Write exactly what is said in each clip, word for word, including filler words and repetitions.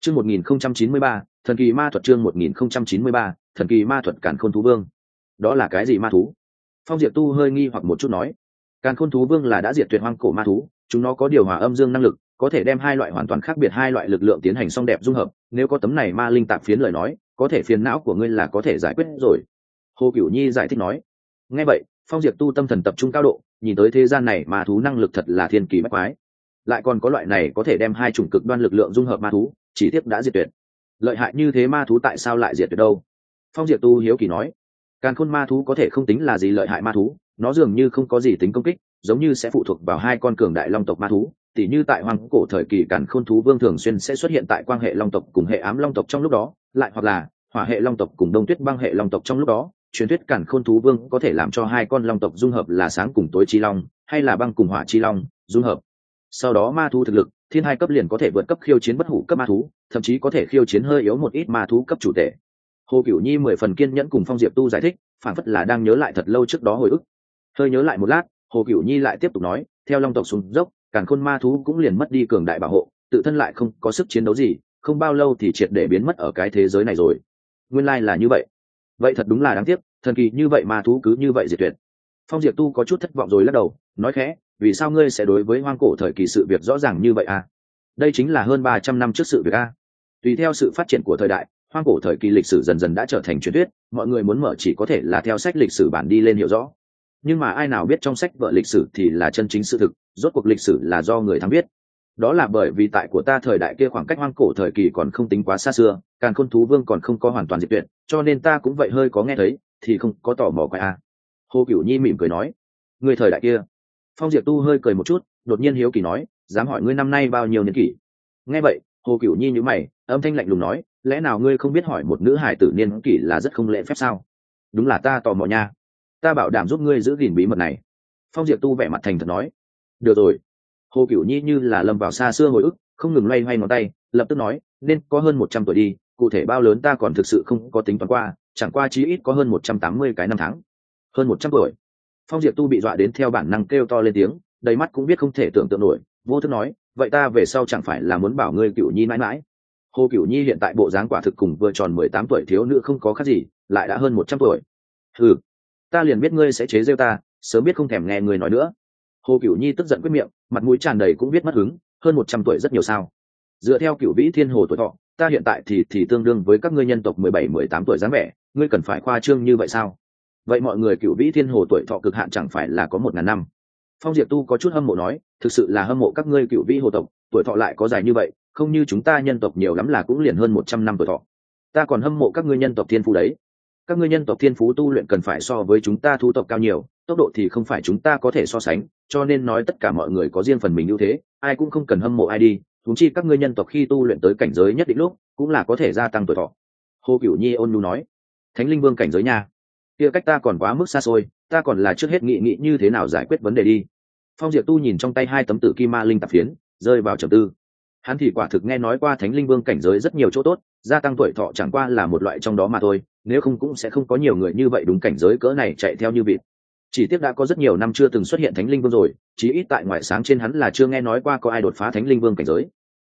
Chương một nghìn không trăm chín mươi ba, thần kỳ ma thuật chương một nghìn không trăm chín mươi ba, thần kỳ ma thuật Càn Khôn thú vương. Đó là cái gì ma thú? Phong Diệp Tu hơi nghi hoặc một chút nói. Càn Khôn thú vương là đã diệt tuyệt hoang cổ ma thú, chúng nó có điều hòa âm dương năng lực, có thể đem hai loại hoàn toàn khác biệt hai loại lực lượng tiến hành song đẹp dung hợp, nếu có tấm này ma linh tạp phiến lời nói, có thể phiền não của ngươi là có thể giải quyết rồi. Hồ Cửu Nhi giải thích nói. Nghe vậy, Phong Diệp Tu tâm thần tập trung cao độ, nhìn tới thế gian này ma thú năng lực thật là thiên kỳ bách quái. Lại còn có loại này có thể đem hai chủng cực đoan lực lượng dung hợp ma thú, chỉ tiếc đã diệt tuyệt. Lợi hại như thế ma thú tại sao lại diệt tuyệt đâu? Phong Diệp Tu hiếu kỳ nói. Càn Khôn ma thú có thể không tính là gì lợi hại ma thú, nó dường như không có gì tính công kích, giống như sẽ phụ thuộc vào hai con cường đại long tộc ma thú, tỉ như tại hoang cổ thời kỳ Càn Khôn thú vương thường xuyên sẽ xuất hiện tại quang hệ long tộc cùng hệ ám long tộc trong lúc đó, lại hoặc là hỏa hệ long tộc cùng đông tuyết băng hệ long tộc trong lúc đó. Truyền thuyết Càn Khôn thú vương có thể làm cho hai con long tộc dung hợp là sáng cùng tối chi long, hay là băng cùng hỏa chi long dung hợp. Sau đó ma thú thực lực thiên hai cấp liền có thể vượt cấp khiêu chiến bất hủ cấp ma thú, thậm chí có thể khiêu chiến hơi yếu một ít ma thú cấp chủ thể. Hồ Cửu Nhi mười phần kiên nhẫn cùng Phong Diệp Tu giải thích, phản phất là đang nhớ lại thật lâu trước đó hồi ức. Hơi nhớ lại một lát, Hồ Cửu Nhi lại tiếp tục nói, theo long tộc xuống dốc, Càn Khôn ma thú cũng liền mất đi cường đại bảo hộ, tự thân lại không có sức chiến đấu gì, không bao lâu thì triệt để biến mất ở cái thế giới này rồi. Nguyên lai là như vậy. Vậy thật đúng là đáng tiếc, thần kỳ như vậy ma thú cứ như vậy diệt tuyệt. Phong Diệp Tu có chút thất vọng rồi lắc đầu, nói khẽ, vì sao ngươi sẽ đối với hoang cổ thời kỳ sự việc rõ ràng như vậy à? Đây chính là hơn ba trăm năm trước sự việc a. Tùy theo sự phát triển của thời đại, hoang cổ thời kỳ lịch sử dần dần đã trở thành truyền thuyết, mọi người muốn mở chỉ có thể là theo sách lịch sử bản đi lên hiểu rõ. Nhưng mà ai nào biết trong sách vở lịch sử thì là chân chính sự thực, rốt cuộc lịch sử là do người thắng viết. Đó là bởi vì tại của ta thời đại kia khoảng cách hoang cổ thời kỳ còn không tính quá xa xưa, Càn Khôn thú vương còn không có hoàn toàn diệt tuyệt, cho nên ta cũng vậy hơi có nghe thấy, thì không có tò mò quay a. Hồ Cửu Nhi mỉm cười nói, người thời đại kia. Phong Diệp Tu hơi cười một chút, đột nhiên hiếu kỳ nói, dám hỏi ngươi năm nay bao nhiêu niên kỷ? Nghe vậy, Hồ Cửu Nhi nhíu mày, âm thanh lạnh lùng nói, lẽ nào ngươi không biết hỏi một nữ hải tử niên kỷ là rất không lễ phép sao? Đúng là ta tò mò nha, ta bảo đảm giúp ngươi giữ gìn bí mật này. Phong Diệp Tu vẻ mặt thành thật nói. Được rồi. Hồ Cửu Nhi như là lâm vào xa xưa hồi ức, không ngừng loay hoay ngón tay, lập tức nói, nên có hơn một trăm tuổi đi, cụ thể bao lớn ta còn thực sự không có tính toán qua, chẳng qua chí ít có hơn một trăm tám mươi cái năm tháng. Hơn một trăm tuổi. Phong Diệp Tu bị dọa đến theo bản năng kêu to lên tiếng, đầy mắt cũng biết không thể tưởng tượng nổi, vô thức nói, vậy ta về sau chẳng phải là muốn bảo ngươi Cửu Nhi mãi mãi? Hồ Cửu Nhi hiện tại bộ dáng quả thực cùng vừa tròn mười tám tuổi thiếu nữ không có khác gì, lại đã hơn một trăm tuổi. Ừ, ta liền biết ngươi sẽ chế giễu ta, sớm biết không thèm nghe ngươi nói nữa. Hồ Cửu Nhi tức giận quyết miệng, mặt mũi tràn đầy cũng biết mất hứng, hơn một trăm tuổi rất nhiều sao? Dựa theo Cửu Vĩ Thiên Hồ tuổi thọ, ta hiện tại thì thì tương đương với các ngươi nhân tộc mười bảy mười tám tuổi dáng vẻ, ngươi cần phải khoa trương như vậy sao? Vậy mọi người Cửu Vĩ Thiên Hồ tuổi thọ cực hạn chẳng phải là có một ngàn năm? Phong Diệp Tu có chút hâm mộ nói, thực sự là hâm mộ các ngươi Cửu Vĩ Hồ tộc, tuổi thọ lại có dài như vậy, không như chúng ta nhân tộc nhiều lắm là cũng liền hơn một trăm năm tuổi thọ. Ta còn hâm mộ các ngươi nhân tộc thiên phú đấy. Các ngươi nhân tộc thiên phú tu luyện cần phải so với chúng ta thu tộc cao nhiều, tốc độ thì không phải chúng ta có thể so sánh, cho nên nói tất cả mọi người có riêng phần mình ưu thế, ai cũng không cần hâm mộ ai đi, huống chi các ngươi nhân tộc khi tu luyện tới cảnh giới nhất định lúc, cũng là có thể gia tăng tuổi thọ. Hồ Cửu Nhi ôn nhu nói, Thánh Linh Vương cảnh giới nha, kia cách ta còn quá mức xa xôi, ta còn là trước hết nghĩ nghĩ như thế nào giải quyết vấn đề đi. Phong Diệp Tu nhìn trong tay hai tấm tử kim ma linh tạp phiến, rơi vào trầm tư. Hắn thì quả thực nghe nói qua Thánh Linh Vương cảnh giới rất nhiều chỗ tốt, gia tăng tuổi thọ chẳng qua là một loại trong đó mà thôi, nếu không cũng sẽ không có nhiều người như vậy đúng cảnh giới cỡ này chạy theo như vịt. Chỉ tiếc đã có rất nhiều năm chưa từng xuất hiện Thánh Linh Vương rồi, chí ít tại ngoại sáng trên hắn là chưa nghe nói qua có ai đột phá Thánh Linh Vương cảnh giới.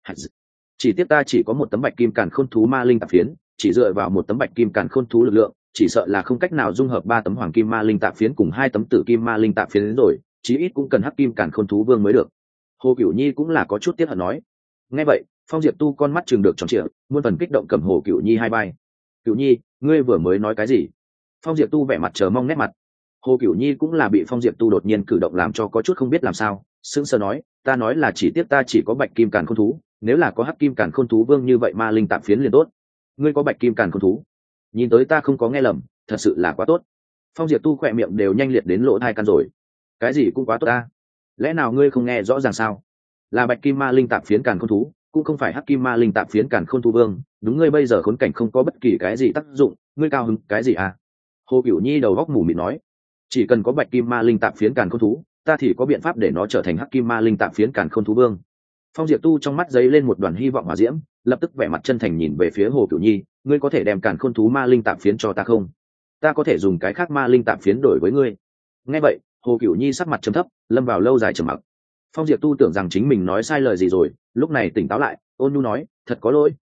Chỉ tiếc ta chỉ có một tấm bạch kim càn khôn thú ma linh tạp phiến, chỉ dựa vào một tấm bạch kim càn khôn thú lực lượng, chỉ sợ là không cách nào dung hợp ba tấm hoàng kim ma linh tạp phiến cùng hai tấm tử kim ma linh tạp phiến đến rồi, chí ít cũng cần hắc kim càn khôn thú vương mới được. Hồ Cửu Nhi cũng là có chút tiếc hận nói. Nghe vậy, Phong Diệp Tu con mắt chừng được tròn trịa, muôn phần kích động cầm Hồ Cửu Nhi hai vai. Cửu Nhi, ngươi vừa mới nói cái gì? Phong Diệp Tu vẻ mặt chờ mong nét mặt. Hồ Cửu Nhi cũng là bị Phong Diệp Tu đột nhiên cử động làm cho có chút không biết làm sao, sững sờ nói, ta nói là chỉ tiếc ta chỉ có bạch kim càn khôn thú, nếu là có hắc kim càn khôn thú vương như vậy ma linh tạp phiến liền tốt. Ngươi có bạch kim càn khôn thú? Nhìn tới ta không có nghe lầm, thật sự là quá tốt. Phong Diệp Tu khỏe miệng đều nhanh liệt đến lỗ tai căn rồi. Cái gì cũng quá tốt ta, lẽ nào ngươi không nghe rõ ràng sao? Là bạch kim ma linh tạp phiến càn khôn thú, cũng không phải hắc kim ma linh tạp phiến càn khôn thú vương, đúng ngươi bây giờ khốn cảnh không có bất kỳ cái gì tác dụng, ngươi cao hứng cái gì à? Hồ Cửu Nhi đầu góc mù mịt nói, chỉ cần có bạch kim ma linh tạp phiến càn khôn thú, ta thì có biện pháp để nó trở thành hắc kim ma linh tạp phiến càn khôn thú vương. Phong Diệp Tu trong mắt giấy lên một đoàn hy vọng hỏa diễm, lập tức vẻ mặt chân thành nhìn về phía Hồ Cửu Nhi, ngươi có thể đem càn khôn thú ma linh tạp phiến cho ta không? Ta có thể dùng cái khác ma linh tạp phiến đổi với ngươi. Nghe vậy, Hồ Cửu Nhi sắc mặt trầm thấp, lâm vào lâu dài trầm mặc. Phong Diệp Tu tưởng rằng chính mình nói sai lời gì rồi, lúc này tỉnh táo lại, ôn nhu nói, thật có lỗi,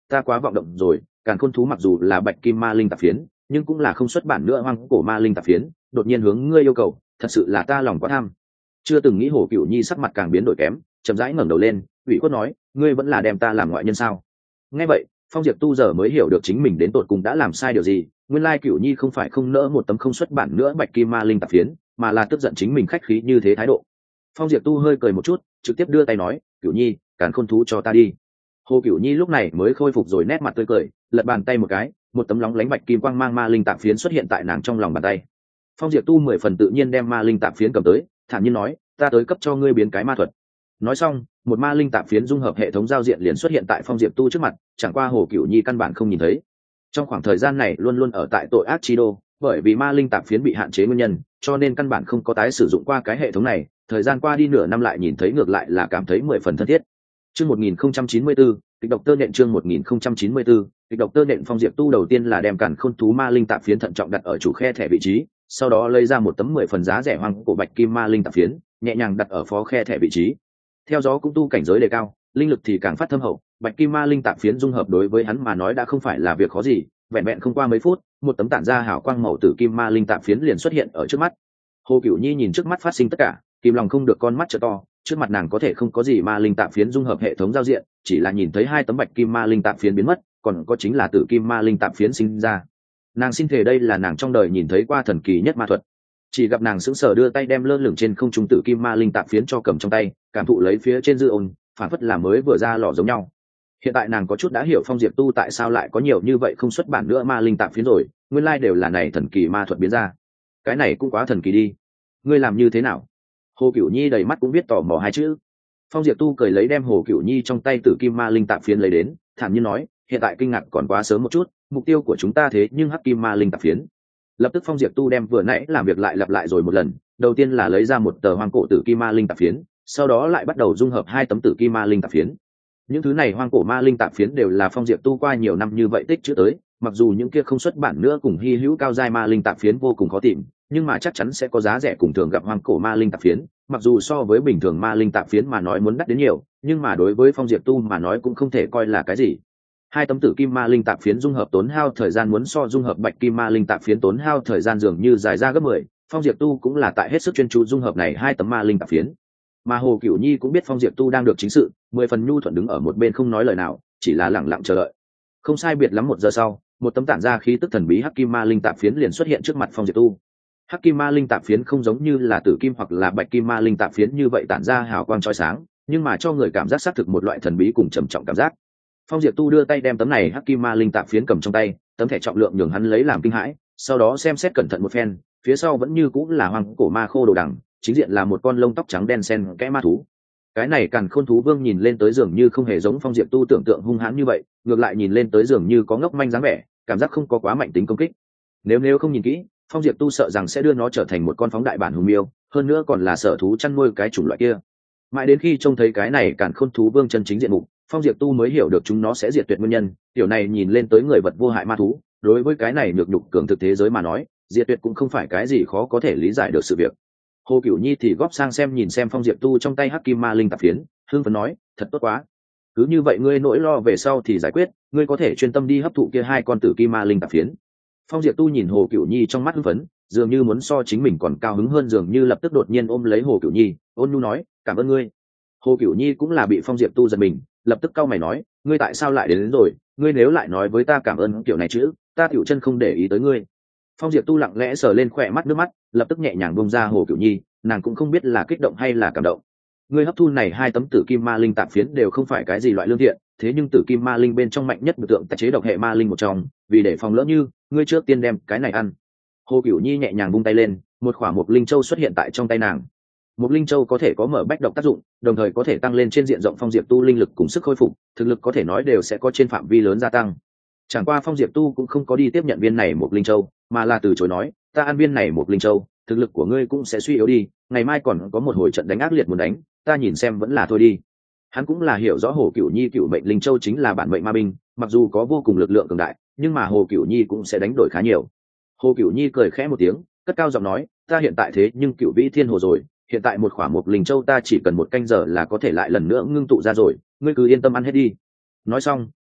ta quá vọng động rồi, càn khôn thú mặc dù là bạch kim ma linh tạp phiến nhưng cũng là không xuất bản nữa hoang cổ ma linh tạp phiến, đột nhiên hướng ngươi yêu cầu, thật sự là ta lòng quá tham. Chưa từng nghĩ Hồ Cửu Nhi sắc mặt càng biến đổi kém, chậm rãi ngẩng đầu lên, ủy khuất nói, ngươi vẫn là đem ta làm ngoại nhân sao? Nghe vậy, Phong Diệp Tu giờ mới hiểu được chính mình đến tột cùng đã làm sai điều gì, nguyên lai Cửu Nhi không phải không nỡ một tấm không xuất bản nữa bạch kim ma linh tạp phiến, mà là tức giận chính mình khách khí như thế thái độ. Phong Diệp Tu hơi cười một chút, trực tiếp đưa tay nói, Cửu Nhi, càn khôn thú cho ta đi. Hồ Cửu Nhi lúc này mới khôi phục rồi nét mặt tươi cười, lật bàn tay một cái, một tấm lóng lánh bạch kim quang mang ma linh tạp phiến xuất hiện tại nàng trong lòng bàn tay. Phong Diệp Tu mười phần tự nhiên đem ma linh tạp phiến cầm tới, thản nhiên nói, ta tới cấp cho ngươi biến cái ma thuật. Nói xong, một ma linh tạp phiến dung hợp hệ thống giao diện liền xuất hiện tại Phong Diệp Tu trước mặt, chẳng qua Hồ Cửu Nhi căn bản không nhìn thấy. Trong khoảng thời gian này luôn luôn ở tại tội ác chi đô, bởi vì ma linh tạp phiến bị hạn chế nguyên nhân, cho nên căn bản không có tái sử dụng qua cái hệ thống này, thời gian qua đi nửa năm lại nhìn thấy ngược lại là cảm thấy mười phần thân thiết. Chương một nghìn không trăm chín mươi tư, kịch độc tơ nện chương một nghìn không trăm chín mươi tư, kịch độc tơ nện. Phong Diệp Tu đầu tiên là đem càn khôn thú ma linh tạp phiến thận trọng đặt ở chủ khe thẻ vị trí, sau đó lấy ra một tấm mười phần giá rẻ hoang cổ bạch kim ma linh tạp phiến, nhẹ nhàng đặt ở phó khe thẻ vị trí. Theo gió cũng tu cảnh giới đề cao, linh lực thì càng phát thâm hậu, bạch kim ma linh tạp phiến dung hợp đối với hắn mà nói đã không phải là việc khó gì, vẹn vẹn không qua mấy phút, một tấm tản ra hào quang màu tử kim ma linh tạp phiến liền xuất hiện ở trước mắt. Hồ Cửu Nhi nhìn trước mắt phát sinh tất cả, kìm lòng không được con mắt trợ to, trước mặt nàng có thể không có gì ma linh tạp phiến dung hợp hệ thống giao diện, chỉ là nhìn thấy hai tấm bạch kim ma linh tạp phiến biến mất, còn có chính là tử kim ma linh tạp phiến sinh ra. Nàng xin thề đây là nàng trong đời nhìn thấy qua thần kỳ nhất ma thuật. Chỉ gặp nàng sững sờ đưa tay đem lơ lửng trên không trung tử kim ma linh tạp phiến cho cầm trong tay, cảm thụ lấy phía trên dư ôn, phản phất là mới vừa ra lò giống nhau. Hiện tại nàng có chút đã hiểu Phong Diệp Tu tại sao lại có nhiều như vậy không xuất bản nữa ma linh tạp phiến rồi, nguyên lai đều là này thần kỳ ma thuật biến ra. Cái này cũng quá thần kỳ đi. Ngươi làm như thế nào? Hồ Cửu Nhi đầy mắt cũng biết tò mò hai chữ. Phong Diệp Tu cười lấy đem Hồ Cửu Nhi trong tay tử kim ma linh tạp phiến lấy đến, thản nhiên nói, hiện tại kinh ngạc còn quá sớm một chút, mục tiêu của chúng ta thế nhưng hắc kim ma linh tạp phiến. Lập tức Phong Diệp Tu đem vừa nãy làm việc lại lặp lại rồi một lần, đầu tiên là lấy ra một tờ hoang cổ tử kim ma linh tạp phiến, sau đó lại bắt đầu dung hợp hai tấm tử kim ma linh tạp phiến. Những thứ này hoang cổ ma linh tạp phiến đều là Phong Diệp Tu qua nhiều năm như vậy tích trữ tới, mặc dù những kia không xuất bản nữa cùng hi hữu cao giai ma linh tạp phiến vô cùng khó tìm, nhưng mà chắc chắn sẽ có giá rẻ cùng thường gặp hoang cổ ma linh tạp phiến, mặc dù so với bình thường ma linh tạp phiến mà nói muốn đắt đến nhiều, nhưng mà đối với Phong Diệp Tu mà nói cũng không thể coi là cái gì. Hai tấm tử kim ma linh tạp phiến dung hợp tốn hao thời gian muốn so dung hợp bạch kim ma linh tạp phiến tốn hao thời gian dường như dài ra gấp mười, Phong Diệp Tu cũng là tại hết sức chuyên chú dung hợp này hai tấm ma linh tạp phiến. Mà Hồ Cửu Nhi cũng biết Phong Diệp Tu đang được chính sự, mười phần nhu thuận đứng ở một bên không nói lời nào, chỉ là lặng lặng chờ đợi. Không sai biệt lắm một giờ sau, một tấm tản ra khí tức thần bí hắc kim ma linh tạp phiến liền xuất hiện trước mặt Phong Diệp Tu. Hắc kim ma linh tạp phiến không giống như là tử kim hoặc là bạch kim ma linh tạp phiến như vậy tản ra hào quang chói sáng, nhưng mà cho người cảm giác xác thực một loại thần bí cùng trầm trọng cảm giác. Phong Diệp Tu đưa tay đem tấm này hắc kim ma linh tạp phiến cầm trong tay, tấm thẻ trọng lượng nhường hắn lấy làm kinh hãi, sau đó xem xét cẩn thận một phen, phía sau vẫn như cũng là hoang cổ ma khô đồ đằng, chính diện là một con lông tóc trắng đen xen kẽ ma thú. Cái này Càn Khôn thú vương nhìn lên tới dường như không hề giống Phong Diệp Tu tưởng tượng hung hãn như vậy, ngược lại nhìn lên tới dường như có ngốc manh dáng vẻ, cảm giác không có quá mạnh tính công kích. Nếu nếu không nhìn kỹ, Phong Diệp Tu sợ rằng sẽ đưa nó trở thành một con phóng đại bản hùng miêu, hơn nữa còn là sở thú chăn nuôi cái chủng loại kia. Mãi đến khi trông thấy cái này Càn Khôn thú vương chân chính diện mục, Phong Diệp Tu mới hiểu được chúng nó sẽ diệt tuyệt nguyên nhân. Tiểu này nhìn lên tới người vật vô hại ma thú, đối với cái này nhược nhục cường thực thế giới mà nói, diệt tuyệt cũng không phải cái gì khó có thể lý giải được sự việc. Hồ Cửu Nhi thì góp sang xem nhìn xem Phong Diệp Tu trong tay hắc kim ma linh tạp phiến, hưng phấn nói, thật tốt quá. Cứ như vậy ngươi nỗi lo về sau thì giải quyết, ngươi có thể chuyên tâm đi hấp thụ kia hai con tử kim ma linh tạp phiến. Phong Diệp Tu nhìn Hồ Cửu Nhi trong mắt hưng phấn, dường như muốn so chính mình còn cao hứng hơn, dường như lập tức đột nhiên ôm lấy Hồ Cửu Nhi, ôn nhu nói, cảm ơn ngươi. Hồ Cửu Nhi cũng là bị Phong Diệp Tu giật mình, lập tức cau mày nói, ngươi tại sao lại đến, đến rồi, ngươi nếu lại nói với ta cảm ơn kiểu này chứ, ta tiểu chân không để ý tới ngươi. Phong Diệp Tu lặng lẽ sờ lên khỏe mắt nước mắt, lập tức nhẹ nhàng buông ra Hồ Cửu Nhi, nàng cũng không biết là kích động hay là cảm động. Ngươi hấp thu này hai tấm tử kim ma linh tạp phiến đều không phải cái gì loại lương thiện, thế nhưng tử kim ma linh bên trong mạnh nhất biểu tượng tại chế độc hệ ma linh một trong, vì để phòng lỡ như, ngươi trước tiên đem cái này ăn. Hồ Cửu Nhi nhẹ nhàng vung tay lên, một khỏa mộc linh châu xuất hiện tại trong tay nàng. Mộc linh châu có thể có mở bách độc tác dụng, đồng thời có thể tăng lên trên diện rộng Phong Diệp Tu linh lực cùng sức khôi phục, thực lực có thể nói đều sẽ có trên phạm vi lớn gia tăng. Chẳng qua Phong Diệp Tu cũng không có đi tiếp nhận viên này mộc linh châu, mà là từ chối nói, ta ăn viên này mộc linh châu, thực lực của ngươi cũng sẽ suy yếu đi, ngày mai còn có một hồi trận đánh ác liệt muốn đánh, ta nhìn xem vẫn là thôi đi. Hắn cũng là hiểu rõ Hồ Cửu Nhi cựu mệnh linh châu chính là bản mệnh ma binh, mặc dù có vô cùng lực lượng cường đại, nhưng mà Hồ Cửu Nhi cũng sẽ đánh đổi khá nhiều. Hồ Cửu Nhi cười khẽ một tiếng, cất cao giọng nói, ta hiện tại thế nhưng cựu vĩ thiên hồ rồi, hiện tại một khỏa mộc linh châu ta chỉ cần một canh giờ là có thể lại lần nữa ngưng tụ ra rồi, ngươi cứ yên tâm ăn hết đi. Nói xong,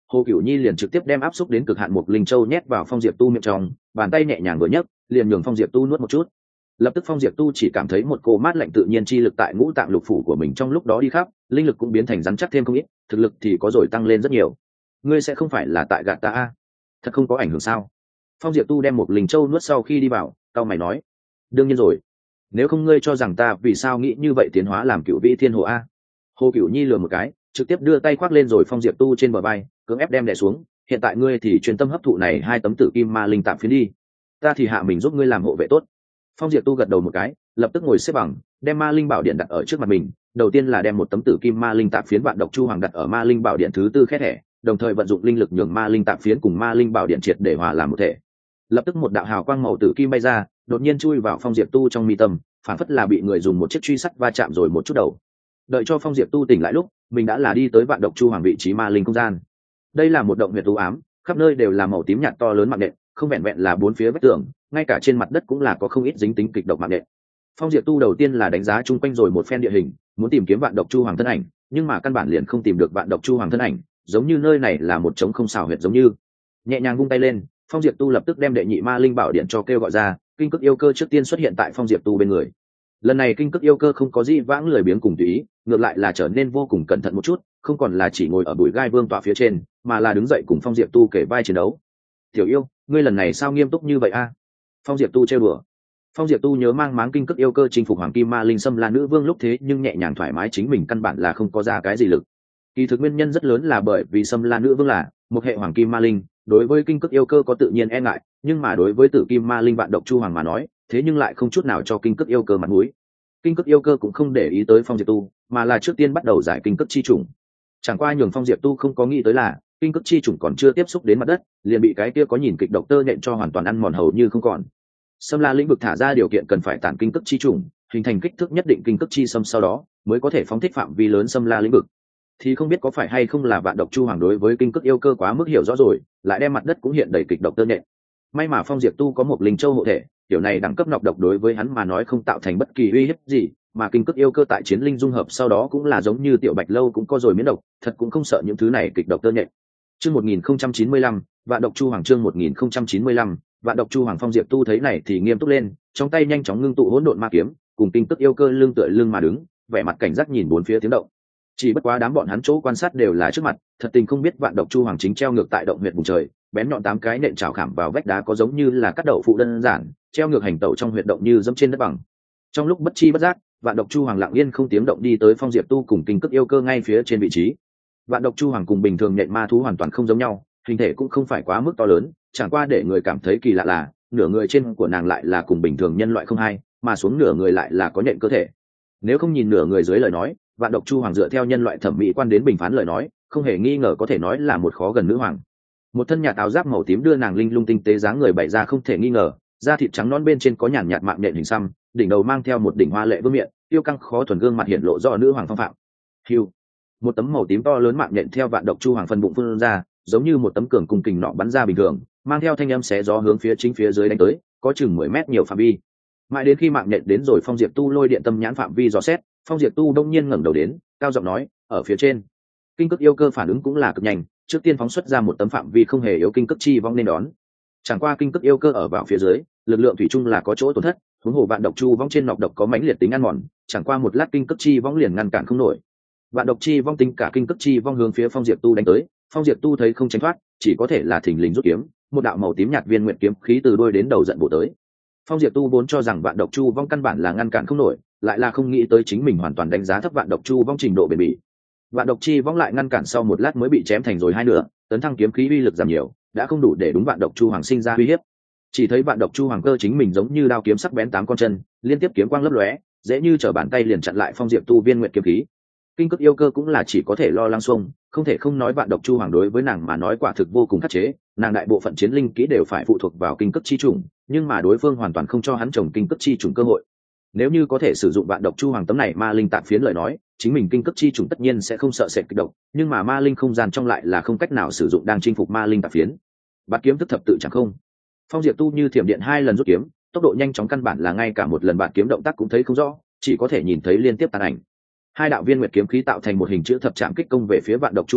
Hồ Cửu Nhi liền trực tiếp đem áp xúc đến cực hạn một linh châu nhét vào Phong Diệp Tu miệng trong, bàn tay nhẹ nhàng vừa nhấc, liền nhường Phong Diệp Tu nuốt một chút. Lập tức Phong Diệp Tu chỉ cảm thấy một cô mát lạnh tự nhiên chi lực tại ngũ tạng lục phủ của mình trong lúc đó đi khắp, linh lực cũng biến thành rắn chắc thêm không ít, thực lực thì có rồi tăng lên rất nhiều. Ngươi sẽ không phải là tại gạt ta a? Thật không có ảnh hưởng sao? Phong Diệp Tu đem một linh châu nuốt sau khi đi vào, cau mày nói: đương nhiên rồi, nếu không ngươi cho rằng ta vì sao nghĩ như vậy tiến hóa làm Cửu Vĩ Thiên Hồ a? Hồ Cửu Nhi lườm một cái, trực tiếp đưa tay khoác lên rồi Phong Diệp Tu trên bờ vai, cưỡng ép đem đè xuống. Hiện tại ngươi thì chuyên tâm hấp thụ này hai tấm tử kim ma linh tạm phiến đi, ta thì hạ mình giúp ngươi làm hộ vệ tốt. Phong Diệp Tu gật đầu một cái, lập tức ngồi xếp bằng, đem ma linh bảo điện đặt ở trước mặt mình. Đầu tiên là đem một tấm tử kim ma linh tạm phiến vạn độc chu hoàng đặt ở ma linh bảo điện thứ tư khét thẻ, đồng thời vận dụng linh lực nhường ma linh tạm phiến cùng ma linh bảo điện triệt để hòa làm một thể. Lập tức một đạo hào quang màu tử kim bay ra, đột nhiên chui vào Phong Diệp Tu trong mi tâm, phản phất là bị người dùng một chiếc truy sắt va chạm rồi một chút đầu. Đợi cho Phong Diệp Tu tỉnh lại lúc, mình đã là đi tới vạn độc chu hoàng vị trí ma linh không gian. Đây là một động huyệt u ám, khắp nơi đều là màu tím nhạt to lớn mạng nện, không vẹn vẹn là bốn phía vách tường, ngay cả trên mặt đất cũng là có không ít dính tính kịch độc mạng nện. Phong Diệp Tu đầu tiên là đánh giá chung quanh rồi một phen địa hình, muốn tìm kiếm vạn độc chu hoàng thân ảnh, nhưng mà căn bản liền không tìm được vạn độc chu hoàng thân ảnh, giống như nơi này là một trống không xào huyệt giống như. Nhẹ nhàng vung tay lên, Phong Diệp Tu lập tức đem đệ nhị ma linh bảo điện cho kêu gọi ra, kinh cực yêu cơ trước tiên xuất hiện tại Phong Diệp Tu bên người. Lần này kinh cực yêu cơ không có gì vãng lười biếng cùng tùy ý, ngược lại là trở nên vô cùng cẩn thận một chút, không còn là chỉ ngồi ở bụi gai vương tọa phía trên, mà là đứng dậy cùng Phong Diệp Tu kể vai chiến đấu. Tiểu yêu, ngươi lần này sao nghiêm túc như vậy a? Phong Diệp Tu trêu đùa. Phong Diệp Tu nhớ mang máng kinh cực yêu cơ chinh phục hoàng kim ma linh xâm la nữ vương lúc thế nhưng nhẹ nhàng thoải mái, chính mình căn bản là không có ra cái gì lực. Kỳ thực nguyên nhân rất lớn là bởi vì xâm la nữ vương là một hệ hoàng kim ma linh, đối với kinh cực yêu cơ có tự nhiên e ngại, nhưng mà đối với tử kim ma linh vạn độc chu hoàng mà nói, thế nhưng lại không chút nào cho kinh cực yêu cơ mặt mũi. Kinh cực yêu cơ cũng không để ý tới Phong Diệp Tu, mà là trước tiên bắt đầu giải kinh cực chi trùng. Chẳng qua nhường Phong Diệp Tu không có nghĩ tới là kinh cực chi trùng còn chưa tiếp xúc đến mặt đất, liền bị cái kia có nhìn kịch độc tơ nhện cho hoàn toàn ăn mòn hầu như không còn. Xâm la lĩnh vực thả ra điều kiện cần phải tản kinh cực chi trùng, hình thành kích thước nhất định kinh cực chi xâm, sau đó mới có thể phóng thích phạm vi lớn xâm la lĩnh vực. Thì không biết có phải hay không là vạn độc chu hoàng đối với kinh cực yêu cơ quá mức hiểu rõ rồi, lại đem mặt đất cũng hiện đầy kịch độc tơ nhện. May mà Phong Diệp Tu có một linh châu hộ thể, kiểu này đẳng cấp nọc độc đối với hắn mà nói không tạo thành bất kỳ uy hiếp gì, mà kinh cực yêu cơ tại chiến linh dung hợp sau đó cũng là giống như tiểu bạch lâu cũng có rồi miễn độc, thật cũng không sợ những thứ này kịch độc tơ nhện. Chương một nghìn không trăm chín mươi lăm, vạn độc chu hoàng. Chương một nghìn không trăm chín mươi lăm, vạn độc chu hoàng. Phong Diệp Tu thấy này thì nghiêm túc lên, trong tay nhanh chóng ngưng tụ hỗn độn ma kiếm, cùng kinh cực yêu cơ lưng tựa lưng mà đứng, vẻ mặt cảnh giác nhìn bốn phía tiếng động. Chỉ bất quá đám bọn hắn chỗ quan sát đều là trước mặt, thật tình không biết vạn độc chu hoàng chính treo ngược tại động huyệt vùng trời, bén nhọn tám cái nện chảo khảm vào vách đá có giống như là cắt đậu phụ đơn giản, treo ngược hành tẩu trong huyệt động như dẫm trên đất bằng. Trong lúc bất chi bất giác, vạn độc chu hoàng lặng yên không tiếng động đi tới Phong Diệp Tu cùng kinh cực yêu cơ ngay phía trên vị trí. Vạn độc chu hoàng cùng bình thường nhện ma thú hoàn toàn không giống nhau, hình thể cũng không phải quá mức to lớn, chẳng qua để người cảm thấy kỳ lạ là nửa người trên của nàng lại là cùng bình thường nhân loại không hai, mà xuống nửa người lại là có nhện cơ thể. Nếu không nhìn nửa người dưới lời nói, vạn độc chu hoàng dựa theo nhân loại thẩm mỹ quan đến bình phán lời nói, không hề nghi ngờ có thể nói là một khó gần nữ hoàng. Một thân nhạt áo giáp màu tím đưa nàng linh lung tinh tế dáng người bày ra không thể nghi ngờ, da thịt trắng non bên trên có nhàn nhạt mạng nhện hình xăm, đỉnh đầu mang theo một đỉnh hoa lệ vương miện, tiêu căng khó thuần gương mặt hiện lộ do nữ hoàng phong phạm. Hưu, một tấm màu tím to lớn mạng nhện theo vạn độc chu hoàng phân bụng phun ra, giống như một tấm cường cung kình nọ bắn ra bình thường, mang theo thanh âm xé gió hướng phía chính phía dưới đánh tới, có chừng mười mét nhiều phạm vi. Mãi đến khi mạng nhện đến rồi Phong Diệp Tu lôi điện tâm nhãn phạm vi dò xét, Phong Diệp Tu đông nhiên ngẩng đầu đến, cao giọng nói, ở phía trên. Kinh cực yêu cơ phản ứng cũng là cực nhanh, trước tiên phóng xuất ra một tấm phạm vi không hề yếu kinh cực chi vong nên đón. Chẳng qua kinh cực yêu cơ ở vào phía dưới, lực lượng thủy chung là có chỗ tổn thất, huống hồ vạn độc chu vong trên nọc độc có mãnh liệt tính ăn mòn, chẳng qua một lát kinh cực chi vong liền ngăn cản không nổi. Vạn độc chi vong tính cả kinh cực chi vong hướng phía Phong Diệp Tu đánh tới, Phong Diệp Tu thấy không tránh thoát, chỉ có thể là thình lình rút kiếm, một đạo màu tím nhạt viên nguyệt kiếm khí từ đuôi đến đầu giận bổ tới. Phong Diệp Tu vốn cho rằng vạn độc chu vong căn bản là ngăn cản không nổi, lại là không nghĩ tới chính mình hoàn toàn đánh giá thấp vạn độc chu vong trình độ bền bỉ. Vạn độc chi vong lại ngăn cản sau một lát mới bị chém thành rồi hai nửa, tấn thăng kiếm khí uy lực giảm nhiều, đã không đủ để đúng vạn độc chu hoàng sinh ra uy hiếp. Chỉ thấy vạn độc chu hoàng cơ chính mình giống như đao kiếm sắc bén tám con chân, liên tiếp kiếm quang lấp lóe, dễ như trở bàn tay liền chặn lại Phong Diệp Tu viên nguyệt kiếm khí. Kinh cực yêu cơ cũng là chỉ có thể lo lắng xuông, không thể không nói vạn độc chu hoàng đối với nàng mà nói quả thực vô cùng khắc chế, nàng đại bộ phận chiến linh kỹ đều phải phụ thuộc vào kinh cực chi trùng, nhưng mà đối phương hoàn toàn không cho hắn trồng kinh cực chi trùng cơ hội. Nếu như có thể sử dụng vạn độc chu hoàng tấm này ma linh tạm phiến lời nói, chính mình kinh cực chi trùng tất nhiên sẽ không sợ sệt kịch độc, nhưng mà ma linh không gian trong lại là không cách nào sử dụng đang chinh phục ma linh tạm phiến. Bát kiếm thức thập tự chẳng không. Phong Diệp Tu như thiểm điện hai lần rút kiếm, tốc độ nhanh chóng căn bản là ngay cả một lần bạt kiếm động tác cũng thấy không rõ, chỉ có thể nhìn thấy liên tiếp tàn ảnh. Hai đạo viên nguyệt kiếm khí tạo thành một hình chữ thập chạm kích công về phía vạn độc chu hoàng,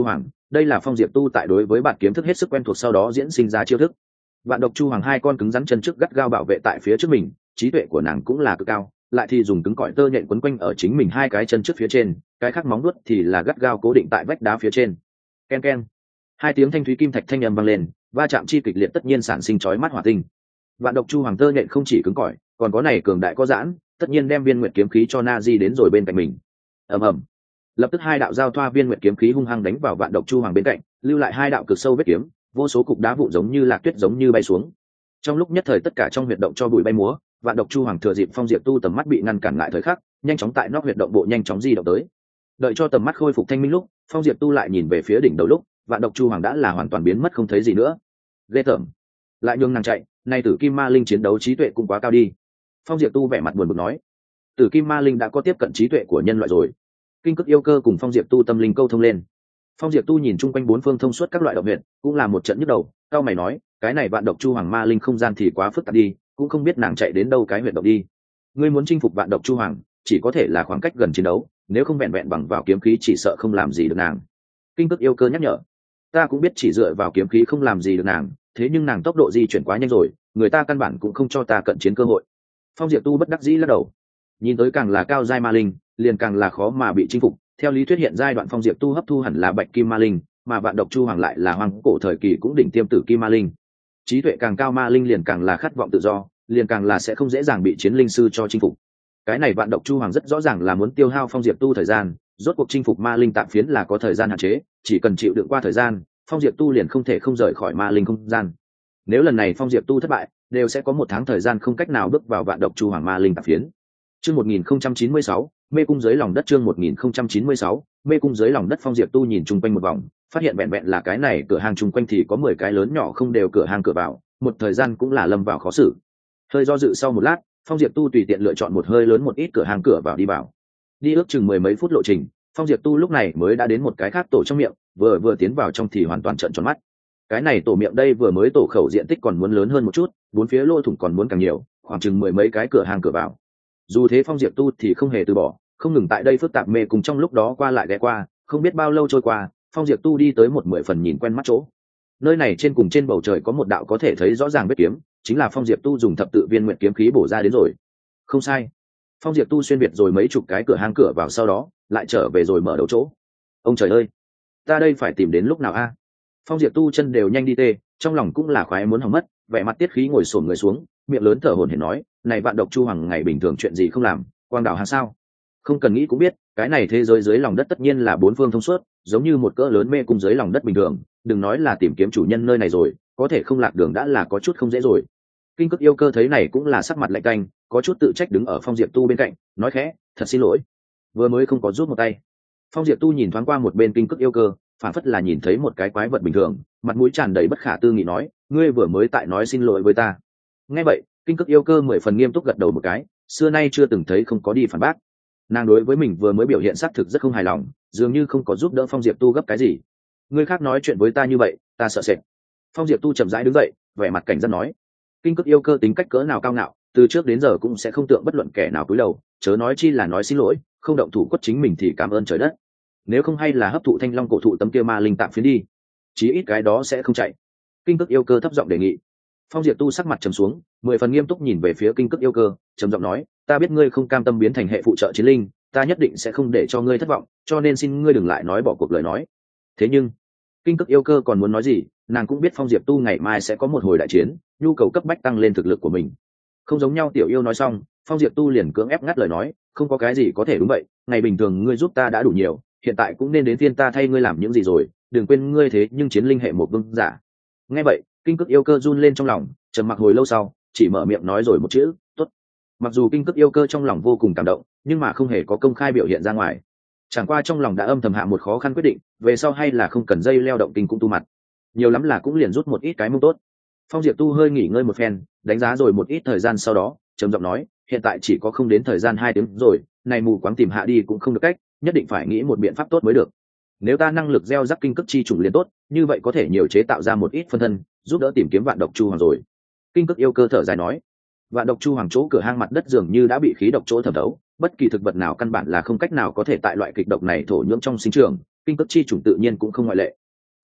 đây là Phong Diệp Tu tại đối với bản kiếm thức hết sức quen thuộc sau đó diễn sinh ra chiêu thức. Vạn độc chu hoàng hai con cứng rắn chân trước gắt gao bảo vệ tại phía trước mình, trí tuệ của nàng cũng là cực cao, lại thì dùng cứng cỏi tơ nhện quấn quanh ở chính mình hai cái chân trước phía trên, cái khác móng vuốt thì là gắt gao cố định tại vách đá phía trên. Ken ken, hai tiếng thanh thúy kim thạch thanh âm vang lên, va chạm chi kịch liệt tất nhiên sản sinh chói mắt hỏa tinh. Vạn độc chu hoàng tơ nhện không chỉ cứng cỏi, còn có này cường đại có giãn, tất nhiên đem viên nguyệt kiếm khí cho na di đến rồi bên cạnh mình. Ầm ầm, lập tức hai đạo giao thoa viên nguyệt kiếm khí hung hăng đánh vào vạn độc chu hoàng bên cạnh, lưu lại hai đạo cực sâu vết kiếm, vô số cục đá vụ giống như lạc tuyết giống như bay xuống. Trong lúc nhất thời tất cả trong huyệt động cho bụi bay múa, vạn độc chu hoàng thừa dịp Phong Diệp Tu tầm mắt bị ngăn cản lại thời khắc, nhanh chóng tại nóc huyệt động bộ nhanh chóng di động tới. Đợi cho tầm mắt khôi phục thanh minh lúc, Phong Diệp Tu lại nhìn về phía đỉnh đầu lúc, vạn độc chu hoàng đã là hoàn toàn biến mất không thấy gì nữa. Ghê tởm, lại nhường nàng chạy, nay tử kim ma linh chiến đấu trí tuệ cũng quá cao đi. Phong Diệp Tu vẻ mặt buồn bực nói, tử kim ma linh đã có tiếp cận trí tuệ của nhân loại rồi. Kinh cực yêu cơ cùng Phong Diệp Tu tâm linh câu thông lên. Phong Diệp Tu nhìn chung quanh bốn phương thông suốt các loại động huyệt, cũng là một trận nhức đầu. Cao mày nói, cái này vạn độc chu hoàng ma linh không gian thì quá phức tạp đi, cũng không biết nàng chạy đến đâu cái huyệt động đi. Ngươi muốn chinh phục vạn độc chu hoàng, chỉ có thể là khoảng cách gần chiến đấu, nếu không vẹn vẹn bằng vào kiếm khí chỉ sợ không làm gì được nàng. Kinh cực yêu cơ nhắc nhở, ta cũng biết chỉ dựa vào kiếm khí không làm gì được nàng, thế nhưng nàng tốc độ di chuyển quá nhanh rồi, người ta căn bản cũng không cho ta cận chiến cơ hội. Phong Diệp Tu bất đắc dĩ lắc đầu, nhìn tới càng là cao giai ma linh, liền càng là khó mà bị chinh phục. Theo lý thuyết hiện giai đoạn Phong Diệp Tu hấp thu hẳn là bạch kim ma linh, mà vạn độc chu hoàng lại là hoàng cổ thời kỳ cũng đỉnh tiêm tử kim ma linh. Trí tuệ càng cao ma linh liền càng là khát vọng tự do, liền càng là sẽ không dễ dàng bị chiến linh sư cho chinh phục. Cái này vạn độc chu hoàng rất rõ ràng là muốn tiêu hao Phong Diệp Tu thời gian, rốt cuộc chinh phục ma linh tạm phiến là có thời gian hạn chế, chỉ cần chịu đựng qua thời gian, Phong Diệp Tu liền không thể không rời khỏi ma linh không gian. Nếu lần này Phong Diệp Tu thất bại, đều sẽ có một tháng thời gian không cách nào bước vào vạn độc chu hoàng ma linh tạm phiến. Chương một nghìn không trăm chín mươi sáu, mê cung dưới lòng đất. Chương một nghìn không trăm chín mươi sáu, mê cung dưới lòng đất. Phong Diệp Tu nhìn chung quanh một vòng, phát hiện vẹn vẹn là cái này cửa hàng chung quanh thì có mười cái lớn nhỏ không đều cửa hàng cửa vào, một thời gian cũng là lâm vào khó xử. Hơi do dự sau một lát, Phong Diệp Tu tùy tiện lựa chọn một hơi lớn một ít cửa hàng cửa vào đi vào. Đi ước chừng mười mấy phút lộ trình, Phong Diệp Tu lúc này mới đã đến một cái khác tổ trong miệng, vừa vừa tiến vào trong thì hoàn toàn trợn tròn mắt. Cái này tổ miệng đây vừa mới tổ khẩu diện tích còn muốn lớn hơn một chút, bốn phía lỗ thủng còn muốn càng nhiều, khoảng chừng mười mấy cái cửa hàng cửa vào. Dù thế Phong Diệp Tu thì không hề từ bỏ, không ngừng tại đây phức tạp mê cùng trong lúc đó qua lại ghé qua, không biết bao lâu trôi qua, Phong Diệp Tu đi tới một mười phần nhìn quen mắt chỗ. Nơi này trên cùng trên bầu trời có một đạo có thể thấy rõ ràng vết kiếm, chính là Phong Diệp Tu dùng thập tự viên nguyện kiếm khí bổ ra đến rồi. Không sai, Phong Diệp Tu xuyên việt rồi mấy chục cái cửa hang cửa vào sau đó, lại trở về rồi mở đầu chỗ. Ông trời ơi, ta đây phải tìm đến lúc nào a? Phong Diệp Tu chân đều nhanh đi tê, trong lòng cũng là khoái muốn hỏng mất, vẻ mặt tiết khí ngồi xổm người xuống, miệng lớn thở hổn hển nói, này vạn độc chu hoàng ngày bình thường chuyện gì không làm, quang đảo hàng sao? Không cần nghĩ cũng biết, cái này thế giới dưới lòng đất tất nhiên là bốn phương thông suốt, giống như một cỡ lớn mê cung dưới lòng đất bình thường, đừng nói là tìm kiếm chủ nhân nơi này rồi, có thể không lạc đường đã là có chút không dễ rồi. Kinh cực yêu cơ thấy này cũng là sắc mặt lạnh tanh, có chút tự trách đứng ở Phong Diệp Tu bên cạnh, nói khẽ, thật xin lỗi, vừa mới không có rút một tay. Phong Diệp Tu nhìn thoáng qua một bên kinh cực yêu cơ, phản phất là nhìn thấy một cái quái vật bình thường, mặt mũi tràn đầy bất khả tư nghị nói, ngươi vừa mới tại nói xin lỗi với ta. Nghe vậy, kinh cực yêu cơ mười phần nghiêm túc gật đầu một cái, xưa nay chưa từng thấy không có đi phản bác. Nàng đối với mình vừa mới biểu hiện xác thực rất không hài lòng, dường như không có giúp đỡ Phong Diệp Tu gấp cái gì. Ngươi khác nói chuyện với ta như vậy, ta sợ sệt. Phong Diệp Tu chậm rãi đứng dậy, vẻ mặt cảnh giác nói, kinh cực yêu cơ tính cách cỡ nào cao ngạo, từ trước đến giờ cũng sẽ không tượng bất luận kẻ nào cúi đầu, chớ nói chi là nói xin lỗi, không động thủ quất chính mình thì cảm ơn trời đất. Nếu không hay là hấp thụ thanh long cổ thụ tấm kia ma linh tạm phiến đi, chí ít cái đó sẽ không chạy. Kinh cực yêu cơ thấp giọng đề nghị. Phong Diệp Tu sắc mặt trầm xuống, mười phần nghiêm túc nhìn về phía kinh cực yêu cơ, trầm giọng nói, ta biết ngươi không cam tâm biến thành hệ phụ trợ chiến linh, ta nhất định sẽ không để cho ngươi thất vọng, cho nên xin ngươi đừng lại nói bỏ cuộc lời nói. Thế nhưng kinh cực yêu cơ còn muốn nói gì, nàng cũng biết Phong Diệp Tu ngày mai sẽ có một hồi đại chiến, nhu cầu cấp bách tăng lên thực lực của mình. Không giống nhau tiểu yêu nói xong, Phong Diệp Tu liền cưỡng ép ngắt lời nói, không có cái gì có thể đúng vậy, ngày bình thường ngươi giúp ta đã đủ nhiều, hiện tại cũng nên đến phiên ta thay ngươi làm những gì rồi, đừng quên ngươi thế nhưng chiến linh hệ một vương giả. Nghe vậy, kinh cực yêu cơ run lên trong lòng, trầm mặc hồi lâu sau, chỉ mở miệng nói rồi một chữ, tốt. Mặc dù kinh cực yêu cơ trong lòng vô cùng cảm động, nhưng mà không hề có công khai biểu hiện ra ngoài. Chẳng qua trong lòng đã âm thầm hạ một khó khăn quyết định, về sau hay là không cần dây leo động kinh cũng tu mặt, nhiều lắm là cũng liền rút một ít cái mông tốt. Phong Diệp Tu hơi nghỉ ngơi một phen, đánh giá rồi một ít thời gian sau đó, trầm giọng nói, hiện tại chỉ có không đến thời gian hai tiếng rồi, này mù quáng tìm hạ đi cũng không được cách, nhất định phải nghĩ một biện pháp tốt mới được. Nếu ta năng lực gieo rắc kinh cực chi trùng liền tốt, như vậy có thể nhiều chế tạo ra một ít phân thân, giúp đỡ tìm kiếm vạn độc chu hoàng rồi. Kinh cực yêu cơ thở dài nói, vạn độc chu hoàng chỗ cửa hang mặt đất dường như đã bị khí độc chỗ thẩm thấu, bất kỳ thực vật nào căn bản là không cách nào có thể tại loại kịch độc này thổ nhưỡng trong sinh trưởng, kinh cực chi trùng tự nhiên cũng không ngoại lệ.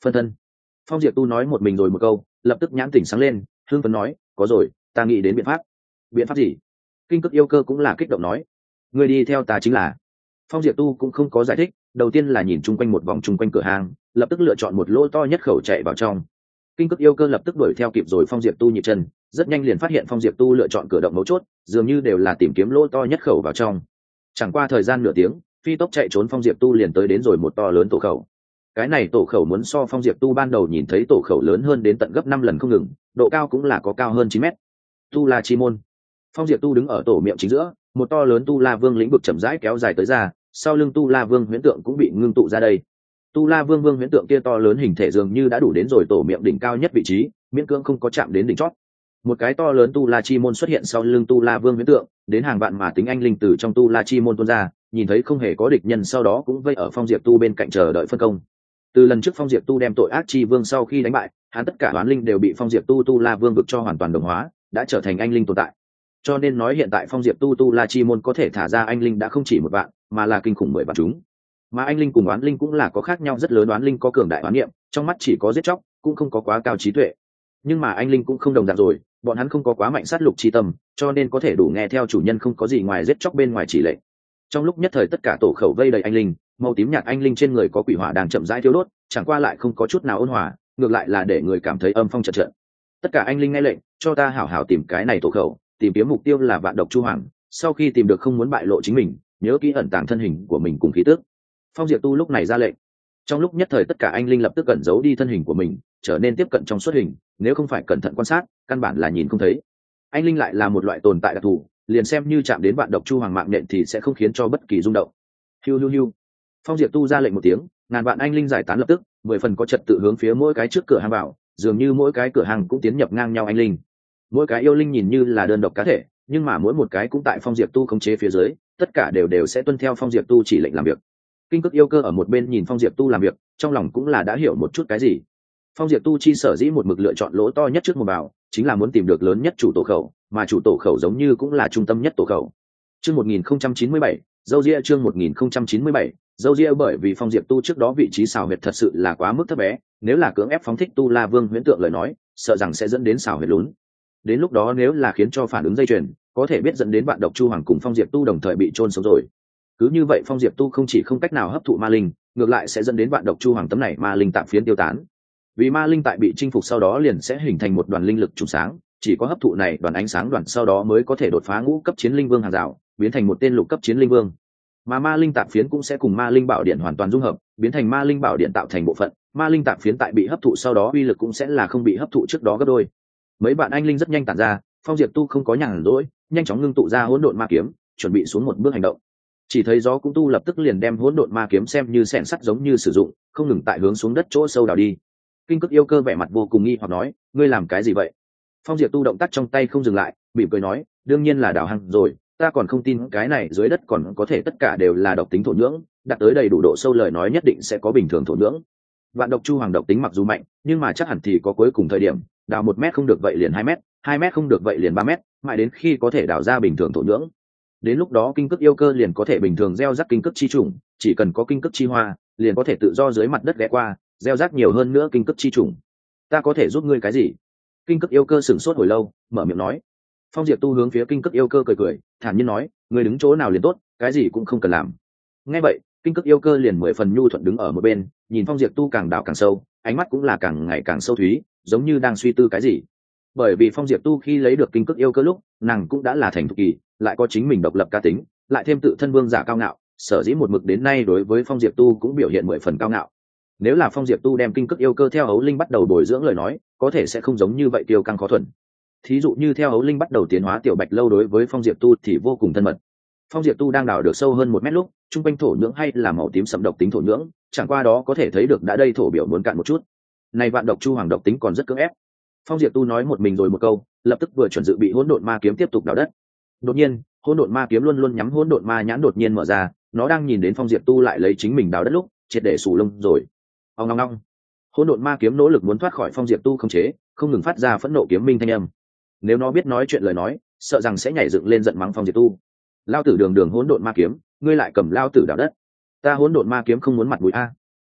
phân thân. Phong diệp tu nói một mình rồi một câu, lập tức nhãn tỉnh sáng lên, hưng phấn nói, có rồi, ta nghĩ đến biện pháp. Biện pháp gì? Kinh cực yêu cơ cũng là kích động nói, người đi theo ta chính là. Phong diệp tu cũng không có giải thích, đầu tiên là nhìn chung quanh một vòng chung quanh cửa hàng, lập tức lựa chọn một lỗ to nhất khẩu chạy vào trong. Kinh cực yêu cơ lập tức đuổi theo kịp rồi phong diệp tu nhịp chân, rất nhanh liền phát hiện phong diệp tu lựa chọn cửa động mấu chốt, dường như đều là tìm kiếm lỗ to nhất khẩu vào trong. Chẳng qua thời gian nửa tiếng, phi tốc chạy trốn phong diệp tu liền tới đến rồi một to lớn tổ khẩu. Cái này tổ khẩu muốn so phong diệp tu ban đầu nhìn thấy tổ khẩu lớn hơn đến tận gấp năm lần không ngừng, độ cao cũng là có cao hơn chín mét. Tu La Chi môn. Phong diệp tu đứng ở tổ miệng chính giữa, một to lớn tu la vương lĩnh vực chậm rãi kéo dài tới ra, sau lưng tu la vương huyễn tượng cũng bị ngưng tụ ra đây. Tu la vương vương huyễn tượng kia to lớn hình thể dường như đã đủ đến rồi tổ miệng đỉnh cao nhất vị trí, miễn cưỡng không có chạm đến đỉnh chót. Một cái to lớn tu la chi môn xuất hiện sau lưng tu la vương huyễn tượng, đến hàng vạn mà tính anh linh từ trong tu la chi môn tuôn ra, nhìn thấy không hề có địch nhân sau đó cũng vây ở phong diệp tu bên cạnh chờ đợi phân công. Từ lần trước phong diệp tu đem tội ác chi vương sau khi đánh bại, hắn tất cả oán linh đều bị phong diệp tu tu la vương vực cho hoàn toàn đồng hóa, đã trở thành anh linh tồn tại. Cho nên nói hiện tại phong diệp tu tu la chi môn có thể thả ra anh linh đã không chỉ một vạn, mà là kinh khủng mười vạn chúng. Mà anh linh cùng oán linh cũng là có khác nhau rất lớn, oán linh có cường đại oán niệm, trong mắt chỉ có giết chóc, cũng không có quá cao trí tuệ. Nhưng mà anh linh cũng không đồng dạng rồi, bọn hắn không có quá mạnh sát lục chi tâm, cho nên có thể đủ nghe theo chủ nhân không có gì ngoài giết chóc bên ngoài chỉ lệnh. Trong lúc nhất thời tất cả tổ khẩu vây đầy anh linh, màu tím nhạt anh linh trên người có quỷ hỏa đang chậm rãi thiêu đốt, chẳng qua lại không có chút nào ôn hòa, ngược lại là để người cảm thấy âm phong chợt chợt. Tất cả anh linh nghe lệnh, cho ta hảo hảo tìm cái này tổ khẩu, tìm kiếm mục tiêu là vạn độc chu hoàng, sau khi tìm được không muốn bại lộ chính mình, nhớ kỹ ẩn tàng thân hình của mình cùng khí tước. Phong diệp tu lúc này ra lệnh. Trong lúc nhất thời tất cả anh linh lập tức cẩn giấu đi thân hình của mình, trở nên tiếp cận trong xuất hình, nếu không phải cẩn thận quan sát, căn bản là nhìn không thấy. Anh linh lại là một loại tồn tại đặc thù, liền xem như chạm đến vạn độc chu hoàng mạng nhện thì sẽ không khiến cho bất kỳ rung động. Hiu hiu hiu. Phong diệp tu ra lệnh một tiếng, ngàn vạn anh linh giải tán lập tức, mười phần có trật tự hướng phía mỗi cái trước cửa hàng vào, dường như mỗi cái cửa hàng cũng tiến nhập ngang nhau anh linh. Mỗi cái yêu linh nhìn như là đơn độc cá thể, nhưng mà mỗi một cái cũng tại phong diệp tu khống chế phía dưới, tất cả đều đều sẽ tuân theo phong diệp tu chỉ lệnh làm việc. Kinh cực yêu cơ ở một bên nhìn phong diệp tu làm việc, trong lòng cũng là đã hiểu một chút cái gì. Phong diệp tu chi sở dĩ một mực lựa chọn lỗ to nhất trước một vào, chính là muốn tìm được lớn nhất chủ tổ khẩu, mà chủ tổ khẩu giống như cũng là trung tâm nhất tổ khẩu. Chương một nghìn không trăm chín mươi bảy, dâu ria chương một nghìn không trăm chín mươi bảy, dâu ria bởi vì phong diệp tu trước đó vị trí xào huyệt thật sự là quá mức thấp bé, nếu là cưỡng ép phóng thích tu la vương huyễn tượng lời nói, sợ rằng sẽ dẫn đến xào huyệt lún. Đến lúc đó nếu là khiến cho phản ứng dây chuyền, có thể biết dẫn đến bạn độc chu hoàng cùng phong diệp tu đồng thời bị chôn sống rồi. Cứ như vậy phong diệp tu không chỉ không cách nào hấp thụ ma linh, ngược lại sẽ dẫn đến bạn độc chu hoàng tấm này ma linh tạm phiến tiêu tán. Vì ma linh tại bị chinh phục sau đó liền sẽ hình thành một đoàn linh lực trùng sáng, chỉ có hấp thụ này đoàn ánh sáng đoàn sau đó mới có thể đột phá ngũ cấp chiến linh vương hàng rào, biến thành một tên lục cấp chiến linh vương. Mà ma linh tạm phiến cũng sẽ cùng ma linh bảo điện hoàn toàn dung hợp, biến thành ma linh bảo điện tạo thành bộ phận. Ma linh tạm phiến tại bị hấp thụ sau đó uy lực cũng sẽ là không bị hấp thụ trước đó gấp đôi. Mấy bạn anh linh rất nhanh tản ra, phong diệp tu không có nhàn rỗi, nhanh chóng ngưng tụ ra hỗn độn ma kiếm, chuẩn bị xuống một bước hành động. Chỉ thấy gió cũng tu lập tức liền đem hỗn độn ma kiếm xem như xẻng sắt giống như sử dụng, không ngừng tại hướng xuống đất chỗ sâu đào đi. Kinh cực yêu cơ vẻ mặt vô cùng nghi hoặc nói, ngươi làm cái gì vậy? Phong diệp tu động tác trong tay không dừng lại, mỉm cười nói, đương nhiên là đào hang rồi, ta còn không tin cái này dưới đất còn có thể tất cả đều là độc tính thổ nhưỡng, đạt tới đầy đủ độ sâu lời nói nhất định sẽ có bình thường thổ nhưỡng. Vạn độc chu hoàng độc tính mặc dù mạnh, nhưng mà chắc hẳn thì có cuối cùng thời điểm, đào một mét không được vậy liền hai mét, hai mét không được vậy liền ba mét, mãi đến khi có thể đào ra bình thường thổ nhưỡng. Đến lúc đó kinh cực yêu cơ liền có thể bình thường gieo rắc kinh cực chi trùng, chỉ cần có kinh cực chi hoa, liền có thể tự do dưới mặt đất ghé qua, gieo rắc nhiều hơn nữa kinh cực chi trùng. Ta có thể giúp ngươi cái gì? Kinh cực yêu cơ sửng sốt hồi lâu, mở miệng nói. Phong diệp tu hướng phía kinh cực yêu cơ cười cười, thản nhiên nói, ngươi đứng chỗ nào liền tốt, cái gì cũng không cần làm. Nghe vậy, kinh cực yêu cơ liền mười phần nhu thuận đứng ở một bên, nhìn phong diệp tu càng đào càng sâu, ánh mắt cũng là càng ngày càng sâu thúy, giống như đang suy tư cái gì. Bởi vì phong diệp tu khi lấy được kinh cực yêu cơ lúc, nàng cũng đã là thành thục kỳ, lại có chính mình độc lập cá tính, lại thêm tự thân vương giả cao ngạo, sở dĩ một mực đến nay đối với phong diệp tu cũng biểu hiện mười phần cao ngạo. Nếu là phong diệp tu đem kinh cực yêu cơ theo ấu linh bắt đầu bồi dưỡng lời nói, có thể sẽ không giống như vậy tiêu căng khó thuần. Thí dụ như theo ấu linh bắt đầu tiến hóa tiểu bạch lâu đối với phong diệp tu thì vô cùng thân mật. Phong diệp tu đang đào được sâu hơn một mét lúc, trung quanh thổ nhưỡng hay là màu tím sẫm độc tính thổ nhưỡng, chẳng qua đó có thể thấy được đã đây thổ biểu muốn cạn một chút. Này vạn độc chu hoàng độc tính còn rất cưỡng ép. Phong diệp tu nói một mình rồi một câu, lập tức vừa chuẩn dự bị hỗn độn ma kiếm tiếp tục đào đất. Đột nhiên, hỗn độn ma kiếm luôn luôn nhắm hỗn độn ma nhãn đột nhiên mở ra, nó đang nhìn đến phong diệp tu lại lấy chính mình đào đất lúc, triệt để sù lông rồi. Ong ong ong. Hỗn độn ma kiếm nỗ lực muốn thoát khỏi phong diệp tu không chế, không ngừng phát ra phẫn nộ kiếm minh thanh âm. Nếu nó biết nói chuyện lời nói, sợ rằng sẽ nhảy dựng lên giận mắng phong diệp tu. Lao tử đường đường hỗn độn ma kiếm, ngươi lại cầm lao tử đào đất. Ta hỗn độn ma kiếm không muốn mặt mũi a.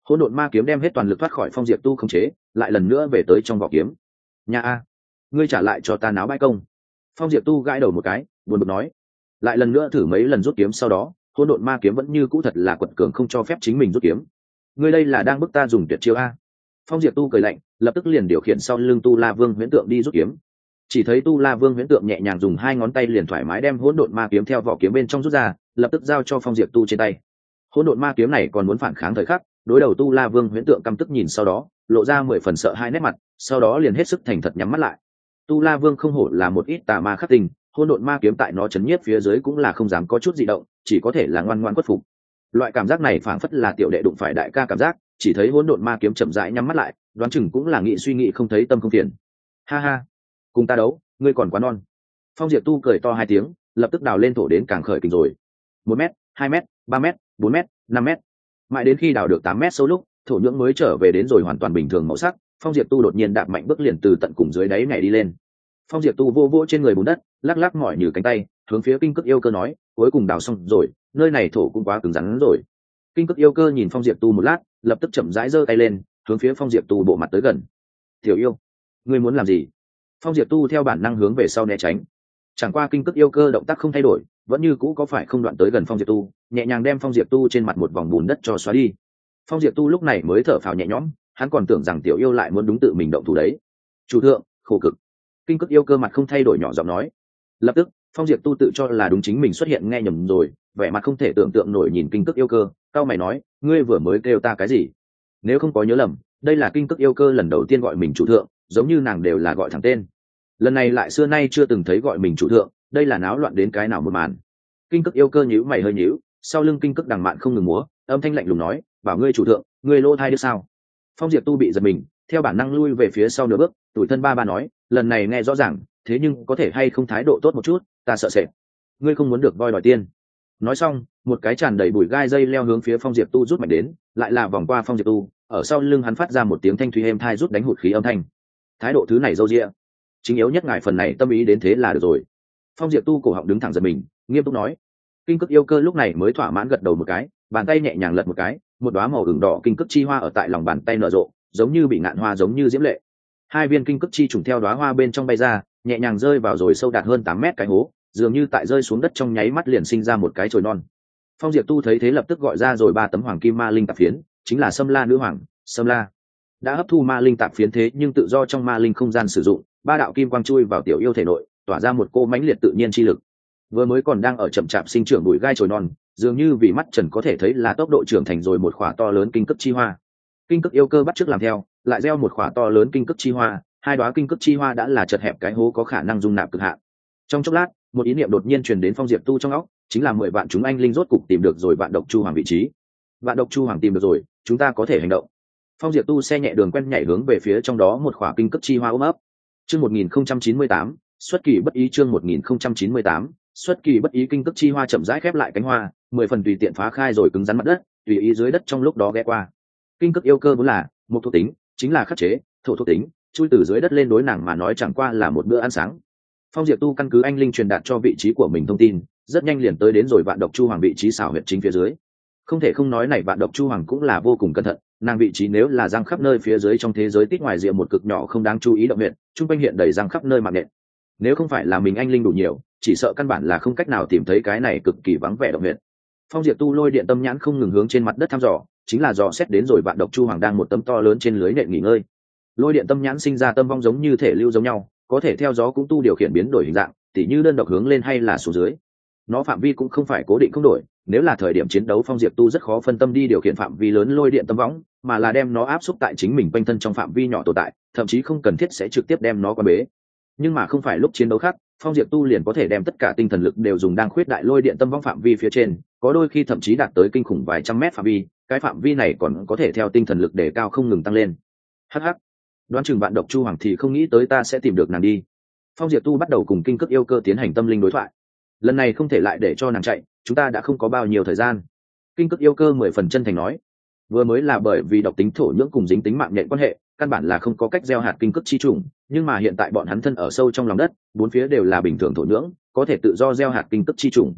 Hỗn độn ma kiếm đem hết toàn lực thoát khỏi Phong Diệp Tu khống chế, lại lần nữa về tới trong vỏ kiếm. Nhà a, ngươi trả lại cho ta náo bãi công. Phong Diệp Tu gãi đầu một cái, buồn bực nói. Lại lần nữa thử mấy lần rút kiếm sau đó, hỗn độn ma kiếm vẫn như cũ thật là quật cường không cho phép chính mình rút kiếm. Ngươi đây là đang bức ta dùng tuyệt chiêu a. Phong Diệp Tu cười lạnh, lập tức liền điều khiển sau lưng Tu La Vương huyễn tượng đi rút kiếm. Chỉ thấy Tu La Vương huyễn tượng nhẹ nhàng dùng hai ngón tay liền thoải mái đem hỗn độn ma kiếm theo vỏ kiếm bên trong rút ra, lập tức giao cho Phong Diệp Tu trên tay. Hỗn độn ma kiếm này còn muốn phản kháng thời khắc, đối đầu Tu La Vương huyễn tượng căm tức nhìn sau đó, lộ ra mười phần sợ hai nét mặt, sau đó liền hết sức thành thật nhắm mắt lại. Tu La Vương không hổ là một ít tà ma khắc tình, hỗn độn ma kiếm tại nó chấn nhiếp phía dưới cũng là không dám có chút dị động, chỉ có thể là ngoan ngoãn khuất phục. Loại cảm giác này phảng phất là tiểu đệ đụng phải đại ca cảm giác, chỉ thấy hỗn độn ma kiếm chậm rãi nhắm mắt lại, đoán chừng cũng là nghĩ suy nghĩ không thấy tâm không phiền. Ha ha, cùng ta đấu, ngươi còn quá non. Phong Diệp Tu cười to hai tiếng, lập tức đào lên thổ đến càng khởi kình rồi. Một mét, hai mét, ba mét, bốn mét, năm mét, mãi đến khi đào được tám mét sâu lúc, thổ nhưỡng mới trở về đến rồi hoàn toàn bình thường màu sắc. Phong Diệp Tu đột nhiên đạp mạnh bước liền từ tận cùng dưới đáy nhảy đi lên. Phong Diệp Tu vô vô trên người bùn đất, lắc lắc mỏi như cánh tay, hướng phía Kinh Cức Yêu Cơ nói, cuối cùng đào xong rồi, nơi này thổ cũng quá cứng rắn rồi. Kinh Cức Yêu Cơ nhìn Phong Diệp Tu một lát, lập tức chậm rãi giơ tay lên, hướng phía Phong Diệp Tu bộ mặt tới gần. Tiểu yêu, ngươi muốn làm gì? Phong Diệp Tu theo bản năng hướng về sau né tránh. Chẳng qua Kinh Cức Yêu Cơ động tác không thay đổi, vẫn như cũ có phải không đoạn tới gần Phong Diệp Tu, nhẹ nhàng đem Phong Diệp Tu trên mặt một vòng bùn đất cho xóa đi. Phong Diệp Tu lúc này mới thở phào nhẹ nhõm, hắn còn tưởng rằng tiểu yêu lại muốn đúng tự mình động thủ đấy. Chủ thượng, khổ cực. Kinh Cức Yêu Cơ mặt không thay đổi nhỏ giọng nói. Lập tức, Phong Diệp Tu tự cho là đúng chính mình xuất hiện nghe nhầm rồi, vẻ mặt không thể tưởng tượng nổi nhìn Kinh Cức Yêu Cơ, cao mày nói, ngươi vừa mới kêu ta cái gì? Nếu không có nhớ lầm, đây là Kinh Cức Yêu Cơ lần đầu tiên gọi mình chủ thượng, giống như nàng đều là gọi thẳng tên. Lần này lại xưa nay chưa từng thấy gọi mình chủ thượng, đây là náo loạn đến cái nào một màn. Kinh Cức Yêu Cơ nhíu mày hơi nhíu, sau lưng Kinh Cức đằng mạn không ngừng múa, âm thanh lạnh lùng nói, bảo ngươi chủ thượng, ngươi lô thai đứa sao? Phong Diệp Tu bị giật mình, theo bản năng lui về phía sau nửa bước, tủi thân ba ba nói, lần này nghe rõ ràng, thế nhưng có thể hay không thái độ tốt một chút, ta sợ sệt. Ngươi không muốn được voi đòi tiên. Nói xong, một cái tràn đầy bụi gai dây leo hướng phía Phong Diệp Tu rút mạnh đến, lại là vòng qua Phong Diệp Tu, ở sau lưng hắn phát ra một tiếng thanh thủy êm thai rút đánh hụt khí âm thanh. Thái độ thứ này dâu dịa, chính yếu nhất ngài phần này tâm ý đến thế là được rồi. Phong Diệp Tu cổ họng đứng thẳng giật mình, nghiêm túc nói. Kinh Cức Yêu Cơ lúc này mới thỏa mãn gật đầu một cái, bàn tay nhẹ nhàng lật một cái, một đóa màu ửng đỏ kinh cức chi hoa ở tại lòng bàn tay nở rộ, giống như bị ngạn hoa giống như diễm lệ. Hai viên kinh cức chi trùng theo đóa hoa bên trong bay ra, nhẹ nhàng rơi vào rồi sâu đạt hơn tám mét cái hố, dường như tại rơi xuống đất trong nháy mắt liền sinh ra một cái chồi non. Phong Diệp Tu thấy thế lập tức gọi ra rồi ba tấm hoàng kim ma linh tạp phiến, chính là Sâm La nữ hoàng, Sâm La. Đã hấp thu ma linh tạp phiến thế nhưng tự do trong ma linh không gian sử dụng, ba đạo kim quang chui vào tiểu yêu thể nội, tỏa ra một cô mãnh liệt tự nhiên chi lực. Vừa mới còn đang ở chậm chạp sinh trưởng bụi gai chồi non, dường như vì mắt trần có thể thấy là tốc độ trưởng thành rồi một khỏa to lớn kinh cức chi hoa. Kinh Cức Yêu Cơ bắt chước làm theo, lại gieo một khỏa to lớn kinh cức chi hoa, hai đóa kinh cức chi hoa đã là chật hẹp cái hố có khả năng dung nạp cực hạn. Trong chốc lát, một ý niệm đột nhiên truyền đến Phong Diệp Tu trong óc, chính là mười vạn chúng anh linh rốt cục tìm được rồi vạn độc chu hoàng vị trí. Vạn độc chu hoàng tìm được rồi, chúng ta có thể hành động. Phong Diệp Tu xe nhẹ đường quen nhảy hướng về phía trong đó một khỏa kinh cức chi hoa ôm ấp. Chương một nghìn không trăm chín mươi tám, xuất kỳ bất ý chương một nghìn không trăm chín mươi tám, xuất kỳ bất ý kinh cức chi hoa chậm rãi khép lại cánh hoa, mười phần tùy tiện phá khai rồi cứng rắn mặt đất, tùy ý dưới đất trong lúc đó ghé qua. Kinh Cức Yêu Cơ vốn là một thuộc tính, chính là khắc chế, thổ thuộc tính, chui từ dưới đất lên đối nàng mà nói chẳng qua là một bữa ăn sáng. Phong Diệp Tu căn cứ anh linh truyền đạt cho vị trí của mình thông tin, rất nhanh liền tới đến rồi vạn độc chu hoàng vị trí xảo huyệt chính phía dưới. Không thể không nói này vạn độc chu hoàng cũng là vô cùng cẩn thận, nàng vị trí nếu là giang khắp nơi phía dưới trong thế giới tít ngoài rìa một cực nhỏ không đáng chú ý động huyệt, trung quanh hiện đầy giang khắp nơi mạng nện. Nếu không phải là mình anh linh đủ nhiều, chỉ sợ căn bản là không cách nào tìm thấy cái này cực kỳ vắng vẻ động huyệt. Phong Diệp Tu lôi điện tâm nhãn không ngừng hướng trên mặt đất thăm dò, chính là dò xét đến rồi vạn độc chu hoàng đang một tấm to lớn trên lưới nện nghỉ ngơi. Lôi điện tâm nhãn sinh ra tâm vong giống như thể lưu giống nhau, có thể theo gió cũng tu điều khiển biến đổi hình dạng, tỉ như đơn độc hướng lên hay là xuống dưới. Nó phạm vi cũng không phải cố định không đổi, nếu là thời điểm chiến đấu Phong Diệp Tu rất khó phân tâm đi điều khiển phạm vi lớn lôi điện tâm võng, mà là đem nó áp xúc tại chính mình quanh thân trong phạm vi nhỏ tồn tại, thậm chí không cần thiết sẽ trực tiếp đem nó qua bế. Nhưng mà không phải lúc chiến đấu khác, Phong Diệp Tu liền có thể đem tất cả tinh thần lực đều dùng đang khuyết đại lôi điện tâm võng phạm vi phía trên, có đôi khi thậm chí đạt tới kinh khủng vài trăm mét phạm vi, cái phạm vi này còn có thể theo tinh thần lực để cao không ngừng tăng lên. Hắc hắc, đoán chừng bạn độc chu hoàng thì không nghĩ tới ta sẽ tìm được nàng đi. Phong Diệp Tu bắt đầu cùng Kinh Cức Yêu Cơ tiến hành tâm linh đối thoại. Lần này không thể lại để cho nàng chạy, chúng ta đã không có bao nhiêu thời gian. Kinh Cức Yêu Cơ mười phần chân thành nói, vừa mới là bởi vì độc tính thổ nhưỡng cùng dính tính mạng nhện quan hệ, căn bản là không có cách gieo hạt kinh cức chi trùng, nhưng mà hiện tại bọn hắn thân ở sâu trong lòng đất, bốn phía đều là bình thường thổ nhưỡng, có thể tự do gieo hạt kinh cức chi trùng.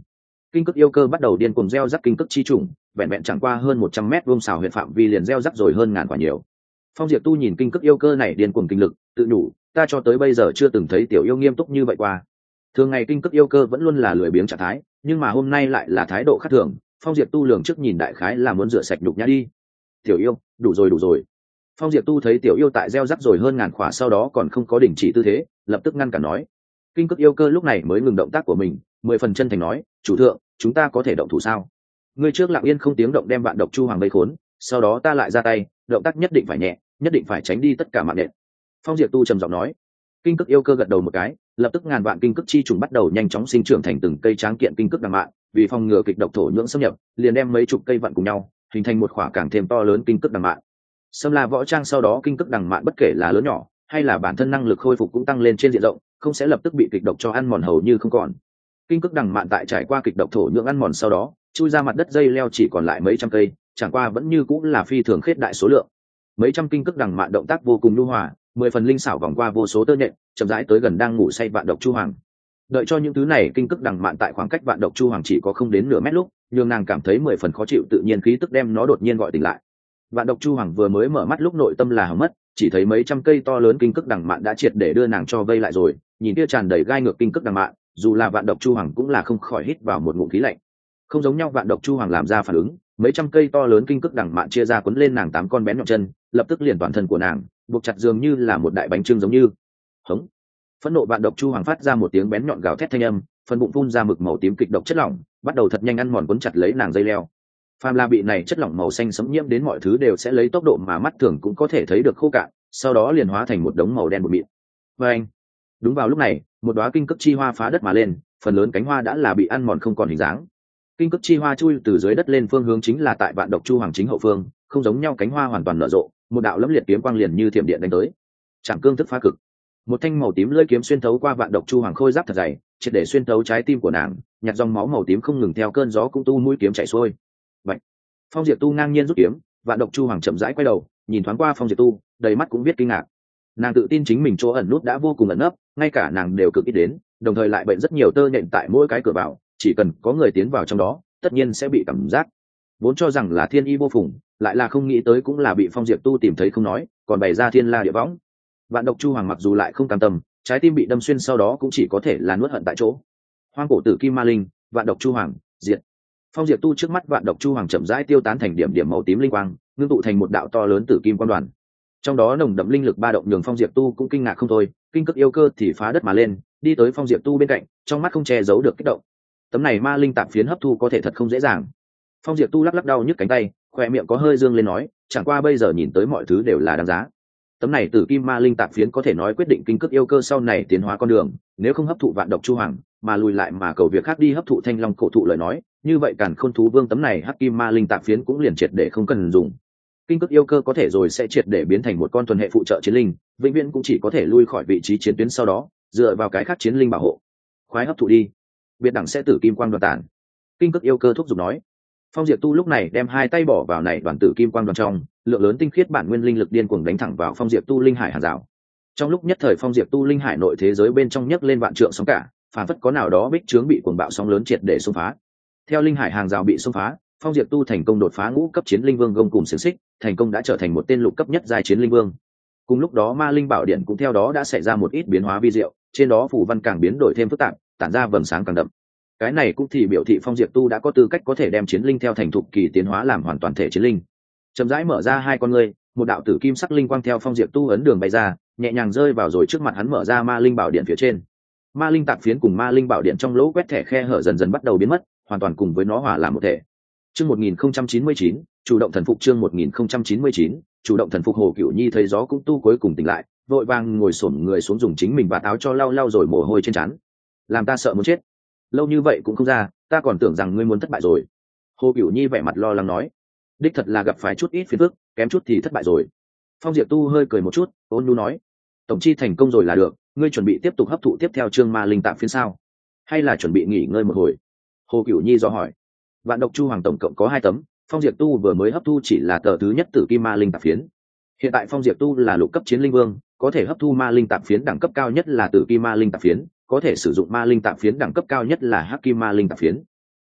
Kinh cức yêu cơ bắt đầu điên cuồng gieo rắc kinh cức chi trùng, vẹn vẹn chẳng qua hơn một trăm mét vuông xào huyệt phạm vi liền gieo rắc rồi hơn ngàn quả nhiều. Phong Diệp Tu nhìn kinh cức yêu cơ này điên cuồng kinh lực, tự nhủ, ta cho tới bây giờ chưa từng thấy tiểu yêu nghiêm túc như vậy qua. Thường ngày kinh cức yêu cơ vẫn luôn là lười biếng trạng thái, nhưng mà hôm nay lại là thái độ khác thường. Phong Diệp Tu lường trước nhìn đại khái là muốn rửa sạch nhục nhã đi. Tiểu yêu, đủ rồi đủ rồi. Phong Diệp Tu thấy tiểu yêu tại gieo rắc rồi hơn ngàn quả sau đó còn không có đình chỉ tư thế, lập tức ngăn cản nói. Kinh cức yêu cơ lúc này mới ngừng động tác của mình, mười phần chân thành nói, chủ thượng, chúng ta có thể động thủ sao? Ngươi trước lặng yên không tiếng động đem vạn độc chu hoàng vây khốn, sau đó ta lại ra tay, động tác nhất định phải nhẹ, nhất định phải tránh đi tất cả mạng nện. Phong Diệp Tu trầm giọng nói. Kinh cức yêu cơ gật đầu một cái, lập tức ngàn vạn kinh cức chi trùng bắt đầu nhanh chóng sinh trưởng thành từng cây tráng kiện kinh cức đằng mạn, vì phòng ngừa kịch độc thổ nhưỡng xâm nhập, liền đem mấy chục cây vặn cùng nhau, hình thành một khỏa càng thêm to lớn kinh cức đằng mạn. Sâm La võ trang sau đó kinh cức đằng mạn bất kể là lớn nhỏ, hay là bản thân năng lực khôi phục cũng tăng lên trên diện rộng, không sẽ lập tức bị kịch độc cho ăn mòn hầu như không còn. Kinh cức đằng mạn tại trải qua kịch độc thổ nhưỡng ăn mòn sau đó, chui ra mặt đất dây leo chỉ còn lại mấy trăm cây, chẳng qua vẫn như cũng là phi thường khết đại số lượng. Mấy trăm kinh cức đằng mạn động tác vô cùng nhu hòa, mười phần linh xảo vòng qua vô số tơ nhện, chậm rãi tới gần đang ngủ say vạn độc chu hoàng. Đợi cho những thứ này kinh cức đằng mạn tại khoảng cách vạn độc chu hoàng chỉ có không đến nửa mét lúc, nhưng nàng cảm thấy mười phần khó chịu, tự nhiên khí tức đem nó đột nhiên gọi tỉnh lại. Vạn độc chu hoàng vừa mới mở mắt lúc nội tâm là hỏng mất, chỉ thấy mấy trăm cây to lớn kinh cức đằng mạn đã triệt để đưa nàng cho vây lại rồi. Nhìn kia tràn đầy gai ngược kinh cức đằng mạn, dù là vạn độc chu hoàng cũng là không khỏi hít vào một ngụm khí lạnh. Không giống nhau, vạn độc chu hoàng làm ra phản ứng, mấy trăm cây to lớn kinh cức đằng mạn chia ra quấn lên nàng tám con bén nhọn chân, lập tức liền toàn thân của nàng buộc chặt dường như là một đại bánh trưng giống như. Hống! Phẫn nộ vạn độc chu hoàng phát ra một tiếng bén nhọn gào thét thanh âm, phần bụng phun ra mực màu tím kịch độc chất lỏng, bắt đầu thật nhanh ăn mòn quấn chặt lấy nàng dây leo. Phàm là bị này chất lỏng màu xanh sẫm nhiễm đến mọi thứ đều sẽ lấy tốc độ mà mắt thường cũng có thể thấy được khô cạn, sau đó liền hóa thành một đống màu đen bụi mịn. Và anh, đúng vào lúc này, một đóa kinh cức chi hoa phá đất mà lên, phần lớn cánh hoa đã là bị ăn mòn không còn hình dáng. Kinh cức chi hoa chui từ dưới đất lên phương hướng chính là tại vạn độc chu hoàng chính hậu phương, không giống nhau, cánh hoa hoàn toàn nở rộ, một đạo lẫm liệt kiếm quang liền như thiểm điện đánh tới. Trảm cương thức phá cực, một thanh màu tím lưỡi kiếm xuyên thấu qua vạn độc chu hoàng khôi giáp thật dày, triệt để xuyên thấu trái tim của nàng, nhạt dòng máu màu tím không ngừng theo cơn gió cũng tu mũi kiếm chảy xuôi. Vậy, Phong Diệp Tu ngang nhiên rút kiếm, vạn độc chu hoàng chậm rãi quay đầu, nhìn thoáng qua Phong Diệp Tu, đầy mắt cũng biết kinh ngạc. Nàng tự tin chính mình chỗ ẩn nút đã vô cùng ẩn nấp, ngay cả nàng đều cực ít đến, đồng thời lại bệnh rất nhiều tơ nhện tại mỗi cái cửa vào, chỉ cần có người tiến vào trong đó, tất nhiên sẽ bị cảm giác. Vốn cho rằng là thiên y vô phùng, lại là không nghĩ tới cũng là bị Phong Diệp Tu tìm thấy không nói, còn bày ra thiên la địa võng. Vạn độc chu hoàng mặc dù lại không cam tâm, trái tim bị đâm xuyên sau đó cũng chỉ có thể là nuốt hận tại chỗ. Hoang cổ tử kim ma linh, vạn độc chu hoàng, diệt. Phong Diệp Tu trước mắt vạn độc chu hoàng chậm rãi tiêu tán thành điểm điểm màu tím linh quang, ngưng tụ thành một đạo to lớn tử kim quan đoàn. Trong đó nồng đậm linh lực ba động nhường Phong Diệp Tu cũng kinh ngạc không thôi, kinh cức yêu cơ thì phá đất mà lên, đi tới Phong Diệp Tu bên cạnh, trong mắt không che giấu được kích động. Tấm này ma linh tạp phiến hấp thu có thể thật không dễ dàng. Phong Diệp Tu lắc lắc đau nhức cánh tay, khoe miệng có hơi dương lên nói, chẳng qua bây giờ nhìn tới mọi thứ đều là đáng giá. Tấm này tử kim ma linh tạp phiến có thể nói quyết định kinh cức yêu cơ sau này tiến hóa con đường, nếu không hấp thụ vạn độc chu hoàng, mà lùi lại mà cầu việc khác đi hấp thụ thanh long cổ thụ lời nói, như vậy Càn Khôn thú vương tấm này hắc kim ma linh tạp phiến cũng liền triệt để không cần dùng. Kinh cức yêu cơ có thể rồi sẽ triệt để biến thành một con thuần hệ phụ trợ chiến linh, vĩnh viễn cũng chỉ có thể lui khỏi vị trí chiến tuyến, sau đó dựa vào cái khác chiến linh bảo hộ. Khoái hấp thụ đi, biệt đẳng sẽ tử kim quang đoàn tản. Kinh cức yêu cơ thúc giục nói. Phong Diệp Tu lúc này đem hai tay bỏ vào này đoàn tử kim quang đoàn trong, lượng lớn tinh khiết bản nguyên linh lực điên cuồng đánh thẳng vào Phong Diệp Tu linh hải hàng rào. Trong lúc nhất thời, Phong Diệp Tu linh hải nội thế giới bên trong nhấc lên vạn trượng sóng cả, phản phất có nào đó bích trướng bị cuồng bạo sóng lớn triệt để xông phá. Theo linh hải hàng rào bị xông phá, Phong Diệp Tu thành công đột phá ngũ cấp chiến linh vương gông cùng xiềng xích, thành công đã trở thành một tên lục cấp nhất giai chiến linh vương. Cùng lúc đó, ma linh bảo điện cũng theo đó đã xảy ra một ít biến hóa vi diệu, trên đó phù văn càng biến đổi thêm phức tạp, tản ra vầng sáng càng đậm. Cái này cũng thì biểu thị Phong Diệp Tu đã có tư cách có thể đem chiến linh theo thành thục kỳ tiến hóa làm hoàn toàn thể chiến linh. Chậm rãi mở ra hai con ngươi, một đạo tử kim sắc linh quang theo Phong Diệp Tu ấn đường bay ra, nhẹ nhàng rơi vào rồi trước mặt hắn, mở ra ma linh bảo điện phía trên. Ma linh tạp phiến cùng ma linh bảo điện trong lỗ quét thẻ khe hở dần dần bắt đầu biến mất, hoàn toàn cùng với nó hòa làm một thể. Chương một nghìn không trăm chín mươi chín, chủ động thần phục. Chương một nghìn không trăm chín mươi chín, chủ động thần phục. Hồ Cửu Nhi thấy gió cũng tu cuối cùng tỉnh lại, vội vàng ngồi xổm người xuống dùng chính mình vạt áo cho lau lau rồi mồ hôi trên trán. Làm ta sợ muốn chết, lâu như vậy cũng không ra, ta còn tưởng rằng ngươi muốn thất bại rồi. Hồ Cửu Nhi vẻ mặt lo lắng nói, đích thật là gặp phải chút ít phiền phức, kém chút thì thất bại rồi. Phong Diệp Tu hơi cười một chút, ôn nhu nói, tổng chi thành công rồi là được, ngươi chuẩn bị tiếp tục hấp thụ tiếp theo chương ma linh tạp phiến sao, hay là chuẩn bị nghỉ ngơi một hồi? Hồ Cửu Nhi do hỏi. Vạn độc chu hoàng tổng cộng có hai tấm, Phong Diệp Tu vừa mới hấp thu chỉ là tờ thứ nhất tử kim ma linh tạp phiến. Hiện tại Phong Diệp Tu là lục cấp chiến linh vương, có thể hấp thu ma linh tạp phiến đẳng cấp cao nhất là tử kim ma linh tạp phiến, có thể sử dụng ma linh tạp phiến đẳng cấp cao nhất là hắc kim ma linh tạp phiến.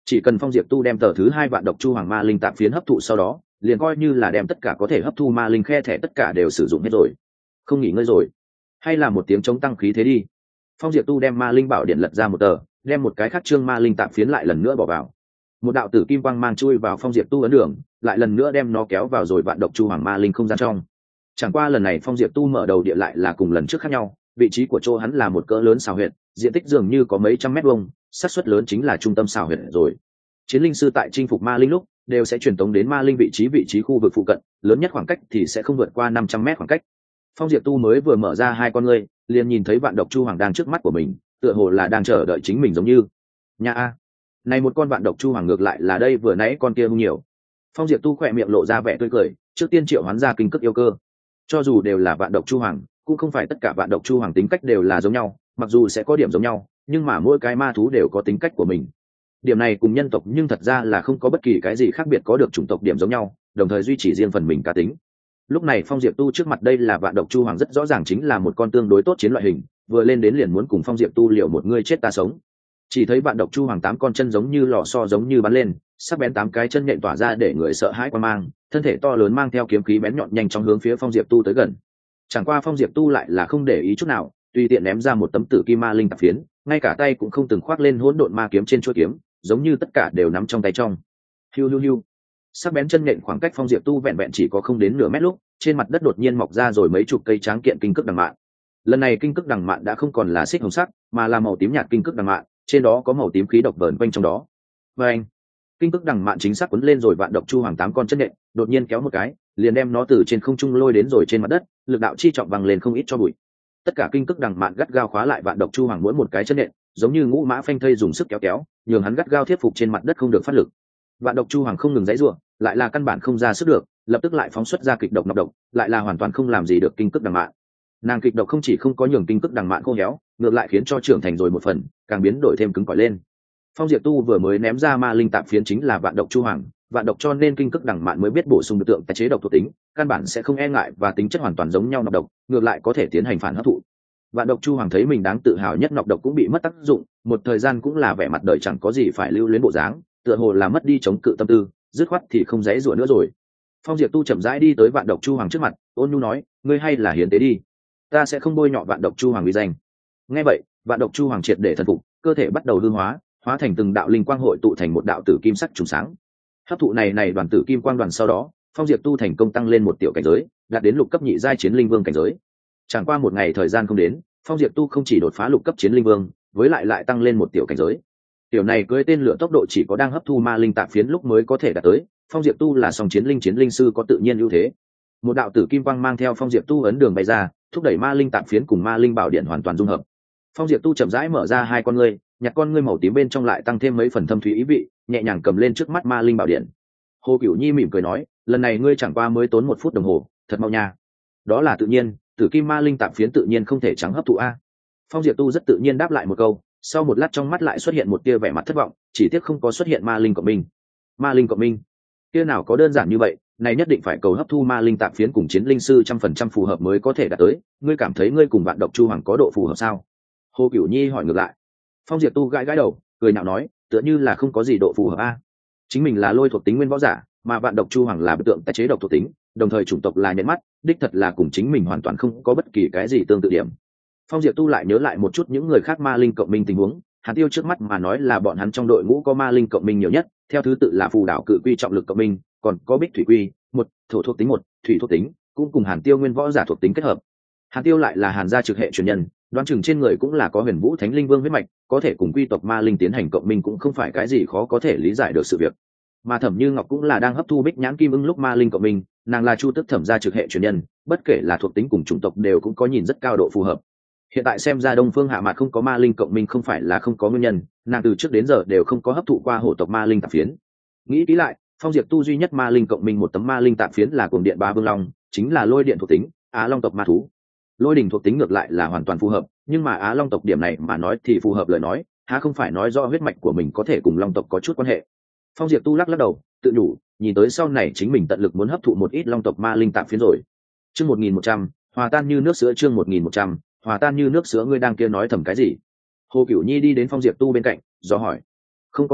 chỉ cần Phong Diệp Tu đem tờ thứ hai vạn độc chu hoàng ma linh tạm phiến hấp thụ sau đó, liền coi như là đem tất cả có thể hấp thu ma linh khe thẻ tất cả đều sử dụng hết rồi. Không nghỉ ngơi rồi, hay là một tiếng chống tăng khí thế đi. Phong Diệp Tu đem ma linh bảo điện lật ra một tờ, đem một cái khác trương ma linh tạm phiến lại lần nữa bỏ vào. Một đạo tử kim quang mang chui vào Phong Diệp Tu ấn đường, lại lần nữa đem nó kéo vào rồi vạn độc chu hoàng ma linh không gian trong. Chẳng qua lần này Phong Diệp Tu mở đầu địa lại là cùng lần trước khác nhau, vị trí của chỗ hắn là một cỡ lớn xào huyệt, diện tích dường như có mấy trăm mét vuông, xác suất lớn chính là trung tâm xào huyệt rồi. Chiến linh sư tại chinh phục ma linh lúc đều sẽ truyền tống đến ma linh vị trí vị trí khu vực phụ cận, lớn nhất khoảng cách thì sẽ không vượt qua năm trăm mét khoảng cách. Phong Diệp Tu mới vừa mở ra hai con ngươi, liền nhìn thấy vạn độc chu hoàng đang trước mắt của mình, tựa hồ là đang chờ đợi chính mình giống như. Nha a, này một con vạn độc chu hoàng ngược lại là đây vừa nãy con kia hung nhiều. Phong Diệp Tu khỏe miệng lộ ra vẻ tươi cười, trước tiên triệu hoán ra kinh cức yêu cơ. Cho dù đều là vạn độc chu hoàng, cũng không phải tất cả vạn độc chu hoàng tính cách đều là giống nhau, mặc dù sẽ có điểm giống nhau, nhưng mà mỗi cái ma thú đều có tính cách của mình. Điểm này cùng nhân tộc nhưng thật ra là không có bất kỳ cái gì khác biệt, có được chủng tộc điểm giống nhau, đồng thời duy trì riêng phần mình cá tính. Lúc này Phong Diệp Tu trước mặt đây là vạn độc chu hoàng, rất rõ ràng chính là một con tương đối tốt chiến loại hình, vừa lên đến liền muốn cùng Phong Diệp Tu liệu một người chết ta sống. Chỉ thấy vạn độc chu hoàng tám con chân giống như lò xo giống như bắn lên, sắc bén tám cái chân nhện tỏa ra để người sợ hãi qua mang, thân thể to lớn mang theo kiếm khí bén nhọn nhanh chóng hướng phía Phong Diệp Tu tới gần. Chẳng qua Phong Diệp Tu lại là không để ý chút nào, tùy tiện ném ra một tấm tử kim ma linh tạp phiến, ngay cả tay cũng không từng khoác lên hỗn độn ma kiếm trên chuôi kiếm, giống như tất cả đều nắm trong tay trong. Hiu hiu hiu. Sắc bén chân nhện khoảng cách Phong Diệp Tu vẹn vẹn chỉ có không đến nửa mét lúc, trên mặt đất đột nhiên mọc ra rồi mấy chục cây tráng kiện kinh cức đằng mạn. Lần này kinh cức đằng mạn đã không còn là xích hồng sắc, mà là màu tím nhạt kinh cức đằng mạn, trên đó có màu tím khí độc vờn quanh trong đó. Và anh, kinh cức đằng mạn chính xác quấn lên rồi vạn độc chu hoàng tám con chân nhện, đột nhiên kéo một cái, liền đem nó từ trên không trung lôi đến rồi trên mặt đất, lực đạo chi trọng văng lên không ít cho bụi. Tất cả kinh cức đằng mạn gắt gao khóa lại vạn độc chu hoàng mỗi một cái chân nhện, giống như ngũ mã phanh thây dùng sức kéo kéo, nhường hắn gắt gao thiết phục trên mặt đất không được phát lực. Vạn độc chu hoàng không ngừng giãy giụa, lại là căn bản không ra sức được, lập tức lại phóng xuất ra kịch độc nọc độc, lại là hoàn toàn không làm gì được kinh cức đằng mạn. Nàng kịch độc không chỉ không có nhường kinh cức đằng mạn khô héo, ngược lại khiến cho trưởng thành rồi một phần, càng biến đổi thêm cứng cỏi lên. Phong Diệp Tu vừa mới ném ra ma linh tạm phiến chính là vạn độc chu hoàng, vạn độc cho nên kinh cức đằng mạn mới biết bổ sung được tượng tái chế độc thuộc tính, căn bản sẽ không e ngại và tính chất hoàn toàn giống nhau nọc độc, ngược lại có thể tiến hành phản hấp thụ. Vạn độc chu hoàng thấy mình đáng tự hào nhất nọc độc cũng bị mất tác dụng, một thời gian cũng là vẻ mặt đời chẳng có gì phải lưu luyến bộ dáng, tựa hồ là mất đi chống cự tâm tư, dứt khoát thì không dãy rủa nữa rồi. Phong Diệp Tu chậm rãi đi tới vạn độc chu hoàng trước mặt, ôn nhu nói, ngươi hay là hiến tế đi, ta sẽ không bôi nhọ vạn độc chu hoàng uy danh. Nghe vậy, vạn độc chu hoàng triệt để thần phục, cơ thể bắt đầu hư hóa, hóa thành từng đạo linh quang hội tụ thành một đạo tử kim sắc trùng sáng. Hấp thụ này này đoàn tử kim quang đoàn sau đó, Phong Diệp Tu thành công tăng lên một tiểu cảnh giới, đạt đến lục cấp nhị giai chiến linh vương cảnh giới. Chẳng qua một ngày thời gian không đến, Phong Diệp Tu không chỉ đột phá lục cấp chiến linh vương, với lại lại tăng lên một tiểu cảnh giới. Tiểu này cưỡi tên lửa tốc độ chỉ có đang hấp thu ma linh tạp phiến lúc mới có thể đạt tới, Phong Diệp Tu là song chiến linh chiến linh sư có tự nhiên ưu thế. Một đạo tử kim quang mang theo Phong Diệp Tu ấn đường bay ra, thúc đẩy ma linh tạp phiến cùng ma linh bảo điện hoàn toàn dung hợp. Phong Diệp Tu chậm rãi mở ra hai con ngươi, nhặt con ngươi màu tím bên trong lại tăng thêm mấy phần thâm thúy ý vị, nhẹ nhàng cầm lên trước mắt ma linh bảo điện. Hồ Cửu Nhi mỉm cười nói, lần này ngươi chẳng qua mới tốn một phút đồng hồ, thật mau nha. Đó là tự nhiên, tử kim ma linh tạp phiến tự nhiên không thể trắng hấp thụ a. Phong Diệp Tu rất tự nhiên đáp lại một câu, sau một lát trong mắt lại xuất hiện một tia vẻ mặt thất vọng, chỉ tiếc không có xuất hiện ma linh cộng minh. Ma linh cộng minh, kia nào có đơn giản như vậy, này nhất định phải cầu hấp thu ma linh tạp phiến cùng chiến linh sư trăm phần trăm phù hợp mới có thể đạt tới. Ngươi cảm thấy ngươi cùng vạn độc chu hoàng có độ phù hợp sao? Hồ Cửu Nhi hỏi ngược lại. Phong Diệp Tu gãi gãi đầu, cười nhạo nói, tựa như là không có gì độ phù hợp a. Chính mình là lôi thuộc tính nguyên võ giả, mà vạn độc chu hoàng là biểu tượng tái chế độc thuộc tính, đồng thời chủng tộc là nhẫn mắt, đích thật là cùng chính mình hoàn toàn không có bất kỳ cái gì tương tự điểm. Phong Diệp Tu lại nhớ lại một chút những người khác ma linh cộng minh tình huống, Hàn Tiêu trước mắt mà nói là bọn hắn trong đội ngũ có ma linh cộng minh nhiều nhất, theo thứ tự là phù đảo cự quy trọng lực cộng minh, còn có bích thủy quy, một thổ thuộc tính một thủy thuộc tính, cũng cùng Hàn Tiêu nguyên võ giả thuộc tính kết hợp. Hàn Tiêu lại là Hàn gia trực hệ truyền nhân, đoán chừng trên người cũng là có Huyền Vũ Thánh Linh Vương huyết mạch, có thể cùng quy tộc ma linh tiến hành cộng minh cũng không phải cái gì khó có thể lý giải được sự việc. Mà Thẩm Như Ngọc cũng là đang hấp thu bích nhãn kim ưng lúc ma linh cộng minh, nàng là Chu Tức Thẩm gia trực hệ truyền nhân, bất kể là thuộc tính cùng chủng tộc đều cũng có nhìn rất cao độ phù hợp. Hiện tại xem ra Đông Phương Hạ Mạt không có ma linh cộng minh không phải là không có nguyên nhân, nàng từ trước đến giờ đều không có hấp thụ qua hổ tộc ma linh tạp phiến. Nghĩ kỹ lại, Phong Diệp Tu duy nhất ma linh cộng minh một tấm ma linh tạp phiến là Cuồng Điện Ba Vương Long, chính là lôi điện thuộc tính, Á Long tộc ma thú. Lôi đỉnh thuộc tính ngược lại là hoàn toàn phù hợp, nhưng mà Á Long tộc điểm này mà nói thì phù hợp lời nói, há không phải nói do huyết mạch của mình có thể cùng Long tộc có chút quan hệ. Phong Diệp Tu lắc lắc đầu, tự nhủ, nhìn tới sau này chính mình tận lực muốn hấp thụ một ít Long tộc ma linh tạp phiến rồi. Chương một nghìn một trăm, hòa tan như nước sữa. Chương một nghìn một trăm, hòa tan như nước sữa. Ngươi đang kia nói thầm cái gì? Hồ Cửu Nhi đi đến Phong Diệp Tu bên cạnh, do hỏi. Không có gì,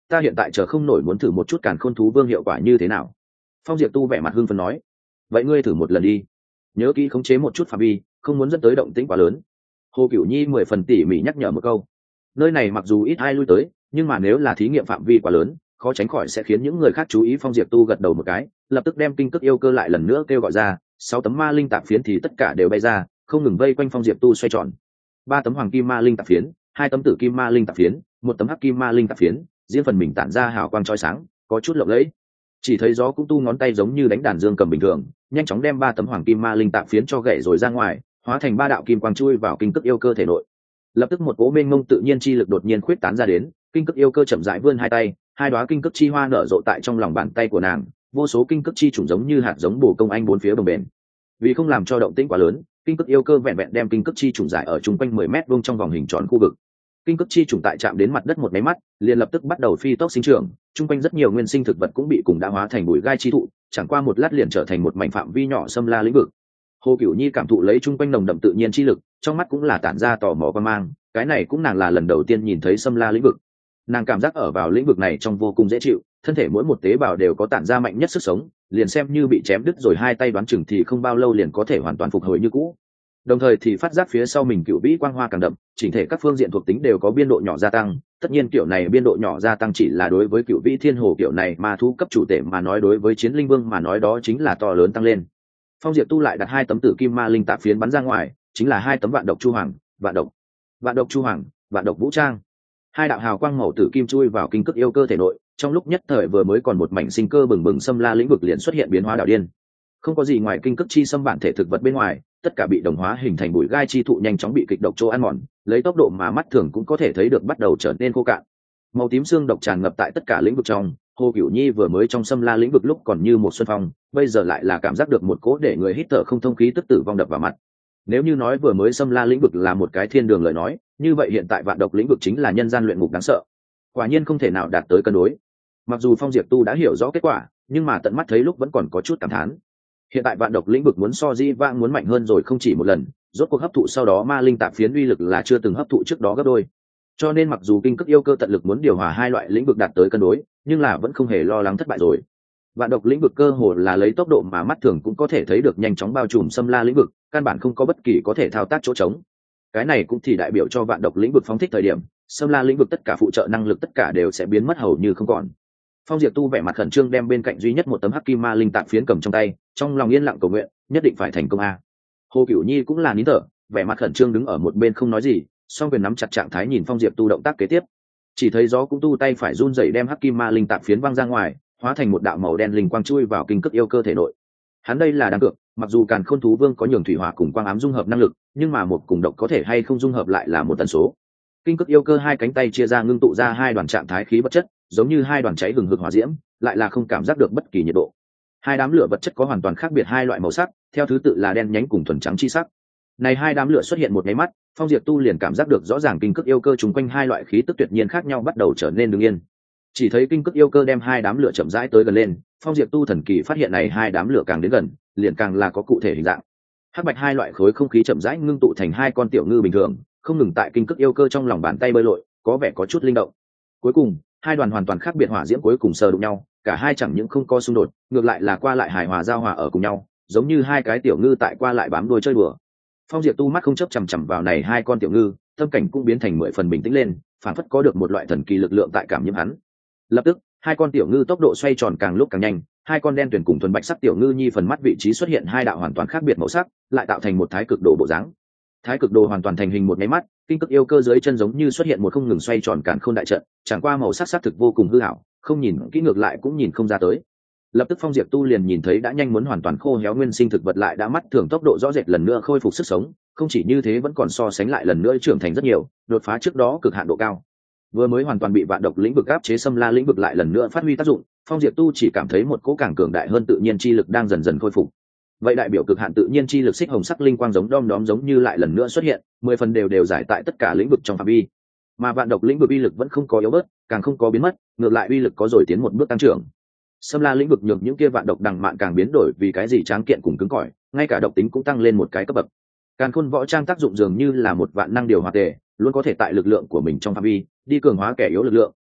ta hiện tại chờ không nổi muốn thử một chút càn khôn thú vương hiệu quả như thế nào. Phong Diệp Tu vẻ mặt hưng phấn nói. Vậy ngươi thử một lần đi, nhớ kỹ khống chế một chút phạm vi, không muốn dẫn tới động tĩnh quá lớn. Hồ Cửu Nhi mười phần tỉ mỉ nhắc nhở một câu. Nơi này mặc dù ít ai lui tới, nhưng mà nếu là thí nghiệm phạm vi quá lớn, khó tránh khỏi sẽ khiến những người khác chú ý. Phong Diệp Tu gật đầu một cái, lập tức đem kinh cước yêu cơ lại lần nữa kêu gọi ra, sáu tấm ma linh tạp phiến thì tất cả đều bay ra, không ngừng vây quanh Phong Diệp Tu xoay tròn. Ba tấm hoàng kim ma linh tạp phiến, hai tấm tử kim ma linh tạp phiến, một tấm hắc kim ma linh tạp phiến, riêng phần mình tản ra hào quang chói sáng, có chút lộng lẫy. Chỉ thấy gió cũng tu ngón tay giống như đánh đàn dương cầm bình thường, nhanh chóng đem ba tấm hoàng kim ma linh tạp phiến cho gãy rồi ra ngoài, hóa thành ba đạo kim quang chui vào kinh cước yêu cơ thể nội. Lập tức một cỗ mênh mông tự nhiên chi lực đột nhiên khuyết tán ra đến, kinh cước yêu cơ chậm rãi vươn hai tay, hai đóa kinh cước chi hoa nở rộ tại trong lòng bàn tay của nàng, vô số kinh cước chi trùng giống như hạt giống bổ công anh bốn phía bồng bềnh. Vì không làm cho động tĩnh quá lớn, kinh cước yêu cơ vẹn vẹn đem kinh cước chi trùng giải ở trung quanh mười mét vuông trong vòng hình tròn khu vực. Kinh cước chi trùng tại chạm đến mặt đất một máy mắt, liền lập tức bắt đầu phi tốc sinh trưởng, trung quanh rất nhiều nguyên sinh thực vật cũng bị cùng đã hóa thành bụi gai chi thụ, chẳng qua một lát liền trở thành một mảnh phạm vi nhỏ xâm la lĩnh vực. Hồ Cửu Nhi cảm thụ lấy trung quanh nồng đậm tự nhiên chi lực, trong mắt cũng là tản ra tò mò quan mang, cái này cũng nàng là lần đầu tiên nhìn thấy xâm la lĩnh vực. Nàng cảm giác ở vào lĩnh vực này trong vô cùng dễ chịu, thân thể mỗi một tế bào đều có tản ra mạnh nhất sức sống, liền xem như bị chém đứt rồi hai tay đoán chừng thì không bao lâu liền có thể hoàn toàn phục hồi như cũ. Đồng thời thì phát giác phía sau mình cựu vĩ quang hoa càng đậm, chỉnh thể các phương diện thuộc tính đều có biên độ nhỏ gia tăng. Tất nhiên kiểu này biên độ nhỏ gia tăng chỉ là đối với cựu vĩ thiên hồ kiểu này mà thu cấp chủ thể mà nói, đối với chiến linh vương mà nói đó chính là to lớn tăng lên. Phong Diệp Tu lại đặt hai tấm tử kim ma linh tạp phiến bắn ra ngoài, chính là hai tấm vạn độc chu hoàng, vạn độc, vạn độc chu hoàng, vạn độc vũ trang. Hai đạo hào quang màu tử kim chui vào kinh cước yêu cơ thể nội, trong lúc nhất thời vừa mới còn một mảnh sinh cơ bừng bừng xâm la lĩnh vực liền xuất hiện biến hóa đạo điên. Không có gì ngoài kinh cước chi xâm bản thể thực vật bên ngoài, tất cả bị đồng hóa hình thành bụi gai chi thụ nhanh chóng bị kịch độc chỗ ăn mòn, lấy tốc độ mà mắt thường cũng có thể thấy được bắt đầu trở nên khô cạn. Màu tím xương độc tràn ngập tại tất cả lĩnh vực trong. Hồ Cửu Nhi vừa mới trong xâm la lĩnh vực lúc còn như một xuân phong, bây giờ lại là cảm giác được một cỗ để người hít thở không thông khí tức tử vong đập vào mặt. Nếu như nói vừa mới xâm la lĩnh vực là một cái thiên đường lời nói, như vậy hiện tại vạn độc lĩnh vực chính là nhân gian luyện ngục đáng sợ. Quả nhiên không thể nào đạt tới cân đối. Mặc dù Phong Diệp Tu đã hiểu rõ kết quả, nhưng mà tận mắt thấy lúc vẫn còn có chút cảm thán. Hiện tại vạn độc lĩnh vực muốn so di vãng muốn mạnh hơn rồi không chỉ một lần, rốt cuộc hấp thụ sau đó ma linh tạp phiến uy lực là chưa từng hấp thụ trước đó gấp đôi. Cho nên mặc dù kinh cước yêu cơ tận lực muốn điều hòa hai loại lĩnh vực đạt tới cân đối, nhưng là vẫn không hề lo lắng thất bại rồi. Vạn độc lĩnh vực cơ hồ là lấy tốc độ mà mắt thường cũng có thể thấy được nhanh chóng bao trùm xâm la lĩnh vực, căn bản không có bất kỳ có thể thao tác chỗ trống. Cái này cũng thì đại biểu cho vạn độc lĩnh vực phóng thích thời điểm, xâm la lĩnh vực tất cả phụ trợ năng lực tất cả đều sẽ biến mất hầu như không còn. Phong Diệp Tu vẻ mặt khẩn trương đem bên cạnh duy nhất một tấm hắc kim ma linh tạp phiến cầm trong tay, trong lòng yên lặng cầu nguyện, nhất định phải thành công a. Hồ Cửu Nhi cũng là nín thở, vẻ mặt khẩn trương đứng ở một bên không nói gì, song quyền nắm chặt trạng thái nhìn Phong Diệp Tu động tác kế tiếp. Chỉ thấy gió cũng tu tay phải run rẩy đem hắc kim ma linh tạp phiến văng ra ngoài, hóa thành một đạo màu đen linh quang chui vào kinh cước yêu cơ thể nội. Hắn đây là đang cược, mặc dù Càn Khôn thú vương có nhường thủy hỏa cùng quang ám dung hợp năng lực, nhưng mà một cùng độc có thể hay không dung hợp lại là một tần số. Kinh cước yêu cơ hai cánh tay chia ra ngưng tụ ra hai đoàn trạng thái khí vật chất, giống như hai đoàn cháy hừng hực hỏa diễm, lại là không cảm giác được bất kỳ nhiệt độ. Hai đám lửa vật chất có hoàn toàn khác biệt hai loại màu sắc, theo thứ tự là đen nhánh cùng thuần trắng chi sắc. Này hai đám lửa xuất hiện một cái mắt, Phong Diệp Tu liền cảm giác được rõ ràng kinh cước yêu cơ chúng quanh hai loại khí tức tuyệt nhiên khác nhau bắt đầu trở nên đứng yên. Chỉ thấy kinh cước yêu cơ đem hai đám lửa chậm rãi tới gần lên, Phong Diệp Tu thần kỳ phát hiện này hai đám lửa càng đến gần, liền càng là có cụ thể hình dạng. Hắc bạch hai loại khối không khí chậm rãi ngưng tụ thành hai con tiểu ngư bình thường, không ngừng tại kinh cước yêu cơ trong lòng bàn tay bơi lội, có vẻ có chút linh động. Cuối cùng, hai đoàn hoàn toàn khác biệt hỏa diễm cuối cùng sờ đụng nhau, cả hai chẳng những không có xung đột, ngược lại là qua lại hài hòa giao hòa ở cùng nhau, giống như hai cái tiểu ngư tại qua lại bám đuôi chơi đùa. Phong Diệp Tu mắt không chớp chằm chằm vào này hai con tiểu ngư, tâm cảnh cũng biến thành mười phần bình tĩnh lên, phản phất có được một loại thần kỳ lực lượng tại cảm nhiễm hắn. Lập tức, hai con tiểu ngư tốc độ xoay tròn càng lúc càng nhanh, hai con đen tuyển cùng thuần bạch sắc tiểu ngư nhi phần mắt vị trí xuất hiện hai đạo hoàn toàn khác biệt màu sắc, lại tạo thành một thái cực đồ bộ dáng. Thái cực đồ hoàn toàn thành hình một cái mắt, kinh cước yêu cơ dưới chân giống như xuất hiện một không ngừng xoay tròn càn khôn đại trận, chẳng qua màu sắc sắc thực vô cùng hư ảo, không nhìn kỹ ngược lại cũng nhìn không ra tới. Lập tức Phong Diệp Tu liền nhìn thấy đã nhanh muốn hoàn toàn khô héo nguyên sinh thực vật lại đã mắt thường tốc độ rõ rệt lần nữa khôi phục sức sống, không chỉ như thế vẫn còn so sánh lại lần nữa trưởng thành rất nhiều, đột phá trước đó cực hạn độ cao. Vừa mới hoàn toàn bị vạn độc lĩnh vực áp chế xâm la lĩnh vực lại lần nữa phát huy tác dụng, Phong Diệp Tu chỉ cảm thấy một cỗ càng cường đại hơn tự nhiên chi lực đang dần dần khôi phục. Vậy đại biểu cực hạn tự nhiên chi lực xích hồng sắc linh quang giống đom đóm giống như lại lần nữa xuất hiện, mười phần đều đều giải tại tất cả lĩnh vực trong phạm vi. Mà vạn độc lĩnh vực uy lực vẫn không có yếu bớt, càng không có biến mất, ngược lại uy lực có rồi tiến một bước tăng trưởng. Xâm la lĩnh vực nhường những kia vạn độc đằng mạn càng biến đổi vì cái gì tráng kiện cùng cứng cỏi, ngay cả độc tính cũng tăng lên một cái cấp bậc. Càn Khôn võ trang tác dụng dường như là một vạn năng điều hòa tề, luôn có thể tại lực lượng của mình trong phạm vi đi cường hóa kẻ yếu lực lượng,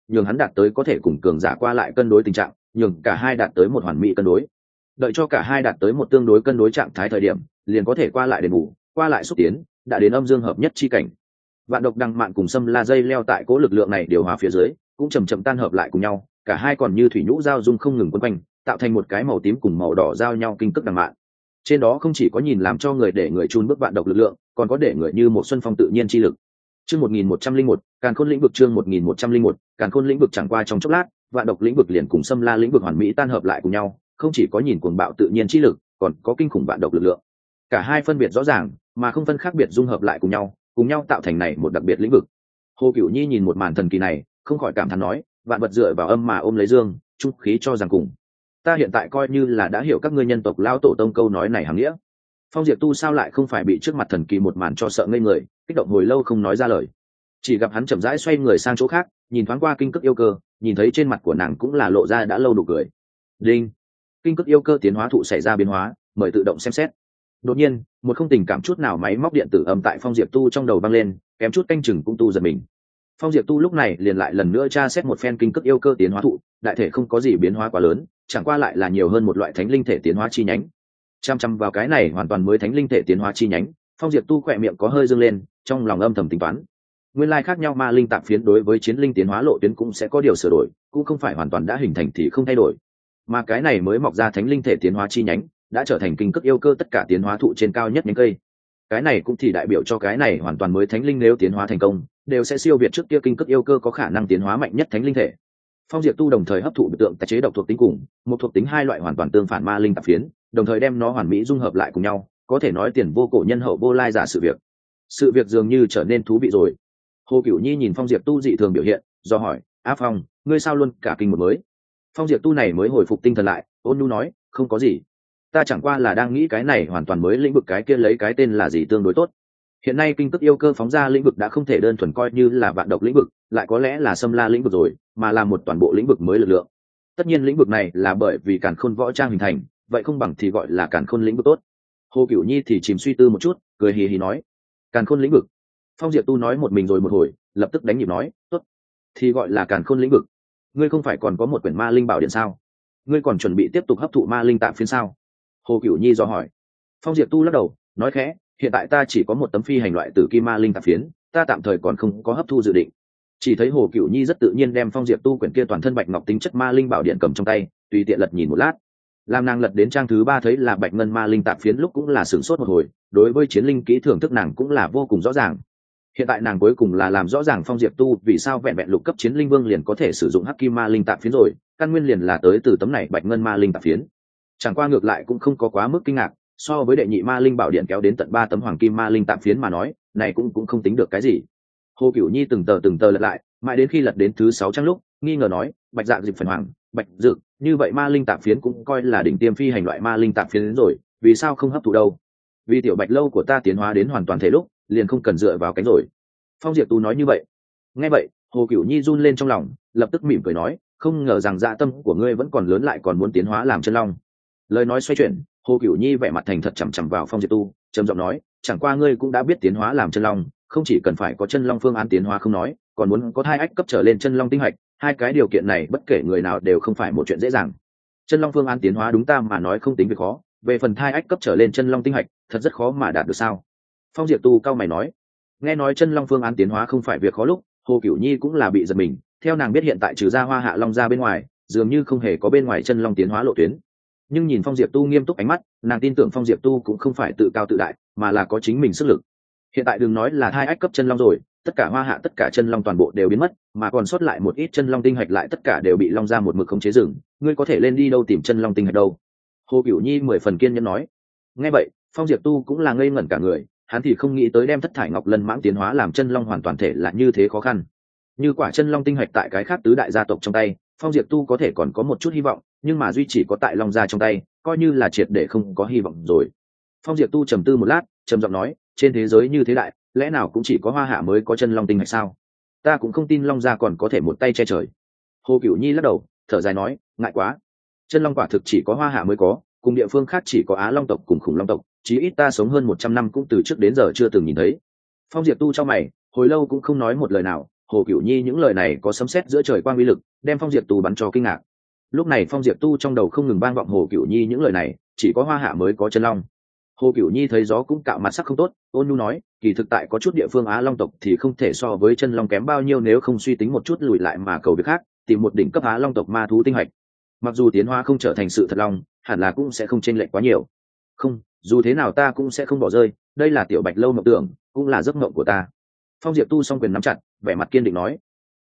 nhường hắn đạt tới có thể cùng cường giả qua lại cân đối tình trạng, nhường cả hai đạt tới một hoàn mỹ cân đối. Đợi cho cả hai đạt tới một tương đối cân đối trạng thái thời điểm, liền có thể qua lại đền bù, qua lại xúc tiến, đã đến âm dương hợp nhất chi cảnh. Vạn độc đằng mạn cùng Sâm La dây leo tại cố lực lượng này điều hòa phía dưới, cũng chậm chậm tan hợp lại cùng nhau, cả hai còn như thủy nhũ giao dung không ngừng quấn quanh, tạo thành một cái màu tím cùng màu đỏ giao nhau kinh cức đằng mạn. Trên đó không chỉ có nhìn làm cho người để người chun bước vạn độc lực lượng, còn có để người như một xuân phong tự nhiên chi lực. Chương một nghìn một trăm linh một, Càn Khôn lĩnh vực chương một nghìn một trăm linh một, Càn Khôn lĩnh vực chẳng qua trong chốc lát, vạn độc lĩnh vực liền cùng Sâm La lĩnh vực hoàn mỹ tan hợp lại cùng nhau, không chỉ có nhìn cuồng bạo tự nhiên chi lực, còn có kinh khủng vạn độc lực lượng. Cả hai phân biệt rõ ràng, mà không phân khác biệt dung hợp lại cùng nhau, cùng nhau tạo thành này một đặc biệt lĩnh vực. Hồ Cửu Nhi nhìn một màn thần kỳ này, không khỏi cảm thán nói, vạn vật dựa vào âm mà ôm lấy dương, trung khí cho rằng cùng. Ta hiện tại coi như là đã hiểu các ngươi nhân tộc lão tổ tông câu nói này hàm nghĩa. Phong Diệp Tu sao lại không phải bị trước mặt thần kỳ một màn cho sợ ngây người, kích động hồi lâu không nói ra lời. Chỉ gặp hắn chậm rãi xoay người sang chỗ khác, nhìn thoáng qua kinh cức yêu cơ, nhìn thấy trên mặt của nàng cũng là lộ ra đã lâu nụ cười. Đinh, kinh cức yêu cơ tiến hóa thụ xảy ra biến hóa, mời tự động xem xét. Đột nhiên, một không tình cảm chút nào máy móc điện tử âm tại Phong Diệp Tu trong đầu vang lên, kém chút canh chừng cũng tu giật mình. Phong Diệp Tu lúc này liền lại lần nữa tra xét một phen kinh cức yêu cơ tiến hóa thụ, đại thể không có gì biến hóa quá lớn, chẳng qua lại là nhiều hơn một loại thánh linh thể tiến hóa chi nhánh. Chăm chăm vào cái này hoàn toàn mới thánh linh thể tiến hóa chi nhánh, Phong Diệp Tu khỏe miệng có hơi dương lên, trong lòng âm thầm tính toán. Nguyên lai khác nhau ma linh tạp phiến đối với chiến linh tiến hóa lộ tuyến cũng sẽ có điều sửa đổi, cũng không phải hoàn toàn đã hình thành thì không thay đổi. Mà cái này mới mọc ra thánh linh thể tiến hóa chi nhánh, đã trở thành kinh cức yêu cơ tất cả tiến hóa thụ trên cao nhất nhánh cây. Cái này cũng thì đại biểu cho cái này hoàn toàn mới thánh linh nếu tiến hóa thành công, đều sẽ siêu việt trước kia kinh cức yêu cơ có khả năng tiến hóa mạnh nhất thánh linh thể. Phong Diệp Tu đồng thời hấp thụ biểu tượng tài chế độc thuộc tính cùng một thuộc tính hai loại hoàn toàn tương phản ma linh tạp phiến, đồng thời đem nó hoàn mỹ dung hợp lại cùng nhau, có thể nói tiền vô cổ nhân hậu vô lai giả sự việc. Sự việc dường như trở nên thú vị rồi. Hồ Cửu Nhi nhìn Phong Diệp Tu dị thường biểu hiện, do hỏi, "Á Phong, ngươi sao luôn cả kinh một mới?" Phong Diệp Tu này mới hồi phục tinh thần lại, ôn nhu nói, "Không có gì, ta chẳng qua là đang nghĩ cái này hoàn toàn mới lĩnh vực cái kia lấy cái tên là gì tương đối tốt. Hiện nay kinh tức yêu cơ phóng ra lĩnh vực đã không thể đơn thuần coi như là vạn độc lĩnh vực, lại có lẽ là Sâm La lĩnh vực rồi, mà là một toàn bộ lĩnh vực mới lực lượng. Tất nhiên lĩnh vực này là bởi vì Càn Khôn võ trang hình thành, vậy không bằng thì gọi là Càn Khôn lĩnh vực tốt." Hồ Cửu Nhi thì chìm suy tư một chút, cười hì hì nói, "Càn Khôn lĩnh vực." Phong Diệp Tu nói một mình rồi một hồi, lập tức đánh nhịp nói, "Tốt, thì gọi là Càn Khôn lĩnh vực. Ngươi không phải còn có một quyển ma linh bảo điện sao? Ngươi còn chuẩn bị tiếp tục hấp thụ ma linh tạm phiến sao?" Hồ Cửu Nhi dò hỏi. Phong Diệp Tu lắc đầu, nói khẽ, "Hiện tại ta chỉ có một tấm phi hành loại tử kim ma linh tạm phiến, ta tạm thời còn không có hấp thu dự định." Chỉ thấy Hồ Cửu Nhi rất tự nhiên đem Phong Diệp Tu quyển kia toàn thân bạch ngọc tính chất ma linh bảo điện cầm trong tay, tùy tiện lật nhìn một lát. Làm nàng lật đến trang thứ ba thấy là bạch ngân ma linh tạm phiến lúc cũng là sửng sốt một hồi, đối với chiến linh kỹ thưởng thức nàng cũng là vô cùng rõ ràng. Hiện tại nàng cuối cùng là làm rõ ràng Phong Diệp Tu vì sao vẹn vẹn lục cấp chiến linh vương liền có thể sử dụng hắc kim ma linh tạm phiến rồi, căn nguyên liền là tới từ tấm này bạch ngân ma linh tạm phiến. Chẳng qua ngược lại cũng không có quá mức kinh ngạc, so với đệ nhị ma linh bảo điện kéo đến tận ba tấm hoàng kim ma linh tạm phiến mà nói, này cũng cũng không tính được cái gì. Hồ Cửu Nhi từng tờ từng tờ lật lại, mãi đến khi lật đến thứ sáu trang lúc, nghi ngờ nói, "Bạch Dạ Dịp Phần Hoàng, Bạch Dự, như vậy ma linh tạm phiến cũng coi là đỉnh tiêm phi hành loại ma linh tạm phiến rồi, vì sao không hấp thụ đâu? Vì tiểu Bạch lâu của ta tiến hóa đến hoàn toàn thể lúc, liền không cần dựa vào cánh rồi." Phong Diệp Tu nói như vậy. Nghe vậy, Hồ Cửu Nhi run lên trong lòng, lập tức mỉm cười nói, "Không ngờ rằng dạ tâm của ngươi vẫn còn lớn lại còn muốn tiến hóa làm chân long." Lời nói xoay chuyển, Hồ Cửu Nhi vẻ mặt thành thật chằm chằm vào Phong Diệp Tu, trầm giọng nói, "Chẳng qua ngươi cũng đã biết tiến hóa làm chân long, không chỉ cần phải có chân long phương án tiến hóa không nói, còn muốn có thai ách cấp trở lên chân long tinh hạch, hai cái điều kiện này bất kể người nào đều không phải một chuyện dễ dàng. Chân long phương án tiến hóa đúng ta mà nói không tính việc khó, về phần thai ách cấp trở lên chân long tinh hạch, thật rất khó mà đạt được sao?" Phong Diệp Tu cao mày nói. Nghe nói chân long phương án tiến hóa không phải việc khó lúc, Hồ Cửu Nhi cũng là bị giật mình, theo nàng biết hiện tại trừ ra Hoa Hạ Long ra bên ngoài, dường như không hề có bên ngoài chân long tiến hóa lộ tuyến. Nhưng nhìn Phong Diệp Tu nghiêm túc ánh mắt, nàng tin tưởng Phong Diệp Tu cũng không phải tự cao tự đại, mà là có chính mình sức lực. Hiện tại đừng nói là hai ách cấp chân long rồi, tất cả Hoa Hạ tất cả chân long toàn bộ đều biến mất, mà còn sót lại một ít chân long tinh hạch lại tất cả đều bị long ra một mực khống chế rừng, ngươi có thể lên đi đâu tìm chân long tinh hạch đâu? Hồ Cửu Nhi mười phần kiên nhẫn nói. Nghe vậy, Phong Diệp Tu cũng là ngây ngẩn cả người, hắn thì không nghĩ tới đem thất thải ngọc lân mãng tiến hóa làm chân long hoàn toàn thể là như thế khó khăn. Như quả chân long tinh hạch tại cái khác tứ đại gia tộc trong tay, Phong Diệp Tu có thể còn có một chút hy vọng, nhưng mà duy chỉ có tại long gia trong tay, coi như là triệt để không có hy vọng rồi. Phong Diệp Tu trầm tư một lát, trầm giọng nói, trên thế giới như thế đại, lẽ nào cũng chỉ có Hoa Hạ mới có chân long tinh hạch sao? Ta cũng không tin long gia còn có thể một tay che trời. Hồ Cửu Nhi lắc đầu, thở dài nói, ngại quá, chân long quả thực chỉ có Hoa Hạ mới có, cùng địa phương khác chỉ có Á Long tộc cùng khủng long tộc, chí ít ta sống hơn một trăm năm cũng từ trước đến giờ chưa từng nhìn thấy. Phong Diệp Tu trong mày, hồi lâu cũng không nói một lời nào, Hồ Cửu Nhi những lời này có sấm sét giữa trời quang uy lực, đem Phong Diệp Tu bắn cho kinh ngạc. Lúc này Phong Diệp Tu trong đầu không ngừng vang vọng Hồ Cửu Nhi những lời này, chỉ có Hoa Hạ mới có chân long. Hồ Cửu Nhi thấy gió cũng cạo mặt sắc không tốt, ôn nhu nói, kỳ thực tại có chút địa phương Á Long tộc thì không thể so với chân long kém bao nhiêu, nếu không suy tính một chút lùi lại mà cầu việc khác, tìm một đỉnh cấp Á Long tộc ma thú tinh hạch. Mặc dù tiến hóa không trở thành sự thật long, hẳn là cũng sẽ không chênh lệch quá nhiều. Không, dù thế nào ta cũng sẽ không bỏ rơi, đây là tiểu Bạch Lâu mộng tưởng, cũng là giấc mộng của ta. Phong Diệp Tu song quyền nắm chặt, vẻ mặt kiên định nói.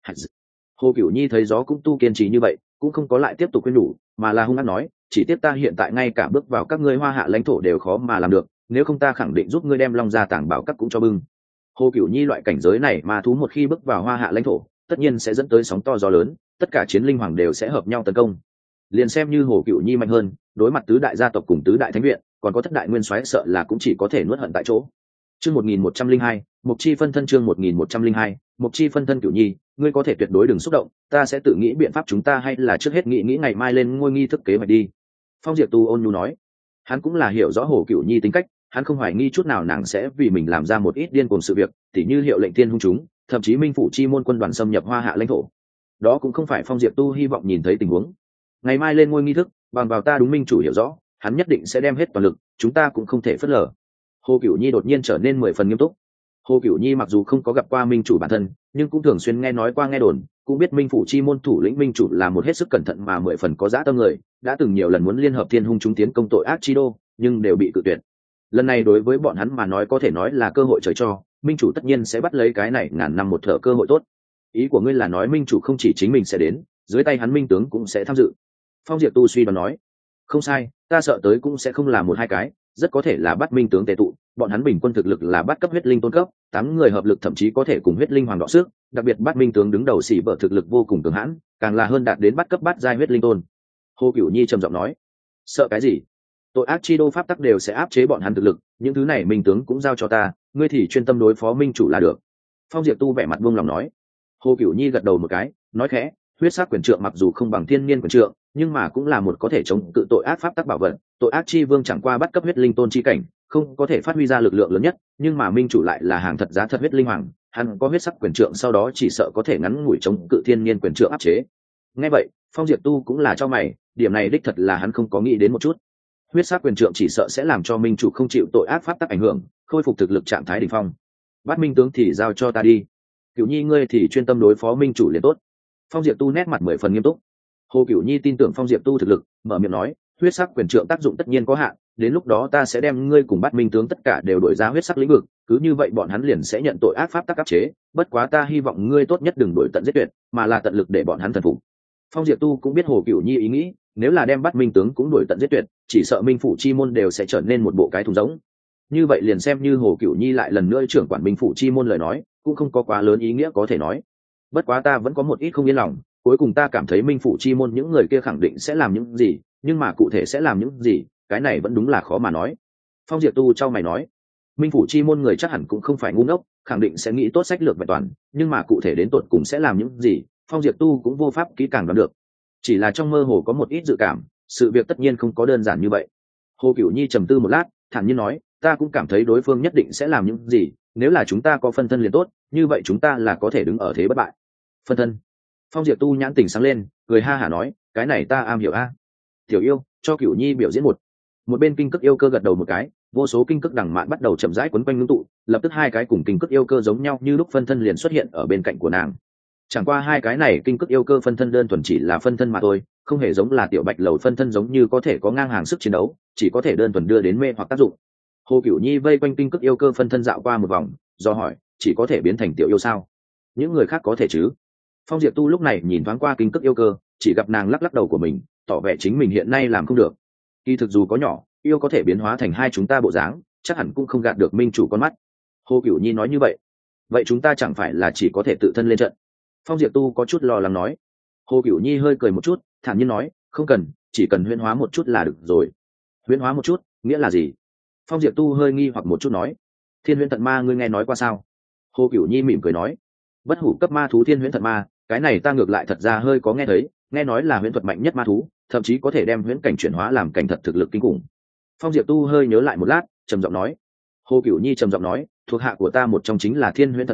Hồ Cửu Nhi thấy gió cũng tu kiên trì như vậy, cũng không có lại tiếp tục khuyên nhủ, mà là hung hăng nói, chỉ tiếc ta hiện tại ngay cả bước vào các ngươi Hoa Hạ lãnh thổ đều khó mà làm được, nếu không ta khẳng định giúp ngươi đem long gia tàng bảo các cũng cho bưng. Hồ Cửu Nhi loại cảnh giới này mà thú một khi bước vào Hoa Hạ lãnh thổ, tất nhiên sẽ dẫn tới sóng to gió lớn, tất cả chiến linh hoàng đều sẽ hợp nhau tấn công. Liền xem như Hồ Cửu Nhi mạnh hơn, đối mặt tứ đại gia tộc cùng tứ đại thánh viện, còn có thất đại nguyên soái sợ là cũng chỉ có thể nuốt hận tại chỗ. Chương một nghìn một trăm linh hai, Mục Chi phân thân chương một nghìn một trăm linh hai, Mục Chi phân thân Cửu Nhi, ngươi có thể tuyệt đối đừng xúc động, ta sẽ tự nghĩ biện pháp, chúng ta hay là trước hết nghĩ nghĩ ngày mai lên ngôi nghi thức kế hoạch đi. Phong Diệp Tu ôn nhu nói. Hắn cũng là hiểu rõ Hồ Cửu Nhi tính cách, hắn không hoài nghi chút nào nàng sẽ vì mình làm ra một ít điên cuồng sự việc, tỉ như hiệu lệnh thiên hung chúng, thậm chí minh phủ chi môn quân đoàn xâm nhập Hoa Hạ lãnh thổ. Đó cũng không phải Phong Diệp Tu hy vọng nhìn thấy tình huống. Ngày mai lên ngôi nghi thức, bằng vào ta đúng minh chủ hiểu rõ, hắn nhất định sẽ đem hết toàn lực, chúng ta cũng không thể phớt lờ. Hồ Cửu Nhi đột nhiên trở nên mười phần nghiêm túc. Hồ Cửu Nhi mặc dù không có gặp qua minh chủ bản thân, nhưng cũng thường xuyên nghe nói qua nghe đồn, cũng biết minh phủ chi môn thủ lĩnh minh chủ là một hết sức cẩn thận mà mười phần có dã tâm người, đã từng nhiều lần muốn liên hợp thiên hung chúng tiến công tội ác chi đô, nhưng đều bị cự tuyệt. Lần này đối với bọn hắn mà nói có thể nói là cơ hội trời cho, minh chủ tất nhiên sẽ bắt lấy cái này ngàn năm một thở cơ hội tốt. Ý của ngươi là nói minh chủ không chỉ chính mình sẽ đến, dưới tay hắn minh tướng cũng sẽ tham dự. Phong Diệp Tu suy đoán nói. Không sai, ta sợ tới cũng sẽ không là một hai cái, rất có thể là bắt minh tướng tề tụ, bọn hắn bình quân thực lực là bắt cấp huyết linh tôn cấp, tám người hợp lực thậm chí có thể cùng huyết linh hoàng đọ sức, đặc biệt bắt minh tướng đứng đầu xỉ vợ thực lực vô cùng cường hãn, càng là hơn đạt đến bắt cấp bắt giai huyết linh tôn. Hồ Cửu Nhi trầm giọng nói. Sợ cái gì? Tội ác chi đô pháp tắc đều sẽ áp chế bọn hắn thực lực, những thứ này minh tướng cũng giao cho ta, ngươi thì chuyên tâm đối phó minh chủ là được. Phong Diệp Tu vẻ mặt buông lòng nói. Hồ Cửu Nhi gật đầu một cái, nói khẽ, huyết sắc quyền trượng mặc dù không bằng thiên niên quyền trượng, nhưng mà cũng là một có thể chống cự tội ác pháp tắc bảo vật. Tội ác chi vương chẳng qua bắt cấp huyết linh tôn chi cảnh, không có thể phát huy ra lực lượng lớn nhất, nhưng mà minh chủ lại là hàng thật giá thật huyết linh hoàng, hắn có huyết sắc quyền trượng, sau đó chỉ sợ có thể ngắn ngủi chống cự thiên niên quyền trượng áp chế. Nghe vậy, Phong Diệp Tu cũng là cho mày, điểm này đích thật là hắn không có nghĩ đến một chút. Huyết sắc quyền trượng chỉ sợ sẽ làm cho minh chủ không chịu tội ác pháp tắc ảnh hưởng, khôi phục thực lực trạng thái đỉnh phong. Bắt minh tướng thì giao cho ta đi, Cửu Nhi ngươi thì chuyên tâm đối phó minh chủ liền tốt. Phong Diệp Tu nét mặt mười phần nghiêm túc. Hồ Cửu Nhi tin tưởng Phong Diệp Tu thực lực, mở miệng nói, huyết sắc quyền trượng tác dụng tất nhiên có hạn, đến lúc đó ta sẽ đem ngươi cùng bắt minh tướng tất cả đều đổi ra huyết sắc lĩnh vực, cứ như vậy bọn hắn liền sẽ nhận tội ác pháp tắc áp chế, bất quá ta hy vọng ngươi tốt nhất đừng đổi tận giết tuyệt, mà là tận lực để bọn hắn thần phục. Phong Diệp Tu cũng biết Hồ Cửu Nhi ý nghĩ, nếu là đem bắt minh tướng cũng đổi tận giết tuyệt, chỉ sợ minh phủ chi môn đều sẽ trở nên một bộ cái thùng rỗng. Như vậy liền xem như Hồ Cửu Nhi lại lần nữa trưởng quản minh phủ chi môn lời nói, cũng không có quá lớn ý nghĩa có thể nói. Bất quá ta vẫn có một ít không yên lòng, cuối cùng ta cảm thấy minh phủ chi môn những người kia khẳng định sẽ làm những gì, nhưng mà cụ thể sẽ làm những gì, cái này vẫn đúng là khó mà nói. Phong Diệp Tu trao mày nói, minh phủ chi môn người chắc hẳn cũng không phải ngu ngốc, khẳng định sẽ nghĩ tốt sách lược vẹn toàn, nhưng mà cụ thể đến tột cùng sẽ làm những gì, Phong Diệp Tu cũng vô pháp kỹ càng đoán được. Chỉ là trong mơ hồ có một ít dự cảm, sự việc tất nhiên không có đơn giản như vậy. Hồ Cửu Nhi trầm tư một lát, thản nhiên nói, ta cũng cảm thấy đối phương nhất định sẽ làm những gì, nếu là chúng ta có phân thân liền tốt, như vậy chúng ta là có thể đứng ở thế bất bại. Phân thân? Phong Diệp Tu nhãn tỉnh sáng lên, cười ha hả nói, cái này ta am hiểu a. Tiểu yêu, cho Cửu Nhi biểu diễn một. Một bên kinh cức yêu cơ gật đầu một cái, vô số kinh cức đằng mạn bắt đầu chậm rãi quấn quanh ngưng tụ, lập tức hai cái cùng kinh cức yêu cơ giống nhau như lúc phân thân liền xuất hiện ở bên cạnh của nàng. Chẳng qua hai cái này kinh cức yêu cơ phân thân đơn thuần chỉ là phân thân mà thôi, không hề giống là tiểu bạch lầu phân thân giống như có thể có ngang hàng sức chiến đấu, chỉ có thể đơn thuần đưa đến mê hoặc tác dụng. Hồ Cửu Nhi vây quanh kinh cức yêu cơ phân thân dạo qua một vòng, do hỏi, chỉ có thể biến thành tiểu yêu sao? Những người khác có thể chứ? Phong Diệp Tu lúc này nhìn thoáng qua kinh cức yêu cơ, chỉ gặp nàng lắc lắc đầu của mình, tỏ vẻ chính mình hiện nay làm không được. Kỳ thực dù có nhỏ, yêu có thể biến hóa thành hai chúng ta bộ dáng, chắc hẳn cũng không gạt được minh chủ con mắt. Hồ Cửu Nhi nói như vậy, vậy chúng ta chẳng phải là chỉ có thể tự thân lên trận? Phong Diệp Tu có chút lo lắng nói. Hồ Cửu Nhi hơi cười một chút, thản nhiên nói, không cần, chỉ cần huyễn hóa một chút là được rồi. Huyễn hóa một chút, nghĩa là gì? Phong Diệp Tu hơi nghi hoặc một chút nói, thiên huyễn thận ma ngươi nghe nói qua sao? Hồ Cửu Nhi mỉm cười nói, bất hủ cấp ma thú thiên huyễn thận ma, cái này ta ngược lại thật ra hơi có nghe thấy, nghe nói là huyễn thuật mạnh nhất ma thú, thậm chí có thể đem huyễn cảnh chuyển hóa làm cảnh thật thực lực kinh khủng. Phong Diệp Tu hơi nhớ lại một lát, trầm giọng nói. Hồ Cửu Nhi trầm giọng nói, thuộc hạ của ta một trong chính là thiên huyễn thận ma,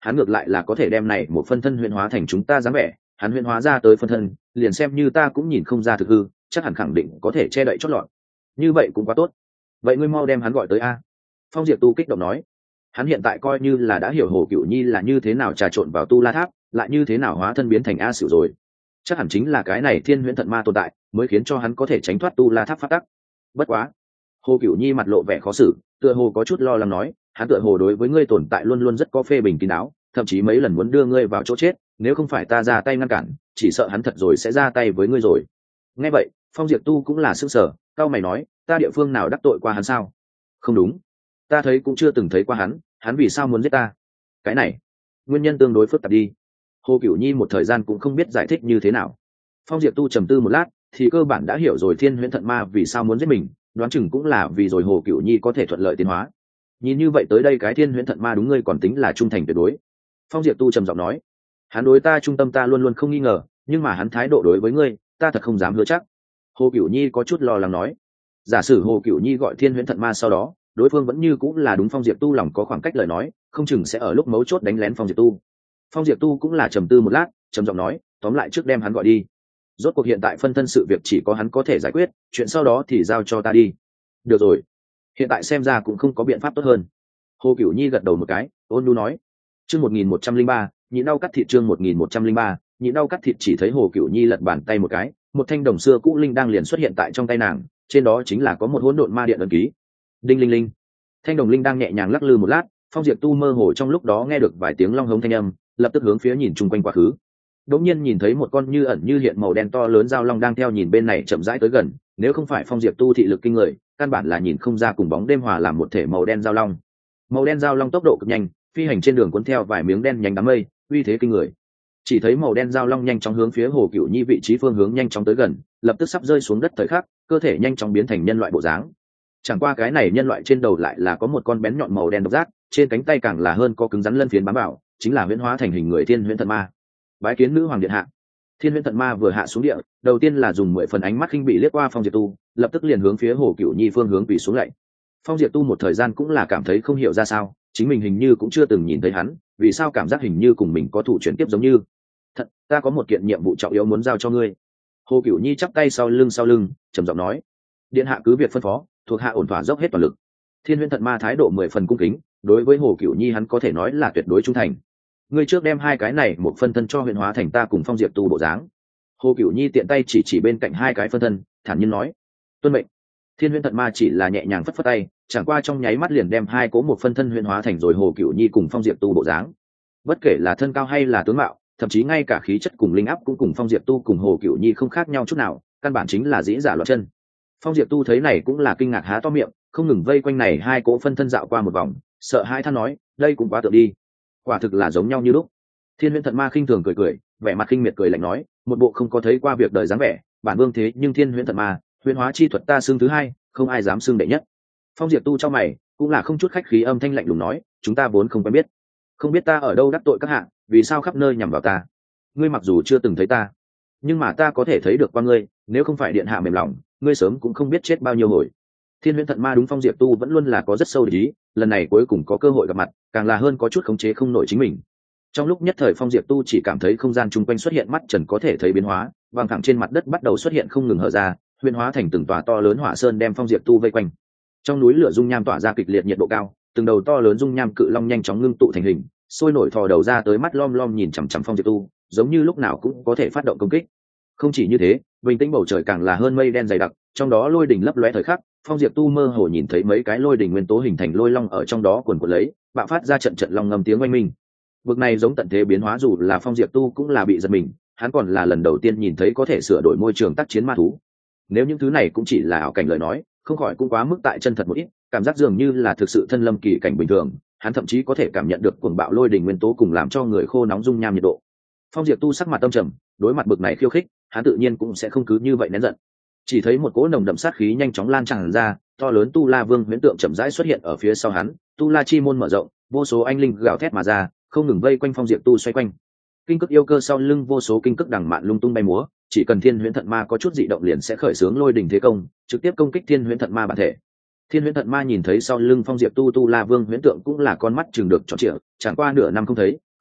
hắn ngược lại là có thể đem này một phân thân huyễn hóa thành chúng ta dáng vẻ, hắn huyễn hóa ra tới phân thân liền xem như ta cũng nhìn không ra thực hư, chắc hẳn khẳng định có thể che đậy chót lọt. Như vậy cũng quá tốt. Vậy ngươi mau đem hắn gọi tới a. Phong Diệp Tu kích động nói. Hắn hiện tại coi như là đã hiểu Hồ Cửu Nhi là như thế nào trà trộn vào Tu La Tháp, lại như thế nào hóa thân biến thành A Sửu rồi. Chắc hẳn chính là cái này Thiên Huyễn Thận Ma tồn tại, mới khiến cho hắn có thể tránh thoát Tu La Tháp pháp tắc. Bất quá, Hồ Cửu Nhi mặt lộ vẻ khó xử, tựa hồ có chút lo lắng nói, hắn tựa hồ đối với ngươi tồn tại luôn luôn rất có phê bình kín đáo, thậm chí mấy lần muốn đưa ngươi vào chỗ chết, nếu không phải ta ra tay ngăn cản, chỉ sợ hắn thật rồi sẽ ra tay với ngươi rồi. Nghe vậy, Phong Diệp Tu cũng là sững sờ, cao mày nói, ta địa phương nào đắc tội qua hắn sao? Không đúng, ta thấy cũng chưa từng thấy qua hắn, hắn vì sao muốn giết ta? Cái này, nguyên nhân tương đối phức tạp đi. Hồ Cửu Nhi một thời gian cũng không biết giải thích như thế nào. Phong Diệp Tu trầm tư một lát, thì cơ bản đã hiểu rồi Thiên Huyễn Thận Ma vì sao muốn giết mình, đoán chừng cũng là vì rồi Hồ Cửu Nhi có thể thuận lợi tiến hóa. Nhìn như vậy tới đây cái Thiên Huyễn Thận Ma đúng ngươi còn tính là trung thành tuyệt đối. Phong Diệp Tu trầm giọng nói, hắn đối ta trung tâm ta luôn luôn không nghi ngờ, nhưng mà hắn thái độ đối với ngươi, ta thật không dám hứa chắc. Hồ Cửu Nhi có chút lo lắng nói. Giả sử Hồ Cửu Nhi gọi Thiên Huyễn Thận Ma sau đó, đối phương vẫn như cũng là đúng Phong Diệp Tu lòng có khoảng cách lời nói, không chừng sẽ ở lúc mấu chốt đánh lén Phong Diệp Tu. Phong Diệp Tu cũng là trầm tư một lát, trầm giọng nói, tóm lại trước đem hắn gọi đi. Rốt cuộc hiện tại phân thân sự việc chỉ có hắn có thể giải quyết, chuyện sau đó thì giao cho ta đi. Được rồi, hiện tại xem ra cũng không có biện pháp tốt hơn. Hồ Cửu Nhi gật đầu một cái, ôn nhu nói. Chương một nghìn một trăm linh ba, nhịn đau cắt thịt chương một nghìn một trăm linh ba, nhịn đau cắt thịt chỉ thấy Hồ Cửu Nhi lật bàn tay một cái, một thanh đồng xưa cũ linh đang liền xuất hiện tại trong tay nàng, trên đó chính là có một hỗn độn ma điện ấn ký. Đinh linh linh. Thanh đồng linh đang nhẹ nhàng lắc lư một lát, Phong Diệp Tu mơ hồ trong lúc đó nghe được vài tiếng long hống thanh âm, lập tức hướng phía nhìn chung quanh quá khứ. Đống nhiên nhìn thấy một con như ẩn như hiện màu đen to lớn dao long đang theo nhìn bên này chậm rãi tới gần, nếu không phải Phong Diệp Tu thị lực kinh người, căn bản là nhìn không ra cùng bóng đêm hòa làm một thể màu đen dao long. Màu đen dao long tốc độ cực nhanh, phi hành trên đường cuốn theo vài miếng đen nhánh đám mây, uy thế kinh người. Chỉ thấy màu đen dao long nhanh chóng hướng phía Hồ Cửu Nhi vị trí phương hướng nhanh chóng tới gần, lập tức sắp rơi xuống đất thời khắc, cơ thể nhanh chóng biến thành nhân loại bộ dáng. Chẳng qua cái này nhân loại trên đầu lại là có một con bén nhọn màu đen độc giác, trên cánh tay càng là hơn có cứng rắn lân phiến bám vào, chính là huyễn hóa thành hình người Thiên Huyễn Thận Ma. Bái kiến nữ hoàng điện hạ. Thiên Huyễn Thận Ma vừa hạ xuống địa, đầu tiên là dùng mười phần ánh mắt khinh bị liếc qua Phong Diệp Tu, lập tức liền hướng phía Hồ Cửu Nhi phương hướng quỳ xuống lạy. Phong Diệp Tu một thời gian cũng là cảm thấy không hiểu ra sao, chính mình hình như cũng chưa từng nhìn thấy hắn, vì sao cảm giác hình như cùng mình có thủ chuyển tiếp giống như. Thật, ta có một kiện nhiệm vụ trọng yếu muốn giao cho ngươi. Hồ Cửu Nhi chắp tay sau lưng sau lưng, trầm giọng nói. Điện hạ cứ việc phân phó, thuộc hạ ổn thỏa dốc hết toàn lực. Thiên Huyễn Thận Ma thái độ mười phần cung kính, đối với Hồ Cửu Nhi hắn có thể nói là tuyệt đối trung thành. Ngươi trước đem hai cái này một phân thân cho huyễn hóa thành ta cùng Phong Diệp Tu bộ dáng. Hồ Cửu Nhi tiện tay chỉ chỉ bên cạnh hai cái phân thân, thản nhiên nói. Tuân mệnh. Thiên Huyễn Thận Ma chỉ là nhẹ nhàng phất phất tay, chẳng qua trong nháy mắt liền đem hai cố một phân thân huyễn hóa thành rồi Hồ Cửu Nhi cùng Phong Diệp Tu bộ dáng. Bất kể là thân cao hay là tướng mạo, thậm chí ngay cả khí chất cùng linh áp cũng cùng Phong Diệp Tu cùng Hồ Cửu Nhi không khác nhau chút nào, căn bản chính là dĩ giả loạn chân. Phong Diệp Tu thấy này cũng là kinh ngạc há to miệng, không ngừng vây quanh này hai cỗ phân thân dạo qua một vòng, sợ hãi than nói, đây cũng quá tự đi, quả thực là giống nhau như lúc. Thiên Huyễn Thận Ma khinh thường cười cười, vẻ mặt khinh miệt cười lạnh nói, một bộ không có thấy qua việc đời dáng vẻ, bản vương thế nhưng Thiên Huyễn Thận Ma, huyễn hóa chi thuật ta xưng thứ hai, không ai dám xưng đệ nhất. Phong Diệp Tu trong mày cũng là không chút khách khí âm thanh lạnh lùng nói, chúng ta vốn không quen biết, không biết ta ở đâu đắc tội các hạ, vì sao khắp nơi nhằm vào ta. Ngươi mặc dù chưa từng thấy ta, nhưng mà ta có thể thấy được qua ngươi, nếu không phải điện hạ mềm lòng, ngươi sớm cũng không biết chết bao nhiêu hồi. Thiên Huyễn Thận Ma đúng Phong Diệp Tu vẫn luôn là có rất sâu để ý, lần này cuối cùng có cơ hội gặp mặt, càng là hơn có chút khống chế không nổi chính mình. Trong lúc nhất thời Phong Diệp Tu chỉ cảm thấy không gian chung quanh xuất hiện mắt trần có thể thấy biến hóa, vàng thẳng trên mặt đất bắt đầu xuất hiện không ngừng hở ra, huyễn hóa thành từng tòa to lớn hỏa sơn đem Phong Diệp Tu vây quanh. Trong núi lửa dung nham tỏa ra kịch liệt nhiệt độ cao, từng đầu to lớn dung nham cự long nhanh chóng ngưng tụ thành hình, sôi nổi thò đầu ra tới mắt lom lom nhìn chằm chằm Phong Diệp Tu, giống như lúc nào cũng có thể phát động công kích. Không chỉ như thế, bình tĩnh bầu trời càng là hơn mây đen dày đặc, trong đó lôi đỉnh lấp lóe thời khắc, Phong Diệp Tu mơ hồ nhìn thấy mấy cái lôi đỉnh nguyên tố hình thành lôi long ở trong đó cuồn cuộn lấy, bạo phát ra trận trận long ngâm tiếng oanh minh. Vực này giống tận thế biến hóa dù là Phong Diệp Tu cũng là bị giật mình, hắn còn là lần đầu tiên nhìn thấy có thể sửa đổi môi trường tác chiến ma thú. Nếu những thứ này cũng chỉ là ảo cảnh lời nói, không khỏi cũng quá mức tại chân thật một ít, cảm giác dường như là thực sự thân lâm kỳ cảnh bình thường, hắn thậm chí có thể cảm nhận được cuồng bạo lôi đỉnh nguyên tố cùng làm cho người khô nóng dung nham nhiệt độ. Phong Diệp Tu sắc mặt âm trầm, đối mặt bực này khiêu khích, hắn tự nhiên cũng sẽ không cứ như vậy nén giận. Chỉ thấy một cỗ nồng đậm sát khí nhanh chóng lan tràn ra, to lớn Tu La Vương huyễn tượng chậm rãi xuất hiện ở phía sau hắn, Tu La chi môn mở rộng, vô số anh linh gào thét mà ra, không ngừng vây quanh Phong Diệp Tu xoay quanh. Kinh cực yêu cơ sau lưng vô số kinh cực đằng mạn lung tung bay múa, chỉ cần Thiên Huyễn Thận Ma có chút dị động liền sẽ khởi xướng lôi đỉnh thế công, trực tiếp công kích Thiên Huyễn Thận Ma bản thể. Thiên Huyễn Thận Ma nhìn thấy sau lưng Phong Diệp Tu Tu La Vương huyễn tượng cũng là con mắt chừng được tròn trịa, chẳng qua nửa năm không thấy,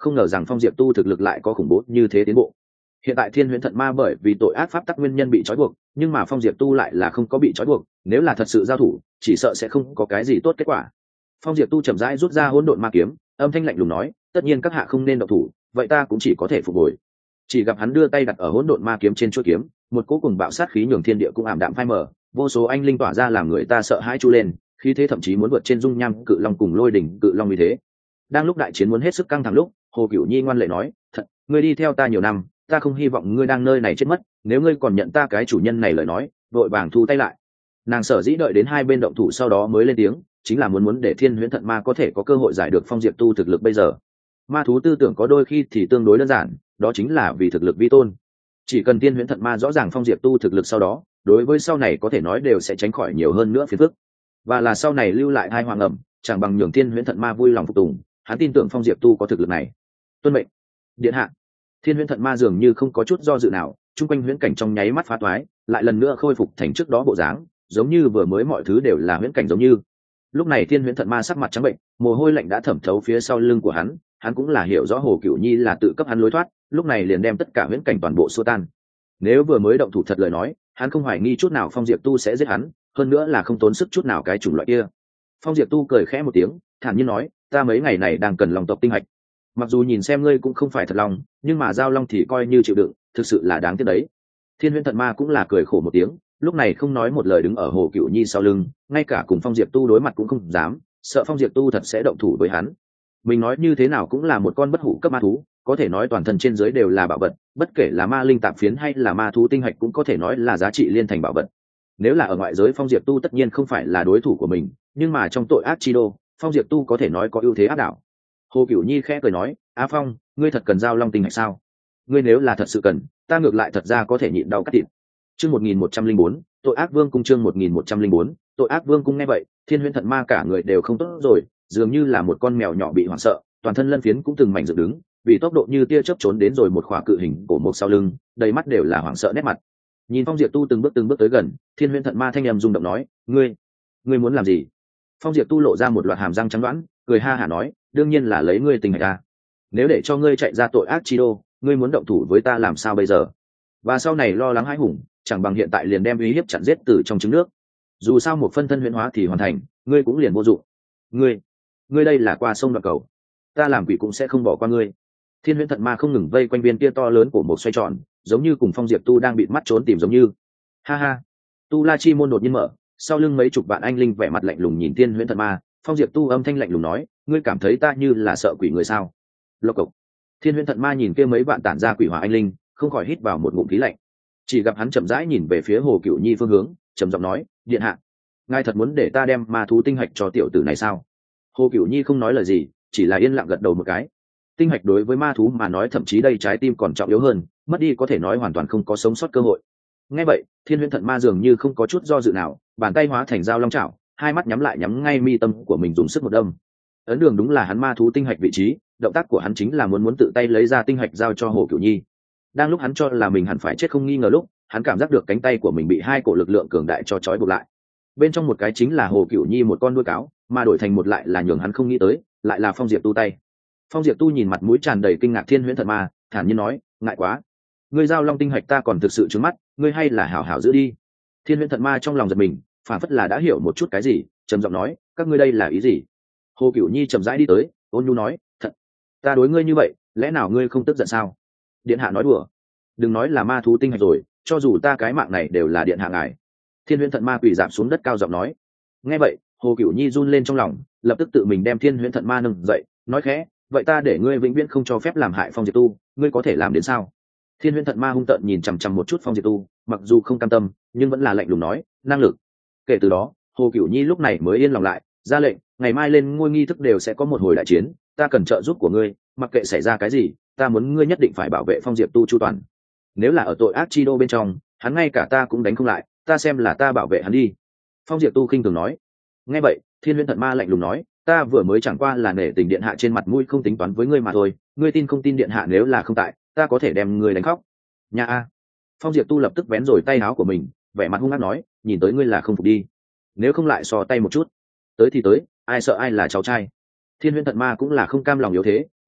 không ngờ rằng Phong Diệp Tu thực lực lại có khủng bố như thế tiến bộ. Hiện tại Thiên Huyễn Thận Ma bởi vì tội ác pháp tắc nguyên nhân bị trói buộc, nhưng mà Phong Diệp Tu lại là không có bị trói buộc, nếu là thật sự giao thủ, chỉ sợ sẽ không có cái gì tốt kết quả. Phong Diệp Tu chậm rãi rút ra Hỗn Độn Ma Kiếm, âm thanh lạnh lùng nói, tất nhiên các hạ không nên động thủ, vậy ta cũng chỉ có thể phục hồi. Chỉ gặp hắn đưa tay đặt ở Hỗn Độn Ma Kiếm trên chuôi kiếm, một cỗ cùng bạo sát khí nhường thiên địa cũng ảm đạm phai mờ, vô số anh linh tỏa ra làm người ta sợ hãi chu lên, khí thế thậm chí muốn vượt trên dung nham cự long cùng lôi đỉnh cự long như thế. Đang lúc đại chiến muốn hết sức căng thẳng lúc, Hồ Cửu Nhi ngoan lệ nói, thật, ngươi đi theo ta nhiều năm, ta không hy vọng ngươi đang nơi này chết mất, nếu ngươi còn nhận ta cái chủ nhân này lời nói, vội vàng thu tay lại. Nàng sở dĩ đợi đến hai bên động thủ sau đó mới lên tiếng, chính là muốn muốn để Thiên Huyễn Thận Ma có thể có cơ hội giải được Phong Diệp Tu thực lực bây giờ. Ma thú tư tưởng có đôi khi thì tương đối đơn giản, đó chính là vì thực lực vi tôn. Chỉ cần Thiên Huyễn Thận Ma rõ ràng Phong Diệp Tu thực lực sau đó, đối với sau này có thể nói đều sẽ tránh khỏi nhiều hơn nữa phiền phức. Và là sau này lưu lại hai hoàng ẩm, chẳng bằng nhường Thiên Huyễn Thận Ma vui lòng phục tùng, hắn tin tưởng Phong Diệp Tu có thực lực này. Tuân mệnh, điện hạ. Thiên Huyễn Thận Ma dường như không có chút do dự nào, chung quanh huyễn cảnh trong nháy mắt phá toái, lại lần nữa khôi phục thành trước đó bộ dáng, giống như vừa mới mọi thứ đều là huyễn cảnh giống như. Lúc này Thiên Huyễn Thận Ma sắc mặt trắng bệnh, mồ hôi lạnh đã thẩm thấu phía sau lưng của hắn, hắn cũng là hiểu rõ Hồ Cửu Nhi là tự cấp hắn lối thoát, lúc này liền đem tất cả huyễn cảnh toàn bộ xua tan. Nếu vừa mới động thủ thật lời nói, hắn không hoài nghi chút nào Phong Diệp Tu sẽ giết hắn, hơn nữa là không tốn sức chút nào cái chủng loại kia. Phong Diệp Tu cười khẽ một tiếng, thản nhiên nói, ta mấy ngày này đang cần lòng tộc tinh hạch. Mặc dù nhìn xem ngươi cũng không phải thật lòng, nhưng mà giao long thì coi như chịu đựng, thực sự là đáng tiếc đấy. Thiên Huyễn Thận Ma cũng là cười khổ một tiếng, lúc này không nói một lời đứng ở Hồ Cửu Nhi sau lưng, ngay cả cùng Phong Diệp Tu đối mặt cũng không dám, sợ Phong Diệp Tu thật sẽ động thủ với hắn. Mình nói như thế nào cũng là một con bất hủ cấp ma thú, có thể nói toàn thân trên dưới đều là bảo vật, bất kể là ma linh tạp phiến hay là ma thú tinh hạch cũng có thể nói là giá trị liên thành bảo vật. Nếu là ở ngoại giới Phong Diệp Tu tất nhiên không phải là đối thủ của mình, nhưng mà trong tội ác chi đô, Phong Diệp Tu có thể nói có ưu thế áp đảo. Hồ Cửu Nhi khẽ cười nói, Á Phong, ngươi thật cần giao long tinh hạch sao? Ngươi nếu là thật sự cần, ta ngược lại thật ra có thể nhịn đau cắt thịt. Chương một nghìn một trăm linh bốn, tội ác vương cung. Chương một nghìn một trăm linh bốn, tội ác vương cung. Nghe vậy, Thiên Huyễn Thận Ma cả người đều không tốt rồi, dường như là một con mèo nhỏ bị hoảng sợ, toàn thân lân phiến cũng từng mảnh dựng đứng, vì tốc độ như tia chớp trốn đến rồi một khỏa cự hình cổ một sau lưng, đầy mắt đều là hoảng sợ nét mặt. Nhìn Phong Diệp Tu từng bước từng bước tới gần, Thiên Huyễn Thận Ma thanh âm rung động nói, ngươi, ngươi muốn làm gì? Phong Diệp Tu lộ ra một loạt hàm răng trắng đoán, cười ha hả nói, đương nhiên là lấy ngươi tình hạch ta. Nếu để cho ngươi chạy ra tội ác chi đô, ngươi muốn động thủ với ta làm sao bây giờ? Và sau này lo lắng hãi hùng, chẳng bằng hiện tại liền đem uy hiếp chặn giết từ trong trứng nước. Dù sao một phân thân huyễn hóa thì hoàn thành, ngươi cũng liền vô dụng. Ngươi, ngươi đây là qua sông đoạn cầu, ta làm quỷ cũng sẽ không bỏ qua ngươi. Thiên Huyễn Thận Ma không ngừng vây quanh viên kia to lớn của một xoay tròn, giống như cùng Phong Diệp Tu đang bịt mắt trốn tìm giống như. Ha ha. Tu La Chi môn đột nhiên mở, sau lưng mấy chục vạn anh linh vẻ mặt lạnh lùng nhìn Thiên Huyễn Thận Ma, Phong Diệp Tu âm thanh lạnh lùng nói, ngươi cảm thấy ta như là sợ quỷ người sao? Lộc cộc. Thiên Huyễn Thận Ma nhìn kia mấy vạn tản ra quỷ hỏa anh linh, không khỏi hít vào một ngụm khí lạnh. Chỉ gặp hắn chậm rãi nhìn về phía Hồ Cửu Nhi phương hướng, trầm giọng nói, điện hạ, ngài thật muốn để ta đem ma thú tinh hạch cho tiểu tử này sao? Hồ Cửu Nhi không nói lời gì, chỉ là yên lặng gật đầu một cái. Tinh hạch đối với ma thú mà nói thậm chí đây trái tim còn trọng yếu hơn, mất đi có thể nói hoàn toàn không có sống sót cơ hội. Nghe vậy, Thiên Huyễn Thận Ma dường như không có chút do dự nào, bàn tay hóa thành dao long chảo, hai mắt nhắm lại nhắm ngay mi tâm của mình dùng sức một đâm. Ấn đường đúng là hắn ma thú tinh hạch vị trí, động tác của hắn chính là muốn muốn tự tay lấy ra tinh hạch giao cho Hồ Cửu Nhi. Đang lúc hắn cho là mình hẳn phải chết không nghi ngờ lúc, hắn cảm giác được cánh tay của mình bị hai cổ lực lượng cường đại cho trói buộc lại. Bên trong một cái chính là Hồ Cửu Nhi một con đuôi cáo, mà đổi thành một lại là nhường hắn không nghĩ tới, lại là Phong Diệp Tu tay. Phong Diệp Tu nhìn mặt mũi tràn đầy kinh ngạc Thiên Huyễn Thận Ma, thản nhiên nói, ngại quá, ngươi giao long tinh hạch ta còn thực sự trướng mắt, ngươi hay là hảo hảo giữ đi. Thiên Huyễn Thận Ma trong lòng giật mình, phản phất là đã hiểu một chút cái gì, trầm giọng nói, các ngươi đây là ý gì? Hồ Cửu Nhi chậm rãi đi tới, ôn nhu nói, thật, ta đối ngươi như vậy, lẽ nào ngươi không tức giận sao? Điện hạ nói đùa, đừng nói là ma thú tinh hạch rồi, cho dù ta cái mạng này đều là điện hạ ngài. Thiên Huyễn Thận Ma quỳ dạp xuống đất cao giọng nói. Nghe vậy, Hồ Cửu Nhi run lên trong lòng, lập tức tự mình đem Thiên Huyễn Thận Ma nâng dậy, nói khẽ, vậy ta để ngươi vĩnh viễn không cho phép làm hại Phong Diệp Tu, ngươi có thể làm đến sao? Thiên Huyễn Thận Ma hung tợn nhìn chằm chằm một chút Phong Diệp Tu, mặc dù không cam tâm, nhưng vẫn là lạnh lùng nói, năng lực. Kể từ đó, Hồ Cửu Nhi lúc này mới yên lòng lại, ra lệnh, ngày mai lên ngôi nghi thức đều sẽ có một hồi đại chiến, ta cần trợ giúp của ngươi, mặc kệ xảy ra cái gì, ta muốn ngươi nhất định phải bảo vệ Phong Diệp Tu chu toàn. Nếu là ở tội ác chi đô bên trong, hắn ngay cả ta cũng đánh không lại, ta xem là ta bảo vệ hắn đi. Phong Diệp Tu khinh thường nói. Nghe vậy, Thiên Huyễn Thận Ma lạnh lùng nói, ta vừa mới chẳng qua là nể tình điện hạ trên mặt mũi không tính toán với ngươi mà thôi, ngươi tin không tin điện hạ nếu là không tại, ta có thể đem ngươi đánh khóc. Nhà a. Phong Diệp Tu lập tức vén rồi tay áo của mình, vẻ mặt hung ác nói, nhìn tới ngươi là không phục đi, nếu không lại so tay một chút. Tới thì tới, ai sợ ai là cháu trai. Thiên Huyễn Thận Ma cũng là không cam lòng yếu thế,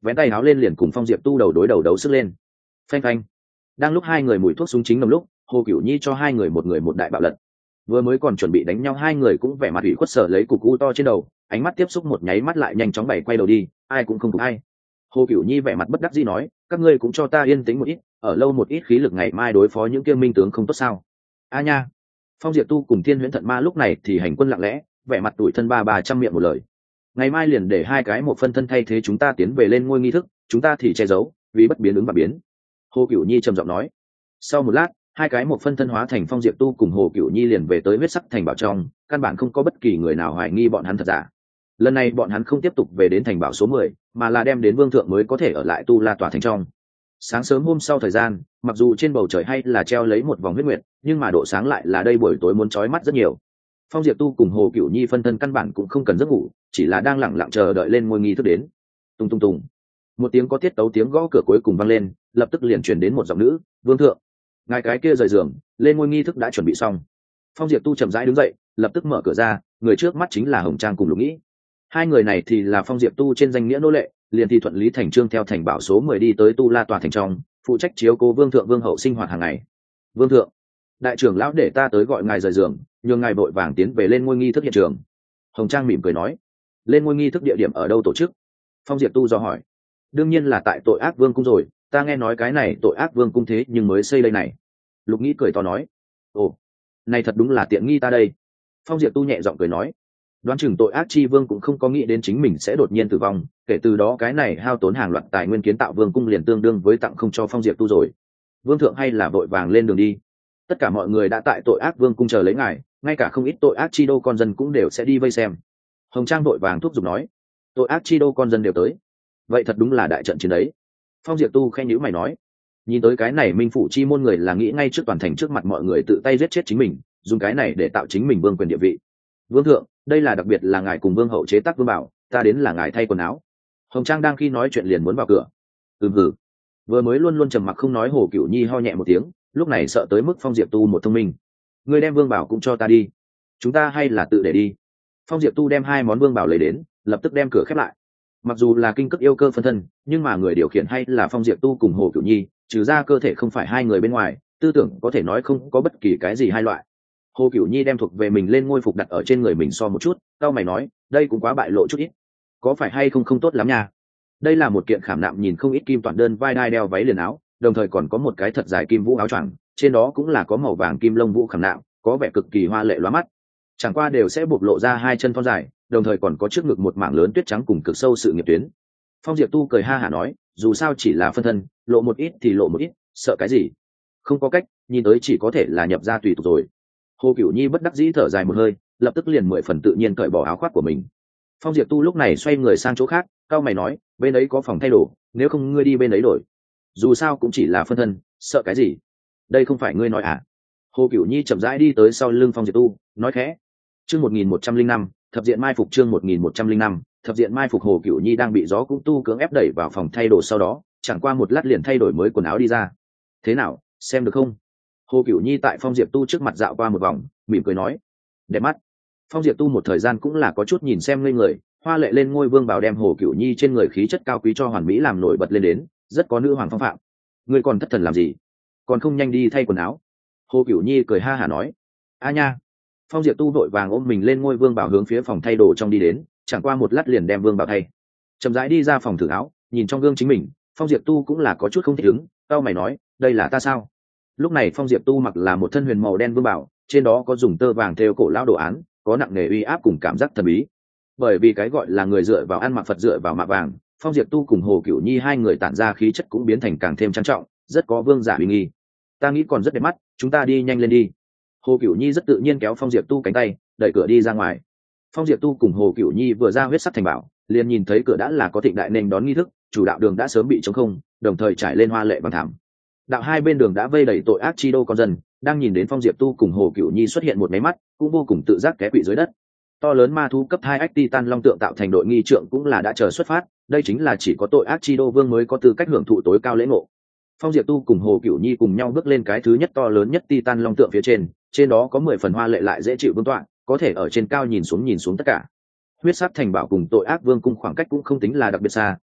vén tay áo lên liền cùng Phong Diệp Tu đầu đối đầu đấu sức lên. Phanh phanh. Đang lúc hai người mùi thuốc súng chính ngầm lúc, Hồ Cửu Nhi cho hai người một người một đại bạo lật. Vừa mới còn chuẩn bị đánh nhau hai người cũng vẻ mặt ủy khuất sở lấy cục u to trên đầu, ánh mắt tiếp xúc một nháy mắt lại nhanh chóng bày quay đầu đi, ai cũng không phục ai. Hồ Cửu Nhi vẻ mặt bất đắc dĩ nói, các ngươi cũng cho ta yên tĩnh một ít, ở lâu một ít khí lực ngày mai đối phó những kia minh tướng không tốt sao? A nha. Phong Diệp Tu cùng Thiên Huyễn Thận Ma lúc này thì hành quân lặng lẽ, vẻ mặt tủi thân ba bà trăm miệng một lời. Ngày mai liền để hai cái một phân thân thay thế chúng ta tiến về lên ngôi nghi thức, chúng ta thì che giấu, vì bất biến ứng và biến. Hồ Cửu Nhi trầm giọng nói. Sau một lát, hai cái một phân thân hóa thành Phong Diệp Tu cùng Hồ Cửu Nhi liền về tới huyết sắc thành bảo trong, căn bản không có bất kỳ người nào hoài nghi bọn hắn thật giả. Lần này bọn hắn không tiếp tục về đến thành bảo số mười, mà là đem đến vương thượng mới có thể ở lại Tu La tòa thành trong. Sáng sớm hôm sau thời gian, mặc dù trên bầu trời hay là treo lấy một vòng huyết nguyệt, nhưng mà độ sáng lại là đây buổi tối muốn chói mắt rất nhiều. Phong Diệp Tu cùng Hồ Cửu Nhi phân thân căn bản cũng không cần giấc ngủ, chỉ là đang lặng lặng chờ đợi lên ngôi nghi thức đến. Tung tung tung. Một tiếng có tiết tấu tiếng gõ cửa cuối cùng vang lên, lập tức liền truyền đến một giọng nữ, "Vương thượng." Ngài cái kia rời giường, lên ngôi nghi thức đã chuẩn bị xong. Phong Diệp Tu chậm rãi đứng dậy, lập tức mở cửa ra, người trước mắt chính là Hồng Trang cùng Lục Nghĩ. Hai người này thì là Phong Diệp Tu trên danh nghĩa nô lệ, liền thì thuận lý thành trương theo thành bảo số mười đi tới Tu La tòa thành trong, phụ trách chiếu cố vương thượng vương hậu sinh hoạt hàng ngày. "Vương thượng, đại trưởng lão để ta tới gọi ngài rời giường, nhường ngài vội vàng tiến về lên ngôi nghi thức hiện trường." Hồng Trang mỉm cười nói. "Lên ngôi nghi thức địa điểm ở đâu tổ chức?" Phong Diệp Tu dò hỏi. "Đương nhiên là tại Tội Ác Vương cung rồi, ta nghe nói cái này Tội Ác Vương cung thế nhưng mới xây đây này." Lục Nghĩ cười to nói. "Ồ, này thật đúng là tiện nghi ta đây." Phong Diệp Tu nhẹ giọng cười nói. Đoán chừng Tội Ác Chi Vương cũng không có nghĩ đến chính mình sẽ đột nhiên tử vong, kể từ đó cái này hao tốn hàng loạt tài nguyên kiến tạo vương cung liền tương đương với tặng không cho Phong Diệp Tu rồi. "Vương thượng hay là vội vàng lên đường đi. Tất cả mọi người đã tại Tội Ác Vương cung chờ lấy ngài, ngay cả không ít Tội Ác Chi đô con dân cũng đều sẽ đi vây xem." Hồng Trang vội vàng thúc giục nói. "Tội Ác Chi đô con dân đều tới. Vậy thật đúng là đại trận chiến đấy." Phong Diệp Tu khen nhíu mày nói. Nhìn tới cái này Minh phủ chi môn người là nghĩ ngay trước toàn thành trước mặt mọi người tự tay giết chết chính mình, dùng cái này để tạo chính mình vương quyền địa vị. "Vương thượng, đây là đặc biệt là ngài cùng vương hậu chế tác vương bảo, ta đến là ngài thay quần áo." Hồng Trang đang khi nói chuyện liền muốn vào cửa. "Ừm hử." Vừa mới luôn luôn trầm mặc không nói Hồ Cửu Nhi ho nhẹ một tiếng, lúc này sợ tới mức Phong Diệp Tu một thông minh. "Ngươi đem vương bảo cũng cho ta đi, chúng ta hay là tự để đi." Phong Diệp Tu đem hai món vương bảo lấy đến, lập tức đem cửa khép lại. Mặc dù là kinh cực yêu cơ phân thân, nhưng mà người điều khiển hay là Phong Diệp Tu cùng Hồ Cửu Nhi, trừ ra cơ thể không phải hai người bên ngoài, tư tưởng có thể nói không có bất kỳ cái gì hai loại. Hồ Cửu Nhi đem thuộc về mình lên ngôi phục đặt ở trên người mình so một chút, cao mày nói, đây cũng quá bại lộ chút ít, có phải hay không không tốt lắm nha. Đây là một kiện khảm nạm nhìn không ít kim toàn đơn vai đai đeo váy liền áo, đồng thời còn có một cái thật dài kim vũ áo choàng, trên đó cũng là có màu vàng kim lông vũ khảm nạm, có vẻ cực kỳ hoa lệ lóa mắt. Chẳng qua đều sẽ bộc lộ ra hai chân thon dài, đồng thời còn có trước ngực một mảng lớn tuyết trắng cùng cực sâu sự nghiệp tuyến. Phong Diệp Tu cười ha hả nói, dù sao chỉ là phân thân, lộ một ít thì lộ một ít, sợ cái gì? Không có cách, nhìn tới chỉ có thể là nhập ra tùy tục rồi. Hồ Cửu Nhi bất đắc dĩ thở dài một hơi, lập tức liền mười phần tự nhiên cởi bỏ áo khoác của mình. Phong Diệp Tu lúc này xoay người sang chỗ khác, cao mày nói, bên ấy có phòng thay đồ, nếu không ngươi đi bên ấy đổi. Dù sao cũng chỉ là phân thân, sợ cái gì? Đây không phải ngươi nói à? Hồ Cửu Nhi chậm rãi đi tới sau lưng Phong Diệp Tu, nói khẽ. Chương một nghìn một trăm linh năm, thập diện mai phục chương một nghìn một trăm linh năm, thập diện mai phục. Hồ Cửu Nhi đang bị gió cũng tu cưỡng ép đẩy vào phòng thay đồ, sau đó, chẳng qua một lát liền thay đổi mới quần áo đi ra. Thế nào, xem được không? Hồ Cửu Nhi tại Phong Diệp Tu trước mặt dạo qua một vòng, mỉm cười nói, đẹp mắt. Phong Diệp Tu một thời gian cũng là có chút nhìn xem ngây người, hoa lệ lên ngôi vương bảo đem Hồ Cửu Nhi trên người khí chất cao quý cho hoàn mỹ làm nổi bật lên đến, rất có nữ hoàng phong phạm. Ngươi còn thất thần làm gì? Còn không nhanh đi thay quần áo? Hồ Cửu Nhi cười ha hả nói. A nha. Phong Diệp Tu vội vàng ôm mình lên ngôi vương bảo hướng phía phòng thay đồ trong đi đến, chẳng qua một lát liền đem vương bảo thay. Chậm rãi đi ra phòng thử áo, nhìn trong gương chính mình, Phong Diệp Tu cũng là có chút không thích ứng, cau mày nói, đây là ta sao? Lúc này Phong Diệp Tu mặc là một thân huyền màu đen vương bảo, trên đó có dùng tơ vàng thêu cổ lao đồ án, có nặng nề uy áp cùng cảm giác thần bí. Bởi vì cái gọi là người dựa vào ăn mặc Phật dựa vào mạ vàng, Phong Diệp Tu cùng Hồ Cửu Nhi hai người tản ra khí chất cũng biến thành càng thêm trang trọng, rất có vương giả uy nghi. Ta nghĩ còn rất đẹp mắt, chúng ta đi nhanh lên đi. Hồ Cửu Nhi rất tự nhiên kéo Phong Diệp Tu cánh tay, đẩy cửa đi ra ngoài. Phong Diệp Tu cùng Hồ Cửu Nhi vừa ra huyết sắc thành bảo, liền nhìn thấy cửa đã là có Thịnh đại nên đón nghi thức, chủ đạo đường đã sớm bị trống không, đồng thời trải lên hoa lệ bằng thảm. Đạo hai bên đường đã vây đầy tội ác chi đô con dân, đang nhìn đến Phong Diệp Tu cùng Hồ Cửu Nhi xuất hiện một máy mắt, cũng vô cùng tự giác té quỵ dưới đất. To lớn ma thú cấp hai ách titan long tượng tạo thành đội nghi trượng cũng là đã chờ xuất phát, đây chính là chỉ có tội ác chi đô vương mới có tư cách hưởng thụ tối cao lễ ngộ. Phong Diệp Tu cùng Hồ Cửu Nhi cùng nhau bước lên cái thứ nhất to lớn nhất titan long tượng phía trên, trên đó có mười phần hoa lệ lại dễ chịu vương tọa, có thể ở trên cao nhìn xuống nhìn xuống tất cả. Huyết sắc thành bảo cùng tội ác vương cung khoảng cách cũng không tính là đặc biệt xa,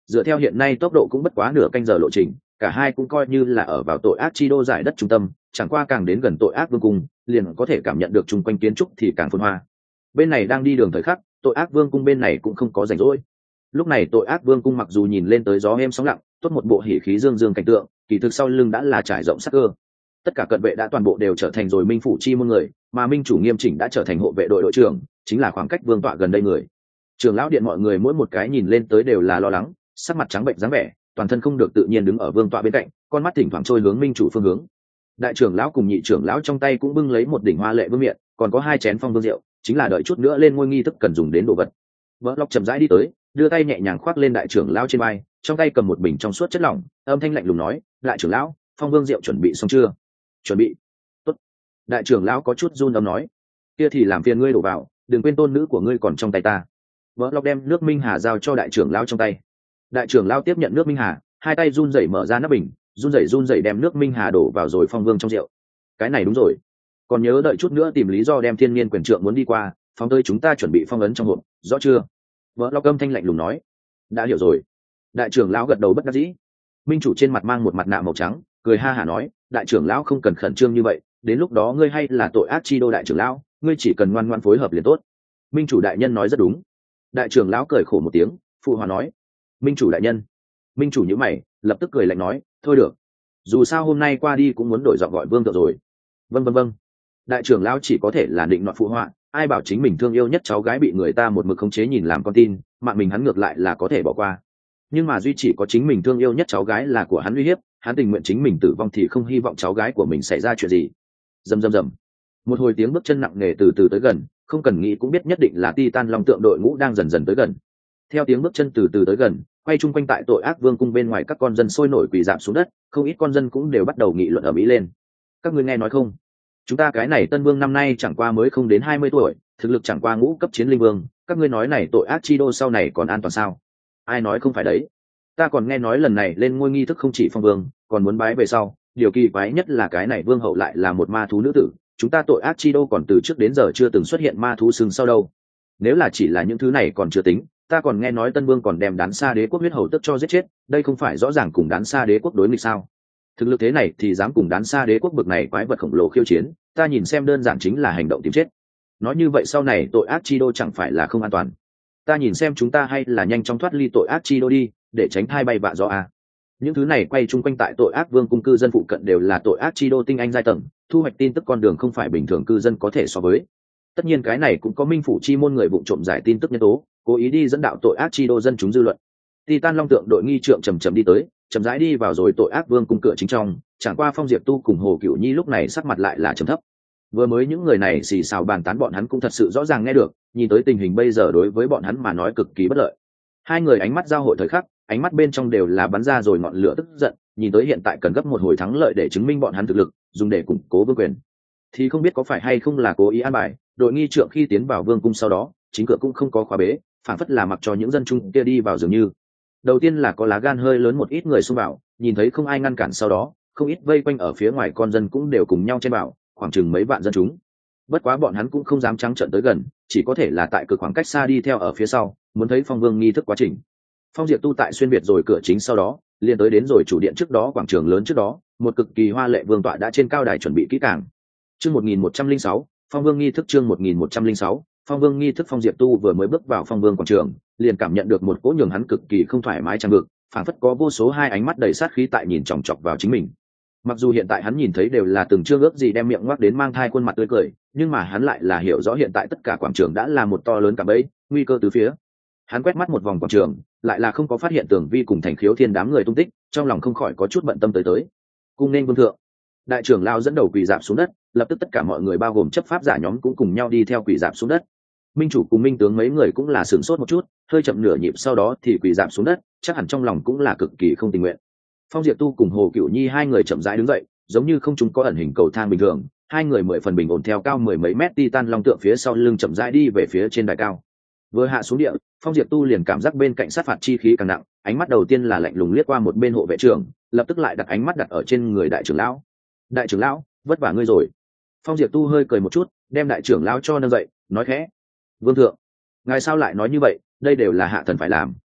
dựa theo hiện nay tốc độ cũng bất quá nửa canh giờ lộ trình, cả hai cũng coi như là ở vào tội ác chi đô giải đất trung tâm, chẳng qua càng đến gần tội ác vương cung liền có thể cảm nhận được chung quanh kiến trúc thì càng phồn hoa. Bên này đang đi đường thời khắc, tội ác vương cung bên này cũng không có rảnh rỗi. Lúc này tội ác vương cung mặc dù nhìn lên tới gió êm sóng lặng, tốt một bộ hỉ khí dương dương cảnh tượng, kỳ thực sau lưng đã là trải rộng sắc cơ. Tất cả cận vệ đã toàn bộ đều trở thành rồi minh phủ chi môn người, mà minh chủ Nghiêm Chỉnh đã trở thành hộ vệ đội đội trưởng, chính là khoảng cách vương tọa gần đây người. Trưởng lão điện mọi người mỗi một cái nhìn lên tới đều là lo lắng, sắc mặt trắng bệnh dáng vẻ, toàn thân không được tự nhiên đứng ở vương tọa bên cạnh, con mắt thỉnh thoảng trôi hướng minh chủ phương hướng. Đại trưởng lão cùng nhị trưởng lão trong tay cũng bưng lấy một đỉnh hoa lệ vương miện, còn có hai chén phong vương rượu, chính là đợi chút nữa lên ngôi nghi thức cần dùng đến đồ vật. Vỡ lọc chậm rãi đi tới, đưa tay nhẹ nhàng khoác lên đại trưởng lão trên vai, trong tay cầm một bình trong suốt chất lỏng, âm thanh lạnh lùng nói: đại trưởng lão, phong vương rượu chuẩn bị xong chưa? Chuẩn bị. Tốt. Đại trưởng lão có chút run âm nói: kia thì làm phiền ngươi đổ vào, đừng quên tôn nữ của ngươi còn trong tay ta. Vỡ lọc đem nước minh hà giao cho đại trưởng lão trong tay. Đại trưởng lão tiếp nhận nước minh hà, hai tay run rẩy mở ra nắp bình, run rẩy run rẩy đem nước minh hà đổ vào rồi phong vương trong rượu. Cái này đúng rồi, còn nhớ đợi chút nữa tìm lý do đem thiên niên quyền trượng muốn đi qua, phóng tới chúng ta chuẩn bị phong ấn trong hộp, rõ chưa? Vỡ lọc âm thanh lạnh lùng nói: đã hiểu rồi. Đại trưởng lão gật đầu bất đắc dĩ. Minh chủ trên mặt mang một mặt nạ màu trắng, cười ha hả nói: đại trưởng lão không cần khẩn trương như vậy, đến lúc đó ngươi hay là tội ác chi đô đại trưởng lão, ngươi chỉ cần ngoan ngoãn phối hợp liền tốt. Minh chủ đại nhân nói rất đúng. Đại trưởng lão cười khổ một tiếng, phụ hòa nói: minh chủ đại nhân. Minh chủ nhíu mày, lập tức cười lạnh nói: thôi được, dù sao hôm nay qua đi cũng muốn đổi giọng gọi vương thượng rồi. Vâng vâng vâng. Đại trưởng lão chỉ có thể là định nọt phụ họa, ai bảo chính mình thương yêu nhất cháu gái bị người ta một mực khống chế nhìn làm con tin, mạng mình hắn ngược lại là có thể bỏ qua. Nhưng mà duy chỉ có chính mình thương yêu nhất cháu gái là của hắn uy hiếp, hắn tình nguyện chính mình tử vong thì không hy vọng cháu gái của mình xảy ra chuyện gì. Rầm rầm rầm. Một hồi tiếng bước chân nặng nề từ từ tới gần, không cần nghĩ cũng biết nhất định là Titan Long tượng đội ngũ đang dần dần tới gần. Theo tiếng bước chân từ từ tới gần, quay chung quanh tại tội ác vương cung bên ngoài các con dân sôi nổi quỳ rạp xuống đất, không ít con dân cũng đều bắt đầu nghị luận ở mỹ lên. Các ngươi nghe nói không? Chúng ta cái này tân vương năm nay chẳng qua mới không đến hai mươi tuổi, thực lực chẳng qua ngũ cấp chiến linh vương, các ngươi nói này tội ác chi đô sau này còn an toàn sao? Ai nói không phải đấy? Ta còn nghe nói lần này lên ngôi nghi thức không chỉ phong vương, còn muốn bái về sau, điều kỳ quái nhất là cái này vương hậu lại là một ma thú nữ tử, chúng ta tội ác chi đô còn từ trước đến giờ chưa từng xuất hiện ma thú sừng sau đâu. Nếu là chỉ là những thứ này còn chưa tính, ta còn nghe nói tân vương còn đem đán xa đế quốc huyết hầu tức cho giết chết, đây không phải rõ ràng cùng đán xa đế quốc đối nghịch sao? Thực lực thế này thì dám cùng đán xa đế quốc bực này quái vật khổng lồ khiêu chiến, ta nhìn xem đơn giản chính là hành động tìm chết. Nói như vậy sau này tội ác chi đô chẳng phải là không an toàn. Ta nhìn xem chúng ta hay là nhanh chóng thoát ly tội ác chi đô đi, để tránh thai bay vạ gió a. Những thứ này quay chung quanh tại tội ác vương cung cư dân phụ cận đều là tội ác chi đô tinh anh giai tầng, thu hoạch tin tức con đường không phải bình thường cư dân có thể so với. Tất nhiên cái này cũng có minh phủ chi môn người vụ trộm giải tin tức nhân tố, cố ý đi dẫn đạo tội ác chi đô dân chúng dư luận. Titan Long tượng đội nghi trượng chầm chậm đi tới, chậm rãi đi vào rồi tội ác vương cung cửa chính trong, chẳng qua Phong Diệp Tu cùng Hồ Cửu Nhi lúc này sắc mặt lại là trầm thấp. Vừa mới những người này xì xào bàn tán bọn hắn cũng thật sự rõ ràng nghe được, nhìn tới tình hình bây giờ đối với bọn hắn mà nói cực kỳ bất lợi. Hai người ánh mắt giao hội thời khắc, ánh mắt bên trong đều là bắn ra rồi ngọn lửa tức giận, nhìn tới hiện tại cần gấp một hồi thắng lợi để chứng minh bọn hắn thực lực, dùng để củng cố vương quyền. Thì không biết có phải hay không là cố ý an bài, đội nghi trượng khi tiến vào vương cung sau đó, chính cửa cũng không có khóa bế, phản phất là mặc cho những dân chúng kia đi vào dường như. Đầu tiên là có lá gan hơi lớn một ít người xông vào, nhìn thấy không ai ngăn cản sau đó, không ít vây quanh ở phía ngoài con dân cũng đều cùng nhau chen vào, khoảng chừng mấy vạn dân chúng. Bất quá bọn hắn cũng không dám trắng trợn tới gần, chỉ có thể là tại cực khoảng cách xa đi theo ở phía sau, muốn thấy Phong Vương nghi thức quá trình. Phong Diệp Tu tại xuyên biệt rồi cửa chính sau đó, liền tới đến rồi chủ điện trước đó quảng trường lớn trước đó, một cực kỳ hoa lệ vương tọa đã trên cao đài chuẩn bị kỹ càng. Chương một nghìn một trăm lẻ sáu, Phong Vương nghi thức chương một nghìn một trăm lẻ sáu, Phong Vương nghi thức. Phong Diệp Tu vừa mới bước vào Phong Vương quảng trường, liền cảm nhận được một cỗ nhường hắn cực kỳ không thoải mái trang ngực, phảng phất có vô số hai ánh mắt đầy sát khí tại nhìn chòng chọc vào chính mình. Mặc dù hiện tại hắn nhìn thấy đều là từng chương ước gì đem miệng ngoác đến mang thai khuôn mặt tươi cười, nhưng mà hắn lại là hiểu rõ hiện tại tất cả quảng trường đã là một to lớn cả bẫy, nguy cơ từ phía. Hắn quét mắt một vòng quảng trường, lại là không có phát hiện Tưởng Vi cùng Thành Khiếu Thiên đám người tung tích, trong lòng không khỏi có chút bận tâm tới tới. Cung nên vương thượng. Đại trưởng lao dẫn đầu quỳ rạp xuống đất, lập tức tất cả mọi người bao gồm chấp pháp giả nhóm cũng cùng nhau đi theo quỳ rạp xuống đất. Minh chủ cùng minh tướng mấy người cũng là sửng sốt một chút, hơi chậm nửa nhịp sau đó thì quỳ rạp xuống đất, chắc hẳn trong lòng cũng là cực kỳ không tình nguyện. Phong Diệp Tu cùng Hồ Cửu Nhi hai người chậm rãi đứng dậy, giống như không chúng có ẩn hình cầu thang bình thường, hai người mười phần bình ổn theo cao mười mấy mét Titan Long tượng phía sau lưng chậm rãi đi về phía trên đài cao. Vừa hạ xuống địa, Phong Diệp Tu liền cảm giác bên cạnh sát phạt chi khí càng nặng, ánh mắt đầu tiên là lạnh lùng liếc qua một bên hộ vệ trưởng, lập tức lại đặt ánh mắt đặt ở trên người đại trưởng lão. Đại trưởng lão, vất vả ngươi rồi. Phong Diệp Tu hơi cười một chút, đem đại trưởng lão cho nâng dậy, nói khẽ: Vương thượng, ngài sao lại nói như vậy, đây đều là hạ thần phải làm.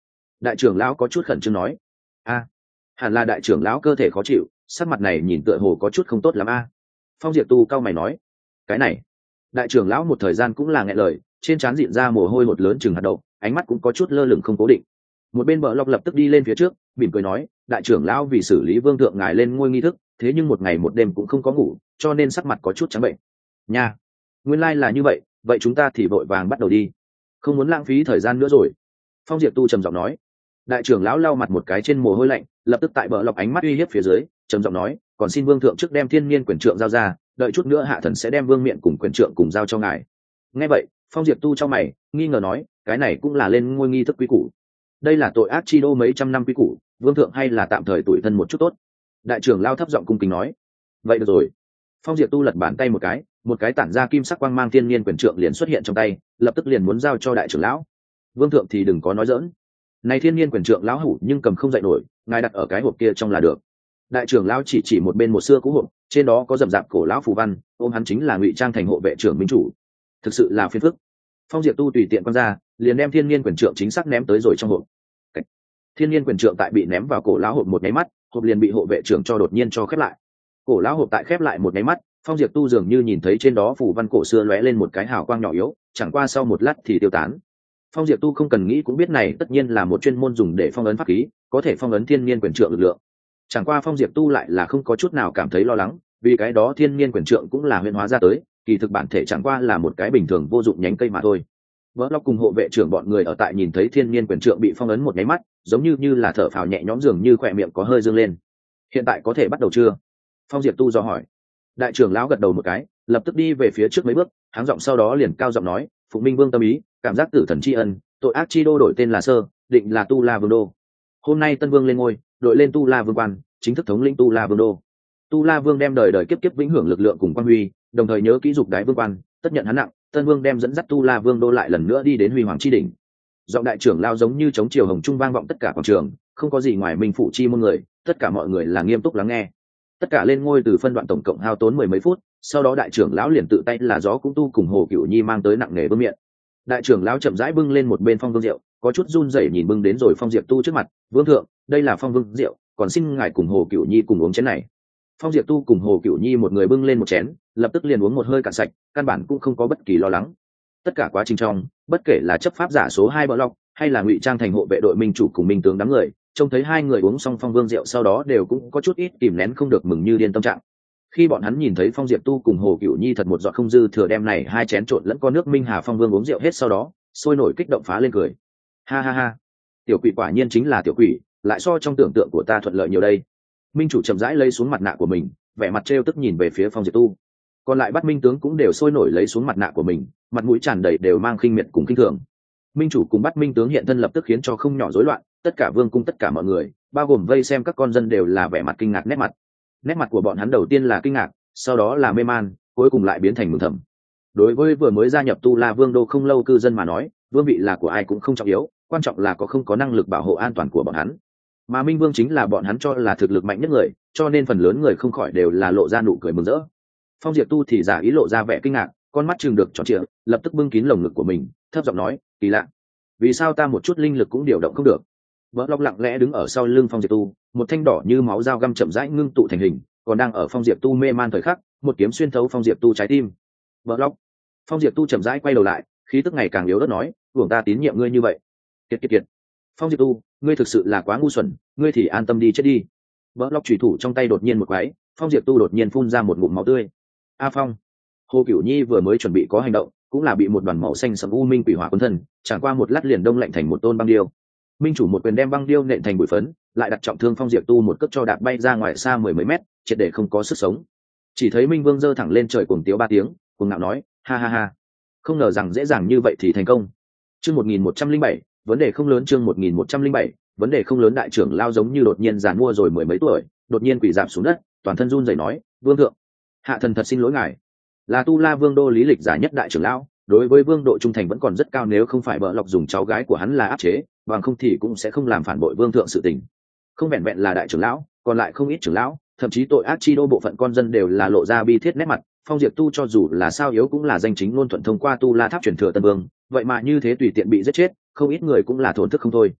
Đại trưởng lão có chút khẩn trương nói. A, hẳn là đại trưởng lão cơ thể khó chịu, sắc mặt này nhìn tựa hồ có chút không tốt lắm a. Phong Diệp Tu cao mày nói. Cái này, đại trưởng lão một thời gian cũng là nghẹn lời, trên trán dịn ra mồ hôi hột lớn chừng hạt đậu, ánh mắt cũng có chút lơ lửng không cố định. Một bên Bờ Lộc lập tức đi lên phía trước, mỉm cười nói, đại trưởng lão vì xử lý vương thượng ngài lên ngôi nghi thức, thế nhưng một ngày một đêm cũng không có ngủ, cho nên sắc mặt có chút trắng bệnh. Nha, nguyên lai là như vậy, vậy chúng ta thì vội vàng bắt đầu đi, không muốn lãng phí thời gian nữa rồi. Phong Diệp Tu trầm giọng nói. Đại trưởng lão lau mặt một cái trên mồ hôi lạnh, lập tức tại Bờ Lộc ánh mắt uy hiếp phía dưới, trầm giọng nói, còn xin vương thượng trước đem thiên niên quyền trượng giao ra, đợi chút nữa hạ thần sẽ đem vương miện cùng quyền trượng cùng giao cho ngài. Nghe vậy, Phong Diệp Tu trong mày nghi ngờ nói, cái này cũng là lên ngôi nghi thức quý củ. Đây là tội ác chi đô mấy trăm năm quý củ, vương thượng hay là tạm thời tủi thân một chút tốt. Đại trưởng lao thấp giọng cung kính nói. Vậy được rồi. Phong Diệp Tu lật bàn tay một cái, một cái tản ra kim sắc quang mang thiên niên quyền trượng liền xuất hiện trong tay, lập tức liền muốn giao cho đại trưởng lão. Vương thượng thì đừng có nói dỡn, này thiên niên quyền trượng lão hủ nhưng cầm không dậy nổi, ngài đặt ở cái hộp kia trong là được. Đại trưởng lão chỉ chỉ một bên một xưa cũ hộp, trên đó có rậm rạp cổ lão phù văn, ôm hắn chính là ngụy trang thành hộ vệ trưởng minh chủ. Thực sự là phiền phức. Phong Diệp Tu tùy tiện quăng ra, liền đem thiên niên quyền trượng chính xác ném tới rồi trong hộp. Thiên niên quyền trượng tại bị ném vào cổ lão hộp một cái mắt, hộp liền bị hộ vệ trưởng cho đột nhiên cho khép lại. Cổ lão hộp tại khép lại một cái mắt, Phong Diệp Tu dường như nhìn thấy trên đó phù văn cổ xưa lóe lên một cái hào quang nhỏ yếu, chẳng qua sau một lát thì tiêu tán. Phong Diệp Tu không cần nghĩ cũng biết này tất nhiên là một chuyên môn dùng để phong ấn pháp khí, có thể phong ấn thiên niên quyền trượng lực lượng. Chẳng qua Phong Diệp Tu lại là không có chút nào cảm thấy lo lắng, vì cái đó thiên niên quyền trượng cũng là huyễn hóa ra tới, kỳ thực bản thể chẳng qua là một cái bình thường vô dụng nhánh cây mà thôi. Vỡ Lộc cùng hộ vệ trưởng bọn người ở tại nhìn thấy thiên niên quyền trượng bị phong ấn một cái mắt, giống như như là thở phào nhẹ nhõm, dường như khỏe miệng có hơi dương lên. Hiện tại có thể bắt đầu chưa? Phong Diệp Tu do hỏi. Đại trưởng lão gật đầu một cái, lập tức đi về phía trước mấy bước, háng giọng sau đó liền cao giọng nói, Phụng Minh Vương tâm ý, cảm giác tử thần tri ân, tội ác chi đô đổi tên là Sơ, định là Tu La Vương đô. Hôm nay Tân Vương lên ngôi, đội lên Tu La Vương quan, chính thức thống lĩnh Tu La Vương đô. Tu La Vương đem đời đời kiếp kiếp vĩnh hưởng lực lượng cùng quan huy, đồng thời nhớ kỹ dục đái vương quan, tất nhận hắn nặng. Tân Vương đem dẫn dắt Tu La Vương đô lại lần nữa đi đến huy hoàng chi đỉnh. Giọng đại trưởng lao giống như chống chiều hồng trung vang vọng tất cả quảng trường, không có gì ngoài minh phụ chi môn người, tất cả mọi người là nghiêm túc lắng nghe. Tất cả lên ngôi từ phân đoạn tổng cộng hao tốn mười mấy phút, sau đó đại trưởng lão liền tự tay là gió cũng tu cùng Hồ Cửu Nhi mang tới nặng nghề vương miện. Đại trưởng lão chậm rãi bưng lên một bên phong vương rượu, có chút run rẩy nhìn bưng đến rồi Phong Diệp Tu trước mặt, vương thượng, đây là phong vương rượu, còn xin ngài cùng Hồ Cửu Nhi cùng uống chén này. Phong Diệp Tu cùng Hồ Cửu Nhi một người bưng lên một chén, lập tức liền uống một hơi cạn sạch, căn bản cũng không có bất kỳ lo lắng. Tất cả quá trình trong, bất kể là chấp pháp giả số hai Bỡ Lộc, hay là ngụy trang thành hộ vệ đội minh chủ cùng minh tướng đám người, trông thấy hai người uống xong phong vương rượu sau đó đều cũng có chút ít kìm nén không được mừng như điên tâm trạng. Khi bọn hắn nhìn thấy Phong Diệp Tu cùng Hồ Cửu Nhi thật một giọt không dư thừa đem này hai chén trộn lẫn con nước minh hà phong vương uống rượu hết sau đó, sôi nổi kích động phá lên cười. Ha ha ha, tiểu quỷ quả nhiên chính là tiểu quỷ, lại so trong tưởng tượng của ta thuận lợi nhiều đây. Minh chủ chậm rãi lấy xuống mặt nạ của mình, vẻ mặt trêu tức nhìn về phía Phong Diệp Tu. Còn lại bắt minh tướng cũng đều sôi nổi lấy xuống mặt nạ của mình, mặt mũi tràn đầy đều mang khinh miệt cùng khinh thường. Minh chủ cùng bắt minh tướng hiện thân lập tức khiến cho không nhỏ rối loạn, tất cả vương cung tất cả mọi người, bao gồm vây xem các con dân đều là vẻ mặt kinh ngạc nét mặt. Nét mặt của bọn hắn đầu tiên là kinh ngạc, sau đó là mê man, cuối cùng lại biến thành mừng thầm. Đối với vừa mới gia nhập Tu La Vương đô không lâu cư dân mà nói, vương vị là của ai cũng không trọng yếu, quan trọng là có không có năng lực bảo hộ an toàn của bọn hắn. Mà Minh Vương chính là bọn hắn cho là thực lực mạnh nhất người, cho nên phần lớn người không khỏi đều là lộ ra nụ cười mừng rỡ. Phong Diệp Tu thì giả ý lộ ra vẻ kinh ngạc, con mắt chừng được tròn trịa, lập tức bưng kín lồng ngực của mình, thấp giọng nói, kỳ lạ, vì sao ta một chút linh lực cũng điều động không được? Vỡ Lộc lặng lẽ đứng ở sau lưng Phong Diệp Tu, một thanh đỏ như máu dao găm chậm rãi ngưng tụ thành hình, còn đang ở Phong Diệp Tu mê man thời khắc, một kiếm xuyên thấu Phong Diệp Tu trái tim. Vỡ Lộc. Phong Diệp Tu chậm rãi quay đầu lại, khí tức ngày càng yếu ớt nói, "Uổng ta tín nhiệm ngươi như vậy." Kiệt kiệt kiệt. Phong Diệp Tu, ngươi thực sự là quá ngu xuẩn, ngươi thì an tâm đi chết đi. Vỡ Lộc chủy thủ trong tay đột nhiên một quái, Phong Diệp Tu đột nhiên phun ra một ngụm máu tươi. A Phong. Hồ Cửu Nhi vừa mới chuẩn bị có hành động, cũng là bị một đoàn màu xanh sẫm u minh quỷ hỏa cuốn thân, chẳng qua một lát liền đông lạnh thành một tôn băng điêu. Minh chủ một quyền đem băng điêu nện thành bụi phấn, lại đặt trọng thương Phong Diệp Tu một cước cho đạp bay ra ngoài xa mười mấy mét, triệt để không có sức sống. Chỉ thấy Minh Vương giơ thẳng lên trời cuồng tiếu ba tiếng, cuồng ngạo nói, ha ha ha, không ngờ rằng dễ dàng như vậy thì thành công. Chương một nghìn một trăm linh bảy, vấn đề không lớn. Chương một nghìn một trăm linh bảy, vấn đề không lớn. Đại trưởng lao giống như đột nhiên giàn mua rồi mười mấy tuổi, đột nhiên quỳ rạp xuống đất, toàn thân run rẩy nói, vương thượng, hạ thần thật xin lỗi ngài, là Tu La Vương đô lý lịch giả nhất đại trưởng lão, đối với vương độ trung thành vẫn còn rất cao, nếu không phải Bỡ Lộc dùng cháu gái của hắn là áp chế, bằng không thì cũng sẽ không làm phản bội vương thượng sự tình. Không vẹn vẹn là đại trưởng lão, còn lại không ít trưởng lão, thậm chí tội ác chi đô bộ phận con dân đều là lộ ra bi thiết nét mặt. Phong Diệp Tu cho dù là sao yếu cũng là danh chính ngôn thuận thông qua Tu La Tháp truyền thừa Tân Vương, vậy mà như thế tùy tiện bị giết chết, không ít người cũng là thổn thức không thôi.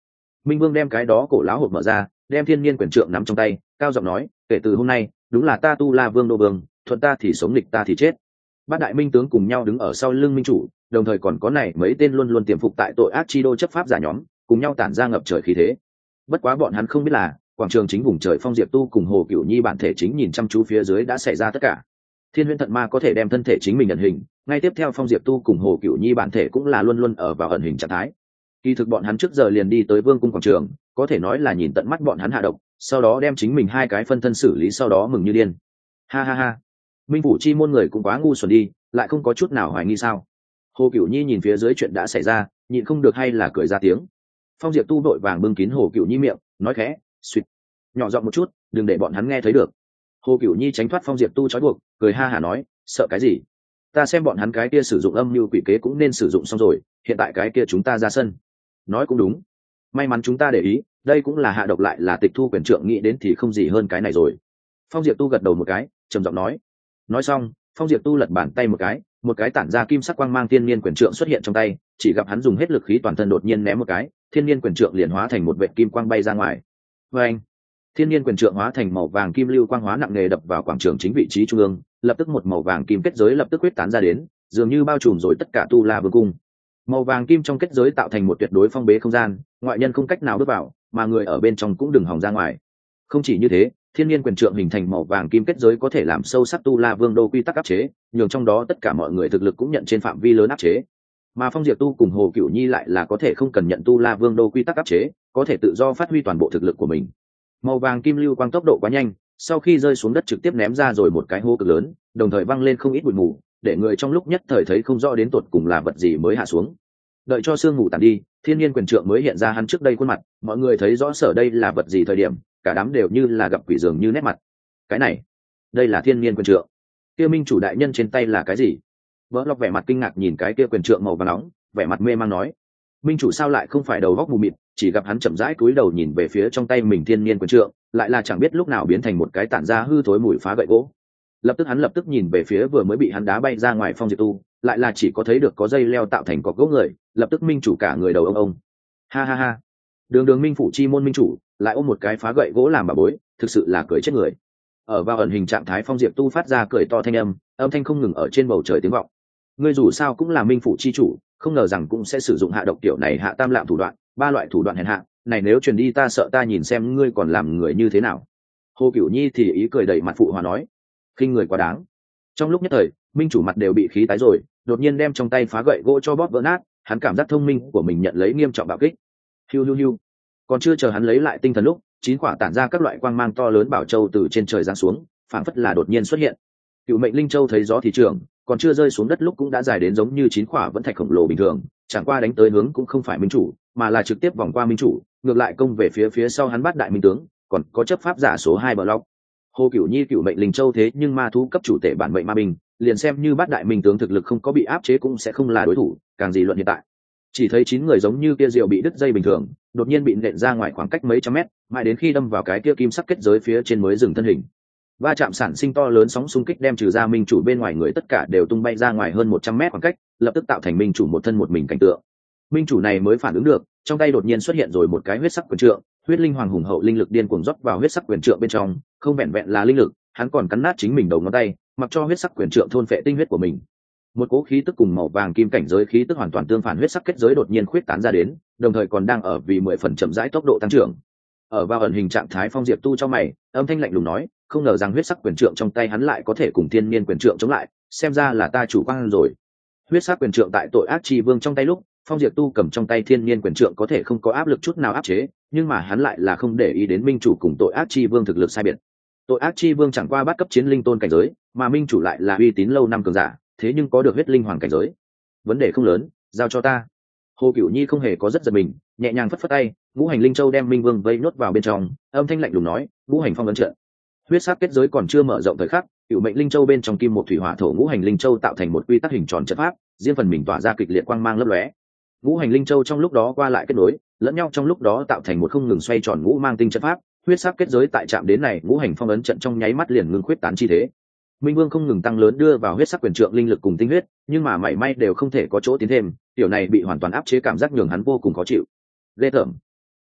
Minh Vương đem cái đó cổ lão hộp mở ra, đem thiên niên quyền trượng nắm trong tay, cao giọng nói, kể từ hôm nay đúng là ta Tu La Vương đô vương, thuận ta thì sống, nghịch ta thì chết. Bát đại minh tướng cùng nhau đứng ở sau lưng minh chủ, đồng thời còn có này mấy tên luôn luôn tiềm phục tại tội ác chi đô chấp pháp giả nhóm, cùng nhau tản ra ngập trời khí thế. Bất quá bọn hắn không biết là, quảng trường chính vùng trời Phong Diệp Tu cùng Hồ Cửu Nhi bản thể chính nhìn chăm chú phía dưới đã xảy ra tất cả. Thiên Huyễn Thận Ma có thể đem thân thể chính mình ẩn hình, ngay tiếp theo Phong Diệp Tu cùng Hồ Cửu Nhi bản thể cũng là luôn luôn ở vào ẩn hình trạng thái. Kỳ thực bọn hắn trước giờ liền đi tới Vương cung quảng trường, có thể nói là nhìn tận mắt bọn hắn hạ độc, sau đó đem chính mình hai cái phân thân xử lý, sau đó mừng như điên. Ha ha ha, minh phủ chi môn người cũng quá ngu xuẩn đi, lại không có chút nào hoài nghi sao? Hồ Cửu Nhi nhìn phía dưới chuyện đã xảy ra, nhịn không được hay là cười ra tiếng. Phong Diệp Tu đội vàng bưng kín Hồ Cửu Nhi miệng, nói khẽ, suýt, nhỏ giọng một chút, đừng để bọn hắn nghe thấy được. Hồ Cửu Nhi tránh thoát Phong Diệp Tu trói buộc, cười ha hả nói, sợ cái gì? Ta xem bọn hắn cái kia sử dụng âm mưu quỷ kế cũng nên sử dụng xong rồi, hiện tại cái kia chúng ta ra sân. Nói cũng đúng, may mắn chúng ta để ý, đây cũng là hạ độc lại là tịch thu quyền trượng, nghĩ đến thì không gì hơn cái này rồi. Phong Diệp Tu gật đầu một cái, trầm giọng nói. Nói xong, Phong Diệp Tu lật bàn tay một cái, một cái tản ra kim sắc quang mang thiên niên quyền trượng xuất hiện trong tay, chỉ gặp hắn dùng hết lực khí toàn thân đột nhiên ném một cái, thiên niên quyền trượng liền hóa thành một vệt kim quang bay ra ngoài. Và anh, thiên niên quyền trượng hóa thành màu vàng kim lưu quang hóa nặng nề đập vào quảng trường chính vị trí trung ương, lập tức một màu vàng kim kết giới lập tức quyết tán ra đến, dường như bao trùm rồi tất cả Tu La Vương cung. Màu vàng kim trong kết giới tạo thành một tuyệt đối phong bế không gian, ngoại nhân không cách nào bước vào, mà người ở bên trong cũng đừng hòng ra ngoài. Không chỉ như thế, thiên niên quyền trượng hình thành màu vàng kim kết giới có thể làm sâu sắc Tu La Vương đô quy tắc áp chế, nhường trong đó tất cả mọi người thực lực cũng nhận trên phạm vi lớn áp chế. Mà Phong Diệp Tu cùng Hồ Cửu Nhi lại là có thể không cần nhận Tu La Vương đô quy tắc áp chế, có thể tự do phát huy toàn bộ thực lực của mình. Màu vàng kim lưu quang tốc độ quá nhanh, sau khi rơi xuống đất trực tiếp ném ra rồi một cái hố cực lớn, đồng thời văng lên không ít bụi mù, để người trong lúc nhất thời thấy không rõ đến tột cùng là vật gì mới hạ xuống. Đợi cho sương mù tàn đi, thiên niên quyền trượng mới hiện ra hắn trước đây khuôn mặt, mọi người thấy rõ sở đây là vật gì thời điểm, cả đám đều như là gặp quỷ dường như nét mặt. Cái này, đây là thiên niên quyền trượng. Kia minh chủ đại nhân trên tay là cái gì? Vỡ Lọc vẻ mặt kinh ngạc nhìn cái kia quyền trượng màu vàng nóng, vẻ mặt mê mang nói. Minh chủ sao lại không phải đầu góc mù mịt, chỉ gặp hắn chậm rãi cúi đầu nhìn về phía trong tay mình thiên niên quyền trượng, lại là chẳng biết lúc nào biến thành một cái tản ra hư thối mùi phá gậy gỗ. Lập tức hắn lập tức nhìn về phía vừa mới bị hắn đá bay ra ngoài Phong Diệp Tu, lại là chỉ có thấy được có dây leo tạo thành cọc gỗ người, lập tức minh chủ cả người đầu ông ông. Ha ha ha, đường đường minh phủ chi môn minh chủ lại ôm một cái phá gậy gỗ làm bà bối, thực sự là cười chết người. Ở vào ẩn hình trạng thái Phong Diệp Tu phát ra cười to thanh âm, âm thanh không ngừng ở trên bầu trời tiếng vọng. Ngươi dù sao cũng là minh phủ chi chủ, không ngờ rằng cũng sẽ sử dụng hạ độc kiểu này hạ tam lạm thủ đoạn, ba loại thủ đoạn hèn hạ này nếu truyền đi ta sợ ta nhìn xem ngươi còn làm người như thế nào. Hồ Cửu Nhi thì ý cười đầy mặt phụ hòa nói, khinh người quá đáng. Trong lúc nhất thời minh chủ mặt đều bị khí tái rồi, đột nhiên đem trong tay phá gậy gỗ cho bóp vỡ nát, hắn cảm giác thông minh của mình nhận lấy nghiêm trọng bạo kích. Hiu hiu hiu, còn chưa chờ hắn lấy lại tinh thần lúc, chín quả tản ra các loại quang mang to lớn bảo châu từ trên trời giáng xuống, phảng phất là đột nhiên xuất hiện. Cựu mệnh linh châu thấy gió thì trưởng, còn chưa rơi xuống đất lúc cũng đã dài đến giống như chín quả vẫn thạch khổng lồ bình thường, chẳng qua đánh tới hướng cũng không phải minh chủ, mà là trực tiếp vòng qua minh chủ, ngược lại công về phía phía sau hắn Bát đại minh tướng, còn có chấp pháp giả số hai bờ lóc. Hồ Cửu Nhi cựu mệnh linh châu thế nhưng ma thú cấp chủ tể bản mệnh ma binh, liền xem như Bát đại minh tướng thực lực không có bị áp chế cũng sẽ không là đối thủ, càng gì luận hiện tại. Chỉ thấy chín người giống như kia diều bị đứt dây bình thường, đột nhiên bị nện ra ngoài khoảng cách mấy trăm mét, mãi đến khi đâm vào cái kia kim sắc kết giới phía trên mới dừng thân hình. Va chạm sản sinh to lớn sóng xung kích đem trừ ra minh chủ bên ngoài người tất cả đều tung bay ra ngoài hơn một trăm mét khoảng cách, lập tức tạo thành minh chủ một thân một mình cảnh tượng. Minh chủ này mới phản ứng được, trong tay đột nhiên xuất hiện rồi một cái huyết sắc quyền trượng, huyết linh hoàng hùng hậu linh lực điên cuồng rót vào huyết sắc quyền trượng bên trong, không vẹn vẹn là linh lực, hắn còn cắn nát chính mình đầu ngón tay, mặc cho huyết sắc quyền trượng thôn phệ tinh huyết của mình. Một cỗ khí tức cùng màu vàng kim cảnh giới khí tức hoàn toàn tương phản huyết sắc kết giới đột nhiên khuyết tán ra đến, đồng thời còn đang ở vì mười phần chậm rãi tốc độ tăng trưởng. Ở vào ẩn hình trạng thái Phong Diệp Tu trong mày, âm thanh lạnh lùng nói, không ngờ rằng huyết sắc quyền trượng trong tay hắn lại có thể cùng thiên niên quyền trượng chống lại, xem ra là ta chủ quan rồi. Huyết sắc quyền trượng tại tội ác chi vương trong tay lúc, Phong Diệp Tu cầm trong tay thiên niên quyền trượng có thể không có áp lực chút nào áp chế, nhưng mà hắn lại là không để ý đến minh chủ cùng tội ác chi vương thực lực sai biệt. Tội ác chi vương chẳng qua bắt cấp chiến linh tôn cảnh giới, mà minh chủ lại là uy tín lâu năm cường giả, thế nhưng có được huyết linh hoàng cảnh giới. Vấn đề không lớn, giao cho ta. Hồ Cửu Nhi không hề có rất giật mình, nhẹ nhàng phất phất tay, ngũ hành linh châu đem minh vương vây nhốt vào bên trong, âm thanh lạnh lùng nói, ngũ hành phong ấn trận. Huyết sắc kết giới còn chưa mở rộng thời khắc, cửu mệnh linh châu bên trong kim một thủy hỏa thổ ngũ hành linh châu tạo thành một quy tắc hình tròn trận pháp, riêng phần mình tỏa ra kịch liệt quang mang lấp lóe. Ngũ hành linh châu trong lúc đó qua lại kết nối, lẫn nhau trong lúc đó tạo thành một không ngừng xoay tròn ngũ mang tinh trận pháp. Huyết sắc kết giới tại trạm đến này ngũ hành phong ấn trận trong nháy mắt liền ngưng khuyết tán chi thế. Minh Vương không ngừng tăng lớn đưa vào huyết sắc quyền trượng linh lực cùng tinh huyết, nhưng mà mảy may đều không thể có chỗ tiến thêm, tiểu này bị hoàn toàn áp chế cảm giác nhường hắn vô cùng khó chịu. Ghê tởm.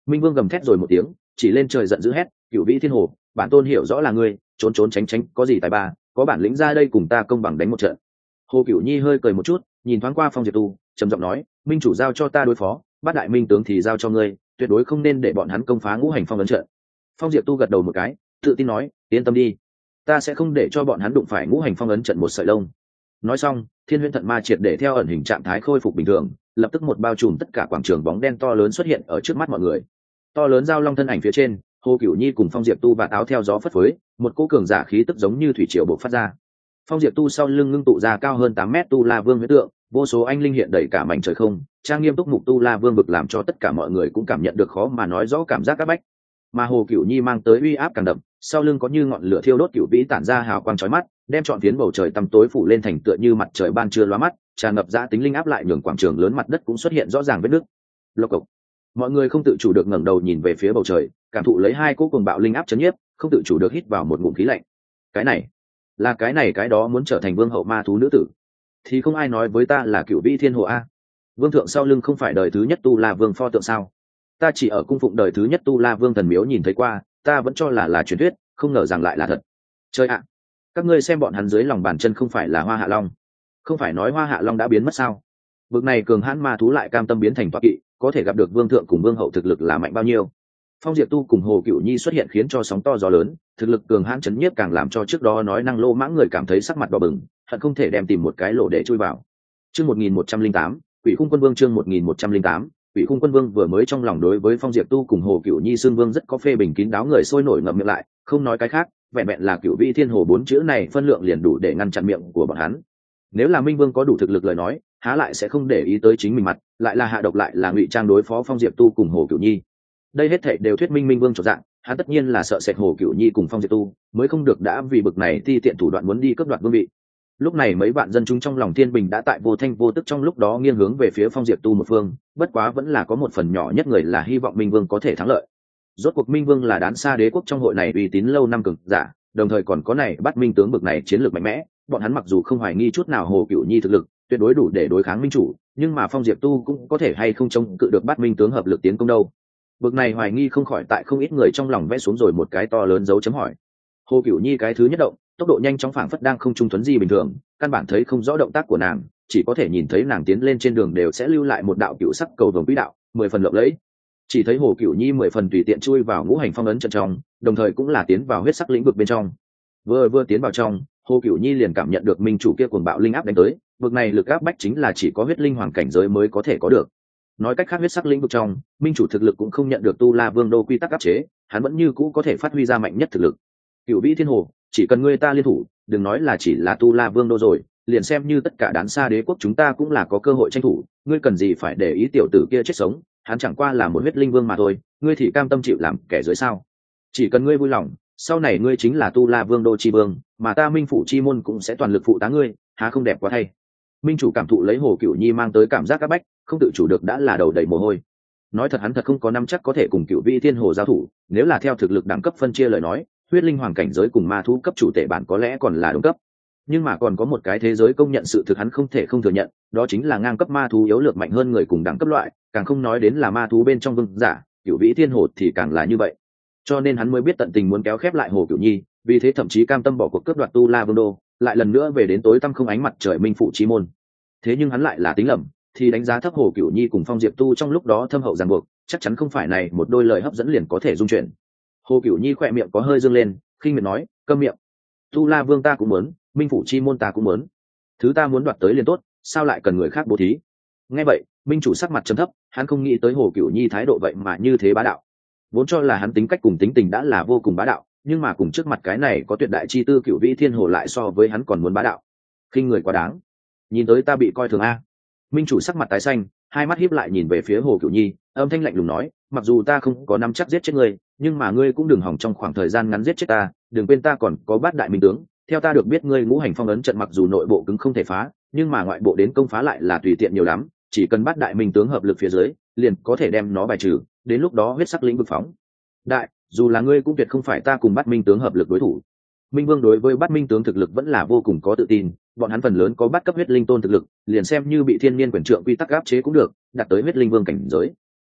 Minh Vương gầm thét rồi một tiếng, chỉ lên trời giận dữ hét, cửu vĩ thiên hồ, bản tôn hiểu rõ là ngươi, trốn trốn tránh tránh có gì tài ba, có bản lĩnh ra đây cùng ta công bằng đánh một trận. Hồ Cửu Nhi hơi cười một chút, nhìn thoáng qua Phong Diệp Tu, trầm giọng nói, minh chủ giao cho ta đối phó, bát đại minh tướng thì giao cho ngươi, tuyệt đối không nên để bọn hắn công phá ngũ hành phong ấn trận. Phong Diệp Tu gật đầu một cái, tự tin nói, yên tâm đi, ta sẽ không để cho bọn hắn đụng phải ngũ hành phong ấn trận một sợi lông. Nói xong, Thiên Huyễn Thận Ma triệt để theo ẩn hình trạng thái khôi phục bình thường, lập tức một bao trùm tất cả quảng trường bóng đen to lớn xuất hiện ở trước mắt mọi người. To lớn giao long thân ảnh phía trên, Hồ Cửu Nhi cùng Phong Diệp Tu và áo theo gió phất phới, một cỗ cường giả khí tức giống như thủy triều bộc phát ra. Phong Diệp Tu sau lưng ngưng tụ ra cao hơn tám mét Tu La Vương huyễn tượng, vô số anh linh hiện đầy cả mảnh trời không, trang nghiêm túc mục Tu La Vương vực làm cho tất cả mọi người cũng cảm nhận được khó mà nói rõ cảm giác các bách. Mà Hồ Cửu Nhi mang tới uy áp càng đậm, sau lưng có như ngọn lửa thiêu đốt cửu vĩ tản ra hào quang chói mắt, đem trọn phiến bầu trời tăm tối phủ lên thành tựa như mặt trời ban trưa lóa mắt, tràn ngập dã tính linh áp lại nhường quảng trường lớn mặt đất cũng xuất hiện rõ ràng vết nứt. Lộc cộc. Mọi người không tự chủ được ngẩng đầu nhìn về phía bầu trời, cảm thụ lấy hai cỗ cuồng bạo linh áp chấn nhiếp, không tự chủ được hít vào một ngụm khí lạnh. Cái này, là cái này cái đó muốn trở thành vương hậu ma thú nữ tử, thì không ai nói với ta là cửu vĩ thiên hồ a. Vương thượng sau lưng không phải đời thứ nhất Tu La Vương pho tượng sao? Ta chỉ ở cung phụng đời thứ nhất Tu La Vương thần miếu nhìn thấy qua, ta vẫn cho là là truyền thuyết, không ngờ rằng lại là thật. Chơi ạ, các ngươi xem bọn hắn dưới lòng bàn chân không phải là Hoa Hạ Long, không phải nói Hoa Hạ Long đã biến mất sao? Bực này cường hãn ma thú lại cam tâm biến thành toa kỵ, có thể gặp được vương thượng cùng vương hậu thực lực là mạnh bao nhiêu? Phong Diệp Tu cùng Hồ Cửu Nhi xuất hiện khiến cho sóng to gió lớn, thực lực cường hãn chấn nhiếp càng làm cho trước đó nói năng lô mãng người cảm thấy sắc mặt đỏ bừng, hận không thể đem tìm một cái lỗ để chui vào. Chương một nghìn một trăm linh tám, Quỷ Khung Quân Vương chương một nghìn một trăm linh tám, Quỷ Khung Quân Vương vừa mới trong lòng đối với Phong Diệp Tu cùng Hồ Cửu Nhi xương vương rất có phê bình kín đáo người sôi nổi ngậm miệng lại, không nói cái khác, vẹn vẹn là Cửu Vĩ Thiên Hồ bốn chữ này phân lượng liền đủ để ngăn chặn miệng của bọn hắn. Nếu là Minh Vương có đủ thực lực lời nói, há lại sẽ không để ý tới chính mình mặt, lại là hạ độc lại là ngụy trang đối phó Phong Diệp Tu cùng Hồ Cửu Nhi. Đây hết thảy đều thuyết minh Minh Vương chột dạng, hắn tất nhiên là sợ sệt Hồ Cửu Nhi cùng Phong Diệp Tu, mới không được đã vì bực này ti tiện thủ đoạn muốn đi cướp đoạt vương vị. Lúc này mấy vạn dân chúng trong lòng thiên bình đã tại vô thanh vô tức trong lúc đó nghiêng hướng về phía Phong Diệp Tu một phương, bất quá vẫn là có một phần nhỏ nhất người là hy vọng Minh Vương có thể thắng lợi. Rốt cuộc Minh Vương là đán xa đế quốc trong hội này uy tín lâu năm cường giả, đồng thời còn có này bắt minh tướng bực này chiến lược mạnh mẽ, bọn hắn mặc dù không hoài nghi chút nào Hồ Cửu Nhi thực lực tuyệt đối đủ để đối kháng minh chủ, nhưng mà Phong Diệp Tu cũng có thể hay không chống cự được bắt minh tướng hợp lực tiến công đâu. Bực này hoài nghi không khỏi tại không ít người trong lòng vẽ xuống rồi một cái to lớn dấu chấm hỏi. Hồ Cửu Nhi cái thứ nhất động, tốc độ nhanh chóng phảng phất đang không trung thuấn di bình thường, căn bản thấy không rõ động tác của nàng, chỉ có thể nhìn thấy nàng tiến lên trên đường đều sẽ lưu lại một đạo cựu sắc cầu vồng quỹ đạo, mười phần lộng lẫy. Chỉ thấy Hồ Cửu Nhi mười phần tùy tiện chui vào ngũ hành phong ấn trận trong, đồng thời cũng là tiến vào huyết sắc lĩnh vực bên trong. Vừa vừa tiến vào trong, Hồ Cửu Nhi liền cảm nhận được minh chủ kia cuồng bạo linh áp đánh tới, bực này lực áp bách chính là chỉ có huyết linh hoàng cảnh giới mới có thể có được. Nói cách khác huyết sắc lĩnh vực trong, minh chủ thực lực cũng không nhận được Tu La Vương đô quy tắc áp chế, hắn vẫn như cũ có thể phát huy ra mạnh nhất thực lực. Cửu Vĩ Thiên Hồ, chỉ cần ngươi ta liên thủ, đừng nói là chỉ là Tu La Vương đô rồi, liền xem như tất cả đán xa đế quốc chúng ta cũng là có cơ hội tranh thủ, ngươi cần gì phải để ý tiểu tử kia chết sống, hắn chẳng qua là một huyết linh vương mà thôi, ngươi thì cam tâm chịu làm kẻ dưới sao? Chỉ cần ngươi vui lòng, sau này ngươi chính là Tu La Vương đô chi vương, mà ta Minh phủ chi môn cũng sẽ toàn lực phụ tá ngươi, há không đẹp quá thay. Minh chủ cảm thụ lấy Hồ Cửu Nhi mang tới cảm giác áp bách, không tự chủ được đã là đầu đầy mồ hôi. Nói thật hắn thật không có nắm chắc có thể cùng Cửu Vĩ Thiên Hồ giao thủ, nếu là theo thực lực đẳng cấp phân chia lời nói, huyết linh hoàng cảnh giới cùng ma thú cấp chủ tể bản có lẽ còn là đồng cấp. Nhưng mà còn có một cái thế giới công nhận sự thực hắn không thể không thừa nhận, đó chính là ngang cấp ma thú yếu lược mạnh hơn người cùng đẳng cấp loại, càng không nói đến là ma thú bên trong vương giả, Cửu Vĩ Thiên Hồ thì càng là như vậy. Cho nên hắn mới biết tận tình muốn kéo khép lại Hồ Cửu Nhi, vì thế thậm chí cam tâm bỏ cuộc cướp đoạt Tu La Vương đô, lại lần nữa về đến tối tăm không ánh mặt trời Minh phủ chí môn. Thế nhưng hắn lại là tính lầm, thì đánh giá thấp Hồ Cửu Nhi cùng Phong Diệp Tu trong lúc đó thâm hậu ràng buộc, chắc chắn không phải này một đôi lời hấp dẫn liền có thể dung chuyển. Hồ Cửu Nhi khỏe miệng có hơi dương lên, khinh miệt nói, câm miệng. Tu La Vương ta cũng muốn, Minh phủ chi môn ta cũng muốn, thứ ta muốn đoạt tới liền tốt, sao lại cần người khác bố thí? Nghe vậy, Minh chủ sắc mặt trầm thấp, hắn không nghĩ tới Hồ Cửu Nhi thái độ vậy mà như thế bá đạo. Vốn cho là hắn tính cách cùng tính tình đã là vô cùng bá đạo, nhưng mà cùng trước mặt cái này có tuyệt đại chi tư Cửu Vĩ Thiên Hồ lại so với hắn còn muốn bá đạo. Khinh người quá đáng. Nhìn tới ta bị coi thường a. Minh chủ sắc mặt tái xanh, hai mắt híp lại nhìn về phía Hồ Cửu Nhi, âm thanh lạnh lùng nói, mặc dù ta không có nắm chắc giết chết ngươi, nhưng mà ngươi cũng đừng hỏng trong khoảng thời gian ngắn giết chết ta, đừng quên ta còn có bát đại minh tướng. Theo ta được biết ngươi ngũ hành phong ấn trận mặc dù nội bộ cứng không thể phá, nhưng mà ngoại bộ đến công phá lại là tùy tiện nhiều lắm, chỉ cần bát đại minh tướng hợp lực phía dưới, liền có thể đem nó bài trừ, đến lúc đó huyết sắc lĩnh vực phóng đại, dù là ngươi cũng tuyệt không phải ta cùng bát minh tướng hợp lực đối thủ. Minh Vương đối với bát minh tướng thực lực vẫn là vô cùng có tự tin, bọn hắn phần lớn có bát cấp huyết linh tôn thực lực, liền xem như bị thiên niên quyền trượng quy tắc áp chế cũng được, đạt tới huyết linh vương cảnh giới.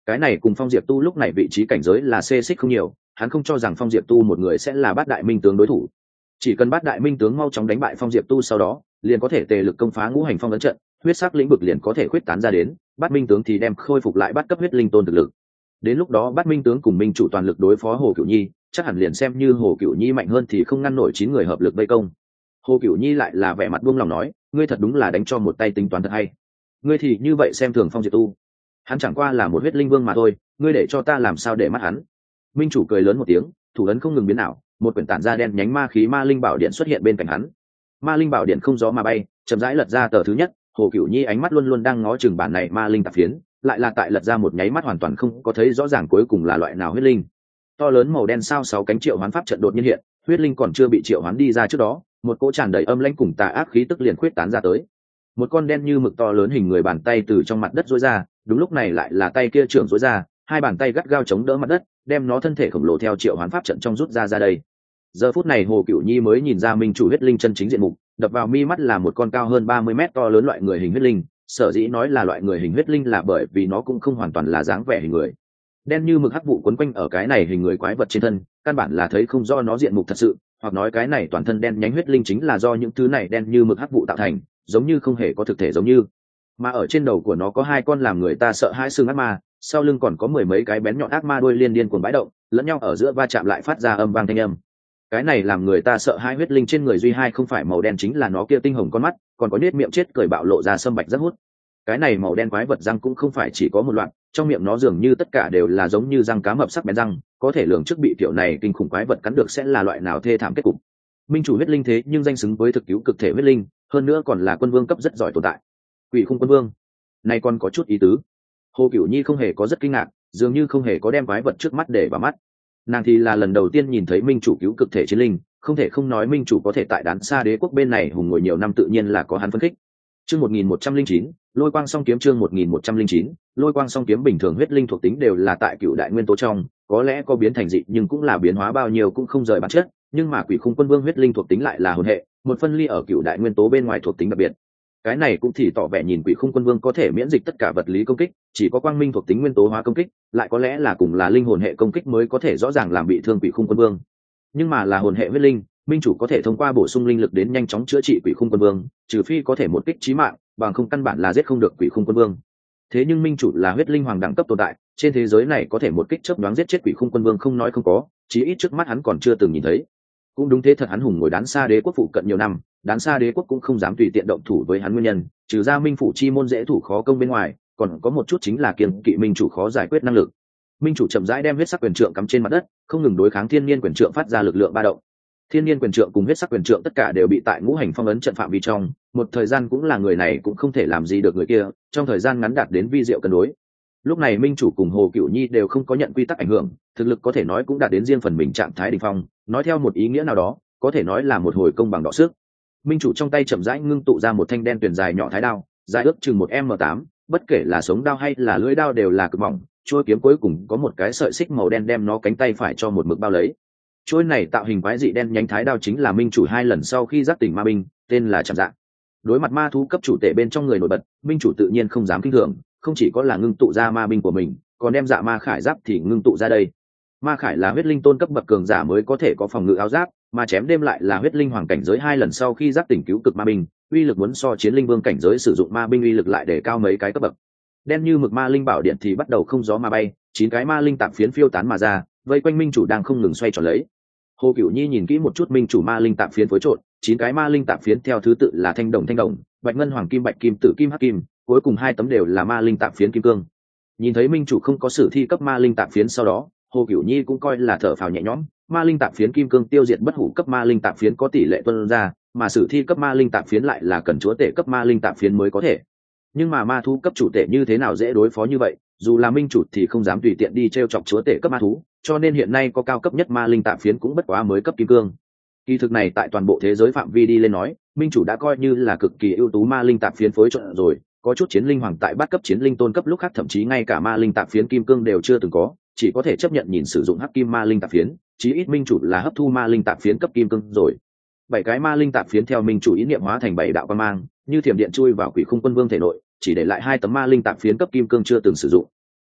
cái này cùng Phong Diệp Tu lúc này vị trí cảnh giới là xê xích không nhiều, hắn không cho rằng Phong Diệp Tu một người sẽ là bát đại minh tướng đối thủ. Chỉ cần bát đại minh tướng mau chóng đánh bại Phong Diệp Tu sau đó, liền có thể tề lực công phá ngũ hành phong ấn trận, huyết sắc lĩnh vực liền có thể khuyết tán ra đến, bát minh tướng thì đem khôi phục lại bát cấp huyết linh tôn thực lực. Đến lúc đó bát minh tướng cùng minh chủ toàn lực đối phó Hồ Cửu Nhi, chắc hẳn liền xem như Hồ Cửu Nhi mạnh hơn thì không ngăn nổi chín người hợp lực vây công. Hồ Cửu Nhi lại là vẻ mặt buông lòng nói, ngươi thật đúng là đánh cho một tay tính toán thật hay. Ngươi thì như vậy xem thường Phong Diệp Tu, hắn chẳng qua là một huyết linh vương mà thôi, ngươi để cho ta làm sao để mắt hắn. Minh chủ cười lớn một tiếng, thủ ấn không ngừng biến ảo, một quyển tản ra đen nhánh ma khí ma linh bảo điện xuất hiện bên cạnh hắn. Ma linh bảo điện không gió mà bay, chậm rãi lật ra tờ thứ nhất. Hồ Cửu Nhi ánh mắt luôn luôn đang ngó chừng bản này ma linh tạp phiến, lại là tại lật ra một nháy mắt hoàn toàn không có thấy rõ ràng cuối cùng là loại nào huyết linh. To lớn màu đen sao sáu cánh triệu hoán pháp trận đột nhiên hiện, huyết linh còn chưa bị triệu hoán đi ra trước đó, một cỗ tràn đầy âm lãnh cùng tà ác khí tức liền khuyết tán ra tới. Một con đen như mực to lớn hình người bàn tay từ trong mặt đất rối ra, đúng lúc này lại là tay kia trưởng rối ra, hai bàn tay gắt gao chống đỡ mặt đất, đem nó thân thể khổng lồ theo triệu hoán pháp trận trong rút ra ra đây. Giờ phút này Hồ Cửu Nhi mới nhìn ra minh chủ huyết linh chân chính diện mục, đập vào mi mắt là một con cao hơn ba mươi mét to lớn loại người hình huyết linh, sở dĩ nói là loại người hình huyết linh là bởi vì nó cũng không hoàn toàn là dáng vẻ hình người. Đen như mực hắc vụ quấn quanh ở cái này hình người quái vật trên thân, căn bản là thấy không do nó diện mục thật sự, hoặc nói cái này toàn thân đen nhánh huyết linh chính là do những thứ này đen như mực hắc vụ tạo thành, giống như không hề có thực thể giống như. Mà ở trên đầu của nó có hai con làm người ta sợ hãi xương ác ma, sau lưng còn có mười mấy cái bén nhọn ác ma đuôi liên điên cuồng bãi động, lẫn nhau ở giữa va chạm lại phát ra âm vang thanh âm. Cái này làm người ta sợ hãi huyết linh trên người duy hai không phải màu đen chính là nó kia tinh hồng con mắt, còn có nết miệng chết cười bạo lộ ra sâm bạch rất hút. Cái này màu đen quái vật răng cũng không phải chỉ có một loạt, trong miệng nó dường như tất cả đều là giống như răng cá mập sắc bén răng, có thể lường trước bị kiểu này kinh khủng quái vật cắn được sẽ là loại nào thê thảm kết cục. Minh chủ huyết linh thế nhưng danh xứng với thực cứu cực thể huyết linh, hơn nữa còn là quân vương cấp rất giỏi tồn tại. Quỷ khung quân vương, này còn có chút ý tứ. Hồ Cửu Nhi không hề có rất kinh ngạc, dường như không hề có đem quái vật trước mắt để vào mắt. Nàng thì là lần đầu tiên nhìn thấy minh chủ cứu cực thể chiến linh, không thể không nói minh chủ có thể tại đán xa đế quốc bên này hùng ngồi nhiều năm tự nhiên là có hắn phân khích. Chương một nghìn một trăm linh chín, lôi quang song kiếm chương một nghìn một trăm linh chín, lôi quang song kiếm bình thường huyết linh thuộc tính đều là tại cựu đại nguyên tố trong, có lẽ có biến thành dị nhưng cũng là biến hóa bao nhiêu cũng không rời bản chất, nhưng mà quỷ khung quân vương huyết linh thuộc tính lại là hồn hệ, một phân ly ở cựu đại nguyên tố bên ngoài thuộc tính đặc biệt. Cái này cũng thì tỏ vẻ nhìn quỷ khung quân vương có thể miễn dịch tất cả vật lý công kích, chỉ có quang minh thuộc tính nguyên tố hóa công kích, lại có lẽ là cùng là linh hồn hệ công kích mới có thể rõ ràng làm bị thương quỷ khung quân vương. Nhưng mà là hồn hệ huyết linh, minh chủ có thể thông qua bổ sung linh lực đến nhanh chóng chữa trị quỷ khung quân vương, trừ phi có thể một kích chí mạng, bằng không căn bản là giết không được quỷ khung quân vương. Thế nhưng minh chủ là huyết linh hoàng đẳng cấp tồn tại, trên thế giới này có thể một kích chớp nhoáng giết chết quỷ khung quân vương không nói không có, chí ít trước mắt hắn còn chưa từng nhìn thấy. Cũng đúng thế thật, hắn hùng ngồi đán xa đế quốc phụ cận nhiều năm, đán xa đế quốc cũng không dám tùy tiện động thủ với hắn, nguyên nhân trừ ra minh phủ chi môn dễ thủ khó công bên ngoài, còn có một chút chính là kiêng kỵ minh chủ khó giải quyết năng lực. Minh chủ chậm rãi đem huyết sắc quyền trượng cắm trên mặt đất, không ngừng đối kháng thiên nhiên quyền trượng phát ra lực lượng ba động. Thiên nhiên quyền trượng cùng huyết sắc quyền trượng tất cả đều bị tại ngũ hành phong ấn trận phạm vi trong, một thời gian cũng là người này cũng không thể làm gì được người kia, trong thời gian ngắn đạt đến vi diệu cân đối. Lúc này minh chủ cùng Hồ Cửu Nhi đều không có nhận quy tắc ảnh hưởng, thực lực có thể nói cũng đạt đến riêng phần mình trạng thái đỉnh phong, nói theo một ý nghĩa nào đó, có thể nói là một hồi công bằng đọ sức. Minh chủ trong tay chậm rãi ngưng tụ ra một thanh đen tuyền dài nhỏ thái đao, dài ước chừng một m tám, bất kể là sống đao hay là lưỡi đao đều là cực mỏng, chuôi kiếm cuối cùng có một cái sợi xích màu đen đem nó cánh tay phải cho một mực bao lấy. Chuôi này tạo hình quái dị đen nhánh thái đao chính là minh chủ hai lần sau khi giác tỉnh ma binh, tên là Trảm Dạ. Đối mặt ma thú cấp chủ tể bên trong người nổi bật, minh chủ tự nhiên không dám kinh thường, không chỉ có là ngưng tụ ra ma binh của mình, còn đem dạ ma khải giáp thì ngưng tụ ra đây. Ma khải là huyết linh tôn cấp bậc cường giả mới có thể có phòng ngự áo giáp, mà chém đêm lại là huyết linh hoàng cảnh giới hai lần sau khi giác tỉnh cứu cực ma binh, uy lực muốn so chiến linh vương cảnh giới sử dụng ma binh uy lực lại để cao mấy cái cấp bậc. Đen như mực ma linh bảo điện thì bắt đầu không gió mà bay, chín cái ma linh tạp phiến phiêu tán mà ra, vây quanh minh chủ đang không ngừng xoay tròn lấy. Hồ Cửu Nhi nhìn kỹ một chút minh chủ ma linh tạp phiến phối trộn, chín cái ma linh tạp phiến theo thứ tự là thanh đồng thanh đồng, bạch ngân hoàng kim bạch kim tử kim hắc kim, cuối cùng hai tấm đều là ma linh tạp phiến kim cương. Nhìn thấy minh chủ không có sử thi cấp ma linh tạp phiến sau đó, Hồ Cửu Nhi cũng coi là thở phào nhẹ nhõm, ma linh tạp phiến kim cương tiêu diệt bất hủ cấp ma linh tạp phiến có tỷ lệ tuân ra, mà sử thi cấp ma linh tạp phiến lại là cần chúa tể cấp ma linh tạp phiến mới có thể. Nhưng mà ma thú cấp chủ tể như thế nào dễ đối phó như vậy, dù là minh chủ thì không dám tùy tiện đi trêu chọc chúa tể cấp ma thú, cho nên hiện nay có cao cấp nhất ma linh tạp phiến cũng bất quá mới cấp kim cương. Kỳ thực này tại toàn bộ thế giới phạm vi đi lên nói, minh chủ đã coi như là cực kỳ ưu tú ma linh tạp phiến phối trộn rồi, có chút chiến linh hoàng tại bắt cấp chiến linh tôn cấp lúc khác thậm chí ngay cả ma linh tạp phiến kim cương đều chưa từng có, chỉ có thể chấp nhận nhìn sử dụng hắc kim ma linh tạp phiến, chí ít minh chủ là hấp thu ma linh tạp phiến cấp kim cương rồi. Bảy cái ma linh tạp phiến theo minh chủ ý niệm hóa thành bảy đạo quang mang, như thiểm điện chui vào quỷ khung quân vương thể nội, chỉ để lại hai tấm ma linh tạp phiến cấp kim cương chưa từng sử dụng.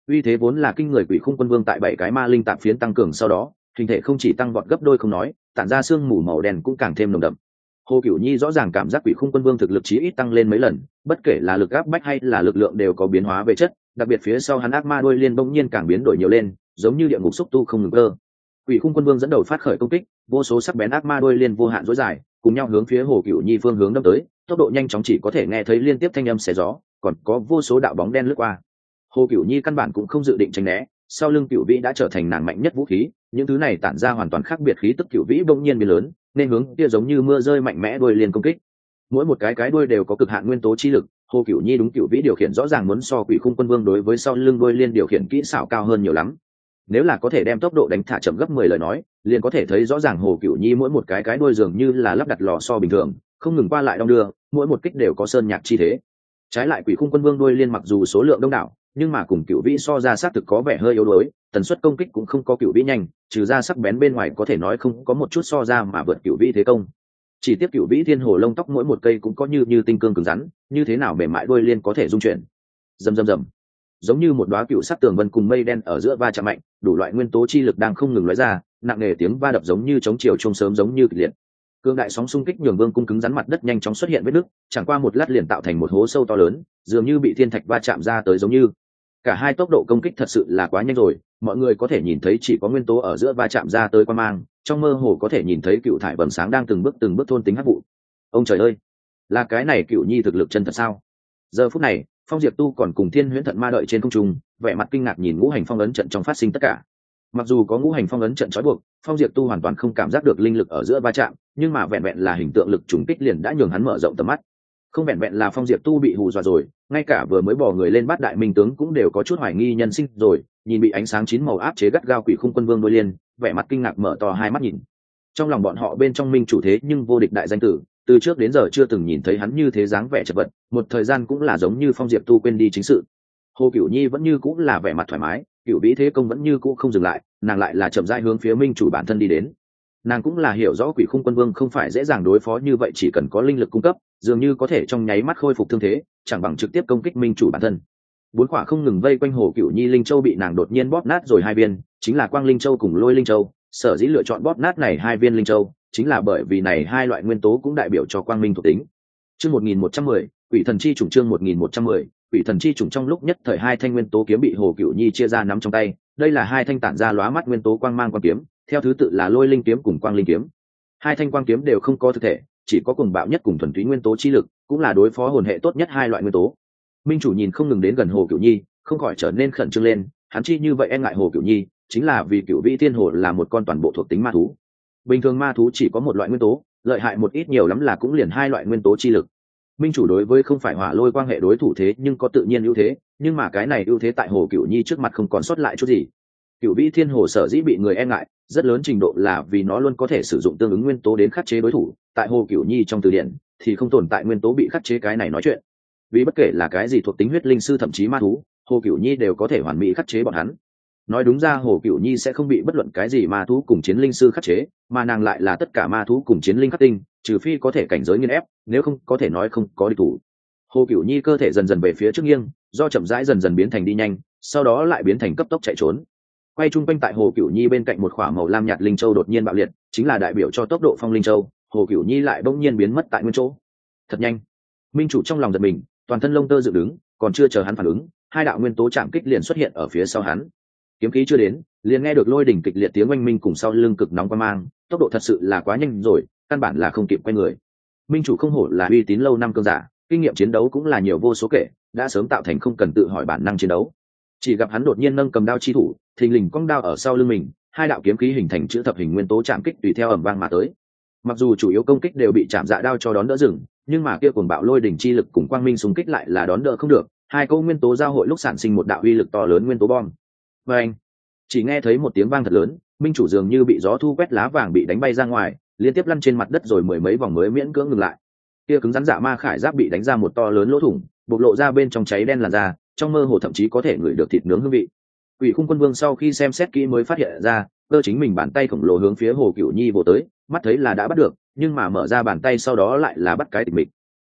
uy thế vốn là kinh người, quỷ khung quân vương tại bảy cái ma linh tạp phiến tăng cường sau đó, hình thể không chỉ tăng vọt gấp đôi không nói, tản ra sương mù màu đen cũng càng thêm nồng đậm. Hồ Cửu Nhi rõ ràng cảm giác quỷ khung quân vương thực lực chí ít tăng lên mấy lần, bất kể là lực áp bách hay là lực lượng đều có biến hóa về chất, đặc biệt phía sau hắn ác ma đuôi liên bỗng nhiên càng biến đổi nhiều lên, giống như địa ngục xúc tu không ngừng cơ. Quỷ khung quân vương dẫn đầu phát khởi công kích, vô số sắc bén ác ma đuôi liên vô hạn dối dài, cùng nhau hướng phía Hồ Cửu Nhi phương hướng đâm tới, tốc độ nhanh chóng chỉ có thể nghe thấy liên tiếp thanh âm xé gió, còn có vô số đạo bóng đen lướt qua. Hồ Cửu Nhi căn bản cũng không dự định tránh né, sau lưng Cửu Vĩ đã trở thành nàng mạnh nhất vũ khí, những thứ này tản ra hoàn toàn khác biệt khí tức Cửu Vĩ bỗng nhiên biến lớn, nên hướng kia giống như mưa rơi mạnh mẽ đuôi liên công kích. Mỗi một cái cái đuôi đều có cực hạn nguyên tố chi lực, Hồ Cửu Nhi đúng Cửu Vĩ điều khiển rõ ràng muốn so Quỷ khung quân vương đối với sau lưng đuôi liên điều khiển kỹ xảo cao hơn nhiều lắm. Nếu là có thể đem tốc độ đánh thả chậm gấp mười lời nói, liền có thể thấy rõ ràng Hồ Cửu Nhi mỗi một cái cái đuôi dường như là lắp đặt lò xo bình thường, không ngừng qua lại đong đưa, mỗi một kích đều có sơn nhạc chi thế. Trái lại Quỷ khung quân vương đuôi liên mặc dù số lượng đông đảo, nhưng mà cùng Cửu Vĩ so ra xác thực có vẻ hơi yếu đuối, tần suất công kích cũng không có Cửu Vĩ nhanh, trừ ra sắc bén bên ngoài có thể nói không có một chút so ra mà vượt Cửu Vĩ thế công. Chỉ tiếp Cửu Vĩ thiên hồ lông tóc mỗi một cây cũng có như như tinh cương cứng rắn, như thế nào mềm mại đuôi liên có thể dung chuyển. Rầm rầm rầm. Giống như một đóa cựu sắc tường vân cùng mây đen ở giữa va chạm mạnh, đủ loại nguyên tố chi lực đang không ngừng lóe ra, nặng nề tiếng va đập giống như chống chiều trung sớm giống như kịch liệt. Cương đại sóng xung kích nhường vương cung cứng rắn mặt đất nhanh chóng xuất hiện vết nứt, chẳng qua một lát liền tạo thành một hố sâu to lớn, dường như bị thiên thạch va chạm ra tới giống như. Cả hai tốc độ công kích thật sự là quá nhanh rồi, mọi người có thể nhìn thấy chỉ có nguyên tố ở giữa va chạm ra tới qua mang, trong mơ hồ có thể nhìn thấy cựu thải vầng sáng đang từng bước từng bước thôn tính hắc vụ. Ông trời ơi, là cái này Cựu Nhi thực lực chân thật sao? Giờ phút này, Phong Diệp Tu còn cùng Thiên Huyễn Thận Ma đợi trên không trung, vẻ mặt kinh ngạc nhìn ngũ hành phong ấn trận trong phát sinh tất cả. Mặc dù có ngũ hành phong ấn trận trói buộc, Phong Diệp Tu hoàn toàn không cảm giác được linh lực ở giữa va chạm, nhưng mà vẹn vẹn là hình tượng lực trùng kích liền đã nhường hắn mở rộng tầm mắt. Không vẹn vẹn là Phong Diệp Tu bị hù dọa rồi, ngay cả vừa mới bỏ người lên bát đại minh tướng cũng đều có chút hoài nghi nhân sinh rồi, nhìn bị ánh sáng chín màu áp chế gắt gao Quỷ khung quân vương đôi liên, vẻ mặt kinh ngạc mở to hai mắt nhìn. Trong lòng bọn họ bên trong minh chủ thế nhưng vô địch đại danh tử, từ trước đến giờ chưa từng nhìn thấy hắn như thế dáng vẻ chật vật, một thời gian cũng là giống như Phong Diệp Tu quên đi chính sự. Hồ Cửu Nhi vẫn như cũng là vẻ mặt thoải mái, Cửu Vĩ thế công vẫn như cũ không dừng lại, nàng lại là chậm rãi hướng phía minh chủ bản thân đi đến. Nàng cũng là hiểu rõ Quỷ khung quân vương không phải dễ dàng đối phó như vậy, chỉ cần có linh lực cung cấp, dường như có thể trong nháy mắt khôi phục thương thế, chẳng bằng trực tiếp công kích minh chủ bản thân. Bốn quả không ngừng vây quanh Hồ Cửu Nhi linh châu bị nàng đột nhiên bóp nát rồi hai viên, chính là Quang linh châu cùng Lôi linh châu. Sở dĩ lựa chọn bóp nát này hai viên linh châu, chính là bởi vì này hai loại nguyên tố cũng đại biểu cho quang minh thuộc tính. Chương một nghìn một trăm mười, Quỷ thần chi chủng chương một nghìn một trăm mười, Quỷ thần chi chủng trong lúc nhất thời hai thanh nguyên tố kiếm bị Hồ Cửu Nhi chia ra nắm trong tay, đây là hai thanh tản ra lóa mắt nguyên tố quang mang quang kiếm, theo thứ tự là Lôi linh kiếm cùng Quang linh kiếm. Hai thanh quang kiếm đều không có thực thể, chỉ có cuồng bạo nhất cùng thuần túy nguyên tố chi lực, cũng là đối phó hồn hệ tốt nhất hai loại nguyên tố. Minh chủ nhìn không ngừng đến gần Hồ Cửu Nhi, không khỏi trở nên khẩn trương lên, hắn chi như vậy e ngại Hồ Cửu Nhi, chính là vì Cửu Vĩ thiên hồ là một con toàn bộ thuộc tính ma thú. Bình thường ma thú chỉ có một loại nguyên tố, lợi hại một ít nhiều lắm là cũng liền hai loại nguyên tố chi lực. Minh chủ đối với không phải hỏa lôi quang hệ đối thủ thế nhưng có tự nhiên ưu thế, nhưng mà cái này ưu thế tại Hồ Cửu Nhi trước mặt không còn sót lại chút gì. Cửu Vĩ thiên hồ sở dĩ bị người e ngại, rất lớn trình độ là vì nó luôn có thể sử dụng tương ứng nguyên tố đến khắc chế đối thủ, tại Hồ Cửu Nhi trong từ điển thì không tồn tại nguyên tố bị khắc chế cái này nói chuyện. Vì bất kể là cái gì thuộc tính huyết linh sư thậm chí ma thú, Hồ Cửu Nhi đều có thể hoàn mỹ khắc chế bọn hắn. Nói đúng ra Hồ Cửu Nhi sẽ không bị bất luận cái gì ma thú cùng chiến linh sư khắc chế, mà nàng lại là tất cả ma thú cùng chiến linh khắc tinh, trừ phi có thể cảnh giới nghiên ép, nếu không có thể nói không có địch thủ. Hồ Cửu Nhi cơ thể dần dần về phía trước nghiêng, do chậm rãi dần dần biến thành đi nhanh, sau đó lại biến thành cấp tốc chạy trốn. Quay trung quanh tại Hồ Cửu Nhi bên cạnh một khỏa màu lam nhạt linh châu đột nhiên bạo liệt, chính là đại biểu cho tốc độ Phong linh châu. Hồ Cửu Nhi lại bỗng nhiên biến mất tại nguyên chỗ. Thật nhanh. Minh chủ trong lòng giật mình, toàn thân lông tơ dựng đứng, còn chưa chờ hắn phản ứng, hai đạo nguyên tố chạm kích liền xuất hiện ở phía sau hắn. Kiếm khí chưa đến, liền nghe được lôi đỉnh kịch liệt tiếng oanh minh cùng sau lưng cực nóng qua mang, tốc độ thật sự là quá nhanh rồi, căn bản là không kịp quay người. Minh chủ không hổ là uy tín lâu năm cường giả, kinh nghiệm chiến đấu cũng là nhiều vô số kể, đã sớm tạo thành không cần tự hỏi bản năng chiến đấu. Chỉ gặp hắn đột nhiên nâng cầm đao chi thủ, thình lình cong đao ở sau lưng mình, hai đạo kiếm khí hình thành chữ thập hình nguyên tố chạm kích tùy theo ầm vang mà tới. Mặc dù chủ yếu công kích đều bị chạm dạ đao cho đón đỡ dừng, nhưng mà kia cuồng bạo lôi đỉnh chi lực cùng quang minh xung kích lại là đón đỡ không được, hai câu nguyên tố giao hội lúc sản sinh một đạo uy lực to lớn nguyên tố bom. Và anh chỉ nghe thấy một tiếng vang thật lớn, minh chủ dường như bị gió thu quét lá vàng bị đánh bay ra ngoài, liên tiếp lăn trên mặt đất rồi mười mấy vòng mới miễn cưỡng ngừng lại. Kia cứng rắn dạ ma khải giáp bị đánh ra một to lớn lỗ thủng, bộc lộ ra bên trong cháy đen làn da, trong mơ hồ thậm chí có thể ngửi được thịt nướng hương vị. Quỷ khung quân vương sau khi xem xét kỹ mới phát hiện ra, cơ chính mình bàn tay khổng lồ hướng phía Hồ Cửu Nhi vồ tới, mắt thấy là đã bắt được, nhưng mà mở ra bàn tay sau đó lại là bắt cái tịch mịch.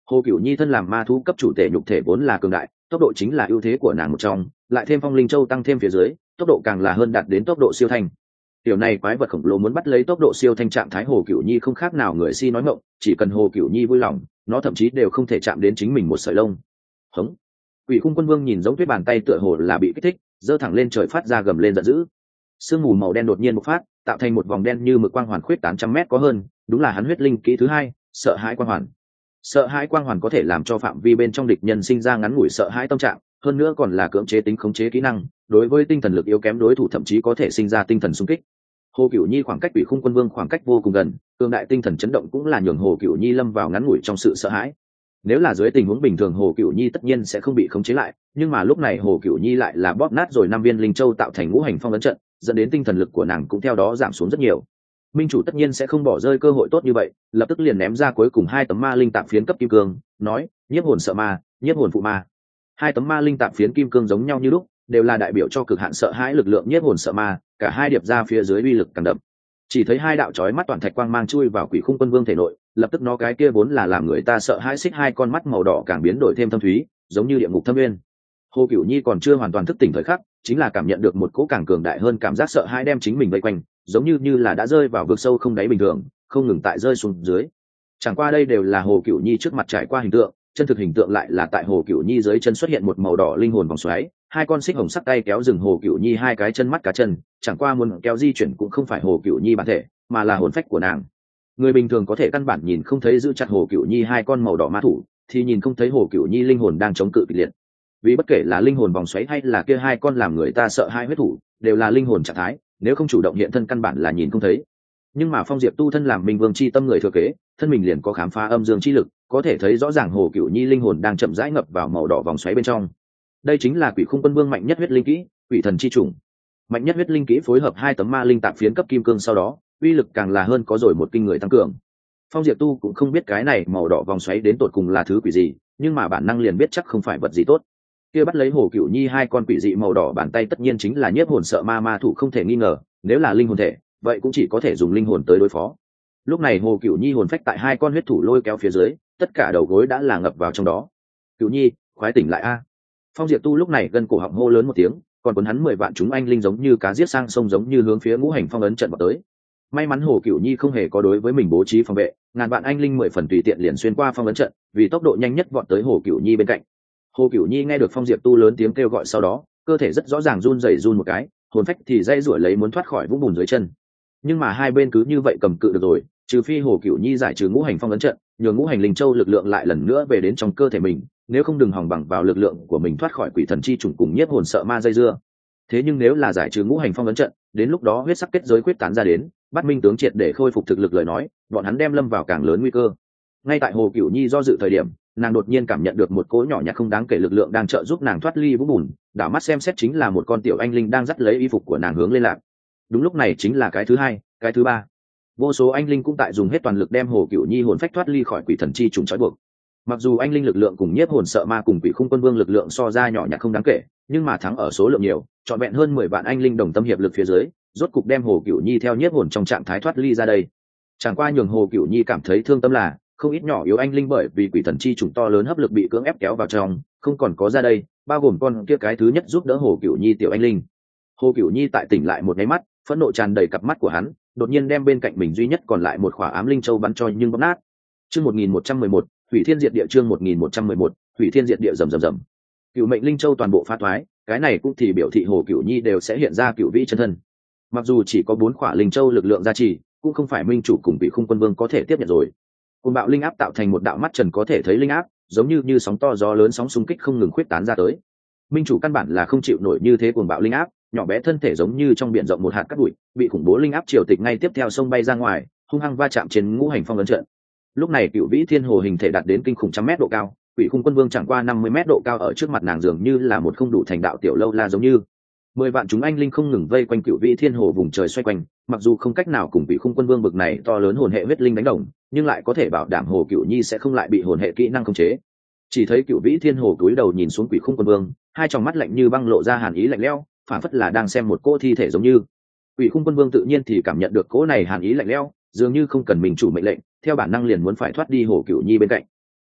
Hồ Cửu Nhi thân làm ma thú cấp chủ thể nhục thể vốn là cường đại, tốc độ chính là ưu thế của nàng một trong, lại thêm phong linh châu tăng thêm phía dưới, tốc độ càng là hơn đạt đến tốc độ siêu thanh. Tiểu này quái vật khổng lồ muốn bắt lấy tốc độ siêu thanh trạng thái Hồ Cửu Nhi không khác nào người si nói ngọng, chỉ cần Hồ Cửu Nhi vui lòng, nó thậm chí đều không thể chạm đến chính mình một sợi lông. Hống. Quỷ Khung Quân Vương nhìn giống tuyết bàn tay tựa hồ là bị kích thích, giơ thẳng lên trời phát ra gầm lên giận dữ. Sương mù màu đen đột nhiên bộc phát, tạo thành một vòng đen như mực quang hoàn khuyết tán trăm mét có hơn, đúng là hắn huyết linh kỹ thứ hai, sợ hãi quang hoàn. Sợ hãi quang hoàn có thể làm cho phạm vi bên trong địch nhân sinh ra ngắn ngủi sợ hãi tâm trạng, hơn nữa còn là cưỡng chế tính khống chế kỹ năng, đối với tinh thần lực yếu kém đối thủ thậm chí có thể sinh ra tinh thần xung kích. Hồ Cửu Nhi khoảng cách Quỷ Khung Quân Vương khoảng cách vô cùng gần, cường đại tinh thần chấn động cũng là nhường Hồ Cửu Nhi lâm vào ngắn ngủi trong sự sợ hãi. Nếu là dưới tình huống bình thường Hồ Cửu Nhi tất nhiên sẽ không bị khống chế lại, nhưng mà lúc này Hồ Cửu Nhi lại là bóp nát rồi năm viên linh châu tạo thành ngũ hành phong ấn trận, dẫn đến tinh thần lực của nàng cũng theo đó giảm xuống rất nhiều. Minh chủ tất nhiên sẽ không bỏ rơi cơ hội tốt như vậy, lập tức liền ném ra cuối cùng hai tấm ma linh tạp phiến cấp kim cương, nói: nhiếp hồn sợ ma, nhiếp hồn phụ ma. Hai tấm ma linh tạp phiến kim cương giống nhau như lúc, đều là đại biểu cho cực hạn sợ hãi lực lượng nhiếp hồn sợ ma, cả hai điệp ra phía dưới uy lực càng đậm. Chỉ thấy hai đạo chói mắt toàn thạch quang mang chui vào Quỷ Khung Quân Vương thể nội, lập tức nó cái kia vốn là làm người ta sợ hãi xích hai con mắt màu đỏ càng biến đổi thêm thâm thúy, giống như địa ngục thâm nguyên. Hồ Cửu Nhi còn chưa hoàn toàn thức tỉnh thời khắc, chính là cảm nhận được một cỗ càng cường đại hơn cảm giác sợ hãi đem chính mình vây quanh, giống như như là đã rơi vào vực sâu không đáy bình thường, không ngừng tại rơi xuống dưới. Chẳng qua đây đều là Hồ Cửu Nhi trước mặt trải qua hình tượng, chân thực hình tượng lại là tại Hồ Cửu Nhi dưới chân xuất hiện một màu đỏ linh hồn vòng xoáy, hai con xích hồng sắc tay kéo dừng Hồ Cửu Nhi hai cái chân mắt cá chân, chẳng qua muốn kéo di chuyển cũng không phải Hồ Cửu Nhi bản thể, mà là hồn phách của nàng. Người bình thường có thể căn bản nhìn không thấy giữ chặt Hồ Cửu Nhi hai con màu đỏ ma thủ, thì nhìn không thấy Hồ Cửu Nhi linh hồn đang chống cự kịch liệt. Vì bất kể là linh hồn vòng xoáy hay là kia hai con làm người ta sợ hai huyết thủ, đều là linh hồn trạng thái, nếu không chủ động hiện thân căn bản là nhìn không thấy. Nhưng mà Phong Diệp tu thân làm Minh Vương chi tâm người thừa kế, thân mình liền có khám phá âm dương chi lực, có thể thấy rõ ràng Hồ Cửu Nhi linh hồn đang chậm rãi ngập vào màu đỏ vòng xoáy bên trong. Đây chính là Quỷ Khung Quân Vương mạnh nhất huyết linh kỹ, Quỷ Thần chi chủng. Mạnh nhất huyết linh kỹ phối hợp hai tấm ma linh tạp phiến cấp kim cương sau đó, uy lực càng là hơn có rồi một kinh người tăng cường. Phong Diệp tu cũng không biết cái này màu đỏ vòng xoáy đến tột cùng là thứ quỷ gì, nhưng mà bản năng liền biết chắc không phải vật gì tốt. Kia bắt lấy Hồ Cửu Nhi hai con quỷ dị màu đỏ bàn tay tất nhiên chính là nhiếp hồn sợ ma ma thủ không thể nghi ngờ, nếu là linh hồn thể, vậy cũng chỉ có thể dùng linh hồn tới đối phó. Lúc này Hồ Cửu Nhi hồn phách tại hai con huyết thủ lôi kéo phía dưới, tất cả đầu gối đã là ngập vào trong đó. Cửu Nhi, khoái tỉnh lại a! Phong Diệp tu lúc này gần cổ họng hô lớn một tiếng, còn cuốn hắn mười vạn chúng anh linh giống như cá giết sang sông giống như hướng phía ngũ hành phong ấn trận vào tới. May mắn Hồ Cửu Nhi không hề có đối với mình bố trí phòng vệ, ngàn vạn anh linh mười phần tùy tiện liền xuyên qua phong ấn trận, vì tốc độ nhanh nhất vọt tới Hồ Cửu Nhi bên cạnh. Hồ Cửu Nhi nghe được Phong Diệp tu lớn tiếng kêu gọi sau đó, cơ thể rất rõ ràng run rẩy run một cái, hồn phách thì dây rủa lấy muốn thoát khỏi vũng bùn dưới chân. Nhưng mà hai bên cứ như vậy cầm cự được rồi, trừ phi Hồ Cửu Nhi giải trừ ngũ hành phong ấn trận, nhường ngũ hành linh châu lực lượng lại lần nữa về đến trong cơ thể mình, nếu không đừng hòng bằng vào lực lượng của mình thoát khỏi quỷ thần chi trùng cùng nhiếp hồn sợ ma dây dưa. Thế nhưng nếu là giải trừ ngũ hành phong ấn trận, đến lúc đó huyết sắc kết giới quyết tán ra đến, bắt minh tướng triệt để khôi phục thực lực lời nói, bọn hắn đem lâm vào càng lớn nguy cơ. Ngay tại Hồ Cửu Nhi do dự thời điểm, nàng đột nhiên cảm nhận được một cỗ nhỏ nhặt không đáng kể lực lượng đang trợ giúp nàng thoát ly vũng bùn, đảo mắt xem xét chính là một con tiểu anh linh đang dắt lấy y phục của nàng hướng lên lạc. Đúng lúc này chính là cái thứ hai, cái thứ ba. Vô số anh linh cũng tại dùng hết toàn lực đem Hồ Cửu Nhi hồn phách thoát ly khỏi quỷ thần chi trùng trói buộc. Mặc dù anh linh lực lượng cùng nhiếp hồn sợ ma cùng Quỷ Khung Quân Vương lực lượng so ra nhỏ nhặt không đáng kể, nhưng mà thắng ở số lượng nhiều, trọn vẹn hơn mười vạn anh linh đồng tâm hiệp lực phía dưới, rốt cục đem Hồ Cửu Nhi theo nhiếp hồn trong trạng thái thoát ly ra đây. Chẳng qua nhường Hồ Cửu Nhi cảm thấy thương tâm là, không ít nhỏ yếu anh linh bởi vì quỷ thần chi trùng to lớn hấp lực bị cưỡng ép kéo vào trong, không còn có ra đây, bao gồm con kia cái thứ nhất giúp đỡ Hồ Cửu Nhi tiểu anh linh. Hồ Cửu Nhi tại tỉnh lại một cái mắt, phẫn nộ tràn đầy cặp mắt của hắn, đột nhiên đem bên cạnh mình duy nhất còn lại một khỏa ám linh châu bắn cho nhưng bóp nát. Chương một nghìn một trăm mười một, Hủy Thiên Diệt Địa chương một nghìn một trăm mười một, Hủy Thiên Diệt Địa rầm rầm rầm. Cựu mệnh linh châu toàn bộ phá thoái, cái này cũng thì biểu thị Hồ Cửu Nhi đều sẽ hiện ra cựu vĩ chân thân. Mặc dù chỉ có bốn khỏa linh châu lực lượng gia trì, cũng không phải minh chủ cùng Vị Khung Quân Vương có thể tiếp nhận rồi. Cuồng bạo linh áp tạo thành một đạo mắt trần có thể thấy linh áp, giống như như sóng to gió lớn sóng xung kích không ngừng khuyết tán ra tới. Minh chủ căn bản là không chịu nổi như thế cuồng bạo linh áp, nhỏ bé thân thể giống như trong biển rộng một hạt cát bụi, bị khủng bố linh áp triều tịch ngay tiếp theo sông bay ra ngoài, hung hăng va chạm trên ngũ hành phong ấn trận. Lúc này Cựu Vĩ Thiên Hồ hình thể đạt đến kinh khủng trăm mét độ cao, Quỷ Khung Quân Vương chẳng qua năm mươi mét độ cao ở trước mặt nàng dường như là một không đủ thành đạo tiểu lâu la giống như. Mười vạn chúng anh linh không ngừng vây quanh Cựu Vĩ Thiên Hồ vùng trời xoay quanh, mặc dù không cách nào cùng Quỷ Khung Quân Vương bực này to lớn hồn hệ huyết linh đánh đồng, nhưng lại có thể bảo đảm Hồ Cựu Nhi sẽ không lại bị hồn hệ kỹ năng khống chế. Chỉ thấy Cựu Vĩ Thiên Hồ cúi đầu nhìn xuống Quỷ Khung Quân Vương, hai tròng mắt lạnh như băng lộ ra hàn ý lạnh lẽo, phản phất là đang xem một cỗ thi thể giống như. Quỷ Khung Quân Vương tự nhiên thì cảm nhận được cỗ này hàn ý lạnh lẽo, dường như không cần mình chủ mệnh lệnh, theo bản năng liền muốn phải thoát đi Hồ Cựu Nhi bên cạnh.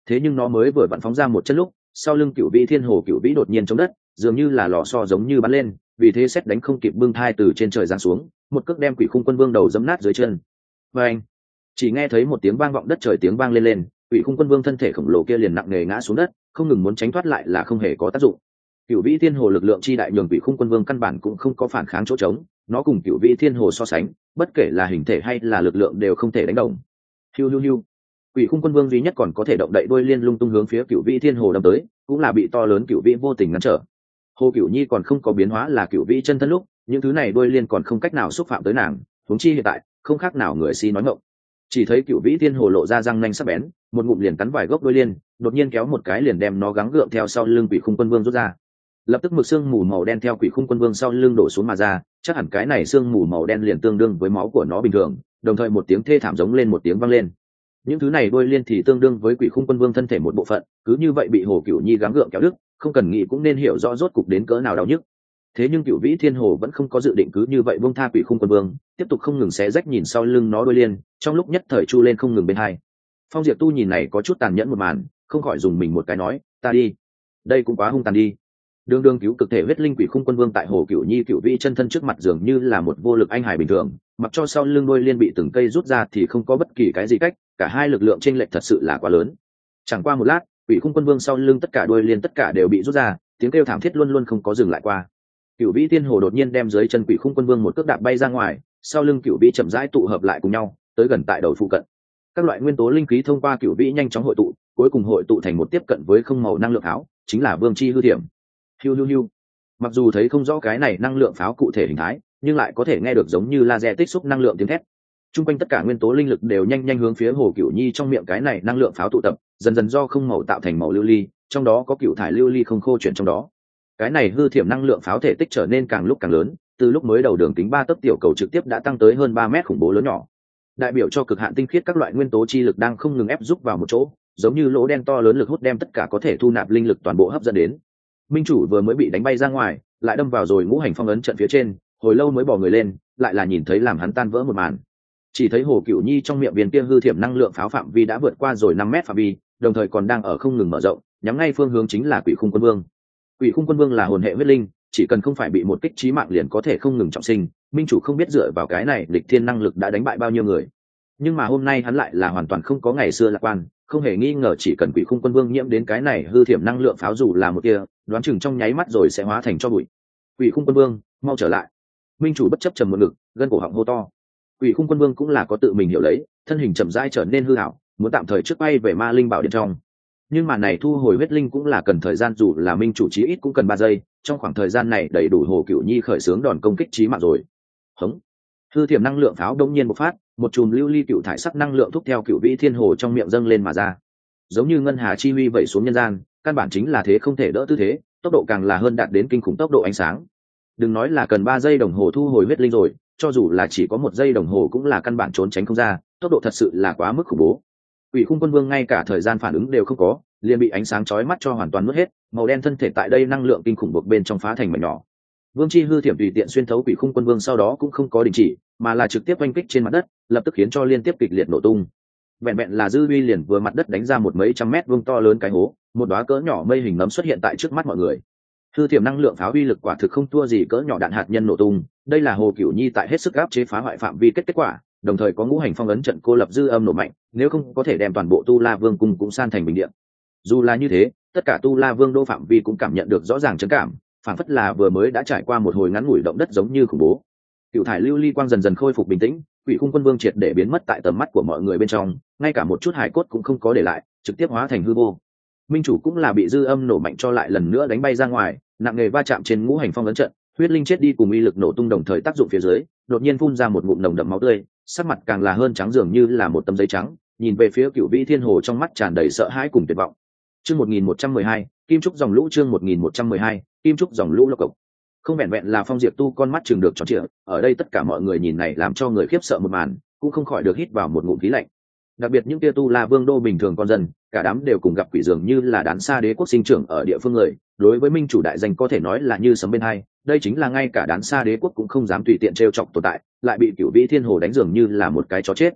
thế nhưng nó mới vừa vặn phóng ra một chân lúc, sau lưng cựu vĩ thiên hồ cựu vĩ đột nhiên chống đất, dường như là lò xo giống như bắn lên, vì thế xét đánh không kịp bưng thai từ trên trời giáng xuống, một cước đem Quỷ Khung Quân Vương đầu dẫm nát dưới chân. Và anh chỉ nghe thấy một tiếng vang vọng đất trời tiếng vang lên lên, Quỷ Khung Quân Vương thân thể khổng lồ kia liền nặng nề ngã xuống đất, không ngừng muốn tránh thoát lại là không hề có tác dụng. Cựu vĩ thiên hồ lực lượng chi đại nhường Quỷ Khung Quân Vương căn bản cũng không có phản kháng chỗ trống, nó cùng cựu vĩ thiên hồ so sánh, bất kể là hình thể hay là lực lượng đều không thể đánh đồng. Hiu hiu hiu. Quỷ Khung Quân Vương duy nhất còn có thể động đậy đuôi liên lung tung hướng phía cựu vĩ thiên hồ đâm tới, cũng là bị to lớn cựu vĩ vô tình ngăn trở. Hồ Cửu Nhi còn không có biến hóa là cựu vĩ chân thân lúc, những thứ này đuôi liên còn không cách nào xúc phạm tới nàng, huống chi hiện tại không khác nào người si nói ngọng. Chỉ thấy cựu vĩ thiên hồ lộ ra răng nanh sắc bén, một ngụm liền cắn vài gốc đuôi liên, đột nhiên kéo một cái liền đem nó gắng gượng theo sau lưng Quỷ Khung Quân Vương rút ra. Lập tức mực xương mù màu đen theo Quỷ Khung Quân Vương sau lưng đổ xuống mà ra, chắc hẳn cái này xương mù màu đen liền tương đương với máu của nó bình thường, đồng thời một tiếng thê thảm giống lên một tiếng vang lên. Những thứ này đuôi liên thì tương đương với Quỷ Khung Quân Vương thân thể một bộ phận, cứ như vậy bị Hồ Cửu Nhi gắng gượng kéo đứt, không cần nghĩ cũng nên hiểu rõ rốt cục đến cỡ nào đau nhức. Thế nhưng cựu vĩ thiên hồ vẫn không có dự định cứ như vậy buông tha Quỷ Khung Quân Vương, tiếp tục không ngừng xé rách nhìn sau lưng nó đuôi liên, trong lúc nhất thời chu lên không ngừng bên hai. Phong Diệp Tu nhìn này có chút tàn nhẫn một màn, không khỏi dùng mình một cái nói, ta đi, đây cũng quá hung tàn đi. Đường đường cứu cực thể huyết linh Quỷ Khung Quân Vương tại Hồ Cửu Nhi cựu vĩ chân thân trước mặt dường như là một vô lực anh hài bình thường, mặc cho sau lưng đuôi liên bị từng cây rút ra thì không có bất kỳ cái gì cách, cả hai lực lượng chênh lệch thật sự là quá lớn. Chẳng qua một lát, Quỷ Khung Quân Vương sau lưng tất cả đuôi liên tất cả đều bị rút ra, tiếng kêu thảm thiết luôn luôn không có dừng lại qua. Cửu vĩ thiên hồ đột nhiên đem dưới chân Quỷ Khung Quân Vương một cước đạp bay ra ngoài, sau lưng cửu vĩ chậm rãi tụ hợp lại cùng nhau, tới gần tại đầu phụ cận. Các loại nguyên tố linh khí thông qua cửu vĩ nhanh chóng hội tụ, cuối cùng hội tụ thành một tiếp cận với không màu năng lượng pháo, chính là Vương Chi hư thiểm. Hiu hiu hiu. Mặc dù thấy không rõ cái này năng lượng pháo cụ thể hình thái, nhưng lại có thể nghe được giống như laser tích xúc năng lượng tiếng thét. Trung quanh tất cả nguyên tố linh lực đều nhanh nhanh hướng phía Hồ Cửu Nhi trong miệng cái này năng lượng pháo tụ tập, dần dần do không màu tạo thành màu lưu ly, trong đó có cựu thải lưu ly không khô chuyển trong đó. Cái này hư thiểm năng lượng pháo thể tích trở nên càng lúc càng lớn, từ lúc mới đầu đường kính ba tấc tiểu cầu trực tiếp đã tăng tới hơn ba mét khủng bố lớn nhỏ. Đại biểu cho cực hạn tinh khiết các loại nguyên tố chi lực đang không ngừng ép giúp vào một chỗ, giống như lỗ đen to lớn lực hút đem tất cả có thể thu nạp linh lực toàn bộ hấp dẫn đến. Minh chủ vừa mới bị đánh bay ra ngoài, lại đâm vào rồi ngũ hành phong ấn trận phía trên, hồi lâu mới bò người lên, lại là nhìn thấy làm hắn tan vỡ một màn. Chỉ thấy Hồ Cửu Nhi trong miệng viên kia hư thiểm năng lượng pháo phạm vi đã vượt qua rồi năm mét phạm vi, đồng thời còn đang ở không ngừng mở rộng, nhắm ngay phương hướng chính là Quỷ Khung Quân Vương. Quỷ Khung Quân Vương là hồn hệ huyết linh, chỉ cần không phải bị một kích chí mạng liền có thể không ngừng trọng sinh, minh chủ không biết dựa vào cái này lịch thiên năng lực đã đánh bại bao nhiêu người. Nhưng mà hôm nay hắn lại là hoàn toàn không có ngày xưa lạc quan, không hề nghi ngờ chỉ cần Quỷ Khung Quân Vương nhiễm đến cái này hư thiểm năng lượng pháo dù là một kia, đoán chừng trong nháy mắt rồi sẽ hóa thành tro bụi. Quỷ Khung Quân Vương, mau trở lại. Minh chủ bất chấp trầm một ngực, gân cổ họng hô to. Quỷ Khung Quân Vương cũng là có tự mình hiểu lấy, thân hình chậm rãi trở nên hư ảo, muốn tạm thời trước bay về Ma Linh Bảo Điện trong. Nhưng mà này thu hồi huyết linh cũng là cần thời gian, dù là minh chủ chí ít cũng cần ba giây, trong khoảng thời gian này đầy đủ Hồ Cửu Nhi khởi xướng đòn công kích chí mạng rồi. Hống. Hư thiểm năng lượng pháo đông nhiên bộc phát, một chùm lưu ly cựu thải sắc năng lượng thúc theo cựu vĩ thiên hồ trong miệng dâng lên mà ra. Giống như ngân hà chi huy vẩy xuống nhân gian, căn bản chính là thế không thể đỡ tư thế, tốc độ càng là hơn đạt đến kinh khủng tốc độ ánh sáng. Đừng nói là cần ba giây đồng hồ thu hồi huyết linh rồi, cho dù là chỉ có một giây đồng hồ cũng là căn bản trốn tránh không ra, tốc độ thật sự là quá mức khủng bố. Quỷ Khung Quân Vương ngay cả thời gian phản ứng đều không có, liền bị ánh sáng chói mắt cho hoàn toàn nuốt hết, màu đen thân thể tại đây năng lượng kinh khủng buộc bên trong phá thành mảnh nhỏ. Vương Chi hư thiểm tùy tiện xuyên thấu Quỷ Khung Quân Vương sau đó cũng không có đình chỉ, mà là trực tiếp oanh kích trên mặt đất, lập tức khiến cho liên tiếp kịch liệt nổ tung. Vẹn vẹn là dư uy liền vừa mặt đất đánh ra một mấy trăm mét vuông to lớn cái hố, một đóa cỡ nhỏ mây hình nấm xuất hiện tại trước mắt mọi người. Hư thiểm năng lượng pháo uy lực quả thực không thua gì cỡ nhỏ đạn hạt nhân nổ tung, đây là Hồ Cửu Nhi tại hết sức áp chế phá hoại phạm vi kết kết quả, đồng thời có ngũ hành phong ấn trận cô lập dư âm nổ mạnh, nếu không có thể đem toàn bộ Tu La Vương cung cũng san thành bình địa. Dù là như thế, tất cả Tu La Vương đô phạm vi cũng cảm nhận được rõ ràng chấn cảm, phản phất là vừa mới đã trải qua một hồi ngắn ngủi động đất giống như khủng bố. Cựu thải lưu ly quang dần dần khôi phục bình tĩnh, Quỷ Khung Quân Vương triệt để biến mất tại tầm mắt của mọi người bên trong, ngay cả một chút hài cốt cũng không có để lại, trực tiếp hóa thành hư vô. Minh chủ cũng là bị dư âm nổ mạnh cho lại lần nữa đánh bay ra ngoài, nặng nề va chạm trên ngũ hành phong ấn trận, huyết linh chết đi cùng uy lực nổ tung đồng thời tác dụng phía dưới, đột nhiên phun ra một ngụm nồng đậm máu tươi, sắc mặt càng là hơn trắng dường như là một tấm giấy trắng, nhìn về phía Cửu Vĩ Thiên Hồ trong mắt tràn đầy sợ hãi cùng tuyệt vọng. Chương một nghìn một trăm mười hai, Kim Trúc dòng lũ chương một nghìn một trăm mười hai, Kim Trúc dòng lũ lộc cộc. Không vẹn vẹn là Phong Diệp Tu con mắt chừng được tròn trịa, ở đây tất cả mọi người nhìn này làm cho người khiếp sợ một màn, cũng không khỏi được hít vào một ngụm khí lạnh. Đặc biệt những tia Tu La Vương đô bình thường con dân, cả đám đều cùng gặp quỷ dường như là đán xa đế quốc sinh trưởng ở địa phương người, đối với minh chủ đại danh có thể nói là như sấm bên hai, đây chính là ngay cả đán xa đế quốc cũng không dám tùy tiện trêu chọc tồn tại, lại bị Cửu Vĩ Thiên Hồ đánh dường như là một cái chó chết.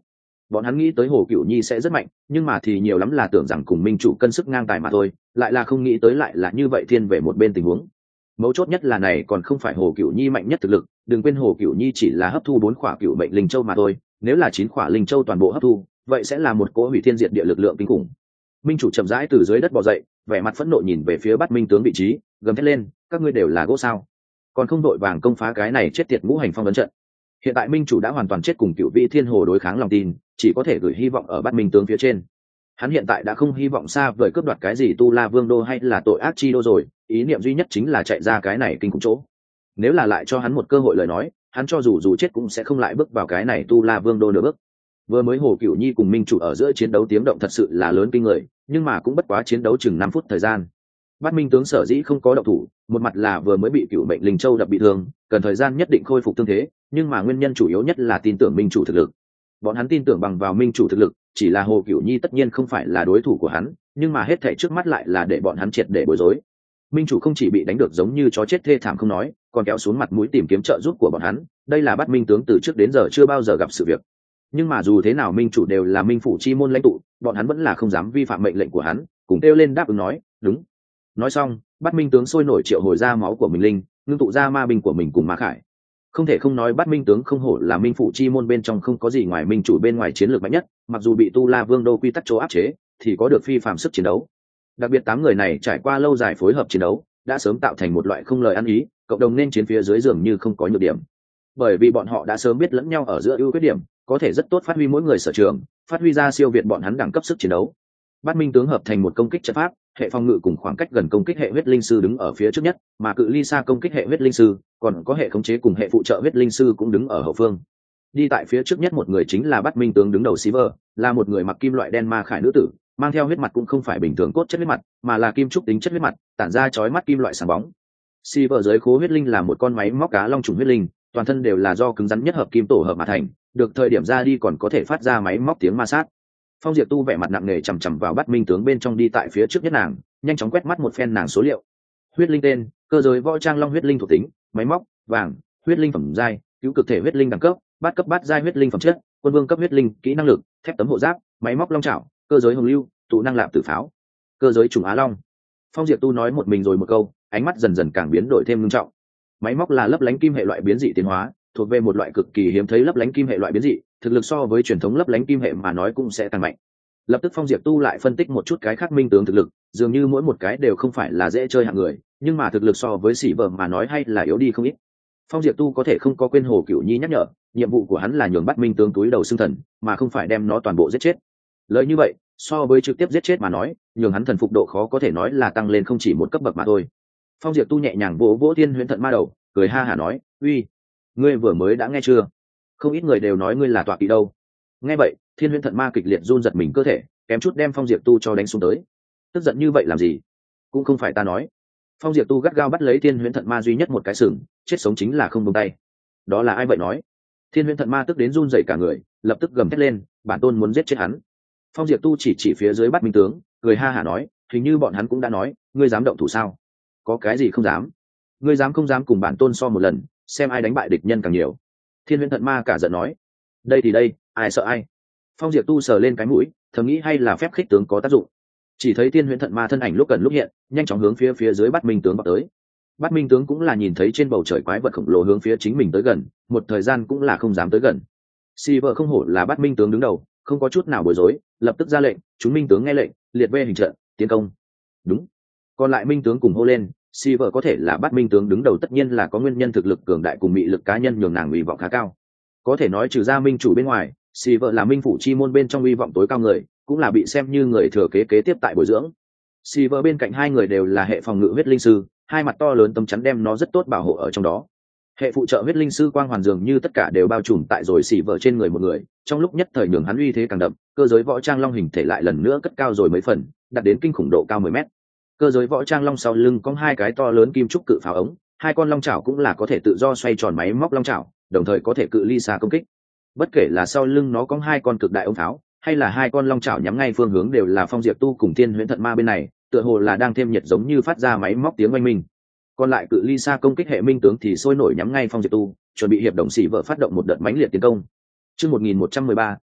bọn hắn nghĩ tới Hồ Cửu Nhi sẽ rất mạnh, nhưng mà thì nhiều lắm là tưởng rằng cùng minh chủ cân sức ngang tài mà thôi, lại là không nghĩ tới lại là như vậy thiên về một bên tình huống. Mấu chốt nhất là này còn không phải Hồ Cửu Nhi mạnh nhất thực lực, đừng quên Hồ Cửu Nhi chỉ là hấp thu bốn khỏa cửu mệnh linh châu mà thôi, nếu là chín khỏa linh châu toàn bộ hấp thu, vậy sẽ là một cỗ hủy thiên diệt địa lực lượng kinh khủng. Minh chủ chậm rãi từ dưới đất bò dậy, vẻ mặt phẫn nộ nhìn về phía Bát Minh tướng vị trí, gầm thét lên, các ngươi đều là gỗ sao? Còn không đội vàng công phá cái này chết tiệt ngũ hành phong ấn trận. Hiện tại Minh chủ đã hoàn toàn chết cùng Cửu Vĩ Thiên Hồ đối kháng lòng tin, chỉ có thể gửi hy vọng ở Bát Minh tướng phía trên. Hắn hiện tại đã không hy vọng xa vời cướp đoạt cái gì Tu La Vương đô hay là tội ác chi đô rồi, ý niệm duy nhất chính là chạy ra cái này kinh khủng chỗ. Nếu là lại cho hắn một cơ hội lời nói, hắn cho dù dù chết cũng sẽ không lại bước vào cái này Tu La Vương đô nửa bước. Vừa mới Hồ Cửu Nhi cùng Minh chủ ở giữa chiến đấu tiếng động thật sự là lớn kinh người, nhưng mà cũng bất quá chiến đấu chừng năm phút thời gian. Bát Minh tướng sở dĩ không có động thủ, một mặt là vừa mới bị Cửu Mệnh Linh Châu đập bị thương, cần thời gian nhất định khôi phục thương thế, nhưng mà nguyên nhân chủ yếu nhất là tin tưởng Minh chủ thực lực. Bọn hắn tin tưởng bằng vào Minh chủ thực lực, chỉ là Hồ Cửu Nhi tất nhiên không phải là đối thủ của hắn, nhưng mà hết thảy trước mắt lại là để bọn hắn triệt để bối rối. Minh chủ không chỉ bị đánh được giống như chó chết thê thảm không nói, còn kéo xuống mặt mũi tìm kiếm trợ giúp của bọn hắn, đây là Bát Minh tướng từ trước đến giờ chưa bao giờ gặp sự việc. Nhưng mà dù thế nào Minh chủ đều là Minh phủ chi môn lãnh tụ, bọn hắn vẫn là không dám vi phạm mệnh lệnh của hắn, cùng kêu lên đáp ứng nói, đúng. Nói xong, Bát Minh tướng sôi nổi triệu hồi ra máu của mình linh, ngưng tụ ra ma binh của mình cùng Ma Khải. Không thể không nói Bát Minh tướng không hổ là Minh phủ chi môn bên trong không có gì ngoài Minh chủ bên ngoài chiến lược mạnh nhất, mặc dù bị Tu La Vương đô quy tắc chỗ áp chế, thì có được phi phàm sức chiến đấu. Đặc biệt tám người này trải qua lâu dài phối hợp chiến đấu, đã sớm tạo thành một loại không lời ăn ý, cộng đồng nên chiến phía dưới dường như không có nhược điểm. Bởi vì bọn họ đã sớm biết lẫn nhau ở giữa ưu khuyết điểm, có thể rất tốt phát huy mỗi người sở trường, phát huy ra siêu việt bọn hắn đẳng cấp sức chiến đấu. Bát Minh tướng hợp thành một công kích trận pháp, hệ phòng ngự cùng khoảng cách gần công kích hệ huyết linh sư đứng ở phía trước nhất, mà cự ly xa công kích hệ huyết linh sư, còn có hệ khống chế cùng hệ phụ trợ huyết linh sư cũng đứng ở hậu phương. Đi tại phía trước nhất một người chính là Bát Minh tướng đứng đầu Silver, là một người mặc kim loại đen ma khải nữ tử, mang theo huyết mặt cũng không phải bình thường cốt chất huyết mặt, mà là kim trúc tính chất huyết mặt, tản ra chói mắt kim loại sáng bóng. Silver dưới khố huyết linh là một con máy móc cá long trùng huyết linh, toàn thân đều là do cứng rắn nhất hợp kim tổ hợp mà thành, được thời điểm ra đi còn có thể phát ra máy móc tiếng ma sát. Phong Diệp Tu vẻ mặt nặng nề chằm chằm vào Bát Minh tướng bên trong đi tại phía trước nhất nàng, nhanh chóng quét mắt một phen nàng số liệu. Huyết linh tên, cơ giới võ trang long huyết linh thuộc tính, máy móc, vàng, huyết linh phẩm giai, cứu cực thể huyết linh đẳng cấp, bát cấp bát giai huyết linh phẩm chất, quân vương cấp huyết linh, kỹ năng lực, thép tấm hộ giáp, máy móc long chảo, cơ giới hồng lưu, tụ năng lạp tử pháo, cơ giới trùng á long. Phong Diệp Tu nói một mình rồi một câu, ánh mắt dần dần càng biến đổi thêm nghiêm trọng. Máy móc là lấp lánh kim hệ loại biến dị tiến hóa, thuộc về một loại cực kỳ hiếm thấy lấp lánh kim hệ loại biến dị, thực lực so với truyền thống lấp lánh kim hệ mà nói cũng sẽ tăng mạnh. Lập tức Phong Diệp Tu lại phân tích một chút cái khác minh tướng thực lực, dường như mỗi một cái đều không phải là dễ chơi hạng người, nhưng mà thực lực so với Sĩ Vợ mà nói hay là yếu đi không ít. Phong Diệp Tu có thể không có quên Hồ Cửu Nhi nhắc nhở, nhiệm vụ của hắn là nhường Bát Minh tướng túi đầu xương thần, mà không phải đem nó toàn bộ giết chết. Lời như vậy, so với trực tiếp giết chết mà nói, nhường hắn thần phục độ khó có thể nói là tăng lên không chỉ một cấp bậc mà thôi. Phong Diệp Tu nhẹ nhàng vỗ vỗ Thiên Huyễn Thận Ma đầu, cười ha hả nói, "Uy, ngươi vừa mới đã nghe chưa? Không ít người đều nói ngươi là tọa kỵ đâu." Nghe vậy, Thiên Huyễn Thận Ma kịch liệt run giật mình cơ thể, kém chút đem Phong Diệp Tu cho đánh xuống tới. Tức giận như vậy làm gì? Cũng không phải ta nói. Phong Diệp Tu gắt gao bắt lấy Thiên Huyễn Thận Ma duy nhất một cái sừng, chết sống chính là không buông tay. Đó là ai vậy nói? Thiên Huyễn Thận Ma tức đến run rẩy cả người, lập tức gầm thét lên, bản tôn muốn giết chết hắn. Phong Diệp Tu chỉ chỉ phía dưới Bát Minh tướng, cười ha hả nói, hình như bọn hắn cũng đã nói, ngươi dám động thủ sao? Có cái gì không dám? Ngươi dám không dám cùng bản tôn so một lần, xem ai đánh bại địch nhân càng nhiều. Thiên Huyễn Thận Ma cả giận nói, đây thì đây, ai sợ ai? Phong Diệp Tu sờ lên cái mũi, thầm nghĩ hay là phép khích tướng có tác dụng. Chỉ thấy Thiên Huyễn Thận Ma thân ảnh lúc gần lúc hiện, nhanh chóng hướng phía phía dưới Bát Minh tướng vào tới. Bát Minh tướng cũng là nhìn thấy trên bầu trời quái vật khổng lồ hướng phía chính mình tới gần, một thời gian cũng là không dám tới gần. Silver không hổ là Bát Minh tướng đứng đầu, không có chút nào bối rối, lập tức ra lệnh, chúng minh tướng nghe lệnh, liệt vê hình trận, tiến công. Đúng. Còn lại minh tướng cùng hô lên, Silver có thể là Bát Minh tướng đứng đầu tất nhiên là có nguyên nhân thực lực cường đại cùng mị lực cá nhân nhường nàng uy vọng khá cao. Có thể nói trừ ra minh chủ bên ngoài, Silver là minh phủ chi môn bên trong uy vọng tối cao người, cũng là bị xem như người thừa kế kế tiếp tại bồi dưỡng. Silver bên cạnh hai người đều là hệ phòng ngự huyết linh sư, hai mặt to lớn tấm chắn đem nó rất tốt bảo hộ ở trong đó. Hệ phụ trợ huyết linh sư quang hoàn dường như tất cả đều bao trùm tại rồi Silver trên người một người, trong lúc nhất thời nhường hắn uy thế càng đậm, cơ giới võ trang long hình thể lại lần nữa cất cao rồi mấy phần, đạt đến kinh khủng độ cao mười mét. Cơ giới võ trang long sau lưng có hai cái to lớn kim trúc cự pháo ống, hai con long chảo cũng là có thể tự do xoay tròn máy móc long chảo, đồng thời có thể cự ly xa công kích. Bất kể là sau lưng nó có hai con cực đại ống pháo, hay là hai con long chảo nhắm ngay phương hướng đều là Phong Diệp Tu cùng Thiên Huyễn Thận Ma bên này, tựa hồ là đang thêm nhiệt giống như phát ra máy móc tiếng oanh minh. Còn lại cự ly xa công kích hệ minh tướng thì sôi nổi nhắm ngay Phong Diệp Tu, chuẩn bị hiệp đồng sĩ vợ phát động một đợt mãnh liệt tiến công. Chương một nghìn một trăm mười ba,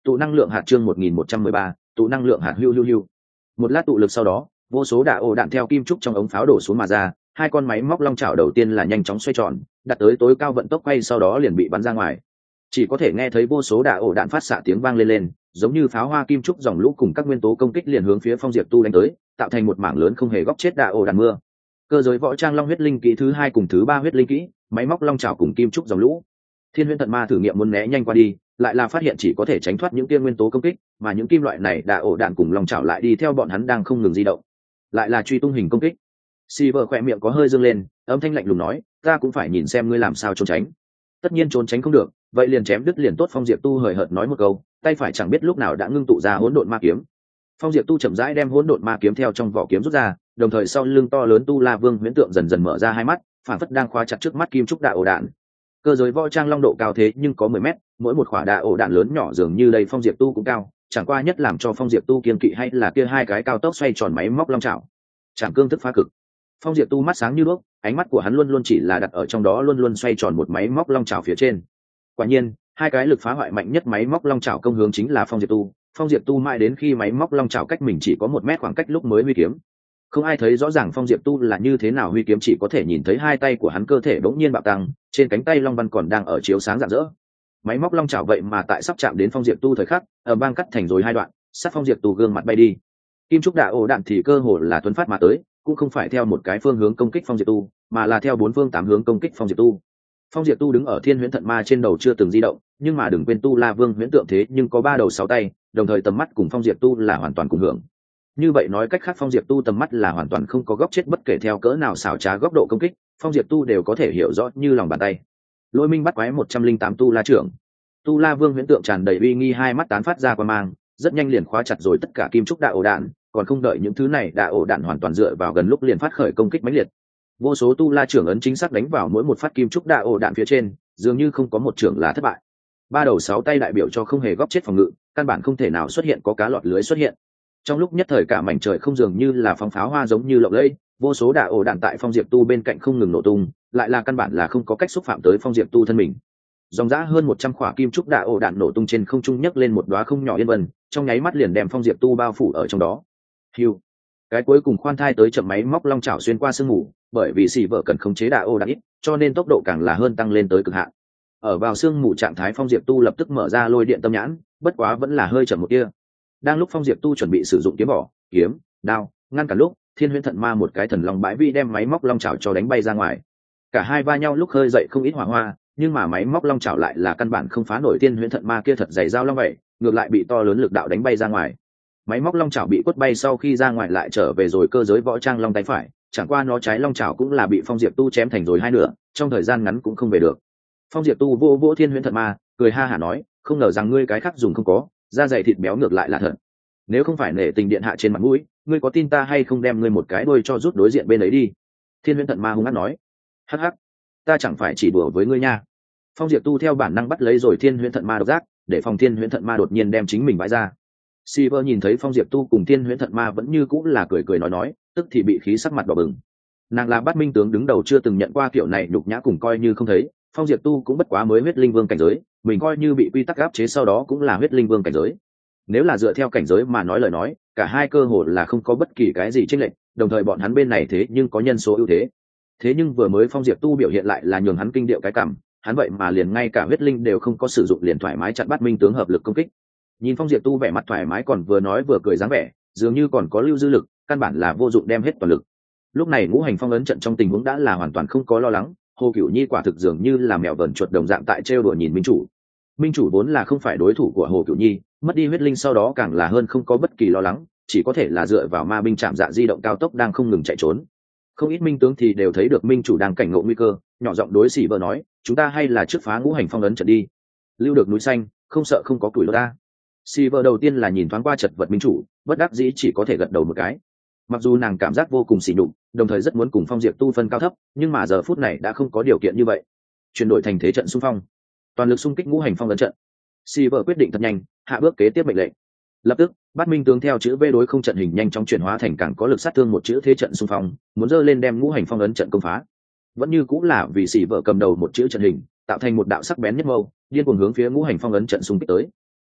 tụ năng lượng hạt chương một nghìn một trăm mười ba, tụ năng lượng hạt hưu hưu hưu. Một lát tụ lực sau đó, vô số đạ ổ đạn theo kim trúc trong ống pháo đổ xuống mà ra, hai con máy móc long chảo đầu tiên là nhanh chóng xoay tròn, đặt tới tối cao vận tốc quay sau đó liền bị bắn ra ngoài. Chỉ có thể nghe thấy vô số đạ ổ đạn phát xạ tiếng vang lên lên, giống như pháo hoa kim trúc dòng lũ cùng các nguyên tố công kích liền hướng phía Phong Diệp Tu đánh tới, tạo thành một mảng lớn không hề góc chết đạ ổ đạn mưa. Cơ giới võ trang long huyết linh kỹ thứ hai cùng thứ ba huyết linh kỹ, máy móc long chảo cùng kim trúc dòng lũ. Thiên Huyễn Thận Ma thử nghiệm muốn né nhanh qua đi, lại là phát hiện chỉ có thể tránh thoát những kia nguyên tố công kích, mà những kim loại này đạ ổ đạn cùng long chảo lại đi theo bọn hắn đang không ngừng di động. Lại là truy tung hình công kích. Silver khỏe miệng có hơi dương lên, âm thanh lạnh lùng nói, ta cũng phải nhìn xem ngươi làm sao trốn tránh. Tất nhiên trốn tránh không được, vậy liền chém đứt liền tốt. Phong Diệp Tu hời hợt nói một câu, tay phải chẳng biết lúc nào đã ngưng tụ ra hỗn độn ma kiếm. Phong Diệp Tu chậm rãi đem hỗn độn ma kiếm theo trong vỏ kiếm rút ra, đồng thời sau lưng to lớn Tu La Vương huyễn tượng dần dần mở ra hai mắt, phản phất đang khóa chặt trước mắt kim trúc đạ ổ đạn. Cơ giới võ trang long độ cao thế nhưng có mười mét, mỗi một quả đạ ổ đạn lớn nhỏ dường như đây Phong Diệp Tu cũng cao, chẳng qua nhất làm cho Phong Diệp Tu kiên kỵ hay là kia hai cái cao tốc xoay tròn máy móc long chảo. Trảm cương thức phá cực. Phong Diệp Tu mắt sáng như đuốc, ánh mắt của hắn luôn luôn chỉ là đặt ở trong đó luôn luôn xoay tròn một máy móc long chảo phía trên. Quả nhiên, hai cái lực phá hoại mạnh nhất máy móc long chảo công hướng chính là Phong Diệp Tu. Phong Diệp Tu mãi đến khi máy móc long chảo cách mình chỉ có một mét khoảng cách lúc mới huy kiếm. Không ai thấy rõ ràng Phong Diệp Tu là như thế nào huy kiếm, chỉ có thể nhìn thấy hai tay của hắn cơ thể bỗng nhiên bạo tăng, trên cánh tay long văn còn đang ở chiếu sáng rạng rỡ. Máy móc long chảo vậy mà tại sắp chạm đến Phong Diệp Tu thời khắc, ở bang cắt thành rồi hai đoạn, sát Phong Diệp Tu gương mặt bay đi. Kim trúc đạ ổ đạn thì cơ hồ là tuấn phát mà tới, cũng không phải theo một cái phương hướng công kích Phong Diệp Tu, mà là theo bốn phương tám hướng công kích Phong Diệp Tu. Phong Diệp Tu đứng ở Thiên Huyễn Thận Ma trên đầu chưa từng di động, nhưng mà đừng quên Tu La Vương huyễn tượng thế nhưng có ba đầu sáu tay, đồng thời tầm mắt cùng Phong Diệp Tu là hoàn toàn cùng hưởng. Như vậy nói cách khác, Phong Diệp Tu tầm mắt là hoàn toàn không có góc chết, bất kể theo cỡ nào xảo trá góc độ công kích, Phong Diệp Tu đều có thể hiểu rõ như lòng bàn tay. Lôi Minh bắt quái một trăm linh tám Tu La trưởng. Tu La Vương huyễn tượng tràn đầy uy nghi, hai mắt tán phát ra qua mang, rất nhanh liền khóa chặt rồi tất cả kim trúc đạ ổ đạn, còn không đợi những thứ này đạ ổ đạn hoàn toàn dựa vào gần lúc liền phát khởi công kích mãnh liệt. Vô số Tu La trưởng ấn chính xác đánh vào mỗi một phát kim trúc đạ ổ đạn phía trên, dường như không có một trưởng là thất bại. Ba đầu sáu tay đại biểu cho không hề góc chết phòng ngự, căn bản không thể nào xuất hiện có cá lọt lưới xuất hiện. Trong lúc nhất thời cả mảnh trời không dường như là phóng pháo hoa giống như lộng lẫy, vô số đạ ổ đạn tại Phong Diệp Tu bên cạnh không ngừng nổ tung, lại là căn bản là không có cách xúc phạm tới Phong Diệp Tu thân mình. Dòng dã hơn một trăm quả kim trúc đạ ổ đạn nổ tung trên không trung, nhấc lên một đóa không nhỏ yên vân, trong nháy mắt liền đem Phong Diệp Tu bao phủ ở trong đó. Hưu, cái cuối cùng khoan thai tới chậm máy móc long chảo xuyên qua sương mù, bởi vì xỉ vợ cần khống chế đạ ổ đạn ít, cho nên tốc độ càng là hơn tăng lên tới cực hạn. Ở vào sương mù trạng thái, Phong Diệp Tu lập tức mở ra lôi điện tâm nhãn, bất quá vẫn là hơi chậm một tia. Đang lúc Phong Diệp Tu chuẩn bị sử dụng kiếm vỏ, kiếm, đao ngăn cản lúc, Thiên Huyễn Thận Ma một cái thần long bãi vi đem máy móc long chảo cho đánh bay ra ngoài. Cả hai va nhau lúc hơi dậy không ít hỏa hoa, nhưng mà máy móc long chảo lại là căn bản không phá nổi Thiên Huyễn Thận Ma kia thật dày dao long vậy, ngược lại bị to lớn lực đạo đánh bay ra ngoài. Máy móc long chảo bị quất bay sau khi ra ngoài lại trở về rồi cơ giới võ trang long tay phải, chẳng qua nó trái long chảo cũng là bị Phong Diệp Tu chém thành rồi hai nửa, trong thời gian ngắn cũng không về được. Phong Diệp Tu vô vỗ Thiên Huyễn Thận Ma, cười ha hả nói, không ngờ rằng ngươi cái khác dùng không có, da dày thịt béo ngược lại là thật. Nếu không phải nể tình điện hạ trên mặt mũi, ngươi có tin ta hay không đem ngươi một cái đuôi cho rút đối diện bên ấy đi. Thiên Huyễn Thận Ma hung hăng nói, hắc hắc, ta chẳng phải chỉ đùa với ngươi nha. Phong Diệp Tu theo bản năng bắt lấy rồi Thiên Huyễn Thận Ma độc giác, để phòng Thiên Huyễn Thận Ma đột nhiên đem chính mình bãi ra. Silver nhìn thấy Phong Diệp Tu cùng Thiên Huyễn Thận Ma vẫn như cũng là cười cười nói nói, tức thì bị khí sắc mặt đỏ bừng. Nàng là Bát Minh tướng đứng đầu chưa từng nhận qua kiểu này nhục nhã cùng coi như không thấy. Phong Diệp Tu cũng bất quá mới huyết linh vương cảnh giới, mình coi như bị quy tắc áp chế sau đó cũng là huyết linh vương cảnh giới. Nếu là dựa theo cảnh giới mà nói lời nói, cả hai cơ hội là không có bất kỳ cái gì chênh lệch, đồng thời bọn hắn bên này thế nhưng có nhân số ưu thế. Thế nhưng vừa mới Phong Diệp Tu biểu hiện lại là nhường hắn kinh điệu cái cảm, hắn vậy mà liền ngay cả huyết linh đều không có sử dụng liền thoải mái chặn Bát Minh tướng hợp lực công kích. Nhìn Phong Diệp Tu vẻ mặt thoải mái còn vừa nói vừa cười dáng vẻ, dường như còn có lưu dư lực, căn bản là vô dụng đem hết toàn lực. Lúc này ngũ hành phong ấn trận trong tình huống đã là hoàn toàn không có lo lắng, Hồ Cửu Nhi quả thực dường như là mèo vờn chuột đồng dạng tại trêu đùa nhìn minh chủ. Minh chủ vốn là không phải đối thủ của Hồ Cửu Nhi, mất đi huyết linh sau đó càng là hơn không có bất kỳ lo lắng, chỉ có thể là dựa vào ma binh chạm dạ di động cao tốc đang không ngừng chạy trốn. Không ít minh tướng thì đều thấy được minh chủ đang cảnh ngộ nguy cơ, nhỏ giọng đối xỉ vợ nói, chúng ta hay là trước phá ngũ hành phong ấn trận đi. Lưu được núi xanh, không sợ không có củi lửa ta. Xỉ vợ đầu tiên là nhìn thoáng qua chật vật minh chủ, bất đắc dĩ chỉ có thể gật đầu một cái. Mặc dù nàng cảm giác vô cùng sỉ nhục, đồng thời rất muốn cùng Phong Diệp Tu phân cao thấp, nhưng mà giờ phút này đã không có điều kiện như vậy. Chuyển đổi thành thế trận xung phong, toàn lực xung kích ngũ hành phong ấn trận. Silver quyết định thật nhanh, hạ bước kế tiếp mệnh lệnh. Lập tức, Bát Minh tướng theo chữ V đối không trận hình nhanh chóng chuyển hóa thành càng có lực sát thương một chữ thế trận xung phong, muốn dơ lên đem ngũ hành phong ấn trận công phá. Vẫn như cũng là vì Silver cầm đầu một chữ trận hình, tạo thành một đạo sắc bén nhất mâu, điên cuồng hướng phía ngũ hành phong ấn trận xung kích tới.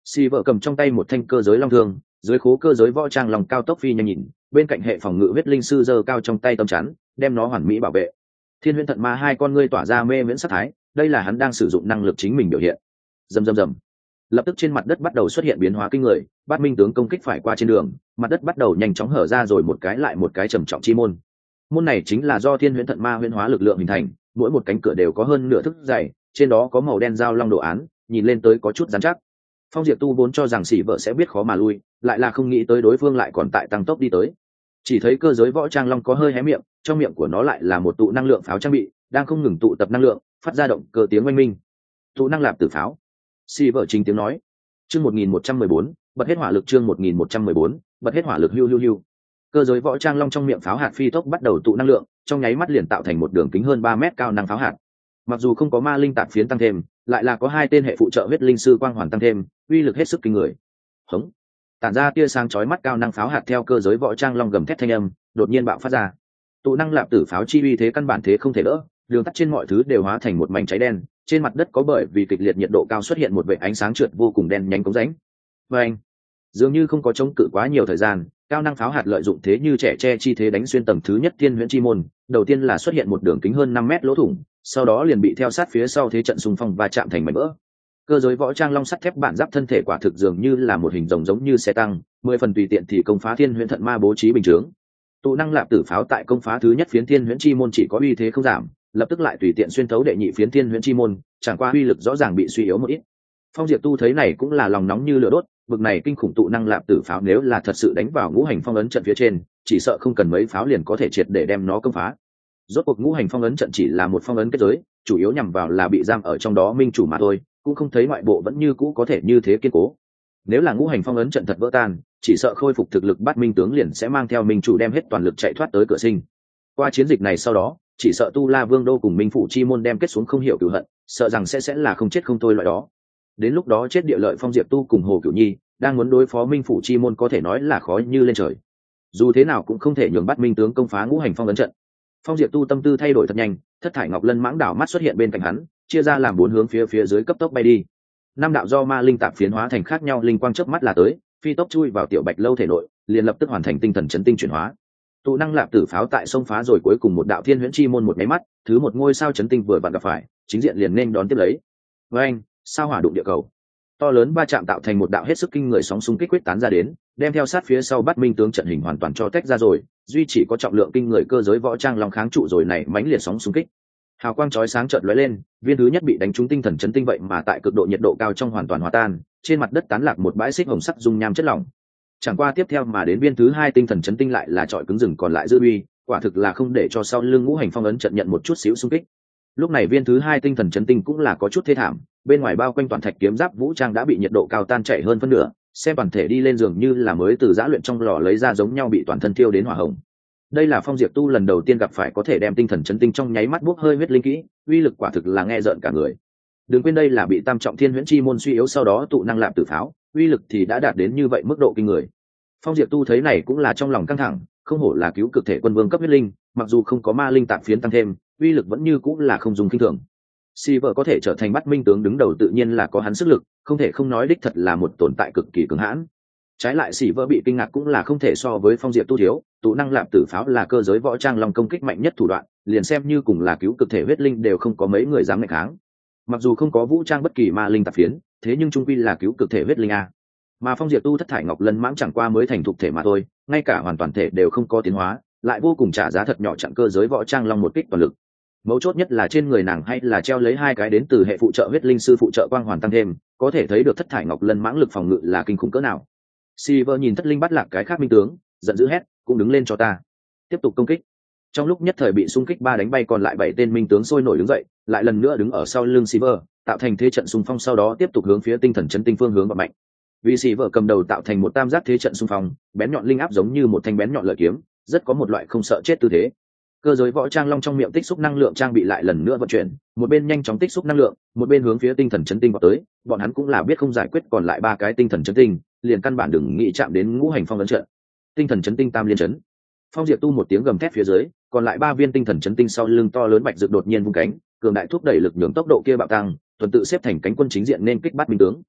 Xì vợ cầm trong tay một thanh cơ giới long thương, dưới khố cơ giới võ trang lòng cao tốc phi nhanh nhìn, bên cạnh hệ phòng ngự huyết linh sư giơ cao trong tay tấm chắn, đem nó hoàn mỹ bảo vệ. Thiên huyễn thận ma hai con ngươi tỏa ra mê miễn sắc thái, đây là hắn đang sử dụng năng lực chính mình biểu hiện. Rầm rầm rầm. Lập tức trên mặt đất bắt đầu xuất hiện biến hóa kinh người, bát minh tướng công kích phải qua trên đường, mặt đất bắt đầu nhanh chóng hở ra rồi một cái lại một cái trầm trọng chi môn. Môn này chính là do thiên huyễn thận ma huyễn hóa lực lượng hình thành, mỗi một cánh cửa đều có hơn nửa thước dày, trên đó có màu đen dao long đồ án, nhìn lên tới có chút rắn chắc. Phong Diệp Tu vốn cho rằng Sĩ vợ sẽ biết khó mà lui, lại là không nghĩ tới đối phương lại còn tại tăng tốc đi tới. Chỉ thấy cơ giới võ trang long có hơi hé miệng, trong miệng của nó lại là một tụ năng lượng pháo trang bị, đang không ngừng tụ tập năng lượng, phát ra động cơ tiếng oanh minh. Tụ năng lạp tử pháo. Sĩ vợ chính tiếng nói. Chương một nghìn một trăm mười bốn, bật hết hỏa lực chương một nghìn một trăm mười bốn, bật hết hỏa lực hưu hưu hưu. Cơ giới võ trang long trong miệng pháo hạt phi tốc bắt đầu tụ năng lượng, trong nháy mắt liền tạo thành một đường kính hơn ba mét cao năng pháo hạt. Mặc dù không có ma linh tạp phiến tăng thêm, lại là có hai tên hệ phụ trợ huyết linh sư quang hoàn tăng thêm, uy lực hết sức kinh người. Hống. Tản ra tia sáng chói mắt cao năng pháo hạt theo cơ giới võ trang long gầm thét thanh âm, đột nhiên bạo phát ra. Tụ năng lạp tử pháo chi uy thế căn bản thế không thể đỡ, đường tắt trên mọi thứ đều hóa thành một mảnh cháy đen, trên mặt đất có bởi vì kịch liệt nhiệt độ cao xuất hiện một vệt ánh sáng trượt vô cùng đen nhánh cống rãnh. Và anh, dường như không có chống cự quá nhiều thời gian, cao năng pháo hạt lợi dụng thế như trẻ tre chi thế đánh xuyên tầng thứ nhất thiên huyễn chi môn, đầu tiên là xuất hiện một đường kính hơn năm mét lỗ thủng, sau đó liền bị theo sát phía sau thế trận xung phong và chạm thành mảnh vỡ. Cơ giới võ trang long sắt thép bản giáp thân thể quả thực dường như là một hình rồng giống như xe tăng, mười phần tùy tiện thì công phá thiên huyễn thận ma bố trí bình chướng. Tụ năng lạp tử pháo tại công phá thứ nhất phiến thiên huyễn chi môn chỉ có uy thế không giảm, lập tức lại tùy tiện xuyên thấu đệ nhị phiến thiên huyễn chi môn, chẳng qua uy lực rõ ràng bị suy yếu một ít. Phong Diệp Tu thấy này cũng là lòng nóng như lửa đốt, bực này kinh khủng tụ năng lạp tử pháo nếu là thật sự đánh vào ngũ hành phong ấn trận phía trên, chỉ sợ không cần mấy pháo liền có thể triệt để đem nó công phá. Rốt cuộc ngũ hành phong ấn trận chỉ là một phong ấn kết giới, chủ yếu nhằm vào là bị giam ở trong đó minh chủ mà thôi, cũng không thấy ngoại bộ vẫn như cũ có thể như thế kiên cố. Nếu là ngũ hành phong ấn trận thật vỡ tan, chỉ sợ khôi phục thực lực bắt minh tướng liền sẽ mang theo minh chủ đem hết toàn lực chạy thoát tới cửa sinh. Qua chiến dịch này sau đó, chỉ sợ Tu La Vương đô cùng Minh phủ chi môn đem kết xuống không hiểu cửu hận, sợ rằng sẽ sẽ là không chết không thôi loại đó. Đến lúc đó chết địa lợi Phong Diệp Tu cùng Hồ Cửu Nhi, đang muốn đối phó Minh phủ chi môn có thể nói là khó như lên trời. Dù thế nào cũng không thể nhường bắt minh tướng công phá ngũ hành phong ấn trận. Phong Diệp Tu tâm tư thay đổi thật nhanh, thất thải ngọc lân mãng đảo mắt xuất hiện bên cạnh hắn, chia ra làm bốn hướng phía phía dưới cấp tốc bay đi. Năm đạo do ma linh tạp phiến hóa thành khác nhau linh quang chớp mắt là tới, phi tốc chui vào tiểu bạch lâu thể nội, liền lập tức hoàn thành tinh thần chấn tinh chuyển hóa. Tụ năng lạp tử pháo tại sông phá rồi cuối cùng một đạo thiên huyễn chi môn một máy mắt, thứ một ngôi sao chấn tinh vừa vặn gặp phải, chính diện liền nên đón tiếp lấy. Với anh, sao hỏa đụng địa cầu, to lớn va chạm tạo thành một đạo hết sức kinh người sóng xung kích quyết tán ra đến, đem theo sát phía sau bắt minh tướng trận hình hoàn toàn cho tách ra rồi, duy chỉ có trọng lượng kinh người cơ giới võ trang long kháng trụ rồi này mãnh liệt sóng xung kích. Hào quang chói sáng chợt lóe lên, viên thứ nhất bị đánh trúng tinh thần chấn tinh vậy mà tại cực độ nhiệt độ cao trong hoàn toàn hòa tan, trên mặt đất tán lạc một bãi xích hồng sắc dung nham chất lỏng. Chẳng qua tiếp theo mà đến viên thứ hai tinh thần chấn tinh lại là trọi cứng rừng còn lại dư uy, quả thực là không để cho sau lưng ngũ hành phong ấn trận nhận một chút xíu xung kích. Lúc này viên thứ hai tinh thần chấn tinh cũng là có chút thê thảm, bên ngoài bao quanh toàn thạch kiếm giáp vũ trang đã bị nhiệt độ cao tan chảy hơn phân nửa, xem toàn thể đi lên giường như là mới từ giã luyện trong lò lấy ra giống nhau bị toàn thân thiêu đến hỏa hồng. Đây là Phong Diệp Tu lần đầu tiên gặp phải có thể đem tinh thần chấn tinh trong nháy mắt bốc hơi huyết linh kỹ, uy lực quả thực là nghe rợn cả người. Đừng quên đây là bị tam trọng thiên huyễn chi môn suy yếu sau đó tụ năng lạp tử pháo, uy lực thì đã đạt đến như vậy mức độ kinh người. Phong Diệp Tu thấy này cũng là trong lòng căng thẳng, không hổ là cứu cực thể quân vương cấp huyết linh, mặc dù không có ma linh tạp phiến tăng thêm, uy lực vẫn như cũng là không dùng kinh thường. Silver có thể trở thành bắt minh tướng đứng đầu tự nhiên là có hắn sức lực, không thể không nói đích thật là một tồn tại cực kỳ cứng hãn. Trái lại Silver bị kinh ngạc cũng là không thể so với Phong Diệp Tu thiếu, tụ năng lạp tử pháo là cơ giới võ trang long công kích mạnh nhất thủ đoạn, liền xem như cùng là cứu cực thể huyết linh đều không có mấy người dám nghịch kháng. Mặc dù không có vũ trang bất kỳ ma linh tạp phiến, thế nhưng trung quy là cứu cực thể huyết linh a. Mà Phong Diệp Tu thất thải ngọc lân mãng chẳng qua mới thành thục thể mà thôi, ngay cả hoàn toàn thể đều không có tiến hóa, lại vô cùng trả giá thật nhỏ chặn cơ giới võ trang long một kích toàn lực. Mấu chốt nhất là trên người nàng hay là treo lấy hai cái đến từ hệ phụ trợ huyết linh sư phụ trợ quang hoàn tăng thêm, có thể thấy được thất thải ngọc lân mãng lực phòng ngự là kinh khủng cỡ nào. Silver nhìn thất linh bắt lạc cái khác minh tướng, giận dữ hét, cũng đứng lên cho ta, tiếp tục công kích. Trong lúc nhất thời bị xung kích ba đánh bay còn lại bảy tên minh tướng sôi nổi đứng dậy, lại lần nữa đứng ở sau lưng Silver, tạo thành thế trận xung phong sau đó tiếp tục hướng phía tinh thần chấn tinh phương hướng và mạnh. Vì Silver cầm đầu tạo thành một tam giác thế trận xung phong, bén nhọn linh áp giống như một thanh bén nhọn lợi kiếm, rất có một loại không sợ chết tư thế. Cơ giới võ trang long trong miệng tích xúc năng lượng trang bị lại lần nữa vận chuyển, một bên nhanh chóng tích xúc năng lượng, một bên hướng phía tinh thần chấn tinh vào tới, bọn hắn cũng là biết không giải quyết còn lại ba cái tinh thần chấn tinh, liền căn bản đừng nghĩ chạm đến ngũ hành phong ấn trận. Tinh thần chấn tinh tam liên chấn. Phong Diệp Tu một tiếng gầm thét phía dưới, còn lại ba viên tinh thần chấn tinh sau lưng to lớn bạch rực đột nhiên vung cánh, cường đại thúc đẩy lực nhường tốc độ kia bạo tăng, tuần tự xếp thành cánh quân chính diện nên kích bắt minh tướng.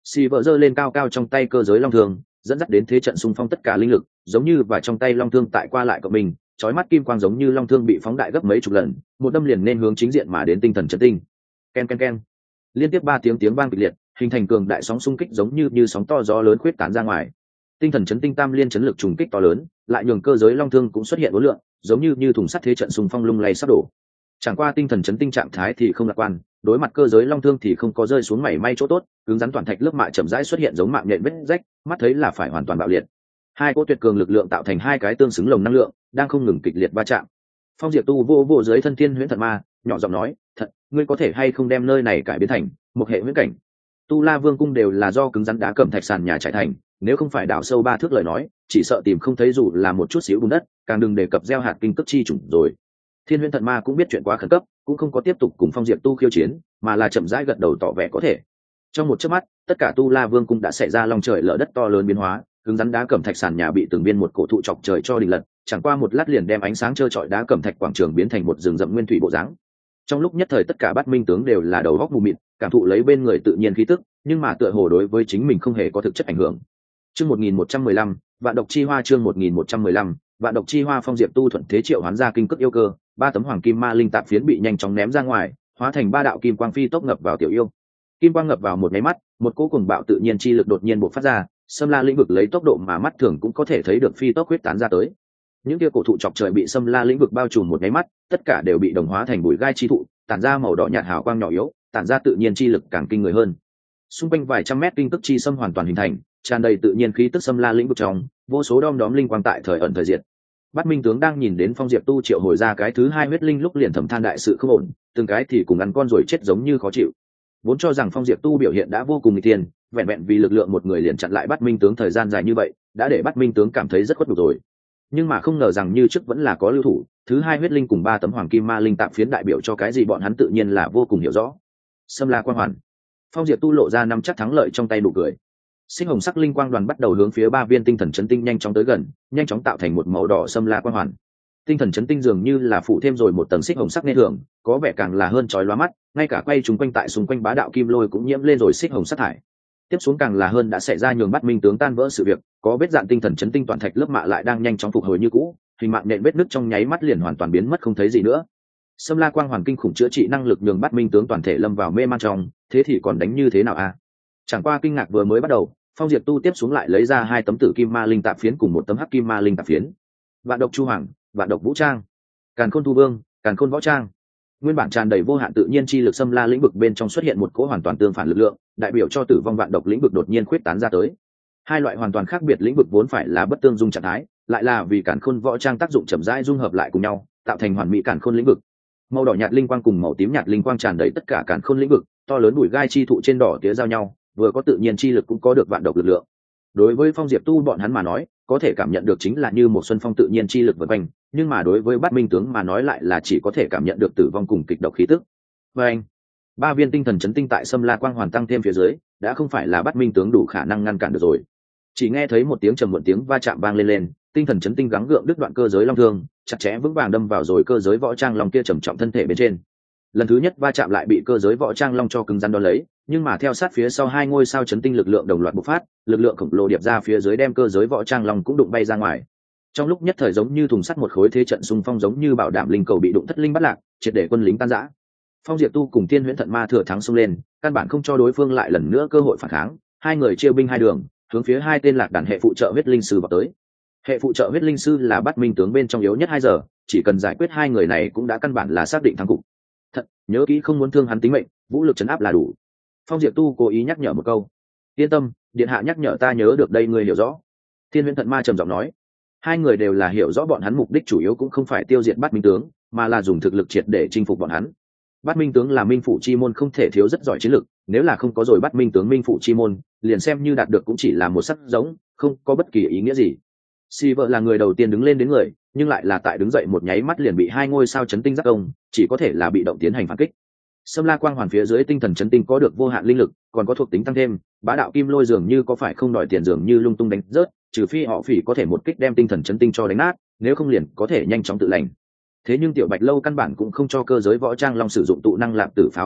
xì vợ giơ lên cao cao trong tay cơ giới long thương, dẫn dắt đến thế trận xung phong tất cả linh lực, giống như và trong tay long thương tại qua lại của mình, chói mắt kim quang giống như long thương bị phóng đại gấp mấy chục lần, một đâm liền nên hướng chính diện mà đến tinh thần chấn tinh. Ken ken ken, liên tiếp ba tiếng tiếng vang kịch liệt, hình thành cường đại sóng xung kích giống như như sóng to gió lớn khuyết tán ra ngoài. Tinh thần chấn tinh tam liên chấn lực trùng kích to lớn, lại nhường cơ giới long thương cũng xuất hiện uốn lượng, giống như như thùng sắt thế trận xung phong lung lay sắp đổ. Chẳng qua tinh thần chấn tinh trạng thái thì không lạc quan, đối mặt cơ giới long thương thì không có rơi xuống mảy may chỗ tốt, cứng rắn toàn thạch lớp mạ chậm rãi xuất hiện giống mạng nhện vết rách, mắt thấy là phải hoàn toàn bạo liệt. Hai cỗ tuyệt cường lực lượng tạo thành hai cái tương xứng lồng năng lượng, đang không ngừng kịch liệt va chạm. Phong Diệp Tu vô vô dưới thân thiên huyễn thần ma, nhỏ giọng nói, "Thật, ngươi có thể hay không đem nơi này cải biến thành một hệ huyễn cảnh?" Tu La Vương cung đều là do cứng rắn đá cẩm thạch sàn nhà trải thành, nếu không phải đào sâu ba thước lời nói, chỉ sợ tìm không thấy dù là một chút xíu bùn đất, càng đừng đề cập gieo hạt kinh cấp chi chủng rồi. Thiên huyễn thần ma cũng biết chuyện quá khẩn cấp, cũng không có tiếp tục cùng Phong Diệp Tu khiêu chiến, mà là chậm rãi gật đầu tỏ vẻ có thể. Trong một chớp mắt, tất cả Tu La Vương cung đã xảy ra long trời lở đất to lớn biến hóa, cứng rắn đá cẩm thạch sàn nhà bị từng viên một cổ thụ chọc trời cho đình lật, chẳng qua một lát liền đem ánh sáng trơ trọi đá cẩm thạch quảng trường biến thành một rừng rậm nguyên thủy bộ dáng. Trong lúc nhất thời tất cả bát minh tướng đều là đầu góc mù mịt, cảm thụ lấy bên người tự nhiên khí tức, nhưng mà tựa hồ đối với chính mình không hề có thực chất ảnh hưởng. Chương một nghìn một trăm mười lăm, Vạn độc chi hoa chương một nghìn một trăm mười lăm, Vạn độc chi hoa. Phong Diệp Tu thuận thế triệu hoán ra kinh cước yêu cơ, ba tấm hoàng kim ma linh tạp phiến bị nhanh chóng ném ra ngoài, hóa thành ba đạo kim quang phi tốc ngập vào tiểu yêu. Kim quang ngập vào một cái mắt, một cỗ cuồng bạo tự nhiên chi lực đột nhiên bộc phát ra, xâm la lĩnh vực lấy tốc độ mà mắt thường cũng có thể thấy được phi tốc huyết tán ra tới. Những kia cổ thụ chọc trời bị xâm la lĩnh vực bao trùm một cái mắt, tất cả đều bị đồng hóa thành bụi gai chi thụ, tản ra màu đỏ nhạt hào quang nhỏ yếu, tản ra tự nhiên chi lực càng kinh người hơn. Xung quanh vài trăm mét kinh tức chi xâm hoàn toàn hình thành, tràn đầy tự nhiên khí tức xâm la lĩnh vực trong, vô số đom đóm linh quang tại thời ẩn thời diệt. Bát Minh tướng đang nhìn đến Phong Diệp Tu triệu hồi ra cái thứ hai huyết linh lúc liền thầm than đại sự không ổn, từng cái thì cùng ăn con rồi chết giống như khó chịu. Vốn cho rằng Phong Diệp Tu biểu hiện đã vô cùng nguy tiên, vẹn vẹn vì lực lượng một người liền chặn lại Bát Minh tướng thời gian dài như vậy, đã để Bát Minh tướng cảm thấy rất khuất nhục rồi. Nhưng mà không ngờ rằng như trước vẫn là có lưu thủ, thứ hai huyết linh cùng ba tấm hoàng kim ma linh tạm phiến đại biểu cho cái gì bọn hắn tự nhiên là vô cùng hiểu rõ. Xâm la quang hoàn. Phong Diệp Tu lộ ra năm chắc thắng lợi trong tay đủ cười. Sinh hồng sắc linh quang đoàn bắt đầu hướng phía ba viên tinh thần chấn tinh nhanh chóng tới gần, nhanh chóng tạo thành một màu đỏ xâm la quang hoàn. Tinh thần chấn tinh dường như là phủ thêm rồi một tầng xích hồng sắc nên thường, có vẻ càng là hơn chói lóa mắt, ngay cả quay chúng quanh tại xung quanh bá đạo kim lôi cũng nhiễm lên rồi xích hồng sắc thải. Tiếp xuống càng là hơn đã xảy ra nhường Bát Minh tướng tan vỡ sự việc, có vết dạn tinh thần chấn tinh toàn thạch lớp mạ lại đang nhanh chóng phục hồi như cũ, hình mạng nện vết nứt trong nháy mắt liền hoàn toàn biến mất không thấy gì nữa. Xâm la quang hoàn kinh khủng chữa trị năng lực nhường Bát Minh tướng toàn thể lâm vào mê man trong, thế thì còn đánh như thế nào a? Chẳng qua kinh ngạc vừa mới bắt đầu, Phong Diệp Tu tiếp xuống lại lấy ra hai tấm tử kim ma linh tạp phiến cùng một tấm hắc kim ma linh tạp phiến. Vạn độc chu hoàng, vạn độc vũ trang, càn khôn thu vương, càn khôn võ trang. Nguyên bản tràn đầy vô hạn tự nhiên chi lực xâm la lĩnh vực bên trong xuất hiện một cỗ hoàn toàn tương phản lực lượng, đại biểu cho tử vong vạn độc lĩnh vực đột nhiên khuyết tán ra tới. Hai loại hoàn toàn khác biệt lĩnh vực vốn phải là bất tương dung trạng thái, lại là vì càn khôn võ trang tác dụng chậm rãi dung hợp lại cùng nhau, tạo thành hoàn mỹ càn khôn lĩnh vực. Màu đỏ nhạt linh quang cùng màu tím nhạt linh quang tràn đầy tất cả càn khôn lĩnh vực, to lớn bụi gai chi thụ trên đỏ tía giao nhau, vừa có tự nhiên chi lực cũng có được vạn độc lực lượng. Đối với Phong Diệp Tu bọn hắn mà nói, có thể cảm nhận được chính là như một xuân phong tự nhiên chi lực vần quanh, nhưng mà đối với Bát Minh tướng mà nói lại là chỉ có thể cảm nhận được tử vong cùng kịch độc khí tức. Và anh, ba viên tinh thần chấn tinh tại Xâm La quang hoàn tăng thêm phía dưới, đã không phải là Bát Minh tướng đủ khả năng ngăn cản được rồi. Chỉ nghe thấy một tiếng trầm muộn tiếng va chạm vang lên lên, tinh thần chấn tinh gắng gượng đứt đoạn cơ giới long thương, chặt chẽ vững vàng đâm vào rồi cơ giới võ trang long kia trầm trọng thân thể bên trên. Lần thứ nhất va chạm lại bị cơ giới võ trang long cho cứng rắn đón lấy, nhưng mà theo sát phía sau hai ngôi sao chấn tinh lực lượng đồng loạt bộc phát, lực lượng khổng lồ điệp ra phía dưới đem cơ giới võ trang long cũng đụng bay ra ngoài. Trong lúc nhất thời giống như thùng sắt một khối thế trận xung phong giống như bảo đảm linh cầu bị đụng thất linh bắt lạc, triệt để quân lính tan rã. Phong Diệp Tu cùng Thiên Huyễn Thận Ma thừa thắng xông lên, căn bản không cho đối phương lại lần nữa cơ hội phản kháng, hai người chia binh hai đường, hướng phía hai tên lạc đàn hệ phụ trợ huyết linh sư vào tới. Hệ phụ trợ huyết linh sư là Bát Minh tướng bên trong yếu nhất hai giờ, chỉ cần giải quyết hai người này cũng đã căn bản là xác định thắng cục. Thật, nhớ kỹ không muốn thương hắn tính mệnh, vũ lực trấn áp là đủ. Phong Diệp Tu cố ý nhắc nhở một câu. Yên tâm, điện hạ nhắc nhở ta nhớ được đây, người hiểu rõ. Thiên Huyễn Thận Ma trầm giọng nói. Hai người đều là hiểu rõ bọn hắn mục đích chủ yếu cũng không phải tiêu diệt Bát Minh tướng, mà là dùng thực lực triệt để chinh phục bọn hắn. Bát Minh tướng là Minh Phủ chi môn không thể thiếu rất giỏi chiến lực, nếu là không có rồi Bát Minh tướng Minh Phủ chi môn, liền xem như đạt được cũng chỉ là một sắc giống, không có bất kỳ ý nghĩa gì. Si vợ là người đầu tiên đứng lên đến người, nhưng lại là tại đứng dậy một nháy mắt liền bị hai ngôi sao chấn tinh giáp công, chỉ có thể là bị động tiến hành phản kích. Xâm La quang hoàn phía dưới tinh thần chấn tinh có được vô hạn linh lực, còn có thuộc tính tăng thêm, bá đạo kim lôi dường như có phải không đòi tiền dường như lung tung đánh rớt, trừ phi họ phỉ có thể một kích đem tinh thần chấn tinh cho đánh nát, nếu không liền có thể nhanh chóng tự lành. Thế nhưng tiểu Bạch Lâu căn bản cũng không cho cơ giới võ trang long sử dụng tụ năng lạp tử pháo cơ hội,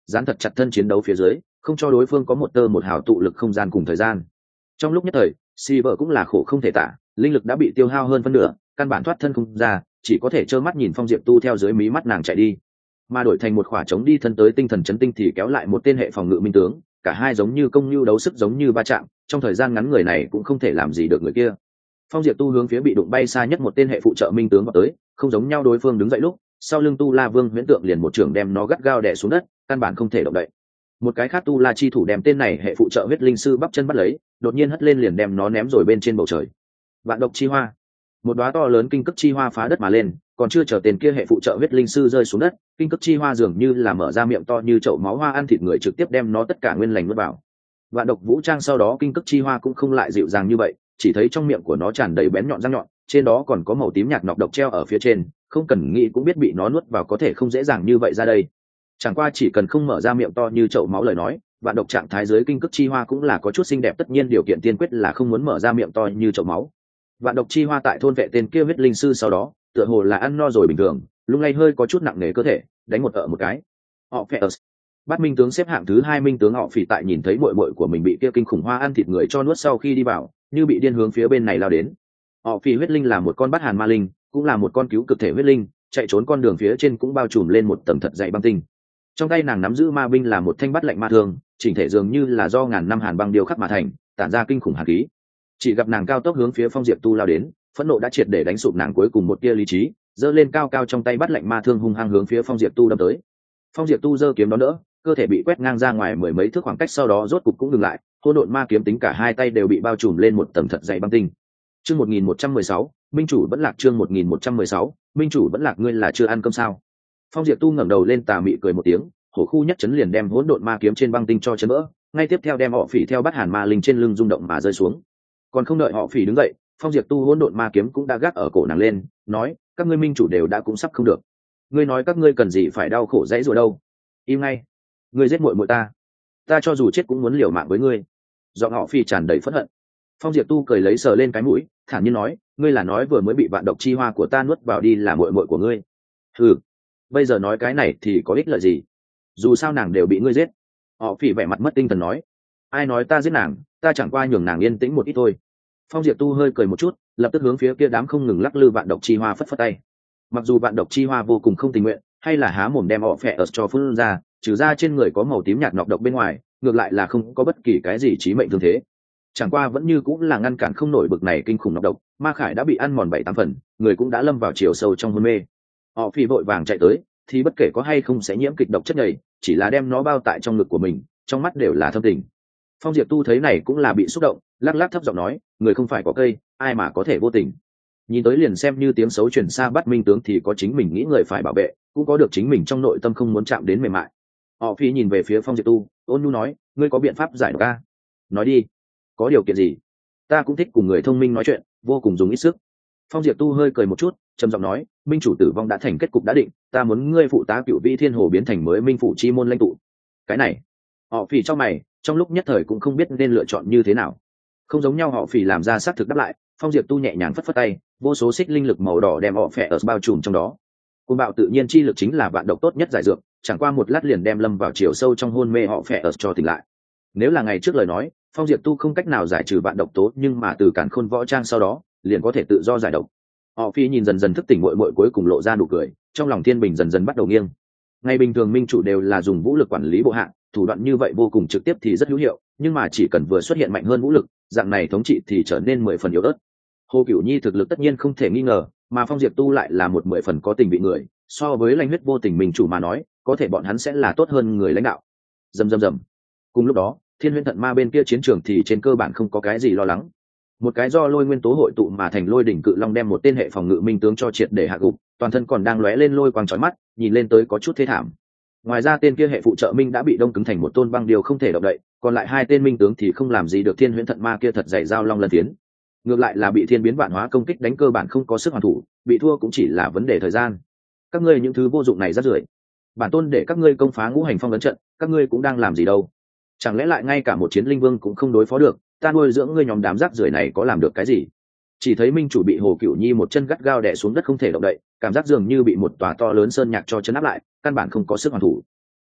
dán thật chặt thân chiến đấu phía dưới, không cho đối phương có một tơ một hào tụ lực không gian cùng thời gian. Trong lúc nhất thời, Silver cũng là khổ không thể tả, linh lực đã bị tiêu hao hơn phân nửa, căn bản thoát thân không ra, chỉ có thể trơ mắt nhìn Phong Diệp Tu theo dưới mí mắt nàng chạy đi, mà đổi thành một khỏa trống đi thân tới tinh thần chấn tinh thì kéo lại một tên hệ phòng ngự minh tướng, cả hai giống như công nhu đấu sức giống như va chạm, trong thời gian ngắn người này cũng không thể làm gì được người kia. Phong Diệp Tu hướng phía bị đụng bay xa nhất một tên hệ phụ trợ minh tướng vào tới, không giống nhau đối phương đứng dậy lúc, sau lưng Tu La Vương huyễn tượng liền một trường đem nó gắt gao đè xuống đất, căn bản không thể động đậy. Một cái khác Tu La chi thủ đem tên này hệ phụ trợ huyết linh sư bắp chân bắt lấy, đột nhiên hất lên liền đem nó ném rồi bên trên bầu trời. Vạn độc chi hoa, một đóa to lớn kinh cức chi hoa phá đất mà lên, còn chưa chờ tên kia hệ phụ trợ huyết linh sư rơi xuống đất, kinh cức chi hoa dường như là mở ra miệng to như chậu máu hoa ăn thịt người trực tiếp đem nó tất cả nguyên lành nuốt vào. Vạn độc vũ trang sau đó kinh cức chi hoa cũng không lại dịu dàng như vậy, chỉ thấy trong miệng của nó tràn đầy bén nhọn răng nhọn, trên đó còn có màu tím nhạt nọc độc treo ở phía trên, không cần nghĩ cũng biết bị nó nuốt vào có thể không dễ dàng như vậy ra đây. Chẳng qua chỉ cần không mở ra miệng to như chậu máu lời nói, vạn độc trạng thái dưới kinh cức chi hoa cũng là có chút xinh đẹp, tất nhiên điều kiện tiên quyết là không muốn mở ra miệng to như chậu máu. Vạn độc chi hoa tại thôn vệ tên kia huyết linh sư sau đó, tựa hồ là ăn no rồi bình thường, lung lay hơi có chút nặng nề cơ thể, đánh một ợ một cái. Họ phệ Bát minh tướng xếp hạng thứ hai minh tướng họ phỉ tại nhìn thấy muội muội của mình bị kia kinh khủng hoa ăn thịt người cho nuốt sau khi đi vào, như bị điên hướng phía bên này lao đến. Họ phỉ huyết linh là một con bát hàn ma linh, cũng là một con cứu cực thể huyết linh, chạy trốn con đường phía trên cũng bao trùm lên một tầng thật dày băng tinh. Trong tay nàng nắm giữ ma binh là một thanh bát lạnh ma thương, chỉnh thể dường như là do ngàn năm hàn băng điêu khắc mà thành, tản ra kinh khủng hàn khí. Chỉ gặp nàng cao tốc hướng phía Phong Diệp Tu lao đến, phẫn nộ đã triệt để đánh sụp nàng cuối cùng một tia lý trí, giơ lên cao cao trong tay bát lạnh ma thương hung hăng hướng phía Phong Diệp Tu đâm tới. Phong Diệp Tu giơ kiếm đón đỡ, cơ thể bị quét ngang ra ngoài mười mấy thước khoảng cách, sau đó rốt cục cũng dừng lại, hỗn độn ma kiếm tính cả hai tay đều bị bao trùm lên một tầng thật dày băng tinh. Chương một nghìn một trăm mười sáu, minh chủ vẫn lạc. Chương một nghìn một trăm mười sáu, minh chủ vẫn lạc. Ngươi là chưa ăn cơm sao? Phong Diệp Tu ngẩng đầu lên tà mị cười một tiếng, hổ khu nhất chấn liền đem hỗn độn ma kiếm trên băng tinh cho chấn vỡ, ngay tiếp theo đem họ phỉ theo bắt hàn ma linh trên lưng rung động mà rơi xuống. Còn không đợi họ phỉ đứng dậy, Phong Diệp Tu hỗn độn ma kiếm cũng đã gác ở cổ nàng lên, nói: các ngươi minh chủ đều đã cũng sắp không được, ngươi nói các ngươi cần gì phải đau khổ dãy rồi đâu? Im ngay, ngươi giết muội muội ta, ta cho dù chết cũng muốn liều mạng với ngươi. Giọng họ phỉ tràn đầy phẫn hận. Phong Diệp Tu cười lấy sờ lên cái mũi, thản nhiên nói: ngươi là nói vừa mới bị vạn độc chi hoa của ta nuốt vào đi là muội muội của ngươi? Ừ, bây giờ nói cái này thì có ích lợi gì? Dù sao nàng đều bị ngươi giết. Họ phỉ vẻ mặt mất tinh thần nói: ai nói ta giết nàng, ta chẳng qua nhường nàng yên tĩnh một ít thôi. Phong Diệp Tu hơi cười một chút, lập tức hướng phía kia đám không ngừng lắc lư vạn độc chi hoa phất phất tay. Mặc dù vạn độc chi hoa vô cùng không tình nguyện, hay là há mồm đem họ phệ ở cho phun ra, trừ ra trên người có màu tím nhạt nọc độc bên ngoài, ngược lại là không có bất kỳ cái gì chí mệnh thương thế. Chẳng qua vẫn như cũng là ngăn cản không nổi bực này kinh khủng nọc độc, ma khải đã bị ăn mòn bảy tám phần, người cũng đã lâm vào chiều sâu trong hôn mê. Họ phi vội vàng chạy tới, thì bất kể có hay không sẽ nhiễm kịch độc chất nhầy, chỉ là đem nó bao tại trong ngực của mình, trong mắt đều là thâm tình. Phong Diệp Tu thấy này cũng là bị xúc động, lắc lắc thấp giọng nói: người không phải có cây, ai mà có thể vô tình. Nhìn tới liền xem như tiếng xấu truyền xa bắt minh tướng thì có chính mình nghĩ người phải bảo vệ, cũng có được chính mình trong nội tâm không muốn chạm đến mềm mại. Họ phi nhìn về phía Phong Diệp Tu, ôn nhu nói: ngươi có biện pháp giải độc a? Nói đi, có điều kiện gì? Ta cũng thích cùng người thông minh nói chuyện, vô cùng dùng ít sức. Phong Diệp Tu hơi cười một chút, trầm giọng nói: minh chủ tử vong đã thành kết cục đã định, ta muốn ngươi phụ tá cựu vĩ thiên hồ biến thành mới minh phủ chi môn lãnh tụ. Cái này, họ phỉ trong mày, trong lúc nhất thời cũng không biết nên lựa chọn như thế nào. Không giống nhau, họ phỉ làm ra xác thực đáp lại. Phong Diệp Tu nhẹ nhàng phất phất tay, vô số xích linh lực màu đỏ đem họ phệ ở bao trùm trong đó. Côn bạo tự nhiên chi lực chính là vạn độc tốt nhất giải dược, chẳng qua một lát liền đem lâm vào chiều sâu trong hôn mê họ phệ ở cho tỉnh lại. Nếu là ngày trước lời nói, Phong Diệp Tu không cách nào giải trừ vạn độc tố, nhưng mà từ càn khôn võ trang sau đó, liền có thể tự do giải độc. Họ phi nhìn dần dần thức tỉnh muội muội, cuối cùng lộ ra nụ cười, trong lòng thiên bình dần dần bắt đầu nghiêng. Ngày bình thường minh chủ đều là dùng vũ lực quản lý bộ hạ, thủ đoạn như vậy vô cùng trực tiếp thì rất hữu hiệu, nhưng mà chỉ cần vừa xuất hiện mạnh hơn vũ lực, dạng này thống trị thì trở nên mười phần yếu ớt. Hồ Cửu Nhi thực lực tất nhiên không thể nghi ngờ, mà Phong Diệp Tu lại là một mười phần có tình vị người, so với lãnh huyết vô tình minh chủ mà nói, có thể bọn hắn sẽ là tốt hơn người lãnh đạo. Rầm rầm rầm. Cùng lúc đó, Thiên Huyễn Thận Ma bên kia chiến trường thì trên cơ bản không có cái gì lo lắng. Một cái do lôi nguyên tố hội tụ mà thành lôi đỉnh cự long đem một tên hệ phòng ngự minh tướng cho triệt để hạ gục, toàn thân còn đang lóe lên lôi quang chói mắt, nhìn lên tới có chút thê thảm. Ngoài ra tên kia hệ phụ trợ minh đã bị đông cứng thành một tôn băng điều không thể động đậy, còn lại hai tên minh tướng thì không làm gì được Thiên Huyễn Thận Ma kia thật dày dao long lần tiến. Ngược lại là bị thiên biến vạn hóa công kích đánh cơ bản không có sức hoàn thủ, bị thua cũng chỉ là vấn đề thời gian. Các ngươi những thứ vô dụng này rất rưởi, bản tôn để các ngươi công phá ngũ hành phong ấn trận, các ngươi cũng đang làm gì đâu? Chẳng lẽ lại ngay cả một chiến linh vương cũng không đối phó được? Ta nuôi dưỡng ngươi nhóm đám rác rưởi này có làm được cái gì? Chỉ thấy minh chủ bị Hồ Cửu Nhi một chân gắt gao đè xuống đất không thể động đậy, cảm giác dường như bị một tòa to lớn sơn nhạc cho chấn áp lại, căn bản không có sức hoàn thủ.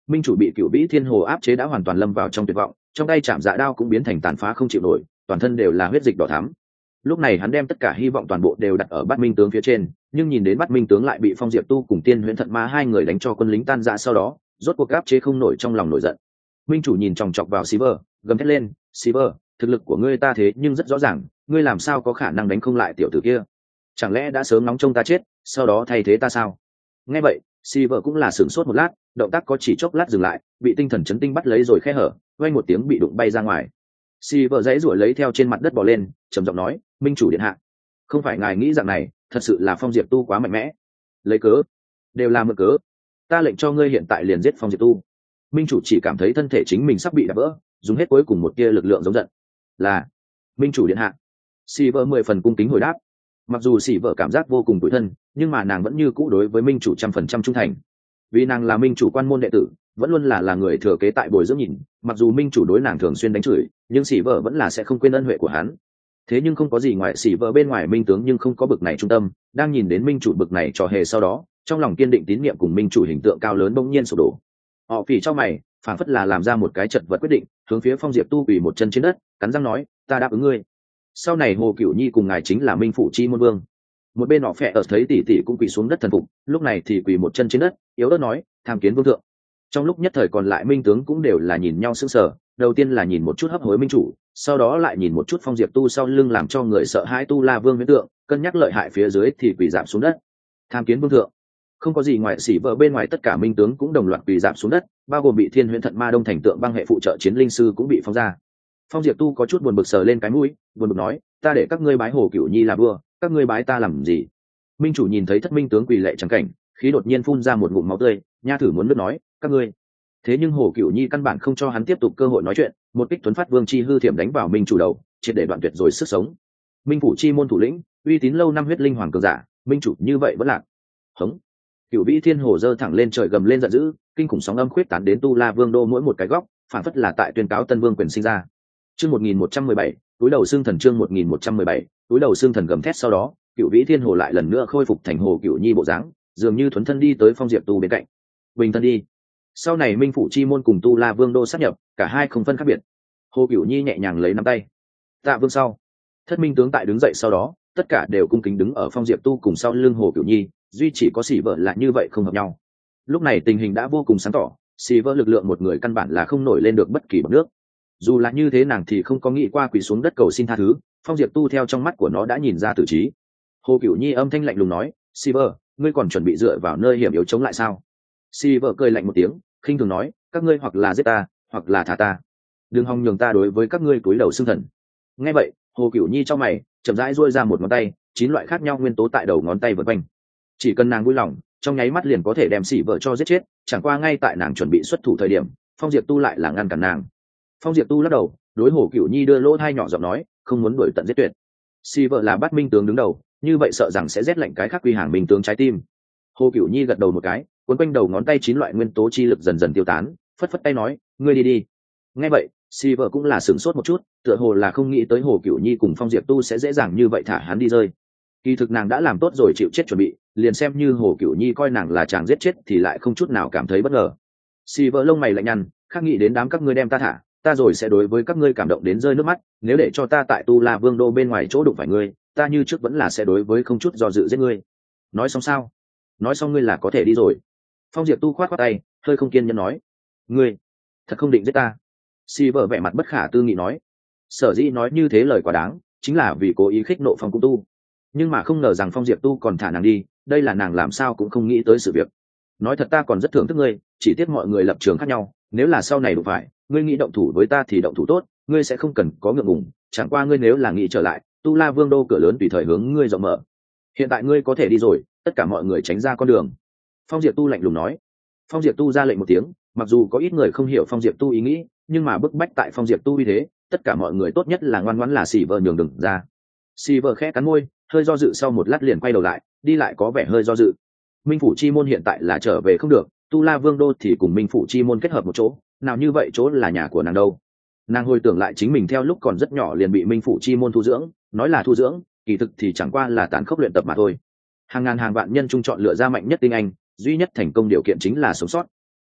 minh chủ bị cựu vĩ thiên hồ áp chế đã hoàn toàn lâm vào trong tuyệt vọng, trong tay chạm dạ đao cũng biến thành tàn phá không chịu nổi, toàn thân đều là huyết dịch đỏ thắm. Lúc này hắn đem tất cả hy vọng toàn bộ đều đặt ở Bát Minh tướng phía trên, nhưng nhìn đến Bát Minh tướng lại bị Phong Diệp Tu cùng Tiên Huyễn Thận Ma hai người đánh cho quân lính tan rã, sau đó rốt cuộc áp chế không nổi trong lòng nổi giận. Minh chủ nhìn chòng chọc vào Silver, gầm thét lên, "Silver, thực lực của ngươi ta thế nhưng rất rõ ràng, ngươi làm sao có khả năng đánh không lại tiểu tử kia? Chẳng lẽ đã sớm nóng trông ta chết, sau đó thay thế ta sao?" Nghe vậy, Silver cũng là sửng sốt một lát, động tác có chỉ chốc lát dừng lại, bị tinh thần chấn tinh bắt lấy rồi khe hở, vang một tiếng bị đụng bay ra ngoài. Silver giãy giụa lấy theo trên mặt đất bò lên, trầm giọng nói, "Minh chủ điện hạ, không phải ngài nghĩ rằng này, thật sự là Phong Diệp Tu quá mạnh mẽ. Lấy cớ, đều là mượn cớ. Ta lệnh cho ngươi hiện tại liền giết Phong Diệp Tu." Minh chủ chỉ cảm thấy thân thể chính mình sắp bị đập vỡ, dùng hết cuối cùng một tia lực lượng giống giận. "Là, Minh chủ điện hạ." Silver mười phần cung kính hồi đáp. Mặc dù Silver cảm giác vô cùng tủi thân, nhưng mà nàng vẫn như cũ đối với Minh chủ trăm phần trăm trung thành. Vì nàng là Minh chủ quan môn đệ tử, vẫn luôn là là người thừa kế tại bồi dưỡng nhìn, mặc dù Minh chủ đối nàng thường xuyên đánh chửi, nhưng Silver vẫn là sẽ không quên ân huệ của hắn. Thế nhưng không có gì ngoài Silver bên ngoài Minh tướng nhưng không có bực này trung tâm, đang nhìn đến Minh chủ bực này trò hề sau đó, trong lòng kiên định tín niệm cùng Minh chủ hình tượng cao lớn bỗng nhiên sụp đổ. Họ phỉ trong mày, phản phất là làm ra một cái chật vật quyết định, hướng phía Phong Diệp Tu quỳ một chân trên đất, cắn răng nói, "Ta đáp ứng ngươi. Sau này Hồ Cửu Nhi cùng ngài chính là Minh phủ chi môn vương." Một bên họ phệ ở thấy tỷ tỷ cũng quỳ xuống đất thần phục, lúc này thì quỳ một chân trên đất, yếu ớt nói, "Tham kiến vương thượng." Trong lúc nhất thời còn lại Minh tướng cũng đều là nhìn nhau sững sờ, đầu tiên là nhìn một chút hấp hối Minh chủ, sau đó lại nhìn một chút Phong Diệp Tu sau lưng làm cho người sợ hãi Tu La Vương huyễn tượng, cân nhắc lợi hại phía dưới thì quỳ giảm xuống đất. "Tham kiến vương thượng." Không có gì ngoại sĩ vợ bên ngoài, tất cả Minh tướng cũng đồng loạt quỳ giảm xuống đất, bao gồm bị Thiên Huyễn Thận Ma Đông thành tượng băng hệ phụ trợ chiến linh sư cũng bị phóng ra. Phong Diệp Tu có chút buồn bực sờ lên cái mũi, buồn bực nói, "Ta để các ngươi bái Hồ Cửu Nhi là vua, các ngươi bái ta làm gì?" Minh chủ nhìn thấy thất minh tướng quỳ lệ trắng cảnh, khí đột nhiên phun ra một ngụm máu tươi, nha thử muốn nước nói, "Các ngươi." Thế nhưng Hồ Cửu Nhi căn bản không cho hắn tiếp tục cơ hội nói chuyện, một kích tuấn phát vương chi hư thiểm đánh vào Minh chủ đầu, triệt để đoạn tuyệt rồi sức sống. Minh phủ chi môn thủ lĩnh, uy tín lâu năm huyết linh hoàng cường giả, Minh chủ như vậy vẫn lạc. Hống. Cửu Vĩ Thiên Hồ giơ thẳng lên trời gầm lên giận dữ, kinh khủng sóng âm khuyết tán đến Tu La Vương đô mỗi một cái góc, phản phất là tại tuyên cáo Tân Vương quyền sinh ra. Chương một nghìn một trăm mười bảy, túi đầu xương thần chương một nghìn một trăm mười bảy, túi đầu xương thần gầm thét sau đó, Cửu Vĩ Thiên Hồ lại lần nữa khôi phục thành Hồ Cửu Nhi bộ dáng, dường như thuấn thân đi tới Phong Diệp Tu bên cạnh. Bình thân đi. Sau này Minh phủ chi môn cùng Tu La Vương đô sát nhập, cả hai không phân khác biệt. Hồ Cửu Nhi nhẹ nhàng lấy nắm tay. Tạ Vương sau. Thất minh tướng tại đứng dậy sau đó, tất cả đều cung kính đứng ở Phong Diệp Tu cùng sau lưng Hồ Cửu Nhi, duy chỉ có Sĩ Vợ là như vậy không hợp nhau. Lúc này tình hình đã vô cùng sáng tỏ, Sĩ Vợ lực lượng một người căn bản là không nổi lên được bất kỳ bọt nước. Dù là như thế nàng thì không có nghĩ qua quỳ xuống đất cầu xin tha thứ, Phong Diệp Tu theo trong mắt của nó đã nhìn ra tử trí. Hồ Cửu Nhi âm thanh lạnh lùng nói, "Sĩ Vợ, ngươi còn chuẩn bị dựa vào nơi hiểm yếu chống lại sao?" Sĩ Vợ cười lạnh một tiếng, khinh thường nói, "Các ngươi hoặc là giết ta, hoặc là thả ta. Đừng hòng nhường ta đối với các ngươi cúi đầu xưng thần." Nghe vậy, Hồ Cửu Nhi trong mày, chậm rãi duỗi ra một ngón tay, chín loại khác nhau nguyên tố tại đầu ngón tay vượt quanh. Chỉ cần nàng vui lòng, trong nháy mắt liền có thể đem Sĩ Vợ cho giết chết, chẳng qua ngay tại nàng chuẩn bị xuất thủ thời điểm, Phong Diệp Tu lại là ngăn cản nàng. Phong Diệp Tu lắc đầu, đối Hồ Cửu Nhi đưa lỗ tai nhỏ giọng nói, "Không muốn đuổi tận giết tuyệt. Sĩ Vợ là Bát Minh tướng đứng đầu, như vậy sợ rằng sẽ rét lạnh cái khác quy hàng Minh tướng trái tim." Hồ Cửu Nhi gật đầu một cái, cuốn quanh đầu ngón tay chín loại nguyên tố chi lực dần dần tiêu tán, phất phất tay nói, "Ngươi đi đi." Nghe vậy, Silver cũng là sửng sốt một chút, tựa hồ là không nghĩ tới Hồ Cửu Nhi cùng Phong Diệp Tu sẽ dễ dàng như vậy thả hắn đi rơi. Kỳ thực nàng đã làm tốt rồi chịu chết chuẩn bị, liền xem như Hồ Cửu Nhi coi nàng là chàng giết chết thì lại không chút nào cảm thấy bất ngờ. Silver lông mày lạnh nhăn, khác nghĩ đến đám các ngươi đem ta thả, ta rồi sẽ đối với các ngươi cảm động đến rơi nước mắt, nếu để cho ta tại Tu La Vương đô bên ngoài chỗ đụng phải ngươi, ta như trước vẫn là sẽ đối với không chút do dự giết ngươi. Nói xong sao? Nói xong ngươi là có thể đi rồi. Phong Diệp Tu khoát khoát tay, hơi không kiên nhẫn nói, "Ngươi thật không định giết ta?" Silver vẻ mặt bất khả tư nghị nói, sở dĩ nói như thế lời quá đáng, chính là vì cố ý khích nộ Phong Cung Tu, nhưng mà không ngờ rằng Phong Diệp Tu còn thả nàng đi, đây là nàng làm sao cũng không nghĩ tới sự việc. Nói thật ta còn rất thưởng thức ngươi, chỉ tiếc mọi người lập trường khác nhau, nếu là sau này đụng phải, ngươi nghĩ động thủ với ta thì động thủ tốt, ngươi sẽ không cần có ngượng ngùng, chẳng qua ngươi nếu là nghĩ trở lại, Tu La Vương đô cửa lớn tùy thời hướng ngươi rộng mở. Hiện tại ngươi có thể đi rồi, tất cả mọi người tránh ra con đường." Phong Diệp Tu lạnh lùng nói. Phong Diệp Tu ra lệnh một tiếng, mặc dù có ít người không hiểu Phong Diệp Tu ý nghĩ, nhưng mà bức bách tại Phong Diệp Tu uy thế, tất cả mọi người tốt nhất là ngoan ngoãn là Silver nhường đường ra. Silver khẽ cắn môi, hơi do dự sau một lát liền quay đầu lại, đi lại có vẻ hơi do dự. Minh phủ chi môn hiện tại là trở về không được, Tu La Vương đô thì cùng Minh phủ chi môn kết hợp một chỗ, nào như vậy chỗ là nhà của nàng đâu. Nàng hồi tưởng lại chính mình theo lúc còn rất nhỏ liền bị Minh phủ chi môn thu dưỡng, nói là thu dưỡng, kỳ thực thì chẳng qua là tàn khốc luyện tập mà thôi. Hàng ngàn hàng vạn nhân trung chọn lựa ra mạnh nhất tinh anh, duy nhất thành công điều kiện chính là sống sót.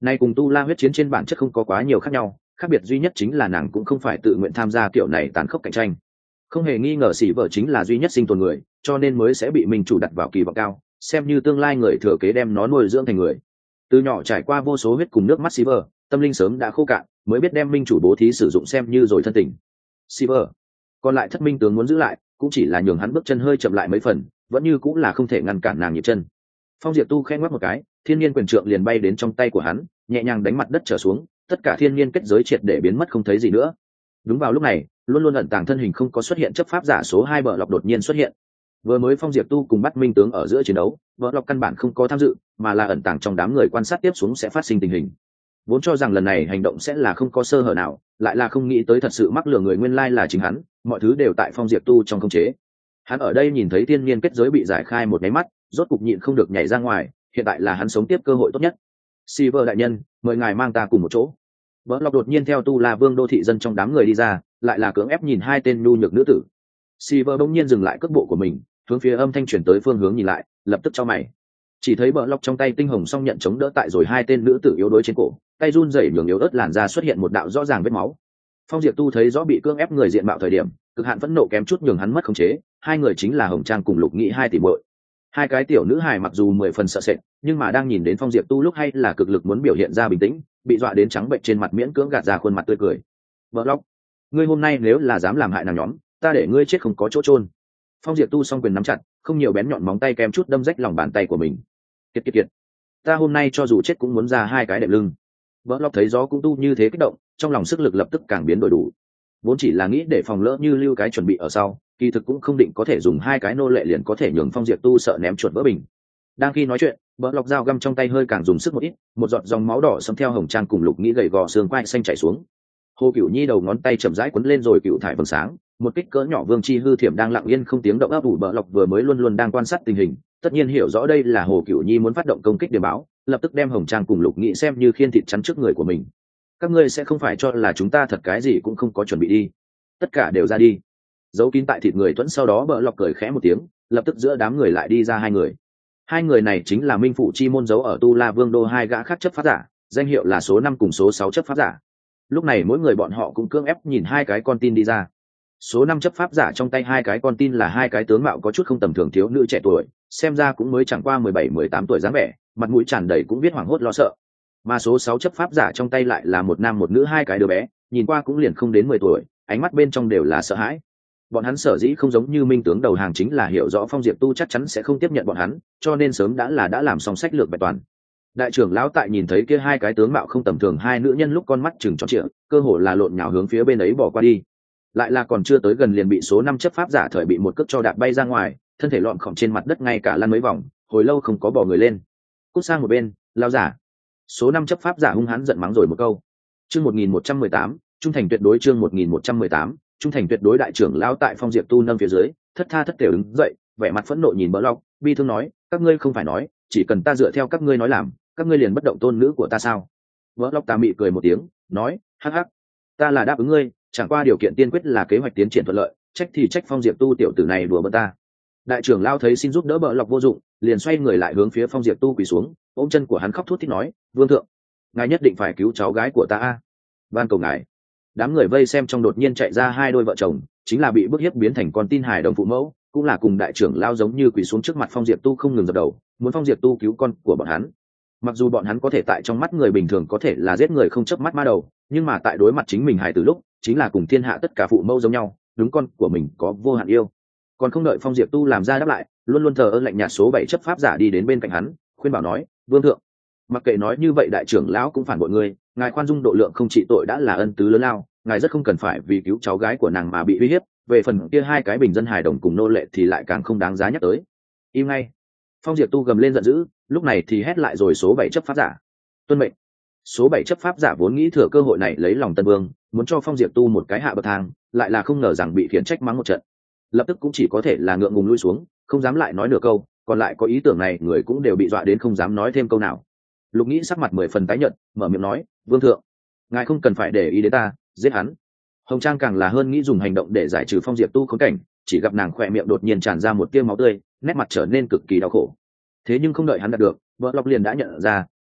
Nay cùng tu la huyết chiến trên bản chất không có quá nhiều khác nhau, khác biệt duy nhất chính là nàng cũng không phải tự nguyện tham gia kiểu này tàn khốc cạnh tranh. Không hề nghi ngờ Sĩ vợ chính là duy nhất sinh tồn người, cho nên mới sẽ bị minh chủ đặt vào kỳ vọng cao, xem như tương lai người thừa kế đem nó nuôi dưỡng thành người. Từ nhỏ trải qua vô số huyết cùng nước mắt Sĩ vợ, tâm linh sớm đã khô cạn, mới biết đem minh chủ bố thí sử dụng xem như rồi thân tình. Sĩ vợ, còn lại thất minh tướng muốn giữ lại, cũng chỉ là nhường hắn bước chân hơi chậm lại mấy phần, vẫn như cũng là không thể ngăn cản nàng nhịp chân. Phong Diệp Tu khẽ ngoắc một cái, thiên nhiên quyền trượng liền bay đến trong tay của hắn, nhẹ nhàng đánh mặt đất trở xuống, tất cả thiên nhiên kết giới triệt để biến mất không thấy gì nữa. Đúng vào lúc này, luôn luôn ẩn tàng thân hình không có xuất hiện chấp pháp giả số hai bờ lọc đột nhiên xuất hiện. Vừa mới Phong Diệp Tu cùng bắt minh tướng ở giữa chiến đấu, bờ lọc căn bản không có tham dự, mà là ẩn tàng trong đám người quan sát tiếp xuống sẽ phát sinh tình hình. Vốn cho rằng lần này hành động sẽ là không có sơ hở nào, lại là không nghĩ tới thật sự mắc lừa người nguyên lai là chính hắn, mọi thứ đều tại Phong Diệp Tu trong khống chế. Hắn ở đây nhìn thấy thiên nhiên kết giới bị giải khai một cái mắt, rốt cục nhịn không được nhảy ra ngoài, hiện tại là hắn sống tiếp cơ hội tốt nhất. Silver đại nhân, mời ngài mang ta cùng một chỗ. Bỡ lọc đột nhiên theo tu la vương đô thị dân trong đám người đi ra, lại là cưỡng ép nhìn hai tên nhu nhược nữ tử. Silver bỗng nhiên dừng lại cước bộ của mình, hướng phía âm thanh truyền tới phương hướng nhìn lại, lập tức cho mày. Chỉ thấy bỡ lọc trong tay tinh hồng song nhận chống đỡ tại rồi hai tên nữ tử yếu đuối trên cổ, tay run rẩy nhường yếu ớt làn da xuất hiện một đạo rõ ràng vết máu. Phong Diệp Tu thấy rõ bị cưỡng ép người diện mạo thời điểm, cực hạn phẫn nộ kém chút nhường hắn mất khống chế, hai người chính là Hồng Trang cùng Lục Nghị hai tỷ muội. Hai cái tiểu nữ hài mặc dù mười phần sợ sệt, nhưng mà đang nhìn đến Phong Diệp Tu lúc hay là cực lực muốn biểu hiện ra bình tĩnh, bị dọa đến trắng bệnh trên mặt miễn cưỡng gạt ra khuôn mặt tươi cười. Vợ lóc, ngươi hôm nay nếu là dám làm hại nàng nhóm, ta để ngươi chết không có chỗ chôn. Phong Diệp Tu song quyền nắm chặt, không nhiều bén nhọn móng tay kém chút đâm rách lòng bàn tay của mình. Kiệt kiệt kiệt, ta hôm nay cho dù chết cũng muốn ra hai cái đệm lưng. Vợ lóc thấy gió cũng tu như thế kích động, trong lòng sức lực lập tức càng biến đổi đủ. Vốn chỉ là nghĩ để phòng lỡ như lưu cái chuẩn bị ở sau, kỳ thực cũng không định có thể dùng hai cái nô lệ liền có thể nhường Phong Diệp Tu sợ ném chuột vỡ bình. Đang khi nói chuyện, bỡ lọc dao găm trong tay hơi càng dùng sức một ít, một giọt dòng máu đỏ xâm theo Hồng Trang cùng Lục Nghĩ gầy gò xương quai xanh chảy xuống. Hồ Cửu Nhi đầu ngón tay chậm rãi quấn lên rồi cựu thải vầng sáng, một kích cỡ nhỏ vương chi hư thiểm đang lặng yên không tiếng động ấp ủ. Bỡ lọc vừa mới luôn luôn đang quan sát tình hình, tất nhiên hiểu rõ đây là Hồ Cửu Nhi muốn phát động công kích điểm báo, lập tức đem Hồng Trang cùng Lục Nghĩ xem như khiên thịt chắn trước người của mình. Các ngươi sẽ không phải cho là chúng ta thật cái gì cũng không có chuẩn bị đi. Tất cả đều ra đi. Giấu kín tại thịt người Tuấn sau đó Bỡ lọc cười khẽ một tiếng, lập tức giữa đám người lại đi ra hai người. Hai người này chính là Minh Phụ Chi môn giấu ở Tu La Vương đô hai gã khác chấp pháp giả, danh hiệu là số năm cùng số sáu chấp pháp giả. Lúc này mỗi người bọn họ cũng cưỡng ép nhìn hai cái con tin đi ra. Số năm chấp pháp giả trong tay hai cái con tin là hai cái tướng mạo có chút không tầm thường thiếu nữ trẻ tuổi, xem ra cũng mới chẳng qua mười bảy mười tám tuổi dáng vẻ, mặt mũi tràn đầy cũng biết hoảng hốt lo sợ. Mà số sáu chấp pháp giả trong tay lại là một nam một nữ hai cái đứa bé, nhìn qua cũng liền không đến mười tuổi, ánh mắt bên trong đều là sợ hãi. Bọn hắn sở dĩ không giống như minh tướng đầu hàng chính là hiểu rõ Phong Diệp Tu chắc chắn sẽ không tiếp nhận bọn hắn, cho nên sớm đã là đã làm xong sách lược bài toàn. Đại trưởng lão tại nhìn thấy kia hai cái tướng mạo không tầm thường hai nữ nhân lúc con mắt chừng tròn trịa, cơ hồ là lộn nhào hướng phía bên ấy bỏ qua đi. Lại là còn chưa tới gần liền bị số năm chấp pháp giả thời bị một cước cho đạp bay ra ngoài, thân thể lọn khỏng trên mặt đất ngay cả lăn mấy vòng, hồi lâu không có bỏ người lên. Cút sang một bên, lao giả. Số năm chấp pháp giả hung hãn giận mắng rồi một câu. Chương một nghìn một trăm mười tám, trung thành tuyệt đối. Chương một nghìn một trăm mười tám, trung thành tuyệt đối. Đại trưởng lão tại Phong Diệp Tu nâng phía dưới, thất tha thất thể đứng dậy, vẻ mặt phẫn nộ nhìn Bỡ lọc, bi thương nói, các ngươi không phải nói, chỉ cần ta dựa theo các ngươi nói làm, các ngươi liền bất động tôn nữ của ta sao? Bỡ lọc tà mị cười một tiếng, nói, hắc hắc, ta là đáp ứng ngươi, chẳng qua điều kiện tiên quyết là kế hoạch tiến triển thuận lợi, trách thì trách Phong Diệp Tu tiểu tử này đùa bỡn ta. Đại trưởng lão thấy xin giúp đỡ Bỡ lọc vô dụng, liền xoay người lại hướng phía Phong Diệp Tu quỳ xuống, ôm chân của hắn khóc thút thít nói, vương thượng, ngài nhất định phải cứu cháu gái của ta a, van cầu ngài. Đám người vây xem trong đột nhiên chạy ra hai đôi vợ chồng, chính là bị bức hiếp biến thành con tin hài đồng phụ mẫu, cũng là cùng đại trưởng lao giống như quỳ xuống trước mặt Phong Diệp Tu không ngừng dập đầu, muốn Phong Diệp Tu cứu con của bọn hắn. Mặc dù bọn hắn có thể tại trong mắt người bình thường có thể là giết người không chớp mắt ma đầu, nhưng mà tại đối mặt chính mình hài từ lúc, chính là cùng thiên hạ tất cả phụ mẫu giống nhau, đúng con của mình có vô hạn yêu. Còn không đợi Phong Diệp Tu làm ra đáp lại, luôn luôn thờ ơ lạnh nhạt số bảy chấp pháp giả đi đến bên cạnh hắn, khuyên bảo nói, vương thượng, mặc kệ nói như vậy đại trưởng lão cũng phản bội ngươi, ngài khoan dung độ lượng không trị tội đã là ân tứ lớn lao, ngài rất không cần phải vì cứu cháu gái của nàng mà bị uy hiếp, về phần kia hai cái bình dân hài đồng cùng nô lệ thì lại càng không đáng giá nhắc tới. Im ngay. Phong Diệp Tu gầm lên giận dữ, lúc này thì hét lại rồi số bảy chấp pháp giả. Tuân mệnh. Số bảy chấp pháp giả vốn nghĩ thừa cơ hội này lấy lòng Tân Vương, muốn cho Phong Diệp Tu một cái hạ bậc thang, lại là không ngờ rằng bị khiển trách mắng một trận. Lập tức cũng chỉ có thể là ngượng ngùng lui xuống, không dám lại nói nửa câu, còn lại có ý tưởng này người cũng đều bị dọa đến không dám nói thêm câu nào. Lục Nghĩ sắc mặt mười phần tái nhợt, mở miệng nói, vương thượng, ngài không cần phải để ý đến ta, giết hắn. Hồng Trang càng là hơn nghĩ dùng hành động để giải trừ Phong Diệp Tu khốn cảnh, chỉ gặp nàng khỏe miệng đột nhiên tràn ra một tia máu tươi, nét mặt trở nên cực kỳ đau khổ. Thế nhưng không đợi hắn đạt được, vợ lộc liền đã nhận ra,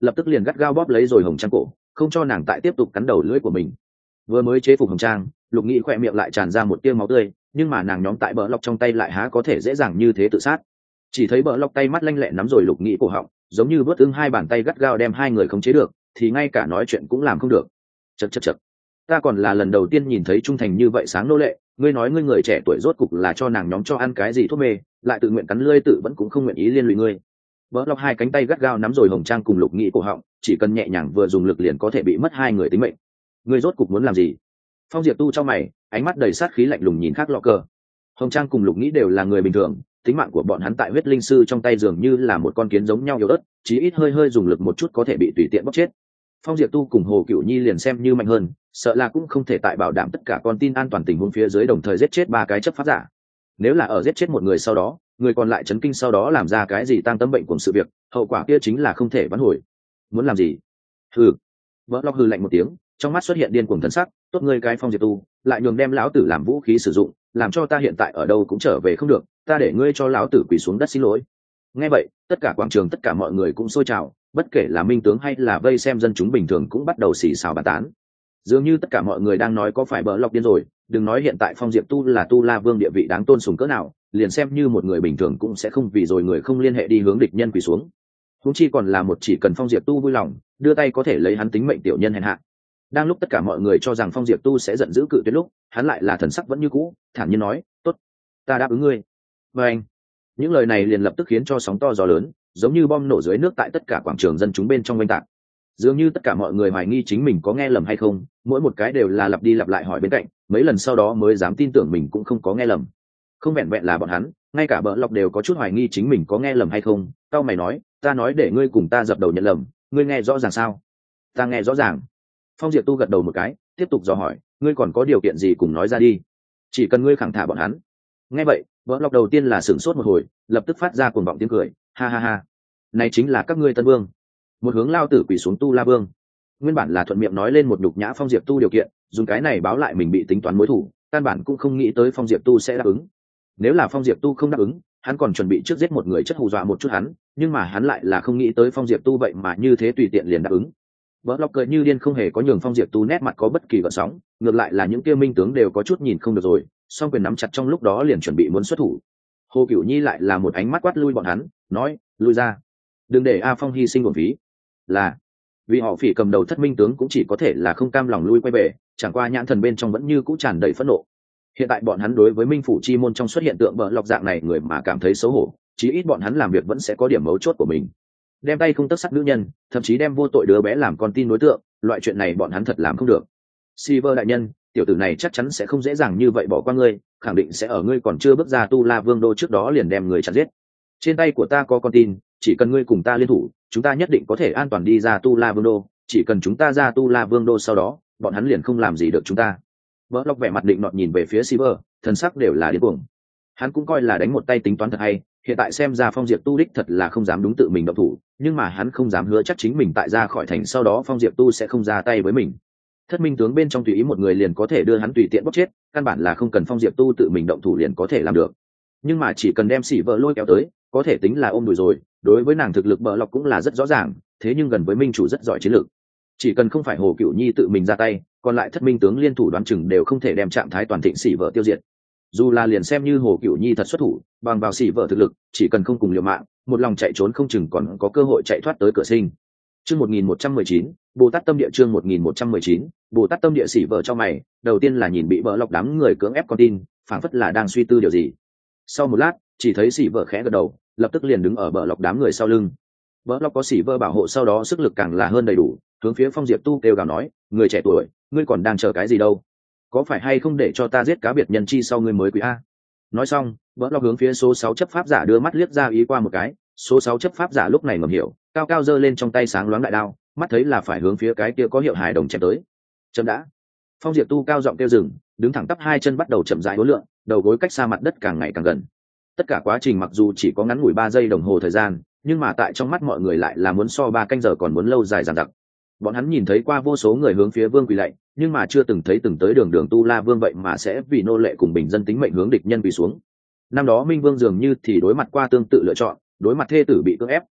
lập tức liền gắt gao bóp lấy rồi Hồng Trang cổ, không cho nàng tại tiếp tục cắn đầu lưỡi của mình. Vừa mới chế phục Hồng Trang, Lục Nghị khỏe miệng lại tràn ra một tia máu tươi, nhưng mà nàng nhóm tại bờ lọc trong tay lại há có thể dễ dàng như thế tự sát. Chỉ thấy bờ lọc tay mắt lanh lẹ nắm rồi Lục Nghị cổ họng, giống như vớt ưng hai bàn tay gắt gao đem hai người khống chế được, thì ngay cả nói chuyện cũng làm không được. Chậc chậc chậc, ta còn là lần đầu tiên nhìn thấy trung thành như vậy sáng nô lệ, ngươi nói ngươi người trẻ tuổi rốt cục là cho nàng nhóm cho ăn cái gì thuốc mê, lại tự nguyện cắn lưỡi tự vẫn cũng không nguyện ý liên lụy ngươi. Bờ lọc hai cánh tay gắt gao nắm rồi Hồng Trang cùng Lục Nghị cổ họng, chỉ cần nhẹ nhàng vừa dùng lực liền có thể bị mất hai người tính mệnh. Ngươi rốt cục muốn làm gì? Phong Diệp Tu trong mày, ánh mắt đầy sát khí lạnh lùng nhìn Khắc Lọ Cờ. Hồng Trang cùng Lục Nghị đều là người bình thường, tính mạng của bọn hắn tại huyết linh sư trong tay dường như là một con kiến giống nhau yếu ớt, chí ít hơi hơi dùng lực một chút có thể bị tùy tiện bóc chết. Phong Diệp Tu cùng Hồ Cửu Nhi liền xem như mạnh hơn, sợ là cũng không thể tại bảo đảm tất cả con tin an toàn tình huống phía dưới đồng thời giết chết ba cái chấp pháp giả. Nếu là ở giết chết một người sau đó, người còn lại chấn kinh sau đó làm ra cái gì tăng tâm bệnh cùng sự việc, hậu quả kia chính là không thể vãn hồi. Muốn làm gì? Hừ. Vỡ Lọc hừ lạnh một tiếng, trong mắt xuất hiện điên cuồng thần sắc, tốt ngươi cái Phong Diệp Tu, lại nhường đem lão tử làm vũ khí sử dụng, làm cho ta hiện tại ở đâu cũng trở về không được, ta để ngươi cho lão tử quỳ xuống đất xin lỗi. Nghe vậy, tất cả quảng trường tất cả mọi người cũng sôi trào, bất kể là minh tướng hay là vây xem dân chúng bình thường cũng bắt đầu xì xào bàn tán. Dường như tất cả mọi người đang nói có phải Bờ Lọc điên rồi, đừng nói hiện tại Phong Diệp Tu là Tu La Vương địa vị đáng tôn sùng cỡ nào, liền xem như một người bình thường cũng sẽ không vì rồi người không liên hệ đi hướng địch nhân quỳ xuống. Huống chi còn là một chỉ cần Phong Diệp Tu vui lòng, đưa tay có thể lấy hắn tính mệnh tiểu nhân hèn hạ. Đang lúc tất cả mọi người cho rằng Phong Diệp Tu sẽ giận dữ cự tuyệt lúc, hắn lại là thần sắc vẫn như cũ, thản nhiên nói, "Tốt, ta đáp ứng ngươi." Và anh, những lời này liền lập tức khiến cho sóng to gió lớn, giống như bom nổ dưới nước tại tất cả quảng trường dân chúng bên trong oanh tạc. Dường như tất cả mọi người hoài nghi chính mình có nghe lầm hay không, mỗi một cái đều là lặp đi lặp lại hỏi bên cạnh, mấy lần sau đó mới dám tin tưởng mình cũng không có nghe lầm. Không vẹn vẹn là bọn hắn, ngay cả Bờ Lọc đều có chút hoài nghi chính mình có nghe lầm hay không. Tao mày nói, ta nói để ngươi cùng ta dập đầu nhận lầm, ngươi nghe rõ ràng sao? Ta nghe rõ ràng. Phong Diệp Tu gật đầu một cái, tiếp tục dò hỏi, ngươi còn có điều kiện gì cùng nói ra đi, chỉ cần ngươi khẳng thả bọn hắn. Nghe vậy, Bờ Lọc đầu tiên là sửng sốt một hồi, lập tức phát ra cuồng vọng tiếng cười, ha ha ha, này chính là các ngươi Tân Vương. Một hướng lao tử quỳ xuống Tu La Vương. Nguyên bản là thuận miệng nói lên một nhục nhã Phong Diệp Tu điều kiện, dùng cái này báo lại mình bị tính toán mối thủ, căn bản cũng không nghĩ tới Phong Diệp Tu sẽ đáp ứng. Nếu là Phong Diệp Tu không đáp ứng, hắn còn chuẩn bị trước giết một người chất hù dọa một chút hắn, nhưng mà hắn lại là không nghĩ tới Phong Diệp Tu vậy mà như thế tùy tiện liền đáp ứng. Bờ Lọc cười như điên, không hề có nhường Phong Diệp Tu nét mặt có bất kỳ gợn sóng, ngược lại là những kia minh tướng đều có chút nhìn không được rồi, song quyền nắm chặt trong lúc đó liền chuẩn bị muốn xuất thủ. Hồ Cửu Nhi lại là một ánh mắt quát lui bọn hắn, nói, lui ra, đừng để A Phong hy sinh uổng phí. Là vì họ Phỉ cầm đầu thất minh tướng cũng chỉ có thể là không cam lòng lui quay về, chẳng qua nhãn thần bên trong vẫn như cũ tràn đầy phẫn nộ. Hiện tại bọn hắn đối với minh phủ chi môn trong xuất hiện tượng Bờ Lọc dạng này người mà cảm thấy xấu hổ, chí ít bọn hắn làm việc vẫn sẽ có điểm mấu chốt của mình. Đem tay không tất sắt nữ nhân, thậm chí đem vô tội đứa bé làm con tin đối tượng, loại chuyện này bọn hắn thật làm không được. Silver đại nhân, tiểu tử này chắc chắn sẽ không dễ dàng như vậy bỏ qua ngươi, khẳng định sẽ ở ngươi còn chưa bước ra Tu La Vương đô trước đó liền đem người chặt giết. Trên tay của ta có con tin, chỉ cần ngươi cùng ta liên thủ, chúng ta nhất định có thể an toàn đi ra Tu La Vương đô, chỉ cần chúng ta ra Tu La Vương đô sau đó, bọn hắn liền không làm gì được chúng ta. Bờ Lọc vẻ mặt định nọt nhìn về phía Silver, thần sắc đều là điên cuồng. Hắn cũng coi là đánh một tay tính toán thật hay, hiện tại xem ra Phong Diệp Tu đích thật là không dám đúng tự mình động thủ, nhưng mà hắn không dám hứa chắc chính mình tại ra khỏi thành sau đó Phong Diệp Tu sẽ không ra tay với mình. Thất minh tướng bên trong tùy ý một người liền có thể đưa hắn tùy tiện bóc chết, căn bản là không cần Phong Diệp Tu tự mình động thủ liền có thể làm được. Nhưng mà chỉ cần đem xỉ vợ lôi kéo tới, có thể tính là ôm đùi rồi, đối với nàng thực lực Bờ Lọc cũng là rất rõ ràng, thế nhưng gần với minh chủ rất giỏi chiến lược. Chỉ cần không phải Hồ Cửu Nhi tự mình ra tay, còn lại thất minh tướng liên thủ đoán chừng đều không thể đem trạng thái toàn thịnh xỉ vợ tiêu diệt. Dù là liền xem như Hồ Cửu Nhi thật xuất thủ, bằng vào xỉ vợ thực lực, chỉ cần không cùng liều mạng, một lòng chạy trốn không chừng còn có cơ hội chạy thoát tới cửa sinh. Chương một nghìn một trăm mười chín, Bồ Tát Tâm Địa chương một nghìn một trăm mười chín, Bồ Tát Tâm Địa xỉ vợ cho mày, đầu tiên là nhìn bị Bờ Lọc đám người cưỡng ép con tin, phảng phất là đang suy tư điều gì. Sau một lát, chỉ thấy xỉ vợ khẽ gật đầu, lập tức liền đứng ở Bờ Lọc đám người sau lưng. Bờ Lọc có xỉ vợ bảo hộ sau đó sức lực càng là hơn đầy đủ, hướng phía Phong Diệp Tu kêu gào nói, người trẻ tuổi, ngươi còn đang chờ cái gì đâu? Có phải hay không để cho ta giết cá biệt nhân chi sau ngươi mới quý a? Nói xong, Bờ Lọc hướng phía số sáu chấp pháp giả đưa mắt liếc ra ý qua một cái, số sáu chấp pháp giả lúc này ngầm hiểu, cao cao giơ lên trong tay sáng loáng đại đao, mắt thấy là phải hướng phía cái kia có hiệu hài đồng chém tới. Chấm đã. Phong Diệp Tu cao giọng kêu dừng, đứng thẳng tắp hai chân bắt đầu chậm rãi uốn lượn, đầu gối cách xa mặt đất càng ngày càng gần. Tất cả quá trình mặc dù chỉ có ngắn ngủi ba giây đồng hồ thời gian, nhưng mà tại trong mắt mọi người lại là muốn so ba canh giờ còn muốn lâu dài dằng dặc. Bọn hắn nhìn thấy qua vô số người hướng phía vương quỳ lạy, nhưng mà chưa từng thấy từng tới đường đường Tu La Vương vậy mà sẽ vì nô lệ cùng bình dân tính mệnh hướng địch nhân quỳ xuống. Năm đó Minh Vương dường như thì đối mặt qua tương tự lựa chọn, đối mặt thê tử bị cưỡng ép,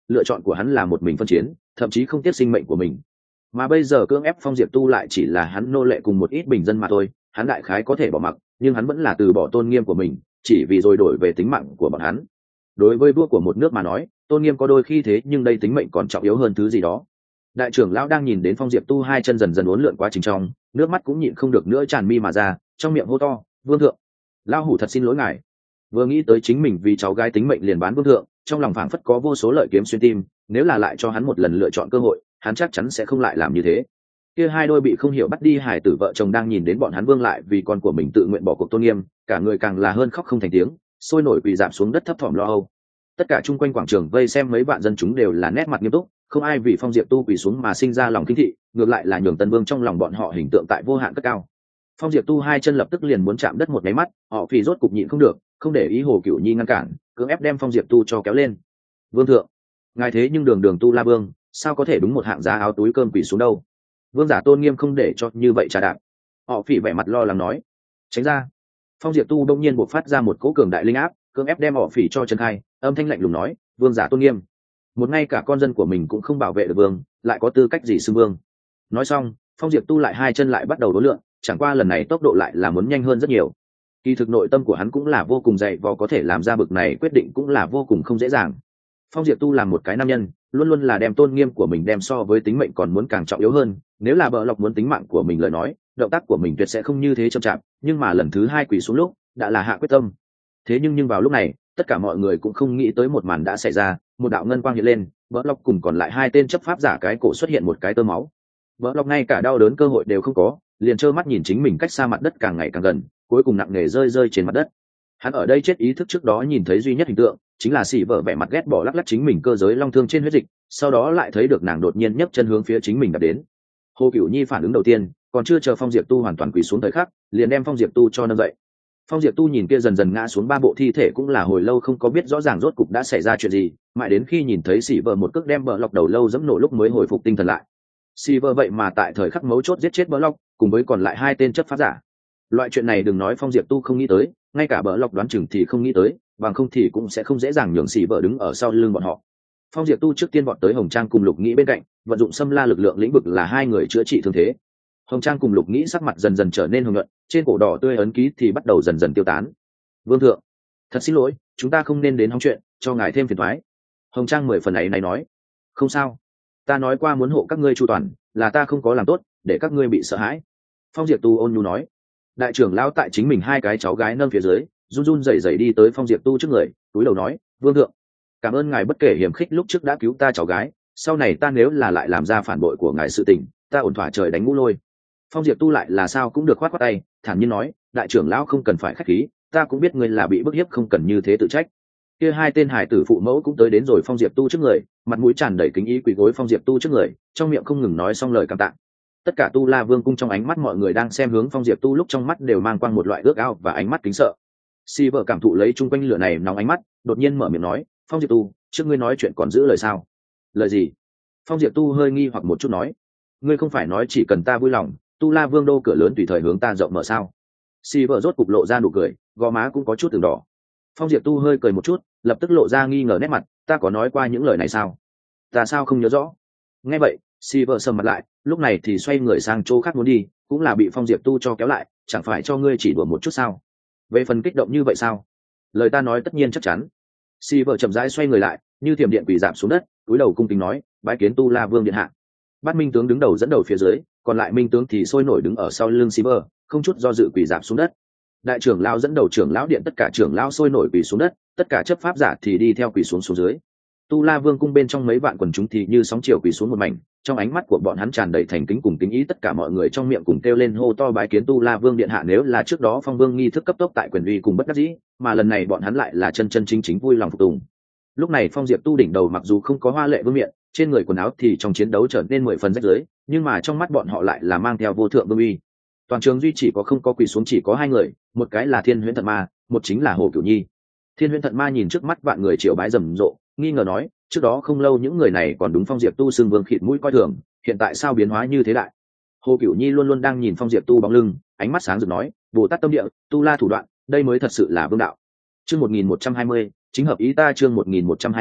lựa chọn của hắn là một mình phân chiến, thậm chí không tiếc sinh mệnh của mình. Mà bây giờ cưỡng ép Phong Diệp Tu lại chỉ là hắn nô lệ cùng một ít bình dân mà thôi, hắn đại khái có thể bỏ mặc, nhưng hắn vẫn là từ bỏ tôn nghiêm của mình, chỉ vì rồi đổi về tính mạng của bọn hắn. Đối với vua của một nước mà nói, tôn nghiêm có đôi khi thế, nhưng đây tính mệnh còn trọng yếu hơn thứ gì đó. Đại trưởng lão đang nhìn đến Phong Diệp Tu hai chân dần dần uốn lượn quá trình trong, nước mắt cũng nhịn không được nữa tràn mi mà ra, trong miệng hô to: "Vương thượng, lão hủ thật xin lỗi ngài." Vừa nghĩ tới chính mình vì cháu gái tính mệnh liền bán vương thượng, trong lòng phảng phất có vô số lợi kiếm xuyên tim, nếu là lại cho hắn một lần lựa chọn cơ hội, hắn chắc chắn sẽ không lại làm như thế. Kia hai đôi bị không hiểu bắt đi hải tử vợ chồng đang nhìn đến bọn hắn vương lại vì con của mình tự nguyện bỏ cuộc tôn nghiêm, cả người càng là hơn khóc không thành tiếng, sôi nổi quỳ rạp xuống đất thấp thỏm lo âu. Tất cả chung quanh quảng trường vây xem mấy vạn dân chúng đều là nét mặt nghiêm túc, không ai vì Phong Diệp Tu quỳ xuống mà sinh ra lòng kinh thị, ngược lại là nhường Tân Vương trong lòng bọn họ hình tượng tại vô hạn cất cao. Phong Diệp Tu hai chân lập tức liền muốn chạm đất một cái mắt, họ phì rốt cục nhịn không được, không để ý Hồ Cửu Nhi ngăn cản, cưỡng ép đem Phong Diệp Tu cho kéo lên. "Vương thượng, ngài thế nhưng đường đường Tu La Vương, sao có thể đúng một hạng giá áo túi cơm quỳ xuống đâu? Vương giả tôn nghiêm không để cho như vậy trà đạp." Họ phì vẻ mặt lo lắng nói. "Tránh ra." Phong Diệp Tu đông nhiên buộc phát ra một cỗ cường đại linh áp, cưỡng ép đem họ phì cho chân khai, âm thanh lạnh lùng nói: "Vương giả tôn nghiêm, một ngay cả con dân của mình cũng không bảo vệ được vương, lại có tư cách gì xưng vương?" Nói xong, Phong Diệp Tu lại hai chân lại bắt đầu đối lượng, chẳng qua lần này tốc độ lại là muốn nhanh hơn rất nhiều. Kỳ thực nội tâm của hắn cũng là vô cùng dày vò, có thể làm ra bực này quyết định cũng là vô cùng không dễ dàng. Phong Diệp Tu làm một cái nam nhân, luôn luôn là đem tôn nghiêm của mình đem so với tính mệnh còn muốn càng trọng yếu hơn. Nếu là Bờ Lộc muốn tính mạng của mình lời nói, động tác của mình tuyệt sẽ không như thế chậm chạp. Nhưng mà lần thứ hai quỳ xuống lúc, đã là hạ quyết tâm. Thế nhưng nhưng vào lúc này, tất cả mọi người cũng không nghĩ tới một màn đã xảy ra. Một đạo ngân quang hiện lên, Bờ Lộc cùng còn lại hai tên chấp pháp giả cái cổ xuất hiện một cái tơ máu. Bờ Lộc ngay cả đau đớn cơ hội đều không có, liền trơ mắt nhìn chính mình cách xa mặt đất càng ngày càng gần, cuối cùng nặng nề rơi rơi trên mặt đất. Hắn ở đây chết ý thức trước đó nhìn thấy duy nhất hình tượng chính là xỉ vợ vẻ mặt ghét bỏ lắc lắc chính mình cơ giới long thương trên huyết dịch, sau đó lại thấy được nàng đột nhiên nhấc chân hướng phía chính mình đạp đến. Hồ Cửu Nhi phản ứng đầu tiên, còn chưa chờ Phong Diệp Tu hoàn toàn quỳ xuống thời khắc, liền đem Phong Diệp Tu cho nâng dậy. Phong Diệp Tu nhìn kia dần dần ngã xuống ba bộ thi thể cũng là hồi lâu không có biết rõ ràng rốt cục đã xảy ra chuyện gì, mãi đến khi nhìn thấy xỉ vợ một cước đem Bờ Lộc đầu lâu giẫm nổ lúc mới hồi phục tinh thần lại. Xỉ vợ vậy mà tại thời khắc mấu chốt giết chết Bờ Lộc, cùng với còn lại hai tên chấp pháp giả. Loại chuyện này đừng nói Phong Diệp Tu không nghĩ tới, ngay cả Bờ Lộc đoán chừng thì không nghĩ tới, bằng không thì cũng sẽ không dễ dàng nhường xỉ vợ đứng ở sau lưng bọn họ. Phong Diệp Tu trước tiên vọt tới Hồng Trang cùng Lục Nghĩ bên cạnh, vận dụng xâm la lực lượng lĩnh vực là hai người chữa trị thương thế. Hồng Trang cùng Lục Nghĩ sắc mặt dần dần trở nên hồng nhuận, trên cổ đỏ tươi ấn ký thì bắt đầu dần dần tiêu tán. "Vương thượng, thật xin lỗi, chúng ta không nên đến hóng chuyện, cho ngài thêm phiền toái." Hồng Trang mười phần ấy này nói. "Không sao, ta nói qua muốn hộ các ngươi chu toàn, là ta không có làm tốt, để các ngươi bị sợ hãi." Phong Diệp Tu ôn nhu nói. Đại trưởng lão tại chính mình hai cái cháu gái nâng phía dưới, run run rẩy rẩy đi tới Phong Diệp Tu trước người, cúi đầu nói: "Vương thượng, cảm ơn ngài bất kể hiểm khích lúc trước đã cứu ta cháu gái, sau này ta nếu là lại làm ra phản bội của ngài sự tình, ta ổn thỏa trời đánh ngũ lôi." Phong Diệp Tu lại là sao cũng được khoát khoát tay, thản nhiên nói: "Đại trưởng lão không cần phải khách khí, ta cũng biết ngươi là bị bức hiếp, không cần như thế tự trách." Kia hai tên hải tử phụ mẫu cũng tới đến rồi Phong Diệp Tu trước người, mặt mũi tràn đầy kính ý quỳ gối Phong Diệp Tu trước người, trong miệng không ngừng nói xong lời cảm tạ. Tất cả Tu La Vương cung trong ánh mắt mọi người đang xem hướng Phong Diệp Tu lúc trong mắt đều mang quang một loại ước ao và ánh mắt kính sợ. Si vợ cảm thụ lấy chung quanh lửa này nóng ánh mắt, đột nhiên mở miệng nói: "Phong Diệp Tu, trước ngươi nói chuyện còn giữ lời sao?" "Lời gì?" Phong Diệp Tu hơi nghi hoặc một chút nói: "Ngươi không phải nói chỉ cần ta vui lòng, Tu La Vương đô cửa lớn tùy thời hướng ta rộng mở sao?" Si vợ rốt cục lộ ra nụ cười, gò má cũng có chút từng đỏ. Phong Diệp Tu hơi cười một chút, lập tức lộ ra nghi ngờ nét mặt: "Ta có nói qua những lời này sao? Ta sao không nhớ rõ?" Nghe vậy, Si vợ sầm mặt lại, lúc này thì xoay người sang chỗ khác muốn đi, cũng là bị Phong Diệp Tu cho kéo lại: "Chẳng phải cho ngươi chỉ đùa một chút sao? Về phần kích động như vậy sao? Lời ta nói tất nhiên chắc chắn." Si vợ chậm rãi xoay người lại, như thiểm điện quỳ rạp xuống đất, cúi đầu cung kính nói: "Bái kiến Tu La Vương điện hạ." Bát Minh tướng đứng đầu dẫn đầu phía dưới, còn lại Minh tướng thì sôi nổi đứng ở sau lưng Si vợ, không chút do dự quỳ rạp xuống đất. Đại trưởng lão dẫn đầu trưởng lão điện, tất cả trưởng lão sôi nổi quỳ xuống đất, tất cả chấp pháp giả thì đi theo quỳ xuống xuống dưới. Tu La Vương cung bên trong mấy vạn quần chúng thì như sóng chiều quỳ xuống một mảnh, trong ánh mắt của bọn hắn tràn đầy thành kính cùng kính ý, tất cả mọi người trong miệng cùng kêu lên hô to bái kiến Tu La Vương điện hạ. Nếu là trước đó Phong Vương nghi thức cấp tốc tại quyền uy cùng bất đắc dĩ, mà lần này bọn hắn lại là chân chân chính chính vui lòng phục tùng. Lúc này Phong Diệp Tu đỉnh đầu mặc dù không có hoa lệ vương miện, trên người quần áo thì trong chiến đấu trở nên mười phần rách rưới, nhưng mà trong mắt bọn họ lại là mang theo vô thượng vương uy. Toàn trường duy chỉ có không có quỳ xuống chỉ có hai người, một cái là Thiên Huyễn Thận Ma, một chính là Hồ Cửu Nhi. Thiên Huyễn Thận Ma nhìn trước mắt vạn người triều bái rầm rộ, nghi ngờ nói: "Trước đó không lâu những người này còn đúng Phong Diệp Tu xưng vương khịt mũi coi thường, hiện tại sao biến hóa như thế đại?" Hồ Cửu Nhi luôn luôn đang nhìn Phong Diệp Tu bóng lưng, ánh mắt sáng rực nói: "Bồ Tát tâm địa, Tu La thủ đoạn, đây mới thật sự là vương đạo." Chương một nghìn một trăm hai mươi, chính hợp ý ta. Chương một nghìn một trăm hai mươi,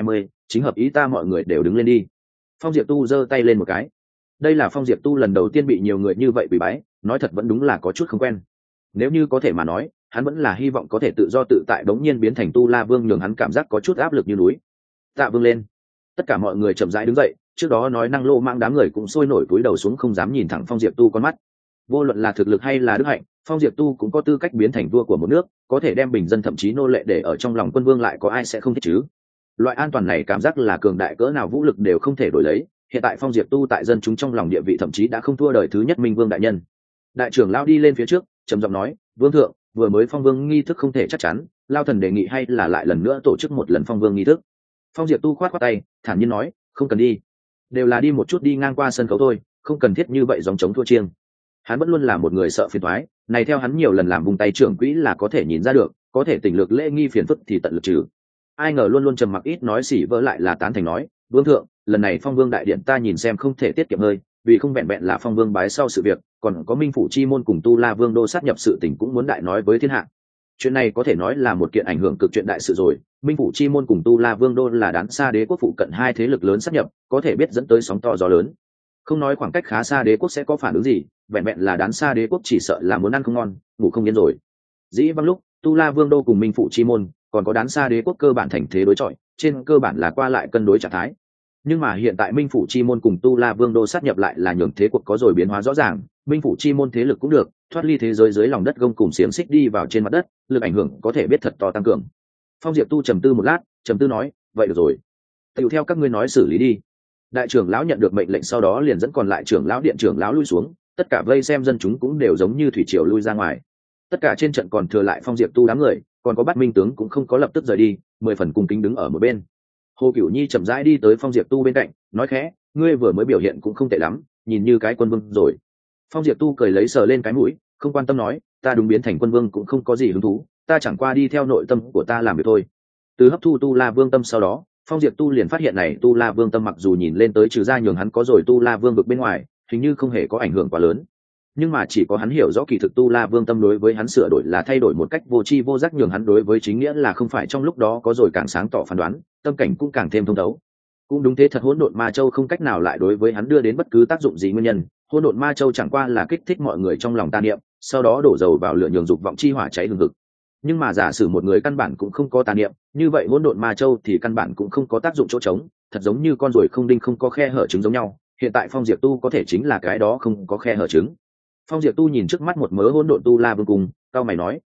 chính hợp ý ta, mọi người đều đứng lên đi. Phong Diệp Tu giơ tay lên một cái. Đây là Phong Diệp Tu lần đầu tiên bị nhiều người như vậy quỳ bái, nói thật vẫn đúng là có chút không quen. Nếu như có thể mà nói, hắn vẫn là hy vọng có thể tự do tự tại, đống nhiên biến thành Tu La Vương nhường hắn cảm giác có chút áp lực như núi. Tạ Vương lên. Tất cả mọi người chậm rãi đứng dậy, trước đó nói năng lô mang đám người cũng sôi nổi cúi đầu xuống, không dám nhìn thẳng Phong Diệp Tu con mắt. Vô luận là thực lực hay là đức hạnh, Phong Diệp Tu cũng có tư cách biến thành vua của một nước, có thể đem bình dân thậm chí nô lệ để ở trong lòng quân vương, lại có ai sẽ không thích chứ? Loại an toàn này cảm giác là cường đại cỡ nào vũ lực đều không thể đổi lấy. Hiện tại Phong Diệp Tu tại dân chúng trong lòng địa vị thậm chí đã không thua đời thứ nhất Minh Vương đại nhân. Đại trưởng lao đi lên phía trước, trầm giọng nói: "Vương thượng, vừa mới Phong Vương nghi thức không thể chắc chắn, lao thần đề nghị hay là lại lần nữa tổ chức một lần Phong Vương nghi thức." Phong Diệp Tu khoát khoát tay, thản nhiên nói: "Không cần đi, đều là đi một chút đi ngang qua sân khấu thôi, không cần thiết như vậy dòng chống thua chiêng." Hắn vẫn luôn là một người sợ phiền toái, này theo hắn nhiều lần làm vùng tay trưởng quỹ là có thể nhìn ra được, có thể tỉnh lược lễ nghi phiền phức thì tận lực trừ. Ai ngờ luôn luôn trầm mặc ít nói xỉ vỡ lại là tán thành nói: "Vương thượng, lần này Phong Vương đại điện ta nhìn xem không thể tiết kiệm hơi, vì không vẹn vẹn là Phong Vương bái sau sự việc, còn có Minh phủ chi môn cùng Tu La Vương đô sát nhập sự tình cũng muốn đại nói với thiên hạ. Chuyện này có thể nói là một kiện ảnh hưởng cực chuyện đại sự rồi. Minh phủ chi môn cùng Tu La Vương đô là đán xa đế quốc phụ cận hai thế lực lớn sát nhập, có thể biết dẫn tới sóng to gió lớn. Không nói khoảng cách khá xa đế quốc sẽ có phản ứng gì, vẹn vẹn là đán xa đế quốc chỉ sợ là muốn ăn không ngon, ngủ không yên rồi. Dĩ vãng lúc Tu La Vương đô cùng Minh phủ chi môn, còn có đán xa đế quốc cơ bản thành thế đối chọi, trên cơ bản là qua lại cân đối trạng thái. Nhưng mà hiện tại Minh phủ chi môn cùng Tu La Vương đô sát nhập lại là nhường thế cuộc có rồi biến hóa rõ ràng. Minh phủ chi môn thế lực cũng được thoát ly thế giới dưới lòng đất gông cùng xiềng xích đi vào trên mặt đất, lực ảnh hưởng có thể biết thật to tăng cường. Phong Diệp Tu trầm tư một lát, trầm tư nói: "Vậy được rồi, tùy theo các ngươi nói xử lý đi." Đại trưởng lão nhận được mệnh lệnh sau đó liền dẫn còn lại trưởng lão điện trưởng lão lui xuống, tất cả vây xem dân chúng cũng đều giống như thủy triều lui ra ngoài. Tất cả trên trận còn thừa lại Phong Diệp Tu đám người, còn có Bát Minh tướng cũng không có lập tức rời đi, mười phần cung kính đứng ở một bên. Hồ Cửu Nhi chậm rãi đi tới Phong Diệp Tu bên cạnh, nói khẽ: "Ngươi vừa mới biểu hiện cũng không tệ lắm, nhìn như cái quân vương rồi." Phong Diệp Tu cười lấy sờ lên cái mũi, không quan tâm nói: "Ta đúng biến thành quân vương cũng không có gì hứng thú, ta chẳng qua đi theo nội tâm của ta làm việc thôi." Từ hấp thu Tu La Vương tâm sau đó, Phong Diệp Tu liền phát hiện này Tu La Vương tâm mặc dù nhìn lên tới trừ ra nhường hắn có rồi Tu La Vương vực bên ngoài, hình như không hề có ảnh hưởng quá lớn. Nhưng mà chỉ có hắn hiểu rõ kỳ thực Tu La Vương tâm đối với hắn sửa đổi là thay đổi một cách vô tri vô giác, nhường hắn đối với chính nghĩa là không phải trong lúc đó có rồi càng sáng tỏ phán đoán, tâm cảnh cũng càng thêm thông thấu. Cũng đúng thế thật, hỗn độn ma châu không cách nào lại đối với hắn đưa đến bất cứ tác dụng gì. Nguyên nhân hỗn độn ma châu chẳng qua là kích thích mọi người trong lòng tà niệm, sau đó đổ dầu vào lửa nhường dục vọng chi hỏa cháy hừng hực. Nhưng mà giả sử một người căn bản cũng không có tà niệm, như vậy hỗn độn ma châu thì căn bản cũng không có tác dụng chỗ trống, thật giống như con ruồi không đinh không có khe hở trứng giống nhau. Hiện tại Phong Diệp Tu có thể chính là cái đó không có khe hở trứng. Phong Diệp Tu nhìn trước mắt một mớ hỗn độn Tu La Vương cung, cao mày nói: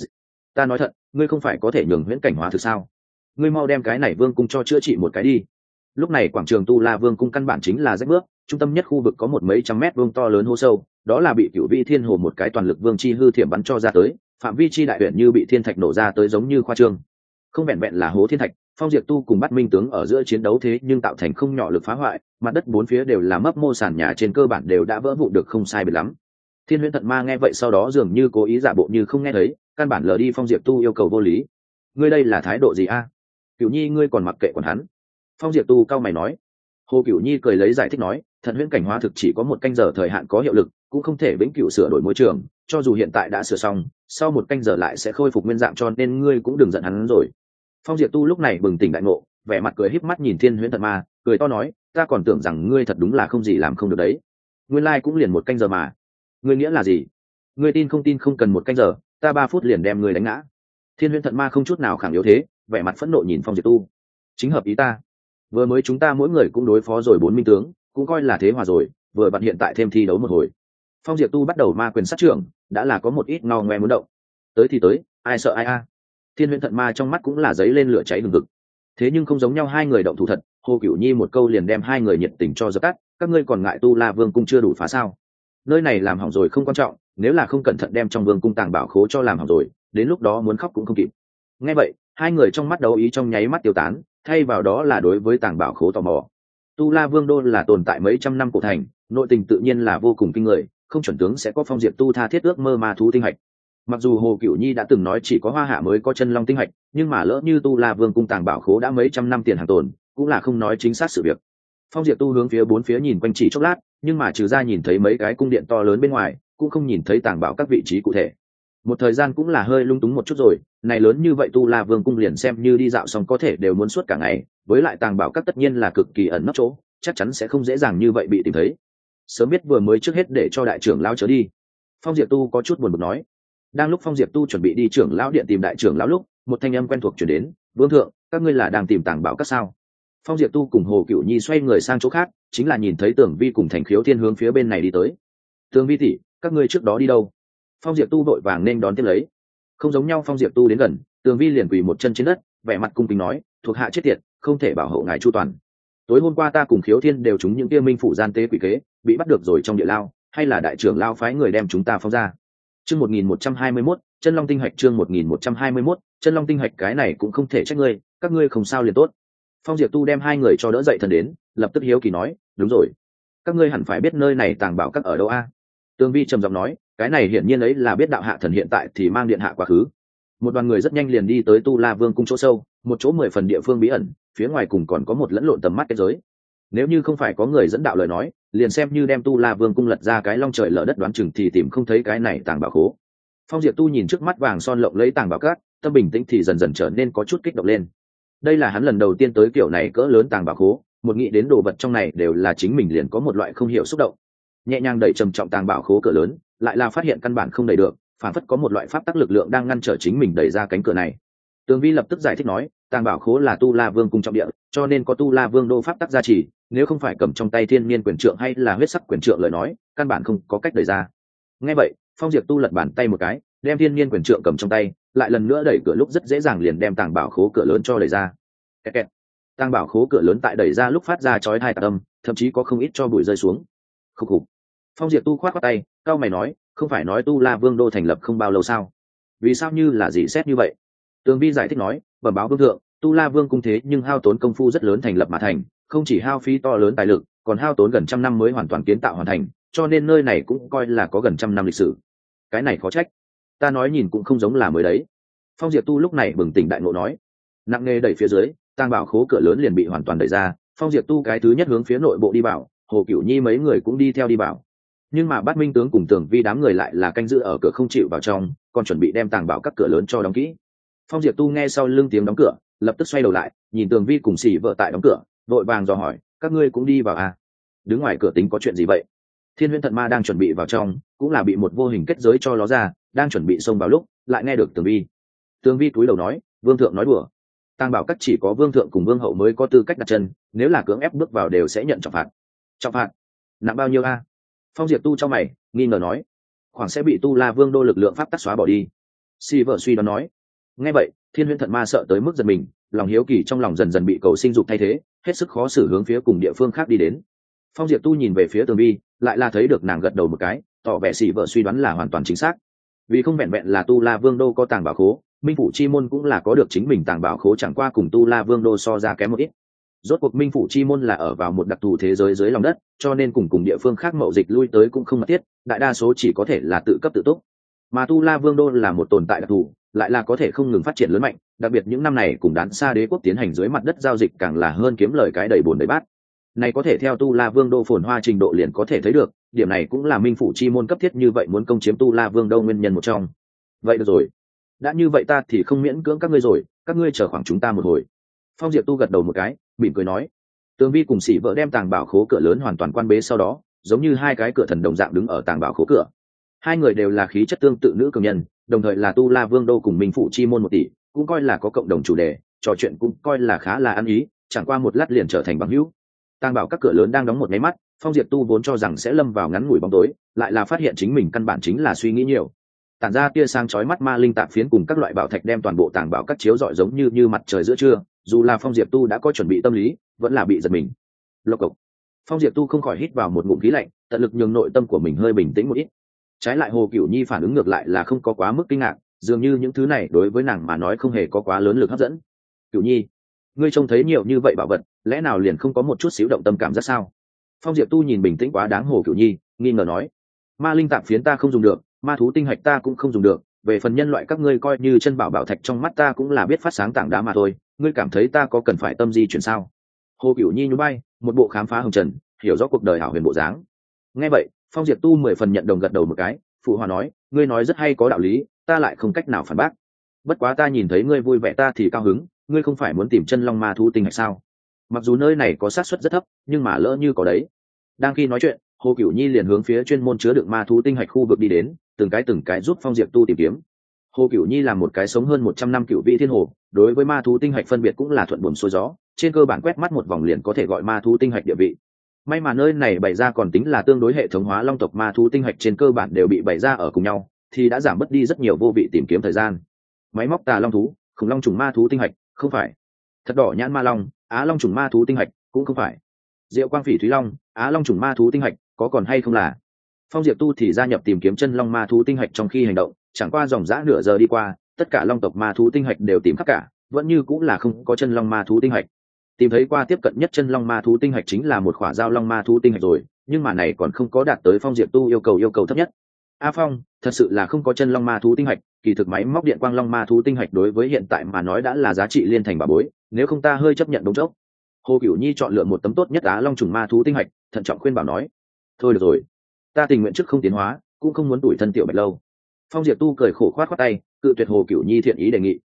"Ta nói thật, ngươi không phải có thể nhường huyễn cảnh hóa thực sao? Ngươi mau đem cái này vương cung cho chữa trị một cái đi." Lúc này quảng trường Tu La Vương cung căn bản chính là rách bước, trung tâm nhất khu vực có một mấy trăm mét vuông to lớn hố sâu, đó là bị Cửu Vi Thiên Hồ một cái toàn lực vương chi hư thiểm bắn cho ra tới, phạm vi chi đại huyện như bị thiên thạch nổ ra tới giống như khoa trương. Không vẹn vẹn là hố thiên thạch, Phong Diệp Tu cùng Bát Minh tướng ở giữa chiến đấu thế nhưng tạo thành không nhỏ lực phá hoại, mặt đất bốn phía đều là mấp mô, sàn nhà trên cơ bản đều đã vỡ vụn được không sai biệt lắm. Thiên Huyễn Tận Ma nghe vậy sau đó dường như cố ý giả bộ như không nghe thấy, căn bản lờ đi Phong Diệp Tu yêu cầu vô lý. "Ngươi đây là thái độ gì a? Cửu Nhi ngươi còn mặc kệ còn hắn?" Phong Diệp Tu cao mày nói. Hồ Cửu Nhi cười lấy giải thích nói: "Thần huyễn cảnh hóa thực chỉ có một canh giờ thời hạn có hiệu lực, cũng không thể vĩnh cửu sửa đổi môi trường, cho dù hiện tại đã sửa xong, sau một canh giờ lại sẽ khôi phục nguyên dạng, cho nên ngươi cũng đừng giận hắn rồi." Phong Diệp Tu lúc này bừng tỉnh đại ngộ, vẻ mặt cười híp mắt nhìn Thiên Huyễn Tận Ma, cười to nói: "Ta còn tưởng rằng ngươi thật đúng là không gì làm không được đấy. Nguyên lai like cũng liền một canh giờ mà. Ngươi nghĩa là gì? Ngươi tin không tin không cần một canh giờ, ta ba phút liền đem ngươi đánh ngã." Thiên Huyễn Tận Ma không chút nào khẳng yếu thế, vẻ mặt phẫn nộ nhìn Phong Diệp Tu. "Chính hợp ý ta. Vừa mới chúng ta mỗi người cũng đối phó rồi bốn minh tướng, cũng coi là thế hòa rồi, vừa bạn hiện tại thêm thi đấu một hồi." Phong Diệp Tu bắt đầu ma quyền sát trưởng, đã là có một ít ngao ngoe muốn động. Tới thì tới, ai sợ ai a. Thiên Huyễn Tận Ma trong mắt cũng là giấy lên lửa cháy hừng hực. Thế nhưng không giống nhau, hai người động thủ thật, Hồ Cửu Nhi một câu liền đem hai người nhiệt tình cho dập tắt. "Các ngươi còn ngại Tu La Vương cung chưa đủ phá sao? Nơi này làm hỏng rồi không quan trọng, nếu là không cẩn thận đem trong vương cung tàng bảo khố cho làm hỏng rồi, đến lúc đó muốn khóc cũng không kịp." Nghe vậy, hai người trong mắt đấu ý trong nháy mắt tiêu tán, thay vào đó là đối với tàng bảo khố tò mò. Tu La Vương đô là tồn tại mấy trăm năm cổ thành, nội tình tự nhiên là vô cùng kinh người, không chuẩn tướng sẽ có Phong Diệp Tu tha thiết ước mơ ma thú tinh hạch. Mặc dù Hồ Cửu Nhi đã từng nói chỉ có Hoa Hạ mới có chân long tinh hạch, nhưng mà lỡ như Tu La Vương cung tàng bảo khố đã mấy trăm năm tiền hàng tồn, cũng là không nói chính xác sự việc. Phong Diệp Tu hướng phía bốn phía nhìn quanh chỉ chốc lát, nhưng mà trừ ra nhìn thấy mấy cái cung điện to lớn bên ngoài, cũng không nhìn thấy tàng bảo các vị trí cụ thể. một thời gian cũng là hơi lung túng một chút rồi, này lớn như vậy tu la vương cung liền xem như đi dạo xong có thể đều muốn suốt cả ngày, với lại tàng bảo các tất nhiên là cực kỳ ẩn nấp chỗ, chắc chắn sẽ không dễ dàng như vậy bị tìm thấy. Sớm biết vừa mới trước hết để cho đại trưởng lão trở đi. Phong Diệp Tu có chút buồn bực nói. Đang lúc Phong Diệp Tu chuẩn bị đi trưởng lão điện tìm đại trưởng lão lúc, một thanh âm quen thuộc truyền đến, "Vương thượng, các ngươi là đang tìm tàng bảo các sao?" Phong Diệp Tu cùng Hồ Cửu Nhi xoay người sang chỗ khác, chính là nhìn thấy Tưởng Vi cùng Thành Khiếu Thiên hướng phía bên này đi tới. "Tưởng Vi tỷ, các ngươi trước đó đi đâu?" Phong Diệp Tu vội vàng nên đón tiếp lấy. Không giống nhau, Phong Diệp Tu đến gần, Tưởng Vi liền quỳ một chân trên đất, vẻ mặt cung kính nói, "Thuộc hạ chết tiệt, không thể bảo hộ ngài chu toàn. Tối hôm qua ta cùng Khiếu Thiên đều trúng những kia minh phủ gian tế quỷ kế, bị bắt được rồi trong địa lao, hay là đại trưởng lao phái người đem chúng ta phóng ra." Chương một nghìn một trăm hai mươi mốt, Chân Long tinh hạch. Chương một nghìn một trăm hai mươi mốt, Chân Long tinh hạch. Cái này cũng không thể trách ngươi, các ngươi không sao liền tốt. Phong Diệp Tu đem hai người cho đỡ dậy thần đến, lập tức hiếu kỳ nói, "Đúng rồi, các ngươi hẳn phải biết nơi này tàng bảo các ở đâu a?" À? Tương Vi trầm giọng nói, "Cái này hiển nhiên ấy là biết đạo hạ thần hiện tại thì mang điện hạ quá khứ." Một đoàn người rất nhanh liền đi tới Tu La Vương cung chỗ sâu, một chỗ mười phần địa phương bí ẩn, phía ngoài cùng còn có một lẫn lộn tầm mắt kết giới. Nếu như không phải có người dẫn đạo lời nói, liền xem như đem Tu La Vương cung lật ra cái long trời lở đất đoán chừng thì tìm không thấy cái này tàng bảo khố. Phong Diệp Tu nhìn trước mắt vàng son lộng lấy tàng bảo các, tâm bình tĩnh thì dần dần trở nên có chút kích động lên. Đây là hắn lần đầu tiên tới kiểu này cỡ lớn tàng bảo khố, một nghĩ đến đồ vật trong này đều là chính mình liền có một loại không hiểu xúc động. Nhẹ nhàng đẩy trầm trọng tàng bảo khố cửa lớn, lại là phát hiện căn bản không đẩy được, phản phất có một loại pháp tắc lực lượng đang ngăn trở chính mình đẩy ra cánh cửa này. Tường Vi lập tức giải thích nói, tàng bảo khố là Tu La Vương cung trọng địa, cho nên có Tu La Vương đô pháp tắc gia trì, nếu không phải cầm trong tay thiên niên quyền trượng hay là huyết sắc quyền trượng lời nói, căn bản không có cách đẩy ra. Nghe vậy, Phong Diệp Tu lật bàn tay một cái, đem thiên niên quyền trượng cầm trong tay, lại lần nữa đẩy cửa lúc rất dễ dàng liền đem tàng bảo khố cửa lớn cho đẩy ra. Kẹt kẹt. Tàng bảo khố cửa lớn tại đẩy ra lúc phát ra chói tai tạc âm, thậm chí có không ít cho bụi rơi xuống. Khục khục. Phong Diệp Tu khoát khoát tay, cao mày nói, không phải nói Tu La Vương đô thành lập không bao lâu sao? Vì sao như là gì xét như vậy? Tường Vi giải thích nói, bẩm báo vương thượng, Tu La Vương cung thế nhưng hao tốn công phu rất lớn thành lập mà thành, không chỉ hao phí to lớn tài lực, còn hao tốn gần trăm năm mới hoàn toàn kiến tạo hoàn thành, cho nên nơi này cũng coi là có gần trăm năm lịch sử. Cái này khó trách. Ta nói nhìn cũng không giống là mới đấy. Phong Diệp Tu lúc này bừng tỉnh đại ngộ nói, nặng nề đẩy phía dưới, tàng bảo khố cửa lớn liền bị hoàn toàn đẩy ra. Phong Diệp Tu cái thứ nhất hướng phía nội bộ đi vào, Hồ Cửu Nhi mấy người cũng đi theo đi vào. Nhưng mà Bát Minh tướng cùng Tưởng Vi đám người lại là canh giữ ở cửa không chịu vào trong, còn chuẩn bị đem tàng bảo các cửa lớn cho đóng kỹ. Phong Diệp Tu nghe sau lưng tiếng đóng cửa, lập tức xoay đầu lại, nhìn Tưởng Vi cùng Sĩ vợ tại đóng cửa, vội vàng dò hỏi, các ngươi cũng đi vào à? Đứng ngoài cửa tính có chuyện gì vậy? Thiên Huyễn Thận Ma đang chuẩn bị vào trong, cũng là bị một vô hình kết giới cho ló ra, đang chuẩn bị xông vào lúc, lại nghe được Tưởng Vi. Tưởng Vi cúi đầu nói, vương thượng nói đùa. Tàng bảo các chỉ có vương thượng cùng vương hậu mới có tư cách đặt chân, nếu là cưỡng ép bước vào đều sẽ nhận trọng phạt. Trọng phạt? Nặng bao nhiêu a? À? Phong Diệp Tu cho mày, nghi ngờ nói, khoảng sẽ bị Tu La Vương đô lực lượng pháp tắc xóa bỏ đi. Si vợ suy đoán nói. Nghe vậy, Thiên Huyễn Thận Ma sợ tới mức giật mình, lòng hiếu kỳ trong lòng dần dần bị cầu sinh dục thay thế, hết sức khó xử hướng phía cùng địa phương khác đi đến. Phong Diệp Tu nhìn về phía Tường Vi, lại là thấy được nàng gật đầu một cái, tỏ vẻ Si vợ suy đoán là hoàn toàn chính xác. Vì không vẹn vẹn là Tu La Vương đô có tàng bảo khố, Minh phủ chi môn cũng là có được chính mình tàng bảo khố, chẳng qua cùng Tu La Vương đô so ra kém một ít. Rốt cuộc Minh phủ chi môn là ở vào một đặc thù thế giới dưới lòng đất, cho nên cùng cùng địa phương khác mậu dịch lui tới cũng không mật thiết, đại đa số chỉ có thể là tự cấp tự túc. Mà Tu La Vương đô là một tồn tại đặc thù, lại là có thể không ngừng phát triển lớn mạnh, đặc biệt những năm này cùng Đán Sa Đế quốc tiến hành dưới mặt đất giao dịch càng là hơn kiếm lời cái đầy bồn đầy bát. Này có thể theo Tu La Vương đô phồn hoa trình độ liền có thể thấy được, điểm này cũng là Minh phủ chi môn cấp thiết như vậy muốn công chiếm Tu La Vương đô nguyên nhân một trong. Vậy được rồi, đã như vậy ta thì không miễn cưỡng các ngươi rồi, các ngươi chờ khoảng chúng ta một hồi. Phong Diệp Tu gật đầu một cái, mỉm cười nói. Tường Vi cùng Sĩ vợ đem tàng bảo khố cửa lớn hoàn toàn quan bế, sau đó giống như hai cái cửa thần đồng dạng đứng ở tàng bảo khố cửa. Hai người đều là khí chất tương tự nữ cường nhân, đồng thời là Tu La Vương đô cùng Minh phủ chi môn một tỷ, cũng coi là có cộng đồng chủ đề, trò chuyện cũng coi là khá là ăn ý, chẳng qua một lát liền trở thành bằng hữu. Tàng bảo các cửa lớn đang đóng một máy mắt, Phong Diệp Tu vốn cho rằng sẽ lâm vào ngắn ngủi bóng tối, lại là phát hiện chính mình căn bản chính là suy nghĩ nhiều. Tản ra tia sáng chói mắt ma linh tạp phiến cùng các loại bảo thạch đem toàn bộ tàng bảo các chiếu rọi giống như như mặt trời giữa trưa, dù là Phong Diệp Tu đã có chuẩn bị tâm lý, vẫn là bị giật mình. Lộc cộc. Phong Diệp Tu không khỏi hít vào một ngụm khí lạnh, tận lực nhường nội tâm của mình hơi bình tĩnh một ít. Trái lại Hồ Cửu Nhi phản ứng ngược lại là không có quá mức kinh ngạc, dường như những thứ này đối với nàng mà nói không hề có quá lớn lực hấp dẫn. Cửu Nhi, ngươi trông thấy nhiều như vậy bảo vật, lẽ nào liền không có một chút xíu động tâm cảm giác sao? Phong Diệp Tu nhìn bình tĩnh quá đáng Hồ Cửu Nhi, nghi ngờ nói, ma linh tạp phiến ta không dùng được, ma thú tinh hạch ta cũng không dùng được, về phần nhân loại các ngươi coi như chân bảo bảo thạch trong mắt ta cũng là biết phát sáng tảng đá mà thôi, ngươi cảm thấy ta có cần phải tâm di chuyển sao? Hồ Cửu Nhi nhún bay, một bộ khám phá hồng trần, hiểu rõ cuộc đời hảo huyền bộ dáng. Nghe vậy, Phong Diệp Tu mười phần nhận đồng gật đầu một cái, phụ hòa nói, ngươi nói rất hay có đạo lý, ta lại không cách nào phản bác. Bất quá ta nhìn thấy ngươi vui vẻ ta thì cao hứng, ngươi không phải muốn tìm chân long ma thú tinh hạch sao? Mặc dù nơi này có xác suất rất thấp, nhưng mà lỡ như có đấy. Đang khi nói chuyện, Hồ Cửu Nhi liền hướng phía chuyên môn chứa đựng ma thú tinh hạch khu vực đi đến, từng cái từng cái giúp Phong Diệp Tu tìm kiếm. Hồ Cửu Nhi là một cái sống hơn một trăm năm cửu vị thiên hồ, đối với ma thú tinh hạch phân biệt cũng là thuận buồm xuôi gió, trên cơ bản quét mắt một vòng liền có thể gọi ma thú tinh hạch địa vị. May mà nơi này bày ra còn tính là tương đối hệ thống hóa, long tộc ma thú tinh hạch trên cơ bản đều bị bày ra ở cùng nhau, thì đã giảm bớt đi rất nhiều vô vị tìm kiếm thời gian. Máy móc tà long thú, khủng long trùng ma thú tinh hạch, không phải. Thật đỏ nhãn ma long, á long trùng ma thú tinh hạch, cũng không phải. Diệu quang phỉ thúy long, á long trùng ma thú tinh hạch, có còn hay không là. Phong Diệp Tu thì gia nhập tìm kiếm chân long ma thú tinh hạch trong khi hành động, chẳng qua dòng dã nửa giờ đi qua, tất cả long tộc ma thú tinh hạch đều tìm khắp cả, vẫn như cũng là không có chân long ma thú tinh hạch. Tìm thấy qua tiếp cận nhất chân long ma thú tinh hạch chính là một khỏa giao long ma thú tinh hạch rồi, nhưng mà này còn không có đạt tới Phong Diệp Tu yêu cầu yêu cầu thấp nhất. A Phong, thật sự là không có chân long ma thú tinh hạch, kỳ thực máy móc điện quang long ma thú tinh hạch đối với hiện tại mà nói đã là giá trị liên thành bà bối, nếu không ta hơi chấp nhận đống chốc. Hồ Cửu Nhi chọn lựa một tấm tốt nhất á long trùng ma thú tinh hạch, thận trọng khuyên bảo nói: thôi được rồi, ta tình nguyện trước không tiến hóa, cũng không muốn tủi thân tiểu Bạch Lâu. Phong Diệp Tu cười khổ khoát khoát tay, cự tuyệt Hồ Cửu Nhi thiện ý đề nghị.